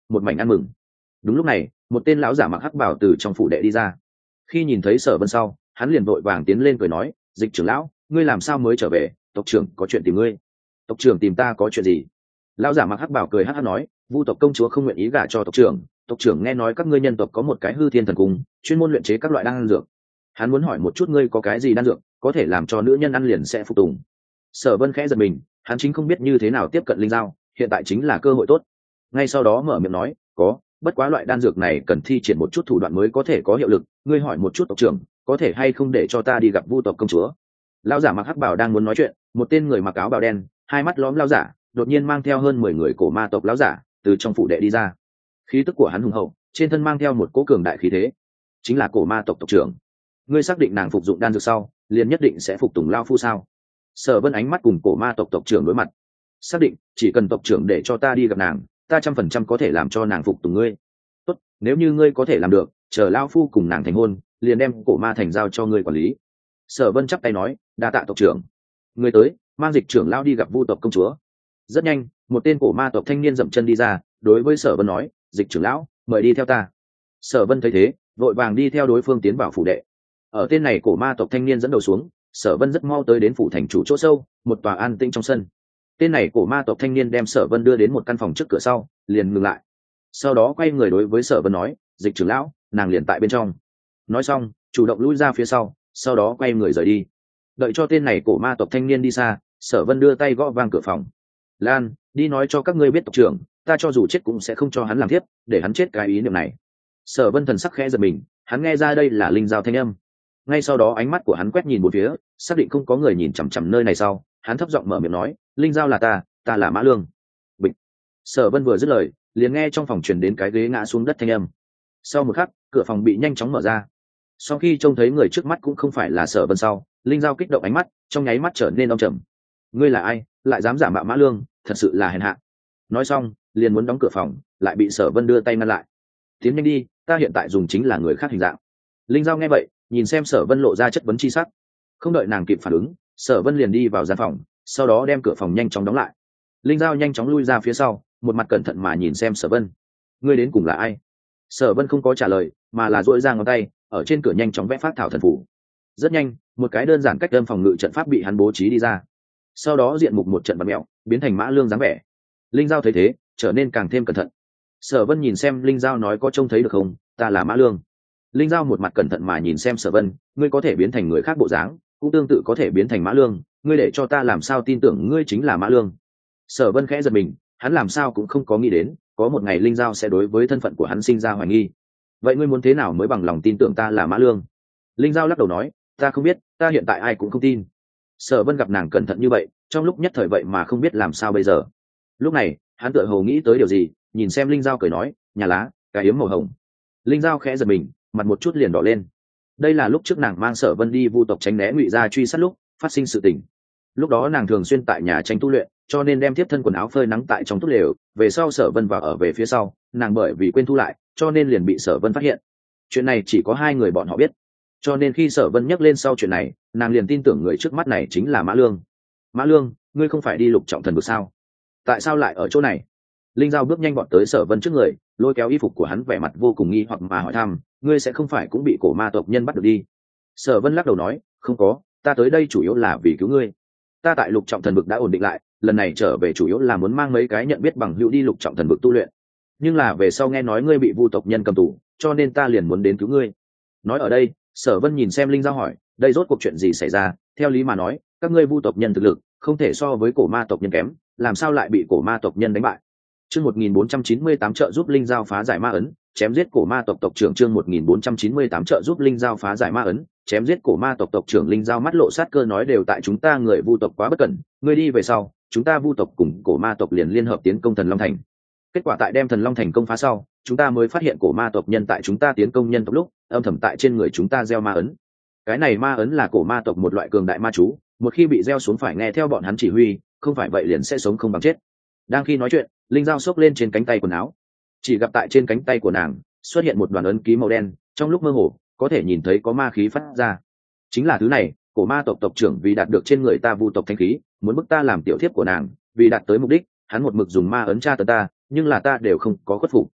một mảnh ăn mừng. Đúng lúc này một tên lão giả mặc hắc bảo từ trong phủ đệ đi ra. Khi nhìn thấy Sở Vân sau, hắn liền vội vàng tiến lên cười nói, Dịch trưởng lão, ngươi làm sao mới trở về? Tộc trưởng có chuyện tìm ngươi. Tộc trưởng tìm ta có chuyện gì? Lão giả mặc hắc bảo cười hắc hắc nói, Vu tộc công chúa không nguyện ý gả cho tộc trưởng. Tộc trưởng nghe nói các ngươi nhân tộc có một cái hư thiên thần cung, chuyên môn luyện chế các loại đan dược. Hắn muốn hỏi một chút ngươi có cái gì đan dược có thể làm cho nữ nhân ăn liền sẽ phục tùng. Sở Vân khẽ giật mình, hắn chính không biết như thế nào tiếp cận linh giao, hiện tại chính là cơ hội tốt. Ngay sau đó mở miệng nói, có, bất quá loại đan dược này cần thi triển một chút thủ đoạn mới có thể có hiệu lực, ngươi hỏi một chút tộc trưởng có thể hay không để cho ta đi gặp Vu tộc công chúa. Lão giả mặc hắc bảo đang muốn nói chuyện, một tên người mặc áo bào đen, hai mắt lóm lão giả đột nhiên mang theo hơn 10 người cổ ma tộc lão giả từ trong phủ đệ đi ra. Khí tức của hắn hùng hậu, trên thân mang theo một cỗ cường đại khí thế, chính là cổ ma tộc tộc trưởng. Ngươi xác định nàng phục dụng đan dược sau liền nhất định sẽ phục tùng lao phu sao? Sở Vân ánh mắt cùng cổ ma tộc tộc trưởng đối mặt. Xác định, chỉ cần tộc trưởng để cho ta đi gặp nàng, ta 100% có thể làm cho nàng phục tùng ngươi. Tốt, nếu như ngươi có thể làm được, chờ lao phu cùng nàng thành hôn, liền đem cổ ma thành giao cho ngươi quản lý. Sở Vân chắp tay nói, đa tạ tộc trưởng. Người tới, mang Dịch trưởng lao đi gặp Vu tộc công chúa. Rất nhanh, một tên cổ ma tộc thanh niên dậm chân đi ra, đối với Sở Vân nói, Dịch trưởng lão, mời đi theo ta. Sở Vân thấy thế, vội vàng đi theo đối phương tiến vào phủ đệ. Ở tên này cổ ma tộc thanh niên dẫn đầu xuống, Sở Vân rất mau tới đến phủ thành chủ chỗ sâu, một tòa an tĩnh trong sân. Tên này cổ ma tộc thanh niên đem Sở Vân đưa đến một căn phòng trước cửa sau, liền ngừng lại. Sau đó quay người đối với Sở Vân nói, Dịch trưởng lão, nàng liền tại bên trong. Nói xong, chủ động lui ra phía sau đó quay người rời đi. Đợi cho tên này cổ ma tộc thanh niên đi xa, Sở Vân đưa tay gõ vang cửa phòng. Lan, đi nói cho các ngươi biết tộc trưởng, ta cho dù chết cũng sẽ không cho hắn làm tiếp, để hắn chết cái ý niệm này. Sở Vân thần sắc khẽ giật mình, hắn nghe ra đây là linh giao thanh âm. Ngay sau đó ánh mắt của hắn quét nhìn một phía, xác định không có người nhìn chằm chằm nơi này sau, hắn thấp giọng mở miệng nói, linh giao là ta là Mã Lương. Bịch. Sở Vân vừa dứt lời, liền nghe trong phòng truyền đến cái ghế ngã xuống đất thanh âm. Sau một khắc, cửa phòng bị nhanh chóng mở ra. Sau khi trông thấy người trước mắt cũng không phải là Sở Vân sau, linh giao kích động ánh mắt, trong nháy mắt trở nên âm trầm. Ngươi là ai, lại dám giả mạo Mã Lương, thật sự là hèn hạ. Nói xong, liền muốn đóng cửa phòng, lại bị Sở Vân đưa tay ngăn lại. Tiến nhanh đi, ta hiện tại dùng chính là người khác hình dạng. Linh giao nghe vậy, nhìn xem Sở Vân lộ ra chất vấn chi sắc. Không đợi nàng kịp phản ứng, Sở Vân liền đi vào gian phòng, sau đó đem cửa phòng nhanh chóng đóng lại. Linh giao nhanh chóng lui ra phía sau, một mặt cẩn thận mà nhìn xem Sở Vân. Ngươi đến cùng là ai? Sở Vân không có trả lời, mà là duỗi ra ngón tay, ở trên cửa nhanh chóng vẽ phát thảo thần phù. Rất nhanh, một cái đơn giản cách đơn phòng ngự trận pháp bị hắn bố trí đi ra. Sau đó diện mục một trận bật mèo, biến thành Mã Lương dáng vẻ. Linh giao thấy thế, trở nên càng thêm cẩn thận. Sở Vân nhìn xem Linh giao nói, có trông thấy được không, ta là Mã Lương. Linh giao một mặt cẩn thận mà nhìn xem Sở Vân, ngươi có thể biến thành người khác bộ dáng, cũng tương tự có thể biến thành Mã Lương, ngươi để cho ta làm sao tin tưởng ngươi chính là Mã Lương? Sở Vân khẽ giật mình, hắn làm sao cũng không có nghĩ đến, có một ngày Linh giao sẽ đối với thân phận của hắn sinh ra hoài nghi. Vậy ngươi muốn thế nào mới bằng lòng tin tưởng ta là Mã Lương? Linh giao lắc đầu nói, ta không biết, ta hiện tại ai cũng không tin. Sở Vân gặp nàng cẩn thận như vậy, trong lúc nhất thời vậy mà không biết làm sao bây giờ. Lúc này, hắn tựa hồ nghĩ tới điều gì, nhìn xem Linh giao cười nói, nhà lá, cái yếm màu hồng. Linh giao khẽ giật mình, mặt một chút liền đỏ lên. Đây là lúc trước nàng mang Sở Vân đi Vu tộc tránh né Ngụy gia truy sát lúc phát sinh sự tình. Lúc đó nàng thường xuyên tại nhà tranh tu luyện, cho nên đem tiếp thân quần áo phơi nắng tại trong túp lều. Về sau Sở Vân vào ở về phía sau, nàng bởi vì quên thu lại, cho nên liền bị Sở Vân phát hiện. Chuyện này chỉ có hai người bọn họ biết, cho nên khi Sở Vân nhắc lên sau chuyện này, nàng liền tin tưởng người trước mắt này chính là Mã Lương. Mã Lương, ngươi không phải đi Lục Trọng Thần vực sao? Tại sao lại ở chỗ này? Linh giao bước nhanh bọn tới Sở Vân trước người, lôi kéo y phục của hắn, vẻ mặt vô cùng nghi hoặc mà hỏi thăm, ngươi sẽ không phải cũng bị cổ ma tộc nhân bắt được đi? Sở Vân lắc đầu nói, không có, ta tới đây chủ yếu là vì cứu ngươi. Ta tại Lục Trọng Thần vực đã ổn định lại, lần này trở về chủ yếu là muốn mang mấy cái nhận biết bằng hữu đi Lục Trọng Thần vực tu luyện. Nhưng là về sau nghe nói ngươi bị Vu tộc nhân cầm tù, cho nên ta liền muốn đến cứu ngươi. Nói ở đây, Sở Vân nhìn xem Linh giao hỏi, đây rốt cuộc chuyện gì xảy ra? Theo lý mà nói, các ngươi Vu tộc nhân thực lực không thể so với cổ ma tộc nhân kém, làm sao lại bị cổ ma tộc nhân đánh bại? Chương 1498 trợ giúp Linh giao phá giải ma ấn, chém giết cổ ma tộc tộc trưởng. Chương 1498 trợ giúp Linh giao phá giải ma ấn, chém giết cổ ma tộc tộc trưởng. Linh giao mắt lộ sát cơ nói, đều tại chúng ta người Vu tộc quá bất cẩn, ngươi đi về sau, chúng ta Vu tộc cùng cổ ma tộc liền liên hợp tiến công Thần Long Thành. Kết quả tại đem Thần Long Thành công phá sau, chúng ta mới phát hiện cổ ma tộc nhân tại chúng ta tiến công nhân tộc lúc, âm thầm tại trên người chúng ta gieo ma ấn. Cái này ma ấn là cổ ma tộc một loại cường đại ma chú, một khi bị gieo xuống phải nghe theo bọn hắn chỉ huy, không phải vậy liền sẽ sống không bằng chết. Đang khi nói chuyện, Linh giao xốc lên trên cánh tay quần áo, chỉ gặp tại trên cánh tay của nàng xuất hiện một đoàn ấn ký màu đen, trong lúc mơ hồ có thể nhìn thấy có ma khí phát ra. Chính là thứ này, cổ ma tộc tộc trưởng vì đạt được trên người ta Vu tộc thanh khí, muốn bức ta làm tiểu thiếp của nàng, vì đạt tới mục đích, hắn một mực dùng ma ấn tra tấn ta, nhưng là ta đều không có khuất phục.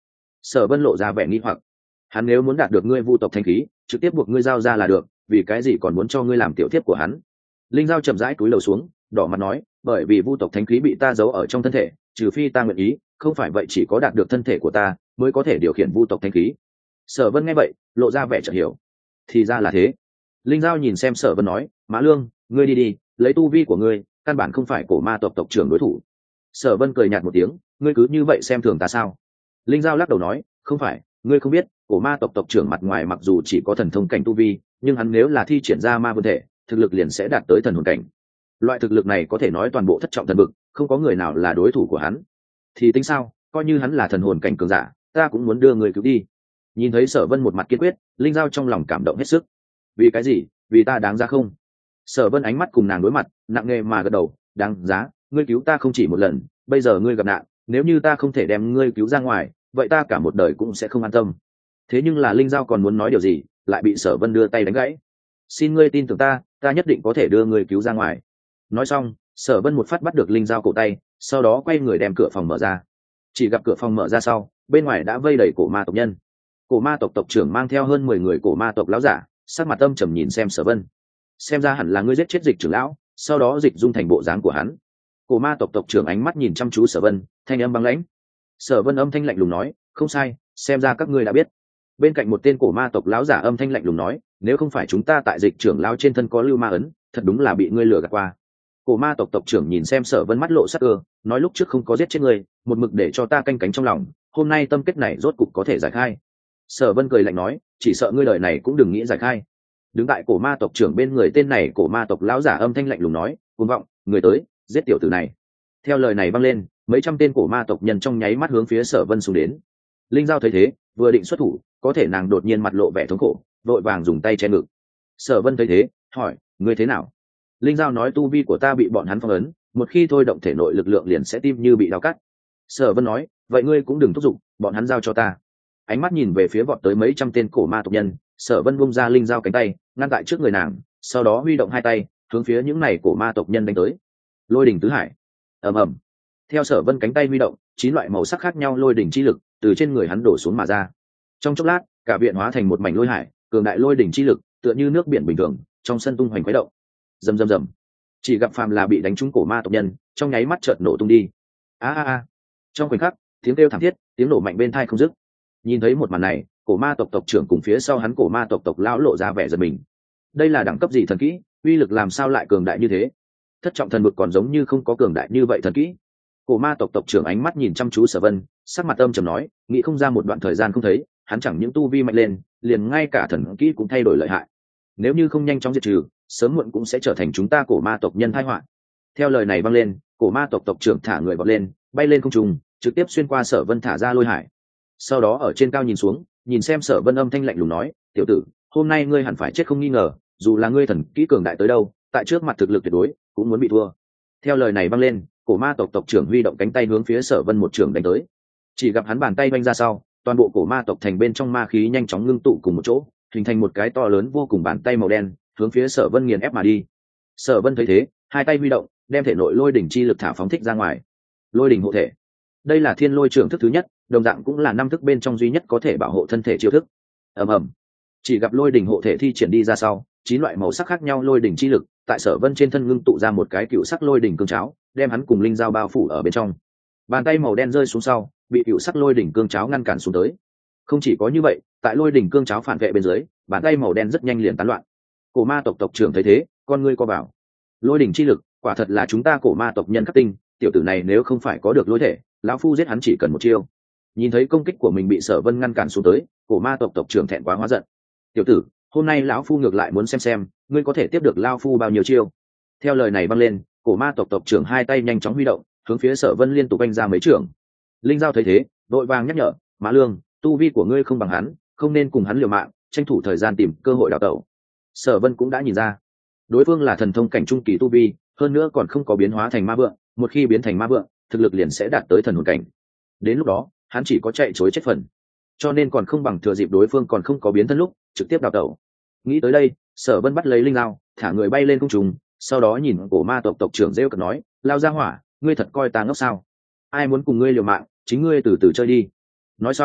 Sở Vân lộ ra vẻ nghi hoặc. Hắn nếu muốn đạt được ngươi vu tộc thanh khí, trực tiếp buộc ngươi giao ra là được, vì cái gì còn muốn cho ngươi làm tiểu thiếp của hắn? Linh Giao chậm rãi cúi đầu xuống, đỏ mặt nói, bởi vì vu tộc thánh khí bị ta giấu ở trong thân thể, trừ phi ta nguyện ý, không phải vậy chỉ có đạt được thân thể của ta mới có thể điều khiển vu tộc thánh khí. Sở Vân nghe vậy, lộ ra vẻ chợt hiểu. Thì ra là thế. Linh Giao nhìn xem Sở Vân nói, Mã Lương, ngươi đi đi, lấy tu vi của ngươi, căn bản không phải cổ ma tộc tộc trưởng đối thủ. Sở Vân cười nhạt một tiếng, ngươi cứ như vậy xem thường ta sao? Linh Giao lắc đầu nói, không phải, ngươi không biết, cổ ma tộc tộc trưởng mặt ngoài mặc dù chỉ có thần thông cảnh tu vi, nhưng hắn nếu là thi triển ra ma vương thể, thực lực liền sẽ đạt tới thần hồn cảnh. Loại thực lực này có thể nói toàn bộ thất trọng thần vực, không có người nào là đối thủ của hắn. Thì tính sao, coi như hắn là thần hồn cảnh cường giả, ta cũng muốn đưa người cứu đi. Nhìn thấy Sở Vân một mặt kiên quyết, Linh Giao trong lòng cảm động hết sức. Vì cái gì? Vì ta đáng giá không? Sở Vân ánh mắt cùng nàng đối mặt, nặng nề mà gật đầu, đáng giá, ngươi cứu ta không chỉ một lần, bây giờ ngươi gặp nạn, nếu như ta không thể đem ngươi cứu ra ngoài, vậy ta cả một đời cũng sẽ không an tâm. Thế nhưng là Linh Giao còn muốn nói điều gì, lại bị Sở Vân đưa tay đánh gãy. Xin ngươi tin tưởng ta, ta nhất định có thể đưa ngươi cứu ra ngoài. Nói xong, Sở Vân một phát bắt được Linh Giao cổ tay, sau đó quay người đem cửa phòng mở ra. Chỉ gặp cửa phòng mở ra sau, bên ngoài đã vây đầy cổ ma tộc nhân. Cổ ma tộc tộc trưởng mang theo hơn 10 người cổ ma tộc lão giả, sắc mặt âm trầm nhìn xem Sở Vân. Xem ra hẳn là ngươi giết chết Dịch trưởng lão, sau đó dịch dung thành bộ dáng của hắn. Cổ ma tộc tộc trưởng ánh mắt nhìn chăm chú Sở Vân, thanh âm băng lãnh. Sở Vân âm thanh lạnh lùng nói, không sai, xem ra các ngươi đã biết. Bên cạnh một tên cổ ma tộc lão giả âm thanh lạnh lùng nói, nếu không phải chúng ta tại Dịch trưởng lão trên thân có lưu ma ấn, thật đúng là bị ngươi lừa gạt qua. Cổ ma tộc tộc trưởng nhìn xem Sở Vân mắt lộ sắc cơ, nói lúc trước không có giết chết ngươi, một mực để cho ta canh cánh trong lòng, hôm nay tâm kết này rốt cục có thể giải khai. Sở Vân cười lạnh nói, chỉ sợ ngươi đời này cũng đừng nghĩ giải khai. Đứng tại cổ ma tộc trưởng bên người tên này cổ ma tộc lão giả âm thanh lạnh lùng nói, cuồng vọng, người tới, giết tiểu tử này. Theo lời này vang lên, mấy trăm tên cổ ma tộc nhân trong nháy mắt hướng phía Sở Vân xuống đến. Linh Giao thấy thế, vừa định xuất thủ, có thể nàng đột nhiên mặt lộ vẻ thống khổ, vội vàng dùng tay che ngực. Sở Vân thấy thế, hỏi, ngươi thế nào? Linh Giao nói, tu vi của ta bị bọn hắn phong ấn, một khi thôi động thể nội lực lượng liền sẽ tim như bị dao cắt. Sở Vân nói, vậy ngươi cũng đừng thúc giục, bọn hắn giao cho ta. Ánh mắt nhìn về phía vọt tới mấy trăm tên cổ ma tộc nhân, Sở Vân bung ra Linh Giao cánh tay, ngăn tại trước người nàng, sau đó huy động hai tay, hướng phía những này cổ ma tộc nhân đánh tới. Lôi đỉnh tứ hải. Ầm ầm. Theo Sở Vân cánh tay huy động, 9 loại màu sắc khác nhau lôi đỉnh chi lực từ trên người hắn đổ xuống mà ra. Trong chốc lát, cả viện hóa thành một mảnh lôi hải, cường đại lôi đỉnh chi lực, tựa như nước biển bình thường, trong sân tung hoành khuấy động. Rầm rầm rầm. Chỉ gặp phàm là bị đánh trúng cổ ma tộc nhân, trong nháy mắt chợt nổ tung đi. A a a. Trong khoảnh khắc, tiếng kêu thảm thiết, tiếng nổ mạnh bên tai không dứt. Nhìn thấy một màn này, cổ ma tộc tộc trưởng cùng phía sau hắn cổ ma tộc tộc lão lộ ra vẻ giật mình. Đây là đẳng cấp gì thần kỹ, uy lực làm sao lại cường đại như thế? Thất trọng thần vực còn giống như không có cường đại như vậy thần kỹ. Cổ ma tộc tộc trưởng ánh mắt nhìn chăm chú Sở Vân, sắc mặt âm trầm nói, nghĩ không ra một đoạn thời gian không thấy, hắn chẳng những tu vi mạnh lên, liền ngay cả thần kỹ cũng thay đổi lợi hại. Nếu như không nhanh chóng diệt trừ, sớm muộn cũng sẽ trở thành chúng ta cổ ma tộc nhân tai họa. Theo lời này vang lên, cổ ma tộc tộc trưởng thả người vọt lên, bay lên không trung, trực tiếp xuyên qua Sở Vân thả ra lôi hải. Sau đó ở trên cao nhìn xuống, nhìn xem Sở Vân âm thanh lạnh lùng nói, tiểu tử, hôm nay ngươi hẳn phải chết không nghi ngờ, dù là ngươi thần kỹ cường đại tới đâu, tại trước mặt thực lực tuyệt đối cũng muốn bị thua. Theo lời này vang lên, cổ ma tộc tộc trưởng huy động cánh tay hướng phía Sở Vân một trường đánh tới. Chỉ gặp hắn bàn tay vung ra sau, toàn bộ cổ ma tộc thành bên trong ma khí nhanh chóng ngưng tụ cùng một chỗ, hình thành một cái to lớn vô cùng bàn tay màu đen, hướng phía Sở Vân nghiền ép mà đi. Sở Vân thấy thế, hai tay huy động, đem thể nội lôi đỉnh chi lực thả phóng thích ra ngoài. Lôi đỉnh hộ thể. Đây là thiên lôi trưởng thức thứ nhất, đồng dạng cũng là 5 thức bên trong duy nhất có thể bảo hộ thân thể chiêu thức. Ầm ầm. Chỉ gặp lôi đỉnh hộ thể thi triển đi ra sau, 9 loại màu sắc khác nhau lôi đỉnh chi lực, tại Sở Vân trên thân ngưng tụ ra một cái cựu sắc lôi đỉnh cương cháo, đem hắn cùng Linh Giao bao phủ ở bên trong. Bàn tay màu đen rơi xuống sau, bị cựu sắc lôi đỉnh cương cháo ngăn cản xuống tới. Không chỉ có như vậy, tại lôi đỉnh cương cháo phản vệ bên dưới, bàn tay màu đen rất nhanh liền tán loạn. Cổ ma tộc tộc trưởng thấy thế, con ngươi co bảo. Lôi đỉnh chi lực, quả thật là chúng ta cổ ma tộc nhân khắc tinh, tiểu tử này nếu không phải có được lôi thể, lão phu giết hắn chỉ cần một chiêu. Nhìn thấy công kích của mình bị Sở Vân ngăn cản xuống tới, cổ ma tộc tộc trưởng thẹn quá hóa giận. Tiểu tử, hôm nay lão phu ngược lại muốn xem ngươi có thể tiếp được lão phu bao nhiêu chiêu. Theo lời này vang lên, cổ ma tộc tộc trưởng hai tay nhanh chóng huy động, hướng phía Sở Vân liên tục đánh ra mấy trường. Linh Giao thấy thế, vội vàng nhắc nhở, Mã Lương, tu vi của ngươi không bằng hắn, không nên cùng hắn liều mạng, tranh thủ thời gian tìm cơ hội đào tẩu. Sở Vân cũng đã nhìn ra, đối phương là thần thông cảnh trung kỳ tu vi, hơn nữa còn không có biến hóa thành ma vượng, một khi biến thành ma vượng, thực lực liền sẽ đạt tới thần hồn cảnh. Đến lúc đó, hắn chỉ có chạy trối chết phần. Cho nên còn không bằng thừa dịp đối phương còn không có biến thân lúc, trực tiếp đào tẩu. Nghĩ tới đây, Sở Vân bắt lấy Linh Giao, thả người bay lên không trung, sau đó nhìn cổ ma tộc tộc trưởng rêu cợt nói, lao ra hỏa, ngươi thật coi ta ngốc sao? Ai muốn cùng ngươi liều mạng, chính ngươi từ từ chơi đi. Nói xong,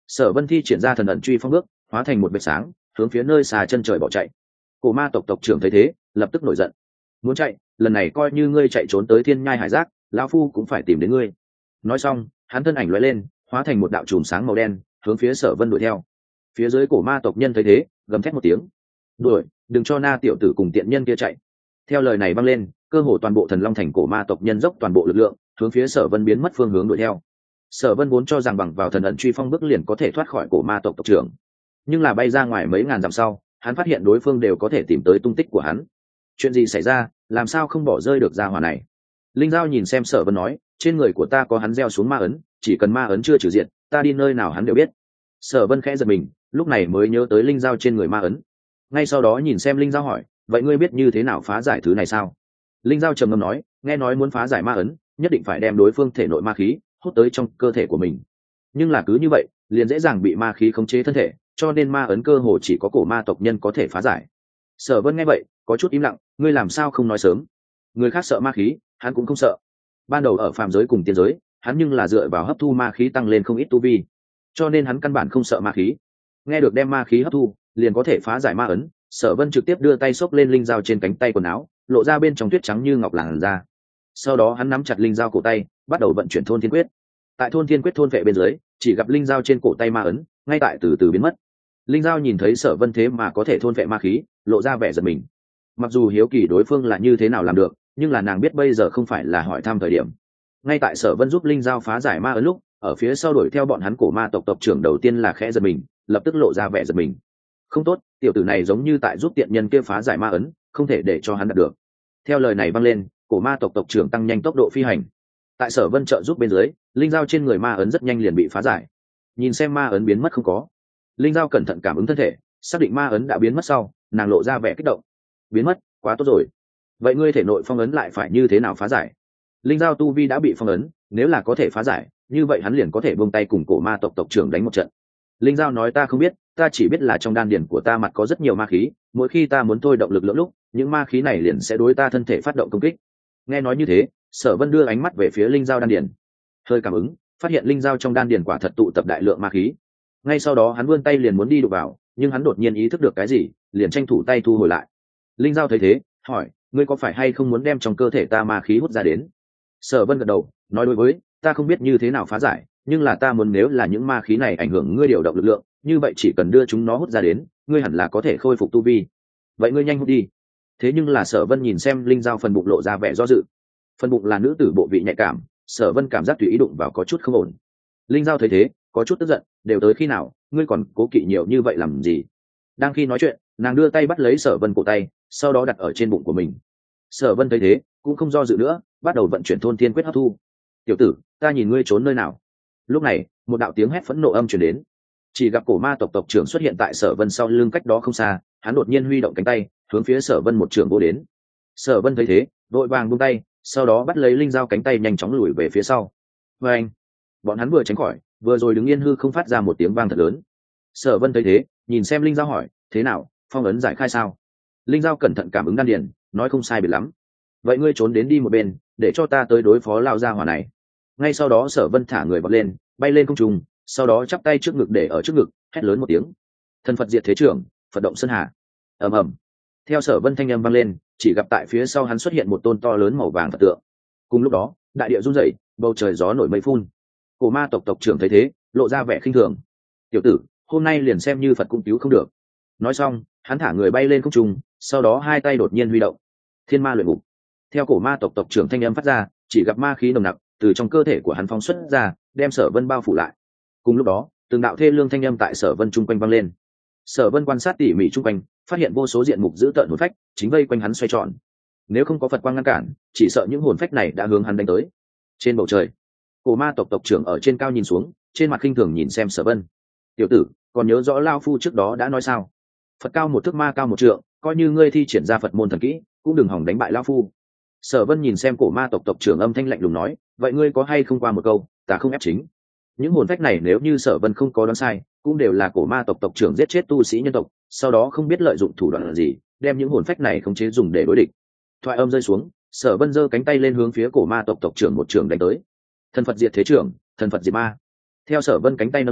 Sở Vân thi triển ra thần ẩn truy phong bước, hóa thành một vệt sáng, hướng phía nơi xa chân trời bỏ chạy. Cổ ma tộc tộc trưởng thấy thế, lập tức nổi giận. Muốn chạy, lần này coi như ngươi chạy trốn tới thiên nhai hải giác, lão phu cũng phải tìm đến ngươi. Nói xong, hắn thân ảnh lóe lên, hóa thành một đạo chùm sáng màu đen, hướng phía Sở Vân đuổi theo. Phía dưới cổ ma tộc nhân thấy thế, gầm thét một tiếng. Đuổi, đừng cho na tiểu tử cùng tiện nhân kia chạy. Theo lời này vang lên, cơ hồ toàn bộ thần long thành cổ ma tộc nhân dốc toàn bộ lực lượng, hướng phía Sở Vân biến mất phương hướng đuổi theo. Sở Vân vốn cho rằng bằng vào thần ẩn truy phong bước liền có thể thoát khỏi cổ ma tộc tộc trưởng, nhưng là bay ra ngoài mấy ngàn dặm sau, hắn phát hiện đối phương đều có thể tìm tới tung tích của hắn. Chuyện gì xảy ra, làm sao không bỏ rơi được gia hỏa này? Linh Giao nhìn xem Sở Vân nói, trên người của ta có hắn gieo xuống ma ấn, chỉ cần ma ấn chưa trừ diệt, ta đi nơi nào hắn đều biết. Sở Vân khẽ giật mình, lúc này mới nhớ tới Linh Giao trên người ma ấn. Ngay sau đó nhìn xem Linh Giao hỏi, vậy ngươi biết như thế nào phá giải thứ này sao? Linh Giao trầm ngâm nói, nghe nói muốn phá giải ma ấn, nhất định phải đem đối phương thể nội ma khí hút tới trong cơ thể của mình. Nhưng là cứ như vậy, liền dễ dàng bị ma khí khống chế thân thể, cho nên ma ấn cơ hồ chỉ có cổ ma tộc nhân có thể phá giải. Sở Vân nghe vậy, có chút im lặng, ngươi làm sao không nói sớm? Người khác sợ ma khí, hắn cũng không sợ. Ban đầu ở phàm giới cùng tiên giới, hắn nhưng là dựa vào hấp thu ma khí tăng lên không ít tu vi, cho nên hắn căn bản không sợ ma khí. Nghe được đem ma khí hấp thu, liền có thể phá giải ma ấn, Sở Vân trực tiếp đưa tay xốc lên linh dao trên cánh tay quần áo, lộ ra bên trong tuyết trắng như ngọc làn da. Sau đó hắn nắm chặt linh dao cổ tay, bắt đầu vận chuyển thôn thiên quyết. Tại thôn thiên quyết thôn vệ bên dưới, chỉ gặp linh dao trên cổ tay ma ấn ngay tại từ từ biến mất. Linh dao nhìn thấy Sở Vân thế mà có thể thôn vệ ma khí, lộ ra vẻ giật mình. Mặc dù hiếu kỳ đối phương là như thế nào làm được, nhưng là nàng biết bây giờ không phải là hỏi thăm thời điểm. Ngay tại Sở Vân giúp linh dao phá giải ma ấn lúc, ở phía sau đuổi theo bọn hắn cổ ma tộc tộc trưởng đầu tiên là khẽ giật mình, lập tức lộ ra vẻ giật mình. Không tốt, tiểu tử này giống như tại giúp tiện nhân kia phá giải ma ấn, không thể để cho hắn đạt được. Theo lời này vang lên, cổ ma tộc tộc trưởng tăng nhanh tốc độ phi hành. Tại Sở Vân trợ giúp bên dưới, linh dao trên người ma ấn rất nhanh liền bị phá giải. Nhìn xem ma ấn biến mất không có, linh dao cẩn thận cảm ứng thân thể, xác định ma ấn đã biến mất sau, nàng lộ ra vẻ kích động. Biến mất, quá tốt rồi. Vậy ngươi thể nội phong ấn lại phải như thế nào phá giải? Linh dao tu vi đã bị phong ấn, nếu là có thể phá giải, như vậy hắn liền có thể buông tay cùng cổ ma tộc tộc trưởng đánh một trận. Linh dao nói, ta không biết, ta chỉ biết là trong đan điền của ta mặt có rất nhiều ma khí, mỗi khi ta muốn thôi động lực lượng lúc, những ma khí này liền sẽ đối ta thân thể phát động công kích. Nghe nói như thế, Sở Vân đưa ánh mắt về phía linh dao đan điền, hơi cảm ứng, phát hiện linh dao trong đan điền quả thật tụ tập đại lượng ma khí. Ngay sau đó hắn vươn tay liền muốn đi đụng vào, nhưng hắn đột nhiên ý thức được cái gì, liền tranh thủ tay thu hồi lại. Linh dao thấy thế, hỏi, ngươi có phải hay không muốn đem trong cơ thể ta ma khí hút ra đến? Sở Vân gật đầu, nói, đối với, ta không biết như thế nào phá giải, nhưng là ta muốn nếu là những ma khí này ảnh hưởng ngươi điều động lực lượng, như vậy chỉ cần đưa chúng nó hút ra đến, ngươi hẳn là có thể khôi phục tu vi. Vậy ngươi nhanh hút đi. Thế nhưng là Sở Vân nhìn xem linh dao phần bụng lộ ra vẻ do dự. Phần bụng là nữ tử bộ vị nhạy cảm, Sở Vân cảm giác tùy ý đụng vào có chút không ổn. Linh dao thấy thế, có chút tức giận, đều tới khi nào, ngươi còn cố kỵ nhiều như vậy làm gì? Đang khi nói chuyện, nàng đưa tay bắt lấy Sở Vân cổ tay, sau đó đặt ở trên bụng của mình. Sở Vân thấy thế, cũng không do dự nữa, bắt đầu vận chuyển thôn thiên quyết hấp thu. Tiểu tử, ta nhìn ngươi trốn nơi nào? Lúc này, một đạo tiếng hét phẫn nộ âm truyền đến. Chỉ gặp cổ ma tộc tộc trưởng xuất hiện tại Sở Vân sau lưng cách đó không xa, hắn đột nhiên huy động cánh tay, hướng phía Sở Vân một trường vỗ đến. Sở Vân thấy thế, vội vàng buông tay, sau đó bắt lấy linh dao cánh tay nhanh chóng lùi về phía sau. Và anh, bọn hắn vừa tránh khỏi, vừa rồi đứng yên hư không phát ra một tiếng vang thật lớn. Sở Vân thấy thế, nhìn xem linh dao hỏi, thế nào, phong ấn giải khai sao? Linh dao cẩn thận cảm ứng đan điền, nói không sai biệt lắm. Vậy ngươi trốn đến đi một bên, để cho ta tới đối phó lao gia hỏa này. Ngay sau đó Sở Vân thả người vọt lên, bay lên không trung, sau đó chắp tay trước ngực để ở trước ngực, hét lớn một tiếng. Thần Phật diệt thế trưởng, Phật động sơn hà. Ầm ầm. Theo Sở Vân thanh âm vang lên, chỉ gặp tại phía sau hắn xuất hiện một tôn to lớn màu vàng Phật tượng. Cùng lúc đó, đại địa rung rẩy, bầu trời gió nổi mây phun. Cổ ma tộc tộc trưởng thấy thế, lộ ra vẻ khinh thường. Tiểu tử, hôm nay liền xem như Phật cũng cứu không được. Nói xong, hắn thả người bay lên không trung, sau đó hai tay đột nhiên huy động. Thiên ma luyện ngục. Theo cổ ma tộc tộc trưởng thanh âm phát ra, chỉ gặp ma khí nồng nặc từ trong cơ thể của hắn phóng xuất ra, đem Sở Vân bao phủ lại. Cùng lúc đó, từng đạo thê lương thanh âm tại Sở Vân trung quanh vang lên. Sở Vân quan sát tỉ mỉ trung quanh, phát hiện vô số diện mục dữ tợn hồn phách chính vây quanh hắn xoay tròn. Nếu không có Phật quang ngăn cản, chỉ sợ những hồn phách này đã hướng hắn đánh tới. Trên bầu trời, cổ ma tộc tộc trưởng ở trên cao nhìn xuống, trên mặt khinh thường nhìn xem Sở Vân. Tiểu tử, còn nhớ rõ lao phu trước đó đã nói sao? Phật cao một thước ma cao một trượng, coi như ngươi thi triển ra Phật môn thần kỹ, cũng đừng hòng đánh bại lao phu. Sở Vân nhìn xem cổ ma tộc tộc trưởng âm thanh lạnh lùng nói, vậy ngươi có hay không qua một câu, ta không ép chính. Những hồn phách này nếu như Sở Vân không có đoán sai, cũng đều là cổ ma tộc tộc trưởng giết chết tu sĩ nhân tộc, sau đó không biết lợi dụng thủ đoạn gì, đem những hồn phách này khống chế dùng để đối địch. Thoại âm rơi xuống, Sở Vân giơ cánh tay lên hướng phía cổ ma tộc tộc trưởng một trường đánh tới. Thần Phật diệt thế trưởng, thần Phật diệt ma. Theo Sở Vân cánh tay nâng lên,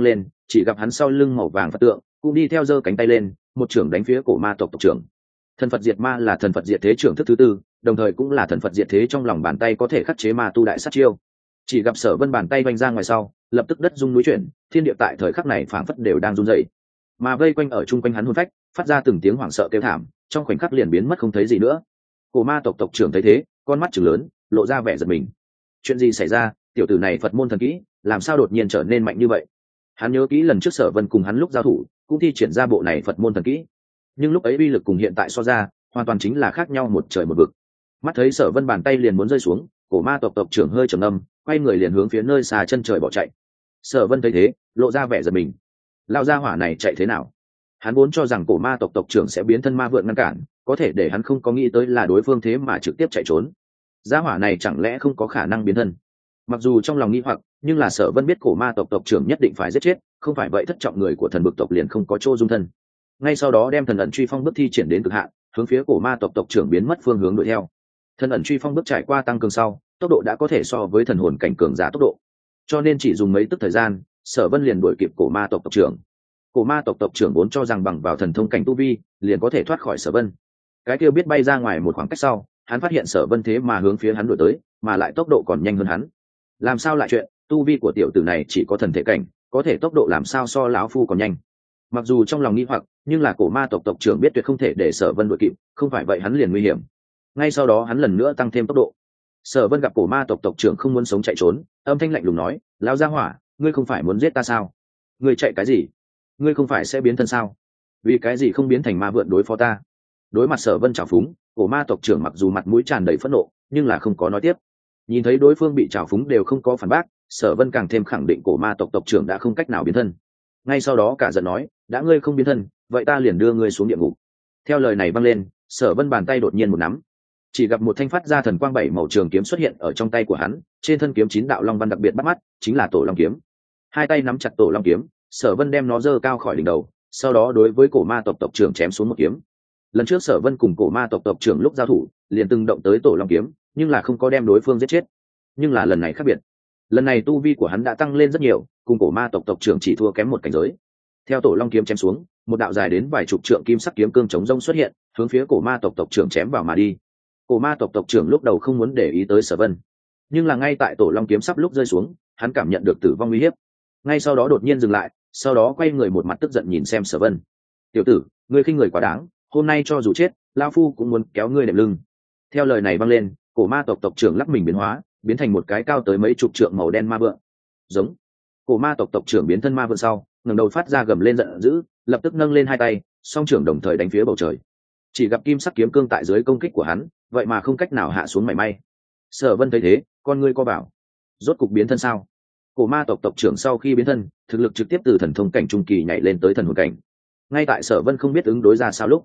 chỉ gặp hắn sau lưng màu vàng Phật tượng cũng đi theo giơ cánh tay lên, một trưởng đánh phía cổ ma tộc tộc trưởng. Thần Phật diệt ma là thần Phật diệt thế trưởng thức thứ tư, đồng thời cũng là thần Phật diệt thế trong lòng bàn tay có thể khắc chế ma tu đại sát chiêu. Chỉ gặp Sở Vân bàn tay vanh ra ngoài sau, lập tức đất rung núi chuyển, thiên địa tại thời khắc này phảng phất đều đang run rẩy. Mà vây quanh ở chung quanh hắn hồn phách, phát ra từng tiếng hoảng sợ kêu thảm, trong khoảnh khắc liền biến mất không thấy gì nữa. Cổ ma tộc tộc trưởng thấy thế, con mắt trừng lớn, lộ ra vẻ giật mình. Chuyện gì xảy ra? Tiểu tử này Phật môn thần kỹ, làm sao đột nhiên trở nên mạnh như vậy? Hắn nhớ kỹ lần trước Sở Vân cùng hắn lúc giao thủ, cũng thi triển ra bộ này Phật môn thần kỹ, nhưng lúc ấy uy lực cùng hiện tại so ra, hoàn toàn chính là khác nhau một trời một vực. Mắt thấy Sở Vân bàn tay liền muốn rơi xuống, cổ ma tộc tộc trưởng hơi trầm ngâm, quay người liền hướng phía nơi xa chân trời bỏ chạy. Sở Vân thấy thế, lộ ra vẻ giật mình. Lão gia hỏa này chạy thế nào? Hắn vốn cho rằng cổ ma tộc tộc trưởng sẽ biến thân ma vượn ngăn cản, có thể để hắn không có nghĩ tới là đối phương thế mà trực tiếp chạy trốn. Gia hỏa này chẳng lẽ không có khả năng biến thân? Mặc dù trong lòng nghi hoặc, nhưng là Sở Vân biết cổ ma tộc tộc trưởng nhất định phải giết chết, không phải vậy thất trọng người của thần vực tộc liền không có chỗ dung thân. Ngay sau đó đem thần ẩn truy phong bước thi triển đến cực hạn, hướng phía cổ ma tộc tộc trưởng biến mất phương hướng đuổi theo. Thần ẩn truy phong bước trải qua tăng cường sau, tốc độ đã có thể so với thần hồn cảnh cường giả tốc độ, cho nên chỉ dùng mấy tức thời gian, Sở Vân liền đuổi kịp cổ ma tộc tộc trưởng. Cổ ma tộc tộc trưởng vốn cho rằng bằng vào thần thông cảnh tu vi liền có thể thoát khỏi Sở Vân, cái kia biết bay ra ngoài một khoảng cách sau, hắn phát hiện Sở Vân thế mà hướng phía hắn đuổi tới, mà lại tốc độ còn nhanh hơn hắn. Làm sao lại chuyện? Tu vi của tiểu tử này chỉ có thần thể cảnh, có thể tốc độ làm sao so lão phu còn nhanh? Mặc dù trong lòng nghi hoặc, nhưng là cổ ma tộc tộc trưởng biết tuyệt không thể để Sở Vân đuổi kịp, không phải vậy hắn liền nguy hiểm. Ngay sau đó hắn lần nữa tăng thêm tốc độ. Sở Vân gặp cổ ma tộc tộc trưởng không muốn sống chạy trốn, âm thanh lạnh lùng nói: "Lão gia hỏa, ngươi không phải muốn giết ta sao? Ngươi chạy cái gì? Ngươi không phải sẽ biến thân sao? Vì cái gì không biến thành ma vượn đối phó ta?" Đối mặt Sở Vân trào phúng, cổ ma tộc trưởng mặc dù mặt mũi tràn đầy phẫn nộ, nhưng là không có nói tiếp. Nhìn thấy đối phương bị trào phúng đều không có phản bác, Sở Vân càng thêm khẳng định cổ ma tộc tộc trưởng đã không cách nào biến thân. Ngay sau đó cả giận nói: "Đã ngươi không biến thân, vậy ta liền đưa ngươi xuống địa ngục." Theo lời này vang lên, Sở Vân bàn tay đột nhiên một nắm, chỉ gặp một thanh phát ra thần quang bảy màu trường kiếm xuất hiện ở trong tay của hắn, trên thân kiếm 9 đạo long văn đặc biệt bắt mắt, chính là Tổ Long kiếm. Hai tay nắm chặt Tổ Long kiếm, Sở Vân đem nó giơ cao khỏi đỉnh đầu, sau đó đối với cổ ma tộc tộc trưởng chém xuống một kiếm. Lần trước Sở Vân cùng cổ ma tộc tộc trưởng lúc giao thủ, liền từng động tới Tổ Long kiếm, nhưng là không có đem đối phương giết chết. Nhưng là lần này khác biệt. Lần này tu vi của hắn đã tăng lên rất nhiều, cùng cổ ma tộc tộc trưởng chỉ thua kém một cảnh giới. Theo Tổ Long kiếm chém xuống, một đạo dài đến vài chục trượng kim sắc kiếm cương chống rông xuất hiện, hướng phía cổ ma tộc tộc trưởng chém vào mà đi. Cổ ma tộc tộc trưởng lúc đầu không muốn để ý tới Sở Vân, nhưng là ngay tại Tổ Long kiếm sắp lúc rơi xuống, hắn cảm nhận được tử vong uy hiếp. Ngay sau đó đột nhiên dừng lại, sau đó quay người một mặt tức giận nhìn xem Sở Vân. "Tiểu tử, ngươi khinh người quá đáng, hôm nay cho dù chết, lão phu cũng muốn kéo ngươi đệm lưng." Theo lời này vang lên, cổ ma tộc tộc trưởng lắc mình biến hóa, biến thành một cái cao tới mấy chục trượng màu đen ma vượn. Giống. Cổ ma tộc tộc trưởng biến thân ma vượn sau, ngẩng đầu phát ra gầm lên giận dữ, lập tức nâng lên hai tay, song trưởng đồng thời đánh phía bầu trời. Chỉ gặp kim sắc kiếm cương tại dưới công kích của hắn, vậy mà không cách nào hạ xuống mảy may. Sở Vân thấy thế, con ngươi co bảo, rốt cục biến thân sao? Cổ ma tộc tộc trưởng sau khi biến thân, thực lực trực tiếp từ thần thông cảnh trung kỳ nhảy lên tới thần hồn cảnh. Ngay tại Sở Vân không biết ứng đối ra sao lúc,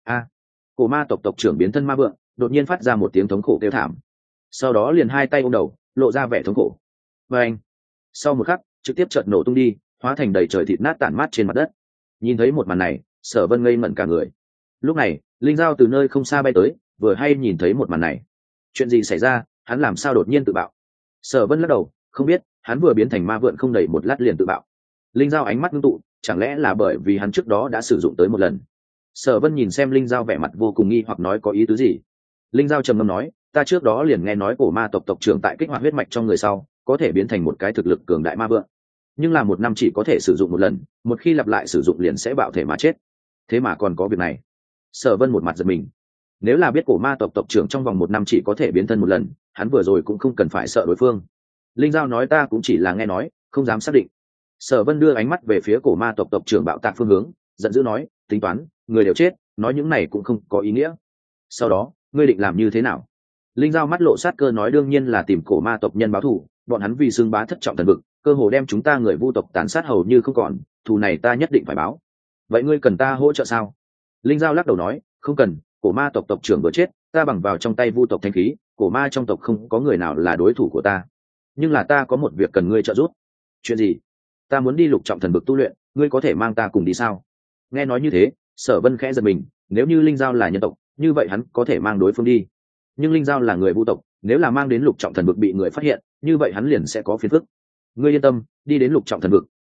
cổ ma tộc tộc trưởng biến thân ma vượn, đột nhiên phát ra một tiếng thống khổ kêu thảm. Sau đó liền hai tay ôm đầu, lộ ra vẻ thống khổ. Và anh, sau một khắc, trực tiếp chợt nổ tung đi, hóa thành đầy trời thịt nát tản mát trên mặt đất. Nhìn thấy một màn này, Sở Vân ngây ngẩn cả người. Lúc này, linh dao từ nơi không xa bay tới, vừa hay nhìn thấy một màn này. Chuyện gì xảy ra? Hắn làm sao đột nhiên tự bạo? Sở Vân lắc đầu, không biết, hắn vừa biến thành ma vượn không đầy một lát liền tự bạo. Linh dao ánh mắt ngưng tụ, chẳng lẽ là bởi vì hắn trước đó đã sử dụng tới một lần? Sở Vân nhìn xem linh dao vẻ mặt vô cùng nghi hoặc nói có ý tứ gì. Linh dao trầm ngâm nói, ta trước đó liền nghe nói cổ ma tộc tộc trưởng tại kích hoạt huyết mạch trong người sau, có thể biến thành một cái thực lực cường đại ma vượn. Nhưng là một năm chỉ có thể sử dụng một lần, một khi lặp lại sử dụng liền sẽ bạo thể mà chết. Thế mà còn có việc này. Sở Vân một mặt giật mình. Nếu là biết cổ ma tộc tộc trưởng trong vòng một năm chỉ có thể biến thân một lần, hắn vừa rồi cũng không cần phải sợ đối phương. Linh Giao nói ta cũng chỉ là nghe nói, không dám xác định. Sở Vân đưa ánh mắt về phía cổ ma tộc tộc trưởng bạo tạc phương hướng, giận dữ nói, tính toán, người đều chết, nói những này cũng không có ý nghĩa. Sau đó, ngươi định làm như thế nào? Linh Giao mắt lộ sát cơ nói đương nhiên là tìm cổ ma tộc nhân báo thù, bọn hắn vì xưng bá thất trọng thần vực, cơ hồ đem chúng ta người vu tộc tàn sát hầu như không còn, thù này ta nhất định phải báo. Vậy ngươi cần ta hỗ trợ sao? Linh Giao lắc đầu nói, không cần, cổ ma tộc tộc trưởng vừa chết, ta bằng vào trong tay vu tộc thanh khí, cổ ma trong tộc không có người nào là đối thủ của ta. Nhưng là ta có một việc cần ngươi trợ giúp. Chuyện gì? Ta muốn đi lục trọng thần vực tu luyện, ngươi có thể mang ta cùng đi sao? Nghe nói như thế, Sở Vân khẽ giật mình, nếu như Linh Giao là nhân tộc, như vậy hắn có thể mang đối phương đi. Nhưng Linh Giao là người vu tộc, nếu là mang đến lục trọng thần vực bị người phát hiện, như vậy hắn liền sẽ có phiền phức. Ngươi yên tâm, đi đến lục trọng thần vực,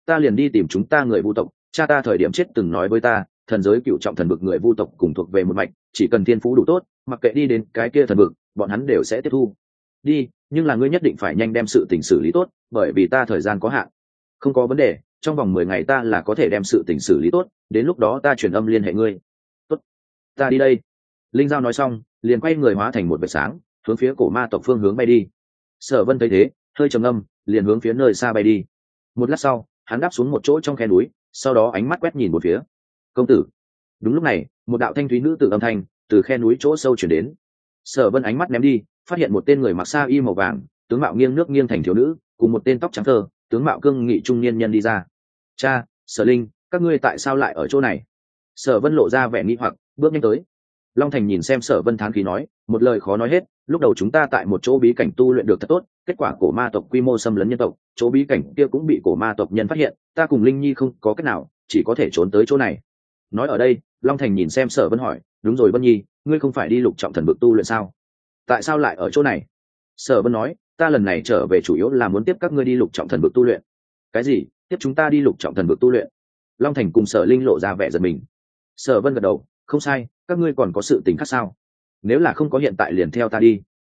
ta liền đi tìm chúng ta người vu tộc. Cha ta thời điểm chết từng nói với ta, thần giới cựu trọng thần vực người vu tộc cùng thuộc về một mạch, chỉ cần thiên phú đủ tốt, mặc kệ đi đến cái kia thần vực, bọn hắn đều sẽ tiếp thu. Đi, nhưng là ngươi nhất định phải nhanh đem sự tình xử lý tốt, bởi vì ta thời gian có hạn. Không có vấn đề, trong vòng 10 ngày ta là có thể đem sự tình xử lý tốt, đến lúc đó ta truyền âm liên hệ ngươi. Tốt, ta đi đây. Linh Giao nói xong, liền quay người hóa thành một vệt sáng, hướng phía cổ ma tộc phương hướng bay đi. Sở Vân thấy thế, hơi trầm ngâm, liền hướng phía nơi xa bay đi. Một lát sau, hắn đáp xuống một chỗ trong khe núi, sau đó ánh mắt quét nhìn một phía. Công tử. Đúng lúc này, một đạo thanh thúy nữ tử âm thanh từ khe núi chỗ sâu truyền đến. Sở Vân ánh mắt ném đi, phát hiện một tên người mặc sa y màu vàng, tướng mạo nghiêng nước nghiêng thành thiếu nữ, cùng một tên tóc trắng thơ, tướng mạo cương nghị trung niên nhân đi ra. Cha, Sở Linh, các ngươi tại sao lại ở chỗ này? Sở Vân lộ ra vẻ nghi hoặc, bước nhanh tới. Long Thành nhìn xem Sở Vân thán khí nói, một lời khó nói hết, lúc đầu chúng ta tại một chỗ bí cảnh tu luyện được thật tốt, kết quả cổ ma tộc quy mô xâm lấn nhân tộc, chỗ bí cảnh kia cũng bị cổ ma tộc nhân phát hiện, ta cùng Linh Nhi không có cách nào, chỉ có thể trốn tới chỗ này. Nói ở đây, Long Thành nhìn xem Sở Vân hỏi, đúng rồi Vân Nhi, ngươi không phải đi lục trọng thần vực tu luyện sao? Tại sao lại ở chỗ này? Sở Vân nói, ta lần này trở về chủ yếu là muốn tiếp các ngươi đi lục trọng thần vực tu luyện. Cái gì? Tiếp chúng ta đi lục trọng thần vực tu luyện? Long Thành cùng Sở Linh lộ ra vẻ giật mình. Sở Vân gật đầu, không sai, các ngươi còn có sự tình khác sao? Nếu là không có hiện tại liền theo ta đi,